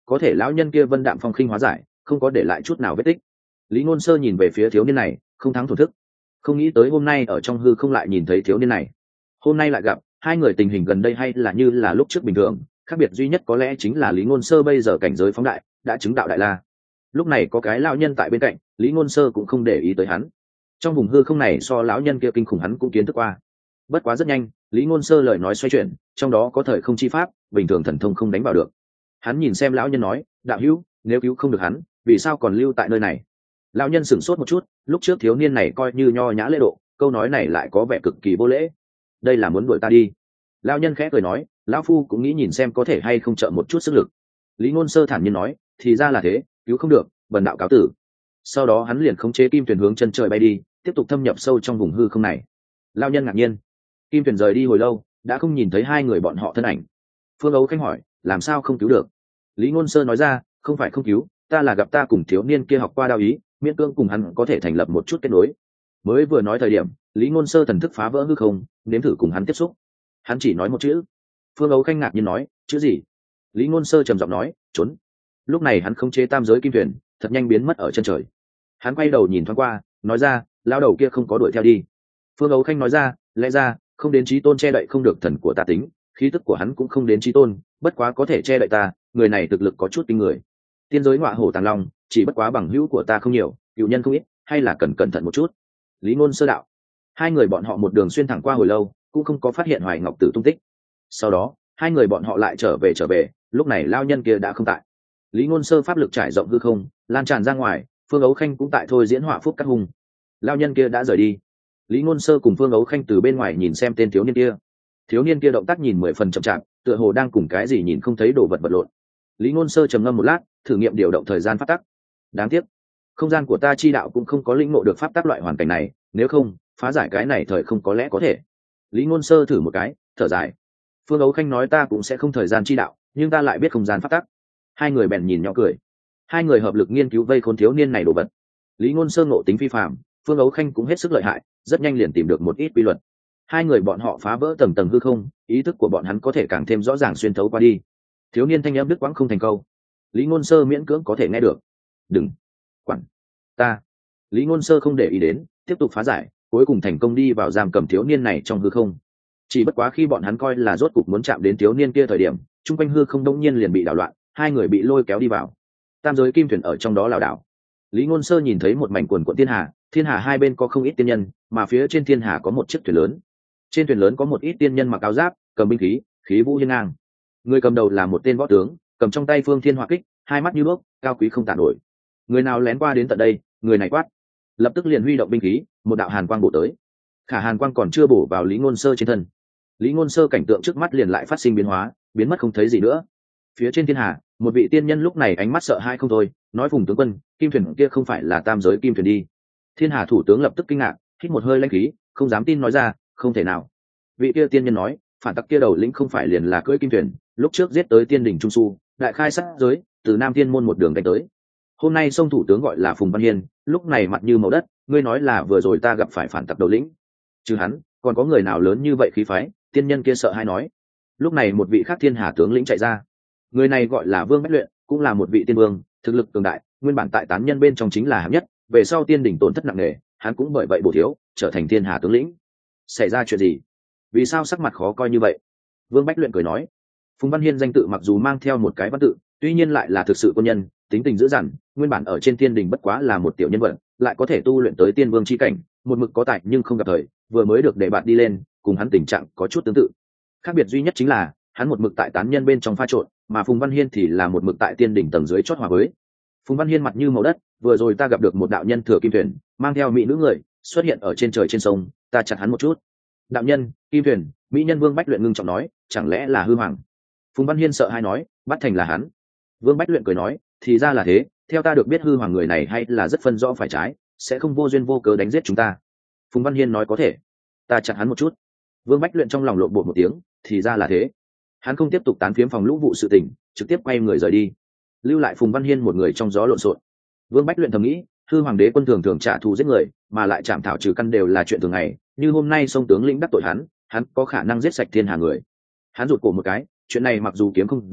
có thể lão nhân kia vân đạm phong khinh hóa giải, không có để lại chút nào vết tích. Lý Ngôn Sơ nhìn về phía thiếu niên này, không thắng thổn thức. Không nghĩ tới hôm nay ở trong hư không lại nhìn thấy thiếu niên này. Hôm nay lại gặp, hai người tình hình gần đây hay là như là lúc trước bình thường, khác biệt duy nhất có lẽ chính là Lý Ngôn Sơ bây giờ cảnh giới phóng đại, đã chứng đạo đại la. Lúc này có cái lão nhân tại bên cạnh, Lý Ngôn Sơ cũng không để ý tới hắn. Trong vùng hư không này so lão nhân kia kinh khủng hắn cũng kiến thức qua. Bất quá rất nhanh, Lý Ngôn Sơ lời nói xoay chuyển, trong đó có thời không chi pháp, bình thường thần thông không đánh vào được. Hắn nhìn xem lão nhân nói, đạo hữu, nếu cứu không được hắn, vì sao còn lưu tại nơi này? Lão nhân sửng sốt một chút, lúc trước thiếu niên này coi như nho nhã lễ độ, câu nói này lại có vẻ cực kỳ vô lễ. Đây là muốn đuổi ta đi? Lão nhân khẽ cười nói, lão phu cũng nghĩ nhìn xem có thể hay không trợ một chút sức lực. Lý Ngôn Sơ thản nhiên nói, thì ra là thế, cứu không được, bần đạo cáo tử. Sau đó hắn liền khống chế kim thuyền hướng chân trời bay đi, tiếp tục thâm nhập sâu trong vùng hư không này. Lão nhân ngạc nhiên, kim thuyền rời đi hồi lâu, đã không nhìn thấy hai người bọn họ thân ảnh. Phương Ấu Khanh hỏi, làm sao không cứu được? Lý Ngôn Sơ nói ra, không phải không cứu, ta là gặp ta cùng thiếu niên kia học qua đạo ý, miễn cưỡng cùng hắn có thể thành lập một chút kết nối. Mới vừa nói thời điểm, Lý Ngôn Sơ thần thức phá vỡ hư không, nếm thử cùng hắn tiếp xúc. Hắn chỉ nói một chữ. Phương Ấu Khanh ngạc nhiên nói, chữ gì? Lý Ngôn Sơ trầm giọng nói, trốn. Lúc này hắn khống chế tam giới kim thuyền, thật nhanh biến mất ở chân trời. Hắn quay đầu nhìn thoáng qua, nói ra, lão đầu kia không có đuổi theo đi. Phương Ấu Khanh nói ra, lẽ ra không đến chí tôn che đậy không được thần của ta tính, khí tức của hắn cũng không đến chí tôn, bất quá có thể che đậy ta, người này thực lực có chút kinh người. Tiên giới ngọa hổ tàng long, chỉ bất quá bằng hữu của ta không nhiều, cựu nhân không ít, hay là cần cẩn thận một chút. Lý Ngôn Sơ đạo. Hai người bọn họ một đường xuyên thẳng qua hồi lâu, cũng không có phát hiện Hoài Ngọc Tử tung tích. Sau đó hai người bọn họ lại trở về, lúc này lao nhân kia đã không tại. Lý Ngôn Sơ pháp lực trải rộng hư không, lan tràn ra ngoài, Phương Ấu Khanh cũng tại thôi diễn họa phúc cắt hung. Lao nhân kia đã rời đi. Lý Ngôn Sơ cùng Phương Ấu Khanh từ bên ngoài nhìn xem tên thiếu niên kia. Thiếu niên kia động tác nhìn 10 phần chậm chạp, tựa hồ đang cùng cái gì nhìn không thấy đồ vật vật lộn. Lý Ngôn Sơ trầm ngâm một lát, thử nghiệm điều động thời gian pháp tắc. Đáng tiếc, không gian của ta chi đạo cũng không có lĩnh ngộ được pháp tắc loại hoàn cảnh này, nếu không, phá giải cái này thời không có lẽ có thể. Lý Ngôn Sơ thử một cái, thở dài. Phương Ấu Khanh nói ta cũng sẽ không thời gian chi đạo, nhưng ta lại biết không gian pháp tắc. Hai người bèn nhìn nhỏ cười. Hai người hợp lực nghiên cứu vây khốn thiếu niên này đồ vật. Lý Ngôn Sơ ngộ tính phi phàm, Phương Ấu Khanh cũng hết sức lợi hại, rất nhanh liền tìm được một ít quy luật. Hai người bọn họ phá vỡ tầng tầng hư không, ý thức của bọn hắn có thể càng thêm rõ ràng xuyên thấu qua đi. Thiếu niên thanh âm đứt quãng không thành câu. Lý Ngôn Sơ miễn cưỡng có thể nghe được. Đừng quản ta. Lý Ngôn Sơ không để ý đến, tiếp tục phá giải, cuối cùng thành công đi vào giam cầm thiếu niên này trong hư không. Chỉ bất quá khi bọn hắn coi là rốt cục muốn chạm đến thiếu niên kia thời điểm, trung quanh hư không đông nhiên liền bị đảo loạn, hai người bị lôi kéo đi vào. Tam giới kim thuyền ở trong đó lảo đảo. Lý Ngôn Sơ nhìn thấy một mảnh quần quần thiên hà hai bên có không ít tiên nhân, mà phía trên thiên hà có một chiếc thuyền lớn. Trên thuyền lớn có một ít tiên nhân mặc áo giáp, cầm binh khí, khí vũ hiên ngang. Người cầm đầu là một tên võ tướng, cầm trong tay phương thiên hỏa kích, hai mắt như đuốc, cao quý không tàn nổi. Người nào lén qua đến tận đây, người này quát, lập tức liền huy động binh khí, một đạo hàn quang bổ tới. Khả hàn quang còn chưa bổ vào Lý Ngôn Sơ trên thân. Lý Ngôn Sơ cảnh tượng trước mắt liền lại phát sinh biến hóa, biến mất không thấy gì nữa. Phía trên thiên hà, một vị tiên nhân lúc này ánh mắt sợ hãi không thôi, nói Phùng tướng quân, kim thuyền kia không phải là tam giới kim thuyền đi. Thiên hà thủ tướng lập tức kinh ngạc, hít một hơi lãnh khí, không dám tin nói ra, không thể nào. Vị kia tiên nhân nói, phản tặc kia đầu lĩnh không phải liền là cưỡi kim thuyền, lúc trước giết tới tiên đỉnh trung su, đại khai sát giới, từ Nam Thiên môn một đường đánh tới. Hôm nay sông thủ tướng gọi là Phùng Văn Hiên, lúc này mặt như màu đất, ngươi nói là vừa rồi ta gặp phải phản tặc đầu lĩnh. Chứ hắn, còn có người nào lớn như vậy khí phái? Tiên nhân kia sợ hãi nói. Lúc này một vị khác thiên hà tướng lĩnh chạy ra. Người này gọi là Vương Bách Luyện, cũng là một vị tiên vương, thực lực cường đại, nguyên bản tại tán nhân bên trong chính là hạng nhất, về sau tiên đỉnh tổn thất nặng nề, hắn cũng bởi vậy bổ thiếu, trở thành thiên hà tướng lĩnh. Xảy ra chuyện gì? Vì sao sắc mặt khó coi như vậy? Vương Bách Luyện cười nói. Phùng Văn Hiên danh tự mặc dù mang theo một cái văn tự, tuy nhiên lại là thực sự quân nhân, tính tình dữ dằn, nguyên bản ở trên tiên đình bất quá là một tiểu nhân vật, lại có thể tu luyện tới tiên vương chi cảnh, một mực có tài nhưng không gặp thời, vừa mới được đề bạt đi lên, cùng hắn tình trạng có chút tương tự. Khác biệt duy nhất chính là, hắn một mực tại tán nhân bên trong pha trộn, mà Phùng Văn Hiên thì là một mực tại tiên đỉnh tầng dưới chót hòa với. Phùng Văn Hiên mặt như màu đất, vừa rồi ta gặp được một đạo nhân thừa kim thuyền, mang theo mỹ nữ người, xuất hiện ở trên trời trên sông, ta chặt hắn một chút. Đạo nhân, kim thuyền, mỹ nhân Vương Bách Luyện ngưng trọng nói, chẳng lẽ là hư hoàng? Phùng Văn Hiên sợ hãi nói, bắt thành là hắn. Vương Bách Luyện cười nói, thì ra là thế, theo ta được biết hư hoàng người này hay là rất phân rõ phải trái, sẽ không vô duyên vô cớ đánh giết chúng ta. Phùng Văn Hiên nói có thể, ta chặn hắn một chút. Vương Bách Luyện trong lòng lộn bột một tiếng, thì ra là thế. Hắn không tiếp tục tán phiếm phòng lũ vụ sự tình, trực tiếp quay người rời đi, lưu lại Phùng Văn Hiên một người trong gió lộn xộn. Vương Bách Luyện thầm nghĩ, hư hoàng đế quân thường thường trả thù giết người, mà lại chạm thảo trừ căn đều là chuyện thường ngày, như hôm nay sông tướng lĩnh đắc tội hắn có khả năng giết sạch thiên hà người. Hắn rụt cổ một cái, chuyện này mặc dù kiếm không dễ,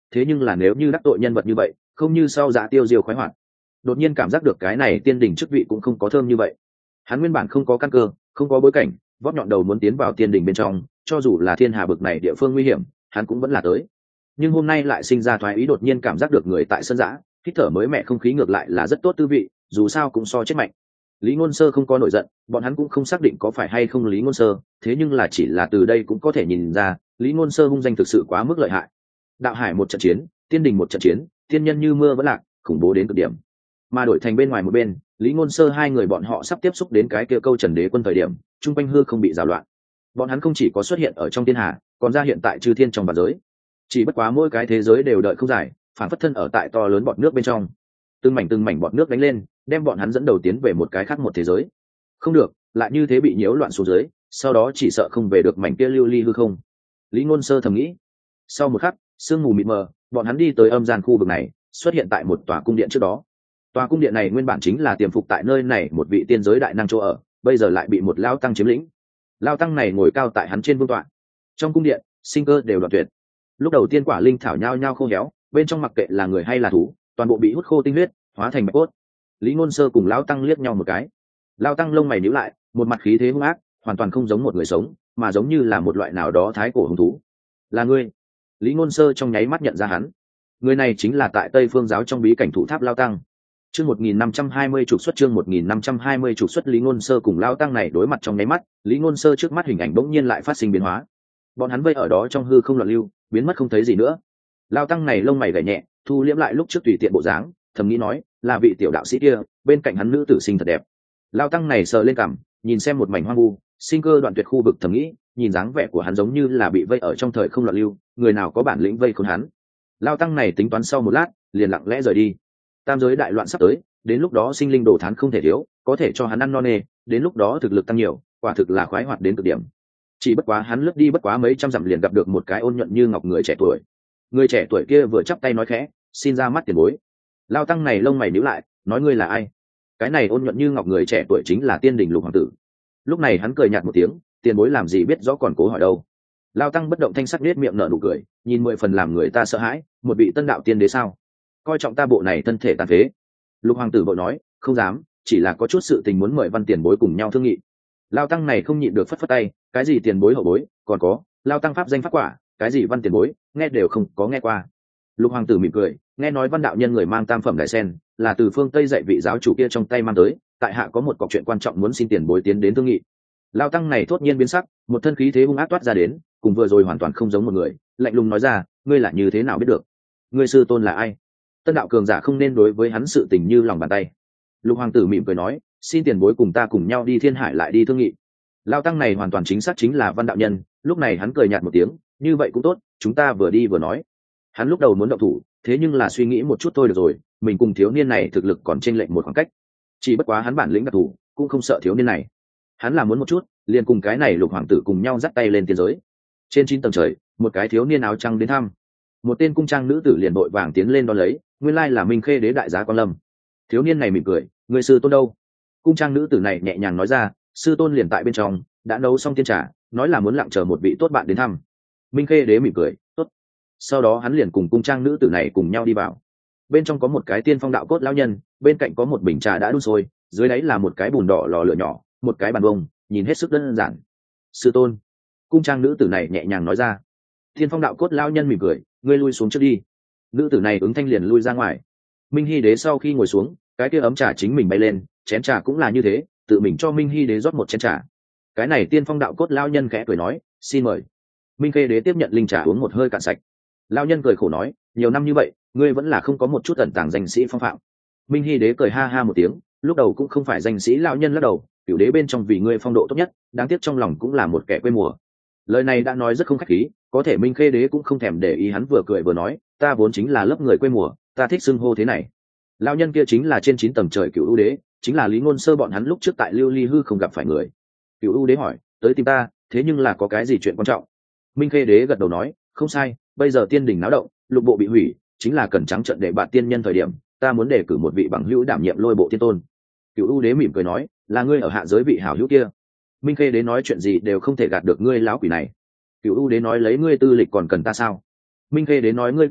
thế nhưng là nếu như đắc tội nhân vật như vậy không như sau dạ tiêu diêu khoái hoạt. Đột nhiên cảm giác được cái này tiên đình chức vị cũng không có thơm như vậy. Hắn nguyên bản không có căn cơ, không có bối cảnh, vót nhọn đầu muốn tiến vào tiên đình bên trong, cho dù là thiên hà bực này địa phương nguy hiểm hắn cũng vẫn là tới. Nhưng hôm nay lại sinh ra thoái ý, đột nhiên cảm giác được người tại sân giã hít thở mới mẻ không khí ngược lại là rất tốt tư vị, dù sao cũng so chết mạnh. Lý Ngôn Sơ không có nổi giận, bọn hắn cũng không xác định có phải hay không Lý Ngôn Sơ, thế nhưng là chỉ là từ đây cũng có thể nhìn ra Lý Ngôn Sơ hung danh thực sự quá mức lợi hại. Đạo hải một trận chiến, tiên đình một trận chiến, tiên nhân như mưa vẫn lạc, khủng bố đến cực điểm. Mà đổi thành bên ngoài một bên, Lý Ngôn Sơ hai người bọn họ sắp tiếp xúc đến cái kia câu Trần Đế Quân thời điểm, trung quanh hư không bị rào loạn. Bọn hắn không chỉ có xuất hiện ở trong thiên hà, còn ra hiện tại chư thiên trong vạn giới. Chỉ bất quá mỗi cái thế giới đều đợi không dài, phản phất thân ở tại to lớn bọt nước bên trong. Từng mảnh bọt nước đánh lên, đem bọn hắn dẫn đầu tiến về một cái khác một thế giới. Không được, lại như thế bị nhiễu loạn xuống dưới, sau đó chỉ sợ không về được mảnh kia lưu ly hư không. Lý Ngôn Sơ thầm nghĩ. Sau một khắc, sương mù mịt mờ, bọn hắn đi tới âm gian khu vực này, xuất hiện tại một tòa cung điện trước đó. Tòa cung điện này nguyên bản chính là tiềm phục tại nơi này một vị tiên giới đại năng chỗ ở, bây giờ lại bị một lao tăng chiếm lĩnh. Lao tăng này ngồi cao tại hắn trên vương tọa. Trong cung điện, sinh cơ đều đoạn tuyệt. Lúc đầu tiên quả linh thảo nhao nhao khô héo, bên trong mặc kệ là người hay là thú, toàn bộ bị hút khô tinh huyết, hóa thành bạch cốt. Lý Ngôn Sơ cùng lão tăng liếc nhau một cái. Lão tăng lông mày nhíu lại, một mặt khí thế hung ác, hoàn toàn không giống một người sống, mà giống như là một loại nào đó thái cổ hung thú. Là ngươi? Lý Ngôn Sơ trong nháy mắt nhận ra hắn. Người này chính là tại Tây Phương giáo trong bí cảnh thủ tháp Lão tăng. Chương 1520 trục xuất, chương 1520 trục xuất. Lý Ngôn Sơ cùng Lão tăng này đối mặt trong nháy mắt, Lý Ngôn Sơ trước mắt hình ảnh bỗng nhiên lại phát sinh biến hóa. Bọn hắn vây ở đó trong hư không loạn lưu, biến mất không thấy gì nữa. Lão tăng này lông mày gảy nhẹ, thu liễm lại lúc trước tùy tiện bộ dáng, thầm nghĩ nói, là vị tiểu đạo sĩ kia, bên cạnh hắn nữ tử xinh thật đẹp. Lão tăng này sờ lên cằm, nhìn xem một mảnh hoang vu, sinh cơ đoạn tuyệt khu vực, thầm nghĩ, nhìn dáng vẻ của hắn giống như là bị vây ở trong thời không loạn lưu, người nào có bản lĩnh vây khốn hắn. Lão tăng này tính toán sau một lát, liền lặng lẽ rời đi. Tam giới đại loạn sắp tới, đến lúc đó sinh linh đồ thán không thể thiếu, có thể cho hắn ăn no nê, đến lúc đó thực lực tăng nhiều, quả thực là khoái hoạt đến cực điểm. Chỉ bất quá hắn lướt đi bất quá mấy trăm dặm liền gặp được một cái ôn nhuận như ngọc người trẻ tuổi. Người trẻ tuổi kia vừa chắp tay nói khẽ, xin ra mắt tiền bối. Lao tăng này lông mày nhíu lại, nói ngươi là ai? Cái này ôn nhuận như ngọc người trẻ tuổi chính là tiên đình Lục hoàng tử. Lúc này hắn cười nhạt một tiếng, tiền bối làm gì biết rõ còn cố hỏi đâu. Lao tăng bất động thanh sắc nết miệng nở nụ cười, nhìn 10 phần làm người ta sợ hãi, một vị tân đạo tiên đế sao? Coi trọng ta bộ này thân thể tàn phế. Lục hoàng tử vội nói, không dám, chỉ là có chút sự tình muốn mời Văn tiền bối cùng nhau thương nghị. Lao tăng này không nhịn được phất phất tay, cái gì tiền bối hậu bối, còn có Lao tăng pháp danh pháp quả, cái gì Văn tiền bối, nghe đều không có nghe qua. Lục hoàng tử mỉm cười, nghe nói Văn đạo nhân người mang tam phẩm đại sen, là từ phương Tây dạy vị giáo chủ kia trong tay mang tới, tại hạ có một cọc chuyện quan trọng muốn xin tiền bối tiến đến thương nghị. Lao tăng này thốt nhiên biến sắc, một thân khí thế hung ác toát ra đến, cùng vừa rồi hoàn toàn không giống một người, lạnh lùng nói ra, ngươi là như thế nào biết được? Ngươi sư tôn là ai? Tân đạo cường giả không nên đối với hắn sự tình như lòng bàn tay. Lục hoàng tử mỉm cười nói, xin tiền bối cùng ta cùng nhau đi Thiên Hải lại đi thương nghị. Lao tăng này hoàn toàn chính xác chính là Văn đạo nhân, lúc này hắn cười nhạt một tiếng, như vậy cũng tốt, chúng ta vừa đi vừa nói. Hắn lúc đầu muốn động thủ, thế nhưng là suy nghĩ một chút thôi được rồi, mình cùng thiếu niên này thực lực còn chênh lệch một khoảng cách. Chỉ bất quá hắn bản lĩnh đặc thù, cũng không sợ thiếu niên này. Hắn làm muốn một chút, liền cùng cái này Lục hoàng tử cùng nhau dắt tay lên tiên giới. Trên 9 tầng trời, một cái thiếu niên áo trắng đến thăm. Một tên cung trang nữ tử liền vội vàng tiến lên đón lấy, nguyên lai là Minh Khê đế đại giá Quan Lâm. Thiếu niên này mỉm cười, người sư tôn đâu? Cung trang nữ tử này nhẹ nhàng nói ra, sư tôn liền tại bên trong, đã nấu xong tiên trà, nói là muốn lặng chờ một vị tốt bạn đến thăm. Minh Khê đế mỉm cười, tốt. Sau đó hắn liền cùng cung trang nữ tử này cùng nhau đi vào. Bên trong có một cái tiên phong đạo cốt lão nhân, bên cạnh có một bình trà đã đun sôi, dưới đáy là một cái bùn đỏ lò lửa nhỏ, một cái bàn bông, nhìn hết sức đơn giản. Sư tôn, cung trang nữ tử này nhẹ nhàng nói ra. Tiên phong đạo cốt lão nhân mỉm cười, ngươi lui xuống trước đi. Nữ tử này ứng thanh liền lui ra ngoài. Minh Hy đế sau khi ngồi xuống, cái kia ấm trà chính mình bay lên, chén trà cũng là như thế, tự mình cho Minh Hy đế rót một chén trà. Cái này tiên phong đạo cốt lão nhân khẽ cười nói, xin mời. Minh Khê đế tiếp nhận linh trà uống một hơi cạn sạch. Lão nhân cười khổ nói, nhiều năm như vậy, ngươi vẫn là không có một chút ẩn tàng danh sĩ phong phạm. Minh Hy đế cười ha ha một tiếng, lúc đầu cũng không phải danh sĩ lão nhân lắc đầu, cửu đế bên trong vì ngươi phong độ tốt nhất, đáng tiếc trong lòng cũng là một kẻ quê mùa. Lời này đã nói rất không khách khí, có thể Minh Khê đế cũng không thèm để ý, hắn vừa cười vừa nói, ta vốn chính là lớp người quê mùa, ta thích xưng hô thế này. Lão nhân kia chính là trên 9 tầng trời Cửu U đế, chính là Lý Ngôn Sơ bọn hắn lúc trước tại Lưu Ly hư không gặp phải người. Cửu U đế hỏi, tới tìm ta, thế nhưng là có cái gì chuyện quan trọng? Minh Khê đế gật đầu nói, không sai, bây giờ tiên đỉnh náo động, lục bộ bị hủy, chính là cần trắng trợn để bạn tiên nhân thời điểm, ta muốn đề cử một vị bằng hữu đảm nhiệm Lôi bộ tiên tôn. Cửu U đế mỉm cười nói, là ngươi ở hạ giới vị hảo hữu kia. Minh Khê đế nói, chuyện gì đều không thể gạt được ngươi lão quỷ này. Cửu U đế nói, lấy ngươi tư lịch còn cần ta sao? Minh Khê đế nói, ngươi cũng biết,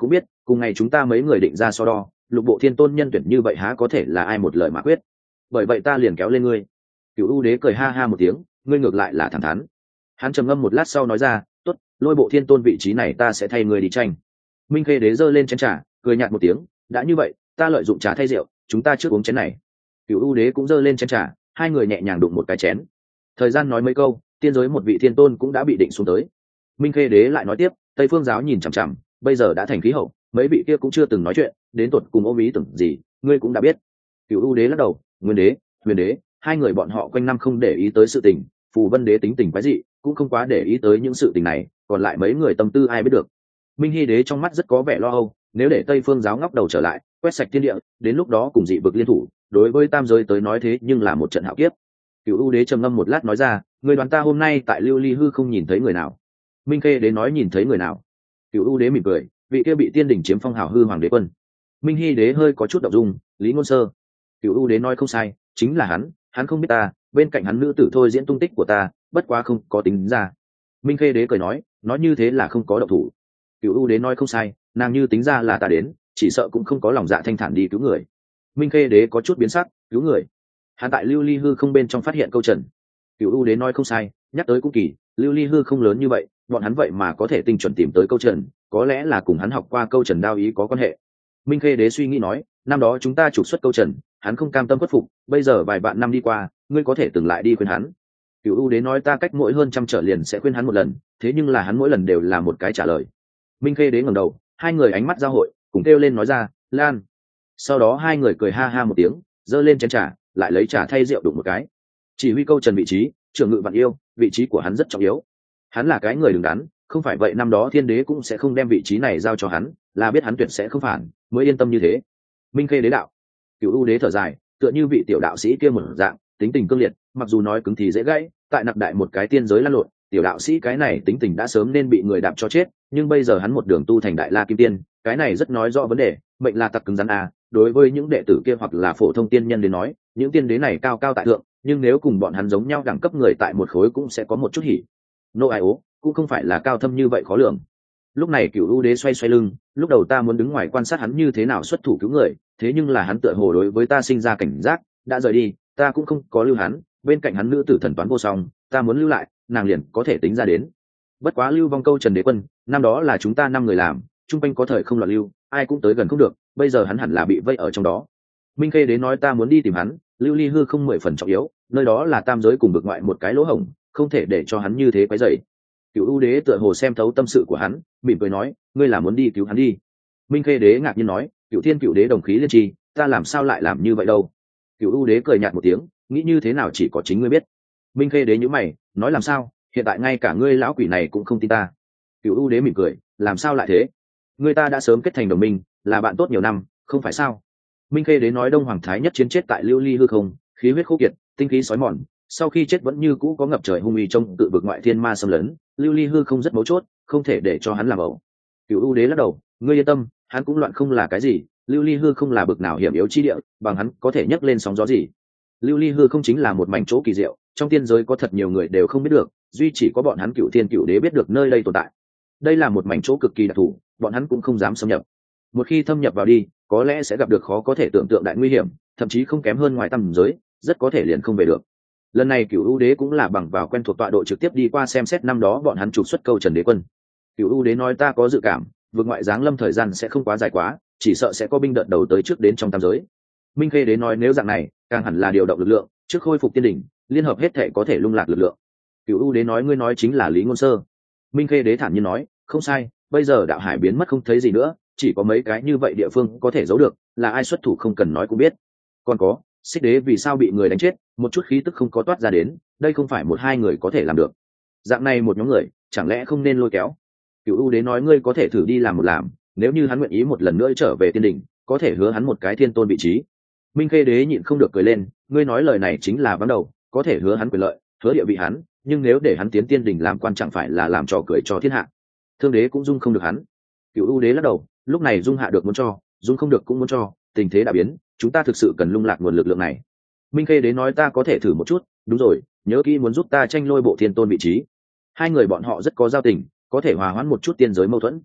cùng ngày chúng ta mấy người định ra so đo, lục bộ thiên tôn nhân tuyển như vậy há có thể là ai một lời mà quyết. Bởi vậy ta liền kéo lên ngươi. Cựu ưu đế cười ha ha một tiếng, ngươi ngược lại là thẳng thắn. Hắn trầm ngâm một lát sau nói ra, tốt, lôi bộ thiên tôn vị trí này ta sẽ thay ngươi đi tranh. Minh khê đế giơ lên chén trà, cười nhạt một tiếng, đã như vậy ta lợi dụng trà thay rượu, chúng ta trước uống chén này. Cựu ưu đế cũng giơ lên chén trà, hai người nhẹ nhàng đụng một cái chén. Thời gian nói mấy câu, tiên giới một vị thiên tôn cũng đã bị định xuống tới. Minh khê đế lại nói tiếp, tây phương giáo nhìn chằm chằm, bây giờ đã thành khí hậu, mấy vị kia cũng chưa từng nói chuyện, đến tột cùng ôm ý tưởng gì ngươi cũng đã biết. Cựu ưu đế lắc đầu, nguyên đế, huyền đế, hai người bọn họ quanh năm không để ý tới sự tình, phù vân đế tính tình quái dị, cũng không quá để ý tới những sự tình này, còn lại mấy người tâm tư ai biết được. Minh hy đế trong mắt rất có vẻ lo âu, nếu để tây phương giáo ngóc đầu trở lại, quét sạch thiên địa, đến lúc đó cùng dị vực liên thủ, đối với tam giới tới nói thế nhưng là một trận hạo kiếp. Cựu ưu đế trầm ngâm một lát nói ra, người đoán ta hôm nay tại lưu ly hư không nhìn thấy người nào? Minh khê đế nói nhìn thấy người nào? Cựu ưu đế mỉm cười, vị kia bị tiên đỉnh chiếm phong hào hư hoàng đế quân. Minh hy đế hơi có chút động dung, lý ngôn sơ. Cựu ưu đế nói không sai, chính là hắn không biết ta, bên cạnh hắn nữ tử thôi diễn tung tích của ta, bất quá không có tính ra. Minh khê đế cười nói như thế là không có động thủ. Cựu ưu đế nói không sai, nàng như tính ra là ta đến, chỉ sợ cũng không có lòng dạ thanh thản đi cứu người. Minh khê đế có chút biến sắc, cứu người? Hắn tại lưu ly hư không bên trong phát hiện câu trần. Cựu ưu đế nói không sai, nhắc tới cũng kỳ, lưu ly hư không lớn như vậy, bọn hắn vậy mà có thể tinh chuẩn tìm tới câu trần, có lẽ là cùng hắn học qua câu trần đao ý có quan hệ. Minh khê đế suy nghĩ nói, năm đó chúng ta trục xuất câu trần, hắn không cam tâm khuất phục, bây giờ vài vạn năm đi qua, ngươi có thể từng lại đi khuyên hắn. Cựu ưu đế nói ta cách mỗi hơn trăm trở liền sẽ khuyên hắn một lần, thế nhưng là hắn mỗi lần đều là một cái trả lời. Minh khê đế ngẩng đầu, hai người ánh mắt giao hội, cùng kêu lên nói ra, lan. Sau đó hai người cười ha ha một tiếng, giơ lên chén trà, lại lấy trà thay rượu đụng một cái. Chỉ huy câu trần vị trí, trưởng ngự vạn yêu, vị trí của hắn rất trọng yếu. Hắn là cái người đứng đắn, không phải vậy năm đó thiên đế cũng sẽ không đem vị trí này giao cho hắn, là biết hắn tuyệt sẽ không phản, mới yên tâm như thế. Minh khê đế đạo. Cựu ưu đế thở dài, tựa như vị tiểu đạo sĩ kia một dạng, tính tình cương liệt, mặc dù nói cứng thì dễ gãy, tại nặc đại một cái tiên giới lăn lộn, tiểu đạo sĩ cái này tính tình đã sớm nên bị người đạp cho chết, nhưng bây giờ hắn một đường tu thành đại la kim tiên, cái này rất nói rõ vấn đề, mệnh là tặc cứng rắn à. Đối với những đệ tử kia hoặc là phổ thông tiên nhân đến nói, những tiên đế này cao cao tại thượng, nhưng nếu cùng bọn hắn giống nhau đẳng cấp người tại một khối cũng sẽ có một chút hỉ nộ ai ố, cũng không phải là cao thâm như vậy khó lường. Lúc này Cửu ưu đế xoay xoay lưng, lúc đầu ta muốn đứng ngoài quan sát hắn như thế nào xuất thủ cứu người, thế nhưng là hắn tựa hồ đối với ta sinh ra cảnh giác, đã rời đi, ta cũng không có lưu hắn, bên cạnh hắn nữ tử thần toán vô song, ta muốn lưu lại, nàng liền có thể tính ra đến. Bất quá lưu vong câu trần đế quân, năm đó là chúng ta 5 người làm, trung quanh có thời không loạn lưu, ai cũng tới gần không được, bây giờ hắn hẳn là bị vây ở trong đó. Minh khê đế nói ta muốn đi tìm hắn, lưu ly hư không 10 phần trọng yếu, nơi đó là tam giới cùng vực ngoại một cái lỗ hổng, không thể để cho hắn như thế quấy rầy. Cửu ưu đế tựa hồ xem thấu tâm sự của hắn, mỉm cười nói, ngươi là muốn đi cứu hắn đi. Minh khê đế ngạc nhiên nói, cửu thiên cửu đế đồng khí liên tri, ta làm sao lại làm như vậy đâu. Cửu ưu đế cười nhạt một tiếng, nghĩ như thế nào chỉ có chính ngươi biết. Minh khê đế nhíu mày, nói làm sao, hiện tại ngay cả ngươi lão quỷ này cũng không tin ta. Cửu ưu đế mỉm cười, làm sao lại thế, ngươi ta đã sớm kết thành đồng minh, là bạn tốt nhiều năm, không phải sao. Minh khê đế nói đông hoàng thái nhất chiến chết tại lưu ly hư không, khí huyết khô kiệt, tinh khí sói mòn, sau khi chết vẫn như cũ có ngập trời hung uy trong tự vực ngoại thiên ma xâm lấn, lưu ly hư không rất mấu chốt, không thể để cho hắn làm ẩu. Cửu ưu đế lắc đầu, ngươi yên tâm, hắn cũng loạn không là cái gì, lưu ly hư không là bực nào hiểm yếu chi địa, bằng hắn có thể nhấc lên sóng gió gì. Lưu ly hư không chính là một mảnh chỗ kỳ diệu, trong tiên giới có thật nhiều người đều không biết được, duy chỉ có bọn hắn Cửu thiên cửu đế biết được nơi đây tồn tại. Đây là một mảnh chỗ cực kỳ đặc thù, bọn hắn cũng không dám xâm nhập. Một khi thâm nhập vào đi, có lẽ sẽ gặp được khó có thể tưởng tượng đại nguy hiểm, thậm chí không kém hơn ngoài tầm giới, rất có thể liền không về được. Lần này Cửu ưu đế cũng là bằng vào quen thuộc tọa độ trực tiếp đi qua xem xét năm đó bọn hắn trục xuất câu trần đế quân. Cửu ưu đế nói ta có dự cảm, vượt ngoại giáng lâm thời gian sẽ không quá dài quá, chỉ sợ sẽ có binh đợt đầu tới trước đến trong tam giới. Minh khê đế nói nếu dạng này, càng hẳn là điều động lực lượng trước khôi phục tiên đỉnh, liên hợp hết thể có thể lung lạc lực lượng. Cửu ưu đế nói ngươi nói chính là Lý Ngôn Sơ. Minh khê đế thản nhiên nói không sai, bây giờ đạo hải biến mất không thấy gì nữa, chỉ có mấy cái như vậy địa phương có thể giấu được, là ai xuất thủ không cần nói cũng biết. Còn có Xích đế vì sao bị người đánh chết, một chút khí tức không có toát ra đến, đây không phải 1-2 người có thể làm được. Dạng này một nhóm người, chẳng lẽ không nên lôi kéo. Cửu ưu đế nói ngươi có thể thử đi làm một làm, nếu như hắn nguyện ý một lần nữa trở về tiên đỉnh, có thể hứa hắn một cái thiên tôn vị trí. Minh khê đế nhịn không được cười lên, ngươi nói lời này chính là vắng đầu, có thể hứa hắn quyền lợi, hứa địa vị hắn, nhưng nếu để hắn tiến tiên đỉnh làm quan chẳng phải là làm trò cười cho thiên hạ. Thương đế cũng dung không được hắn. Cửu ưu đế lắc đầu, lúc này dung hạ được muốn cho, dung không được cũng muốn cho, tình thế đã biến, chúng ta thực sự cần lung lạc nguồn lực lượng này. Minh khê đế nói ta có thể thử một chút, đúng rồi, nhớ kỹ muốn giúp ta tranh lôi bộ thiên tôn vị trí. Hai người bọn họ rất có giao tình, có thể hòa hoãn một chút tiên giới mâu thuẫn.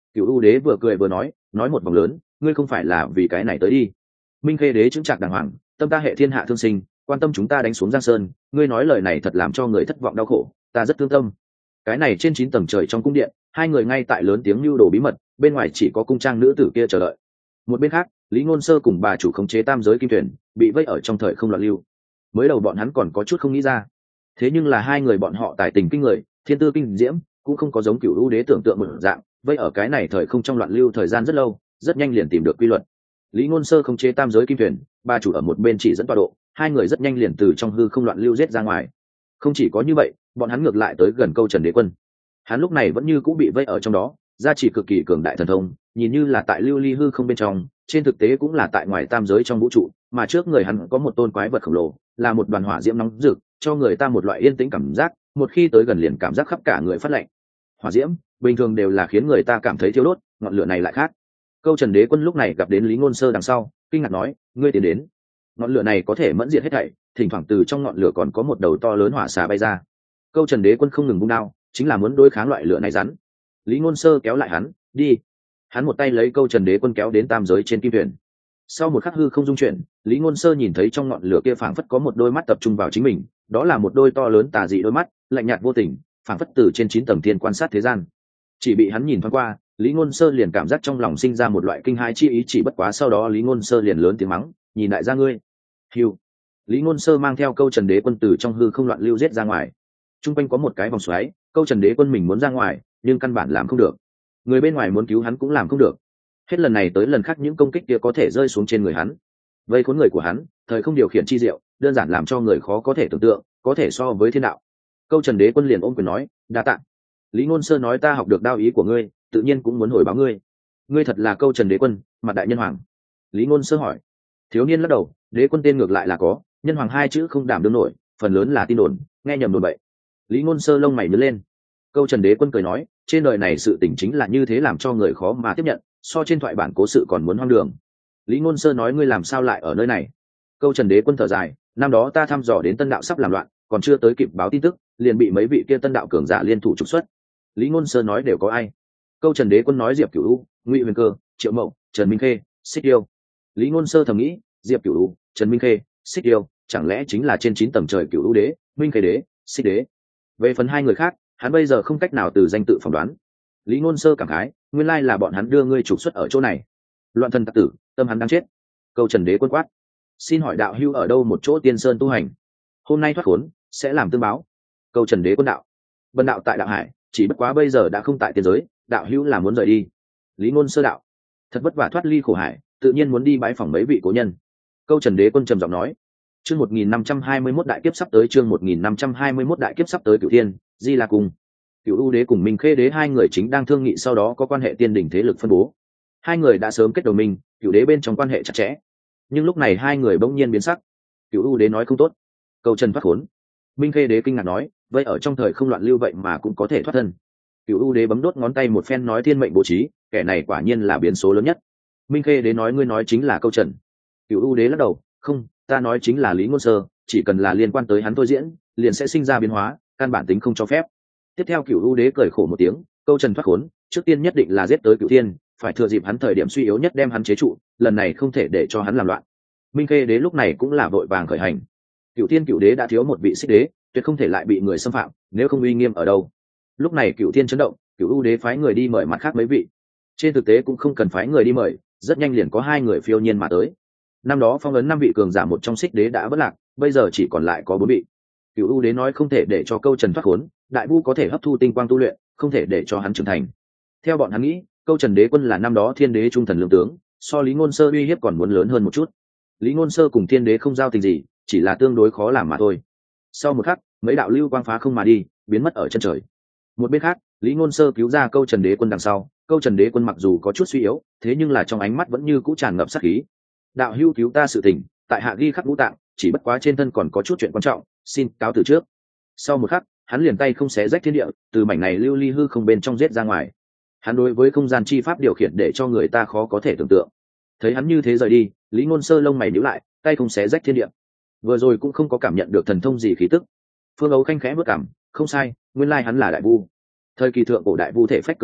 Cựu U đế vừa cười vừa nói một vòng lớn, ngươi không phải là vì cái này tới đi. Minh Khê đế chứng trạc đàng hoàng, tâm ta hệ thiên hạ thương sinh, quan tâm chúng ta đánh xuống Giang Sơn, ngươi nói lời này thật làm cho người thất vọng đau khổ, ta rất thương tâm. Cái này trên 9 tầng trời trong cung điện, hai người ngay tại lớn tiếng lưu đồ bí mật, bên ngoài chỉ có cung trang nữ tử kia chờ đợi. Một bên khác, Lý Ngôn Sơ cùng bà chủ khống chế tam giới kim thuyền, bị vây ở trong thời không loạn lưu. Mới đầu bọn hắn còn có chút không nghĩ ra, thế nhưng là hai người bọn họ tài tình kinh người, thiên tư kinh diễm, cũng không có giống Cửu U đế tưởng tượng một dạng, vây ở cái này thời không trong loạn lưu thời gian rất lâu, rất nhanh liền tìm được quy luật. Lý Ngôn Sơ khống chế tam giới kim thuyền, bà chủ ở một bên chỉ dẫn tọa độ, hai người rất nhanh liền từ trong hư không loạn lưu giết ra ngoài. Không chỉ có như vậy, bọn hắn ngược lại tới gần Câu Trần Đế Quân. Hắn lúc này vẫn như cũng bị vây ở trong đó, gia chỉ cực kỳ cường đại thần thông, nhìn như là tại lưu ly hư không bên trong, trên thực tế cũng là tại ngoài tam giới trong vũ trụ, mà trước người hắn có một tôn quái vật khổng lồ, là một đoàn hỏa diễm nóng rực, cho người ta một loại yên tĩnh cảm giác, một khi tới gần liền cảm giác khắp cả người phát lạnh. Hỏa diễm bình thường đều là khiến người ta cảm thấy thiêu đốt, ngọn lửa này lại khác. Câu Trần Đế Quân lúc này gặp đến Lý Ngôn Sơ đằng sau, kinh ngạc nói, ngươi tiến đến. Ngọn lửa này có thể mẫn diệt hết thảy, thỉnh thoảng từ trong ngọn lửa còn có một đầu to lớn hỏa xà bay ra. Câu Trần Đế Quân không ngừng vung đao, chính là muốn đối kháng loại lửa này rắn. Lý Ngôn Sơ kéo lại hắn, đi. Hắn một tay lấy Câu Trần Đế Quân kéo đến tam giới trên kim thuyền. Sau một khắc hư không dung chuyển, Lý Ngôn Sơ nhìn thấy trong ngọn lửa kia phảng phất có một đôi mắt tập trung vào chính mình, đó là một đôi to lớn tà dị đôi mắt, lạnh nhạt vô tình, phảng phất từ trên 9 tầng thiên quan sát thế gian. Chỉ bị hắn nhìn thoáng qua, Lý Ngôn Sơ liền cảm giác trong lòng sinh ra một loại kinh hãi chi ý, chỉ bất quá sau đó Lý Ngôn Sơ liền lớn tiếng mắng, nhìn lại ra ngươi. Hưu. Lý Ngôn Sơ mang theo Câu Trần Đế Quân từ trong hư không loạn lưu giết ra ngoài. Trung quanh có một cái vòng xoáy, Câu Trần Đế Quân mình muốn ra ngoài, nhưng căn bản làm không được. Người bên ngoài muốn cứu hắn cũng làm không được. Hết lần này tới lần khác những công kích kia có thể rơi xuống trên người hắn. Vây khốn người của hắn, thời không điều khiển chi diệu, đơn giản làm cho người khó có thể tưởng tượng, có thể so với thiên đạo. Câu Trần Đế Quân liền ôm quyền nói, đa tạ. Lý Ngôn Sơ nói, ta học được đao ý của ngươi, tự nhiên cũng muốn hồi báo ngươi. Ngươi thật là Câu Trần Đế Quân, mặt đại nhân hoàng. Lý Ngôn Sơ hỏi. Thiếu niên lắc đầu, Đế Quân tên ngược lại là có, nhân hoàng hai chữ không đảm đương nổi, phần lớn là tin đồn, nghe nhầm đồn bậy. Lý Ngôn Sơ lông mày nhướng lên. Câu Trần Đế Quân cười nói, trên đời này sự tình chính là như thế, làm cho người khó mà tiếp nhận, so trên thoại bản cố sự còn muốn hoang đường. Lý Ngôn Sơ nói, ngươi làm sao lại ở nơi này? Câu Trần Đế Quân thở dài, năm đó ta thăm dò đến Tân Đạo sắp làm loạn, còn chưa tới kịp báo tin tức, liền bị mấy vị kia Tân Đạo cường giả liên thủ trục xuất. Lý Ngôn Sơ nói, đều có ai? Câu Trần Đế Quân nói, Diệp Cửu U, Ngụy Huyền Cơ, Triệu Mậu, Trần Minh Khê, Xích Điêu. Lý Ngôn Sơ thầm nghĩ, Diệp Cửu U, Trần Minh Khê, Xích Điêu, chẳng lẽ chính là trên 9 tầng trời Cửu U Đế, Minh Khê Đế, Xích Đế? Về phần hai người khác, hắn bây giờ không cách nào từ danh tự phỏng đoán. Lý Ngôn Sơ cảm khái, nguyên lai là bọn hắn đưa ngươi trục xuất ở chỗ này. Loạn thần tặc tử, tâm hắn đang chết. Câu Trần Đế Quân quát, xin hỏi đạo hữu ở đâu một chỗ tiên sơn tu hành, hôm nay thoát khốn sẽ làm tương báo. Câu Trần Đế Quân đạo, bần đạo tại đạo hải, chỉ bất quá bây giờ đã không tại tiên giới, đạo hữu là muốn rời đi. Lý Ngôn Sơ đạo, thật vất vả thoát ly khổ hải, tự nhiên muốn đi bái phỏng mấy vị cố nhân. Câu Trần Đế Quân trầm giọng nói, chương 1521 đại kiếp sắp tới, chương 1521 đại kiếp sắp tới. Cửu Thiên, Di La Cung. Cửu U Đế cùng Minh Khê Đế hai người chính đang thương nghị sau đó có quan hệ tiên đỉnh thế lực phân bố. Hai người đã sớm kết đồng minh, Cửu Đế bên trong quan hệ chặt chẽ. Nhưng lúc này hai người bỗng nhiên biến sắc. Cửu U Đế nói không tốt. Câu Trần thoát khốn. Minh Khê Đế kinh ngạc nói, vậy ở trong thời không loạn lưu vậy mà cũng có thể thoát thân. Cửu U Đế bấm đốt ngón tay một phen nói, thiên mệnh bố trí, kẻ này quả nhiên là biến số lớn nhất. Minh Khê Đế nói, ngươi nói chính là Câu Trần. Cửu U Đế lắc đầu, không, ta nói chính là Lý Ngôn Sơ, chỉ cần là liên quan tới hắn thôi diễn, liền sẽ sinh ra biến hóa, căn bản tính không cho phép. Tiếp theo Cửu U Đế cười khổ một tiếng, Câu Trần thoát khốn, trước tiên nhất định là giết tới Cửu Thiên, phải thừa dịp hắn thời điểm suy yếu nhất đem hắn chế trụ, lần này không thể để cho hắn làm loạn. Minh Khê Đế lúc này cũng là vội vàng khởi hành. Cửu Thiên Cửu Đế đã thiếu một vị Xích Đế, tuyệt không thể lại bị người xâm phạm, nếu không uy nghiêm ở đâu. Lúc này Cửu Thiên chấn động, Cửu U Đế phái người đi mời mặt khác mấy vị. Trên thực tế cũng không cần phái người đi mời, rất nhanh liền có hai người phiêu nhiên mà tới. Năm đó phong ấn 5 vị cường giả một trong Xích Đế đã vỡ lạc, bây giờ chỉ còn lại có 4 vị. Cửu U Đế nói không thể để cho Câu Trần thoát khốn, đại vu có thể hấp thu tinh quang tu luyện, không thể để cho hắn trưởng thành. Theo bọn hắn nghĩ, Câu Trần Đế Quân là năm đó Thiên Đế trung thần lương tướng, so Lý Ngôn Sơ uy hiếp còn muốn lớn hơn một chút. Lý Ngôn Sơ cùng Thiên Đế không giao tình gì, chỉ là tương đối khó làm mà thôi. Sau một khắc, mấy đạo lưu quang phá không mà đi, biến mất ở chân trời. Một bên khác, Lý Ngôn Sơ cứu ra Câu Trần Đế Quân đằng sau, Câu Trần Đế Quân mặc dù có chút suy yếu, thế nhưng là trong ánh mắt vẫn như cũ tràn ngập sát khí. Đạo hữu cứu ta sự tình, tại hạ ghi khắc ngũ tạng, chỉ bất quá trên thân còn có chút chuyện quan trọng, xin cáo từ trước. Sau một khắc, hắn liền tay không xé rách thiên địa, từ mảnh này lưu ly hư không bên trong giết ra ngoài. Hắn đối với không gian chi pháp điều khiển để cho người ta khó có thể tưởng tượng. Thấy hắn như thế rời đi, Lý Ngôn Sơ lông mày nhíu lại, tay không xé rách thiên địa. Vừa rồi cũng không có cảm nhận được thần thông gì khí tức. Phương Âu khanh khẽ bước cảm, không sai, nguyên lai hắn là đại vu. Thời kỳ thượng cổ đại vu thể phách cường hành,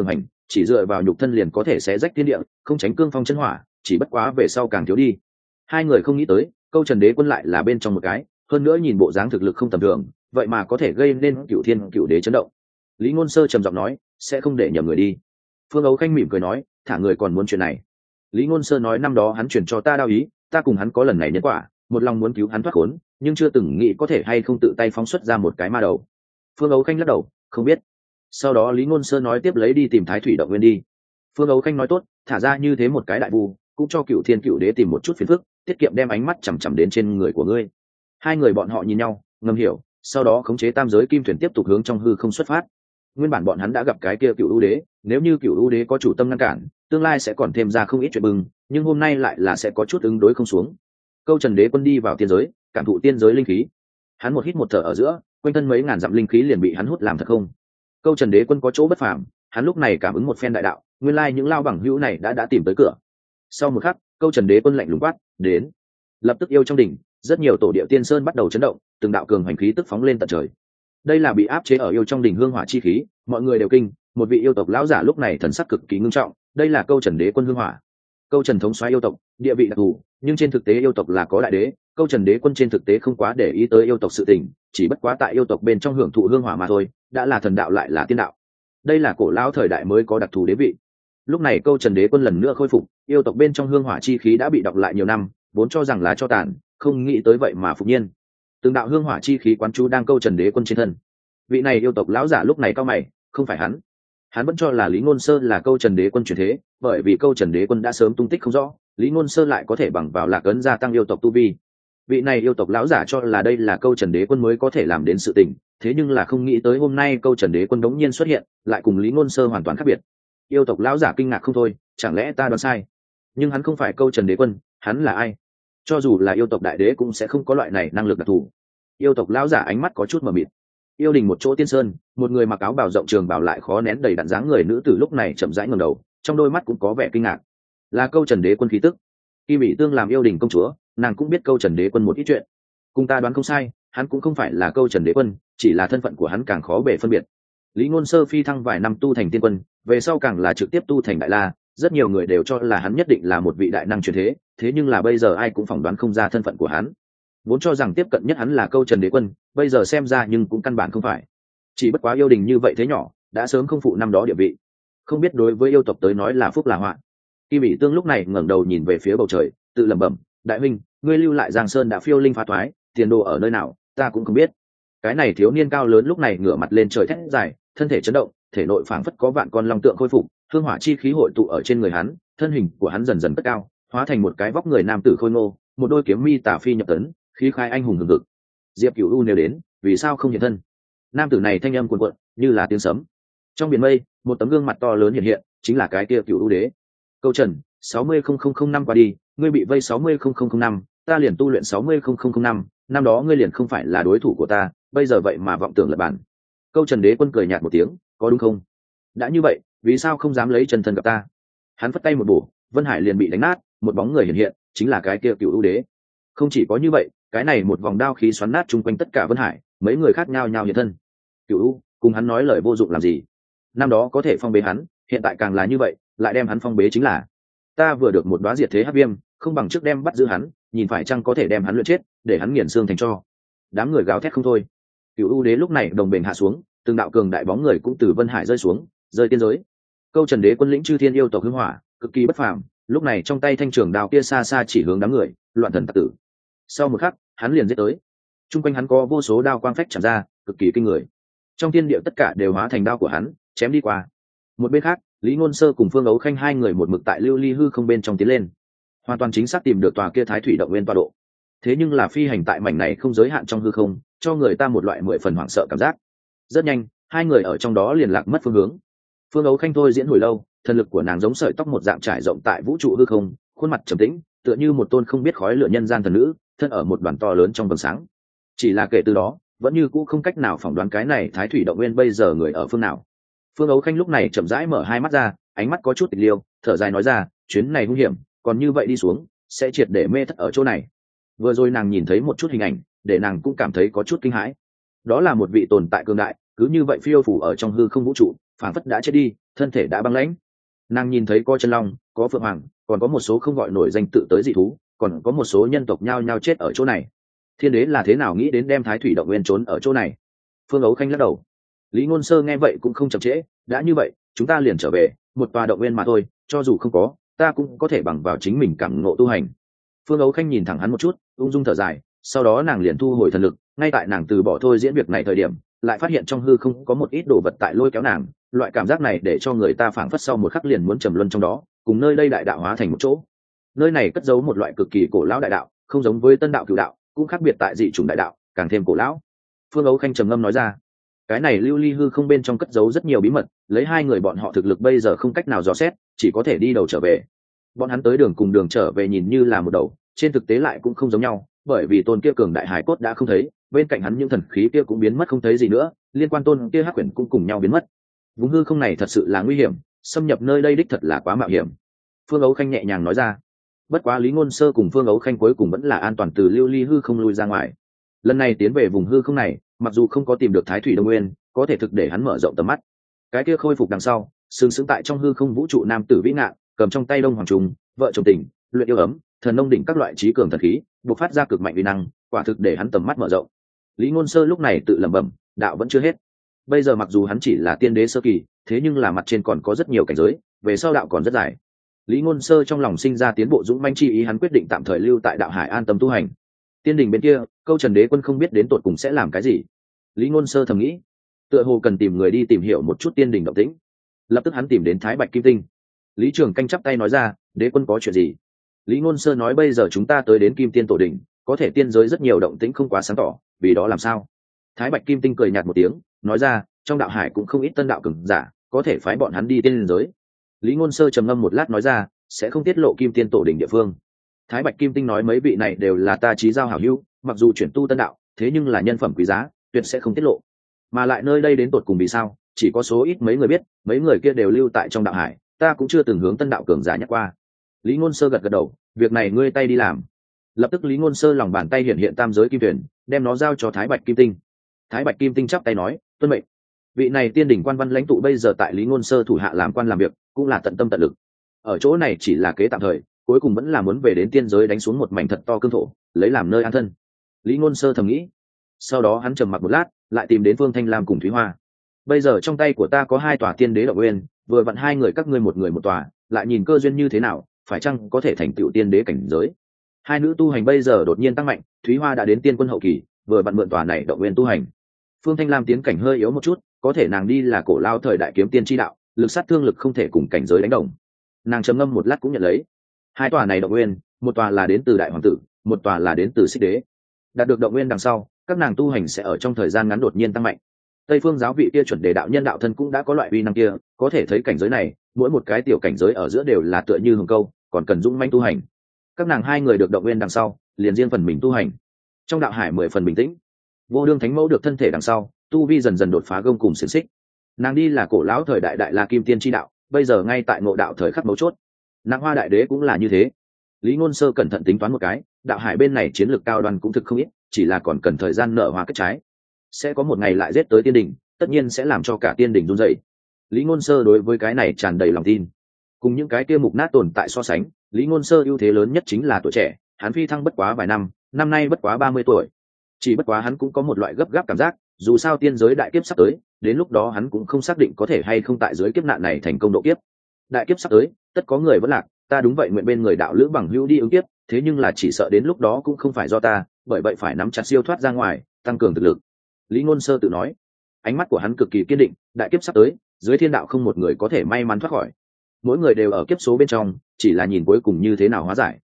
chỉ dựa vào nhục thân liền có thể xé rách thiên địa, không tránh cương phong chân hỏa, chỉ bất quá về sau càng thiếu đi. Hai người không nghĩ tới câu Trần Đế Quân lại là bên trong một cái, hơn nữa nhìn bộ dáng thực lực không tầm thường, vậy mà có thể gây nên Cửu Thiên Cửu Đế chấn động. Lý Ngôn Sơ trầm giọng nói, sẽ không để nhầm người đi. Phương Ấu Khanh mỉm cười nói, thả người còn muốn chuyện này. Lý Ngôn Sơ nói năm đó hắn chuyển cho ta đao ý, ta cùng hắn có lần này nhân quả, một lòng muốn cứu hắn thoát khốn, nhưng chưa từng nghĩ có thể hay không tự tay phóng xuất ra một cái ma đầu. Phương Ấu Khanh lắc đầu, không biết. Sau đó Lý Ngôn Sơ nói tiếp lấy đi tìm Thái Thủy động nguyên đi. Phương Ấu Khanh nói tốt, thả ra như thế một cái đại vu, cũng cho Cửu Thiên Cửu Đế tìm một chút phiền phức, tiết kiệm đem ánh mắt chằm chằm đến trên người của ngươi. Hai người bọn họ nhìn nhau, ngầm hiểu, sau đó khống chế tam giới kim thuyền tiếp tục hướng trong hư không xuất phát. Nguyên bản bọn hắn đã gặp cái kia Cửu U Đế, nếu như Cửu U Đế có chủ tâm ngăn cản, tương lai sẽ còn thêm ra không ít chuyện bừng, nhưng hôm nay lại là sẽ có chút ứng đối không xuống. Câu Trần Đế Quân đi vào tiên giới, cảm thụ tiên giới linh khí. Hắn một hít một thở ở giữa, quanh thân mấy ngàn dặm linh khí liền bị hắn hút làm thật không. Câu Trần Đế Quân có chỗ bất phàm, hắn lúc này cảm ứng một phen đại đạo, nguyên lai những lao bằng hữu này đã tìm tới cửa. Sau một khắc, Câu Trần Đế Quân lạnh lùng quát, đến. Lập tức yêu trong đỉnh, rất nhiều tổ địa tiên sơn bắt đầu chấn động, từng đạo cường hành khí tức phóng lên tận trời. Đây là bị áp chế ở yêu trong đỉnh hương hỏa chi khí, mọi người đều kinh, một vị yêu tộc lão giả lúc này thần sắc cực kỳ ngưng trọng, đây là Câu Trần Đế Quân hương hỏa. Câu Trần thống soái yêu tộc, địa vị đặc thù, nhưng trên thực tế yêu tộc là có đại đế, Câu Trần Đế Quân trên thực tế không quá để ý tới yêu tộc sự tình, chỉ bất quá tại yêu tộc bên trong hưởng thụ hương hỏa mà thôi, đã là thần đạo lại là tiên đạo. Đây là cổ lão thời đại mới có đặc thù đế vị. Lúc này Câu Trần Đế Quân lần nữa khôi phục, yêu tộc bên trong hương hỏa chi khí đã bị đọc lại nhiều năm, vốn cho rằng lá cho tàn, không nghĩ tới vậy mà phục nhiên. Từng đạo hương hỏa chi khí quán chú đang Câu Trần Đế Quân trên thân. Vị này yêu tộc lão giả lúc này cao mày, không phải hắn vẫn cho là Lý Ngôn Sơ là Câu Trần Đế Quân chuyển thế, bởi vì Câu Trần Đế Quân đã sớm tung tích không rõ, Lý Ngôn Sơ lại có thể bằng vào lạc ấn gia tăng yêu tộc tu vi. Vị này yêu tộc lão giả cho là đây là Câu Trần Đế Quân mới có thể làm đến sự tình, thế nhưng là không nghĩ tới hôm nay Câu Trần Đế Quân đống nhiên xuất hiện, lại cùng Lý Ngôn Sơ hoàn toàn khác biệt. Yêu tộc lão giả kinh ngạc không thôi, chẳng lẽ ta đoán sai? Nhưng hắn không phải Câu Trần Đế Quân, hắn là ai? Cho dù là yêu tộc đại đế cũng sẽ không có loại này năng lực đặc thù. Yêu tộc lão giả ánh mắt có chút mờ mịt. Yêu đình một chỗ tiên sơn, một người mặc áo bào rộng trường bào lại khó nén đầy đặn dáng người nữ tử lúc này chậm rãi ngẩng đầu, trong đôi mắt cũng có vẻ kinh ngạc. Là Câu Trần Đế Quân khí tức. Khi bị tương làm yêu đình công chúa, nàng cũng biết Câu Trần Đế Quân một ít chuyện. Cùng ta đoán không sai, hắn cũng không phải là Câu Trần Đế Quân, chỉ là thân phận của hắn càng khó bề phân biệt. Lý Ngôn Sơ phi thăng vài năm tu thành tiên quân, về sau càng là trực tiếp tu thành đại la, rất nhiều người đều cho là hắn nhất định là một vị đại năng truyền thế, thế nhưng là bây giờ ai cũng phỏng đoán không ra thân phận của hắn. Vốn cho rằng tiếp cận nhất hắn là Câu Trần Đế Quân, bây giờ xem ra nhưng cũng căn bản không phải. Chỉ bất quá yêu đình như vậy thế nhỏ, đã sớm không phụ năm đó địa vị. Không biết đối với yêu tộc tới nói là phúc là họa. Kim Bị Tương lúc này ngẩng đầu nhìn về phía bầu trời, tự lẩm bẩm, đại huynh, ngươi lưu lại Giang Sơn đã phiêu linh phá thoái, tiền đồ ở nơi nào, ta cũng không biết. Cái này thiếu niên cao lớn lúc này ngửa mặt lên trời thét dài, thân thể chấn động, thể nội phảng phất có vạn con long tượng khôi phục, hương hỏa chi khí hội tụ ở trên người hắn, thân hình của hắn dần dần cất cao, hóa thành một cái vóc người nam tử khôi ngô, một đôi kiếm mi tả phi nhập tấn, khí khai anh hùng hừng hực. Diệp Cửu U nếu đến, vì sao không hiện thân? Nam tử này thanh âm cuồn cuộn, như là tiếng sấm. Trong biển mây, một tấm gương mặt to lớn hiện hiện, chính là cái kia Cửu U đế. Câu Trần, 60.000 qua đi, ngươi bị vây 60.000 ta liền tu luyện 60.000 năm đó ngươi liền không phải là đối thủ của ta, bây giờ vậy mà vọng tưởng lật bản. Câu Trần Đế Quân cười nhạt một tiếng, có đúng không? Đã như vậy, vì sao không dám lấy chân thân gặp ta? Hắn phất tay một bổ, Vân Hải liền bị đánh nát, một bóng người hiện hiện, chính là cái kia Cửu U đế. Không chỉ có như vậy, cái này một vòng đao khí xoắn nát chung quanh tất cả Vân Hải, mấy người khác nhao nhao hiện thân. Cửu U, cùng hắn nói lời vô dụng làm gì? Năm đó có thể phong bế hắn, hiện tại càng là như vậy, lại đem hắn phong bế chính là. Ta vừa được một đóa diệt thế hắc viêm, không bằng trước đem bắt giữ hắn, nhìn phải chăng có thể đem hắn luyện chết, để hắn nghiền xương thành tro. Đám người gào thét không thôi. Cửu U đế lúc này đồng bền hạ xuống, từng đạo cường đại bóng người cũng từ Vân Hải rơi xuống, rơi tiên giới. Câu Trần Đế Quân lĩnh chư thiên yêu tộc hương hỏa, cực kỳ bất phàm, lúc này trong tay thanh trường đao kia xa xa chỉ hướng đám người, loạn thần tặc tử. Sau một khắc, hắn liền giết tới. Trung quanh hắn có vô số đao quang phách chạm ra, cực kỳ kinh người. Trong thiên địa tất cả đều hóa thành đao của hắn, chém đi qua. Một bên khác, Lý Ngôn Sơ cùng Phương Ấu Khanh hai người một mực tại lưu ly hư không bên trong tiến lên, hoàn toàn chính xác tìm được tòa kia Thái Thủy động nguyên tọa độ. Thế nhưng là phi hành tại mảnh này không giới hạn trong hư không, cho người ta một loại mười phần hoảng sợ cảm giác. Rất nhanh, hai người ở trong đó liền lạc mất phương hướng. Phương Ấu Khanh thôi diễn hồi lâu, thần lực của nàng giống sợi tóc một dạng trải rộng tại vũ trụ hư không, khuôn mặt trầm tĩnh, tựa như một tôn không biết khói lửa nhân gian thần nữ, thân ở một đoàn to lớn trong vầng sáng. Chỉ là kể từ đó, vẫn như cũ không cách nào phỏng đoán cái này Thái Thủy động nguyên bây giờ người ở phương nào. Phương Ấu Khanh lúc này chậm rãi mở hai mắt ra, ánh mắt có chút tịch liêu, thở dài nói ra, chuyến này hung hiểm, còn như vậy đi xuống, sẽ triệt để mê thất ở chỗ này. Vừa rồi nàng nhìn thấy một chút hình ảnh, để nàng cũng cảm thấy có chút kinh hãi. Đó là một vị tồn tại cường đại, cứ như vậy phiêu phù ở trong hư không vũ trụ, phảng phất đã chết đi, thân thể đã băng lãnh. Nàng nhìn thấy có chân long, có phượng hoàng, còn có một số không gọi nổi danh tự tới dị thú, còn có một số nhân tộc nhao nhao chết ở chỗ này. Thiên đế là thế nào nghĩ đến đem Thái Thủy động nguyên trốn ở chỗ này? Phương Ấu Khanh lắc đầu. Lý Ngôn Sơ nghe vậy cũng không chậm trễ, đã như vậy, chúng ta liền trở về, một tòa động nguyên mà thôi, cho dù không có, ta cũng có thể bằng vào chính mình cảm ngộ tu hành. Phương Ấu Khanh nhìn thẳng hắn một chút, ung dung thở dài, sau đó nàng liền thu hồi thần lực, ngay tại nàng từ bỏ thôi diễn việc này thời điểm, lại phát hiện trong hư không có một ít đồ vật tại lôi kéo nàng, loại cảm giác này để cho người ta phảng phất sau một khắc liền muốn trầm luân trong đó, cùng nơi đây đại đạo hóa thành một chỗ. Nơi này cất giấu một loại cực kỳ cổ lão đại đạo, không giống với tân đạo cửu đạo, cũng khác biệt tại dị chủng đại đạo, càng thêm cổ lão. Phương Ấu Khanh trầm ngâm nói ra, cái này lưu ly hư không bên trong cất giấu rất nhiều bí mật, lấy hai người bọn họ thực lực bây giờ không cách nào dò xét, chỉ có thể đi đầu trở về. Bọn hắn tới đường cùng đường trở về nhìn như là một đầu, trên thực tế lại cũng không giống nhau, bởi vì tôn kia cường đại hải cốt đã không thấy, bên cạnh hắn những thần khí kia cũng biến mất không thấy gì nữa, liên quan tôn kia hắc quyển cũng cùng nhau biến mất. Vùng hư không này thật sự là nguy hiểm, xâm nhập nơi đây đích thật là quá mạo hiểm. Phương Ấu Khanh nhẹ nhàng nói ra. Bất quá Lý Ngôn Sơ cùng Phương Ấu Khanh cuối cùng vẫn là an toàn từ lưu ly hư không lui ra ngoài. Lần này tiến về vùng hư không này, mặc dù không có tìm được Thái Thủy Đông Nguyên, có thể thực để hắn mở rộng tầm mắt. Cái kia khôi phục đằng sau, sừng sững tại trong hư không vũ trụ nam tử vĩ ngạn, cầm trong tay đông hoàng trùng, vợ chồng tình, luyện yêu ấm, thần nông đỉnh các loại trí cường thần khí, bộc phát ra cực mạnh uy năng, quả thực để hắn tầm mắt mở rộng. Lý Ngôn Sơ lúc này tự lẩm bẩm, đạo vẫn chưa hết. Bây giờ mặc dù hắn chỉ là tiên đế sơ kỳ, thế nhưng là mặt trên còn có rất nhiều cảnh giới, về sau đạo còn rất dài. Lý Ngôn Sơ trong lòng sinh ra tiến bộ dũng manh chi ý, hắn quyết định tạm thời lưu tại đạo hải an tâm tu hành. Tiên đình bên kia, Câu Trần Đế Quân không biết đến tột cùng sẽ làm cái gì. Lý Ngôn Sơ thầm nghĩ, tựa hồ cần tìm người đi tìm hiểu một chút tiên đình động tĩnh. Lập tức hắn tìm đến Thái Bạch Kim Tinh. Lý Trường Canh chắp tay nói ra, Đế Quân có chuyện gì? Lý Ngôn Sơ nói, bây giờ chúng ta tới đến Kim Tiên tổ đỉnh, có thể tiên giới rất nhiều động tĩnh không quá sáng tỏ, vì đó làm sao? Thái Bạch Kim Tinh cười nhạt một tiếng, nói ra, trong đạo hải cũng không ít tân đạo cường giả, có thể phái bọn hắn đi tiên giới. Lý Ngôn Sơ trầm ngâm một lát nói ra, sẽ không tiết lộ Kim Tiên tổ đỉnh địa phương. Thái Bạch Kim Tinh nói, mấy vị này đều là ta chí giao hảo hữu, mặc dù chuyển tu tân đạo, thế nhưng là nhân phẩm quý giá, tuyệt sẽ không tiết lộ. Mà lại nơi đây đến tột cùng vì sao, chỉ có số ít mấy người biết, mấy người kia đều lưu tại trong đạo hải, ta cũng chưa từng hướng tân đạo cường giả nhắc qua. Lý Ngôn Sơ gật gật đầu, việc này ngươi tay đi làm. Lập tức Lý Ngôn Sơ lòng bàn tay hiện hiện tam giới kim tuyển, đem nó giao cho Thái Bạch Kim Tinh. Thái Bạch Kim Tinh chắp tay nói, tuân mệnh. Vị này tiên đỉnh quan văn lãnh tụ bây giờ tại Lý Ngôn Sơ thủ hạ làm quan làm việc, cũng là tận tâm tận lực. Ở chỗ này chỉ là kế tạm thời, cuối cùng vẫn là muốn về đến tiên giới đánh xuống một mảnh thật to cương thổ, lấy làm nơi an thân. Lý Ngôn Sơ thầm nghĩ. Sau đó hắn trầm mặc một lát, lại tìm đến Phương Thanh Lam cùng Thúy Hoa. Bây giờ trong tay của ta có 2 tòa tiên đế động nguyên, vừa vặn 2 người các ngươi một người một tòa, lại nhìn cơ duyên như thế nào, phải chăng có thể thành tựu tiên đế cảnh giới. 2 nữ tu hành bây giờ đột nhiên tăng mạnh, Thúy Hoa đã đến tiên quân hậu kỳ, vừa vặn mượn tòa này động nguyên tu hành. Phương Thanh Lam tiến cảnh hơi yếu một chút, có thể nàng đi là cổ lao thời đại kiếm tiên chi đạo, lực sát thương lực không thể cùng cảnh giới đánh đồng. Nàng trầm ngâm một lát cũng nhận lấy. 2 tòa này động nguyên, một tòa là đến từ đại hoàng tử, một tòa là đến từ xích đế. Đạt được động nguyên đằng sau, các nàng tu hành sẽ ở trong thời gian ngắn đột nhiên tăng mạnh. Tây phương giáo vị kia chuẩn đề đạo nhân đạo thân cũng đã có loại uy năng kia, có thể thấy cảnh giới này, mỗi một cái tiểu cảnh giới ở giữa đều là tựa như hồng câu, còn cần dũng mãnh tu hành. Các nàng 2 người được động nguyên đằng sau, liền riêng phần mình tu hành. Trong đạo hải 10 phần bình tĩnh. Vô Đương Thánh Mẫu được thân thể đằng sau, tu vi dần dần đột phá gông cùng xiển xích. Nàng đi là cổ lão thời đại đại la kim tiên chi đạo, bây giờ ngay tại ngộ đạo thời khắc mấu chốt. Nàng Hoa đại đế cũng là như thế. Lý Ngôn Sơ cẩn thận tính toán một cái, đạo hải bên này chiến lược cao đoan cũng thực không ít, chỉ là còn cần thời gian nở hoa kết trái. Sẽ có một ngày lại giết tới tiên đỉnh, tất nhiên sẽ làm cho cả tiên đỉnh run rẩy. Lý Ngôn Sơ đối với cái này tràn đầy lòng tin. Cùng những cái kia mục nát tồn tại so sánh, Lý Ngôn Sơ ưu thế lớn nhất chính là tuổi trẻ, hắn phi thăng bất quá vài năm, năm nay bất quá 30 tuổi. Chỉ bất quá hắn cũng có một loại gấp gáp cảm giác, dù sao tiên giới đại kiếp sắp tới, đến lúc đó hắn cũng không xác định có thể hay không tại dưới kiếp nạn này thành công độ kiếp. Đại kiếp sắp tới, tất có người vẫn lạc, ta đúng vậy nguyện bên người đạo lữ bằng hữu đi ứng kiếp, thế nhưng là chỉ sợ đến lúc đó cũng không phải do ta, bởi vậy phải nắm chặt siêu thoát ra ngoài, tăng cường thực lực. Lý Ngôn Sơ tự nói. Ánh mắt của hắn cực kỳ kiên định, đại kiếp sắp tới, dưới thiên đạo không một người có thể may mắn thoát khỏi. Mỗi người đều ở kiếp số bên trong, chỉ là nhìn cuối cùng như thế nào hóa giải.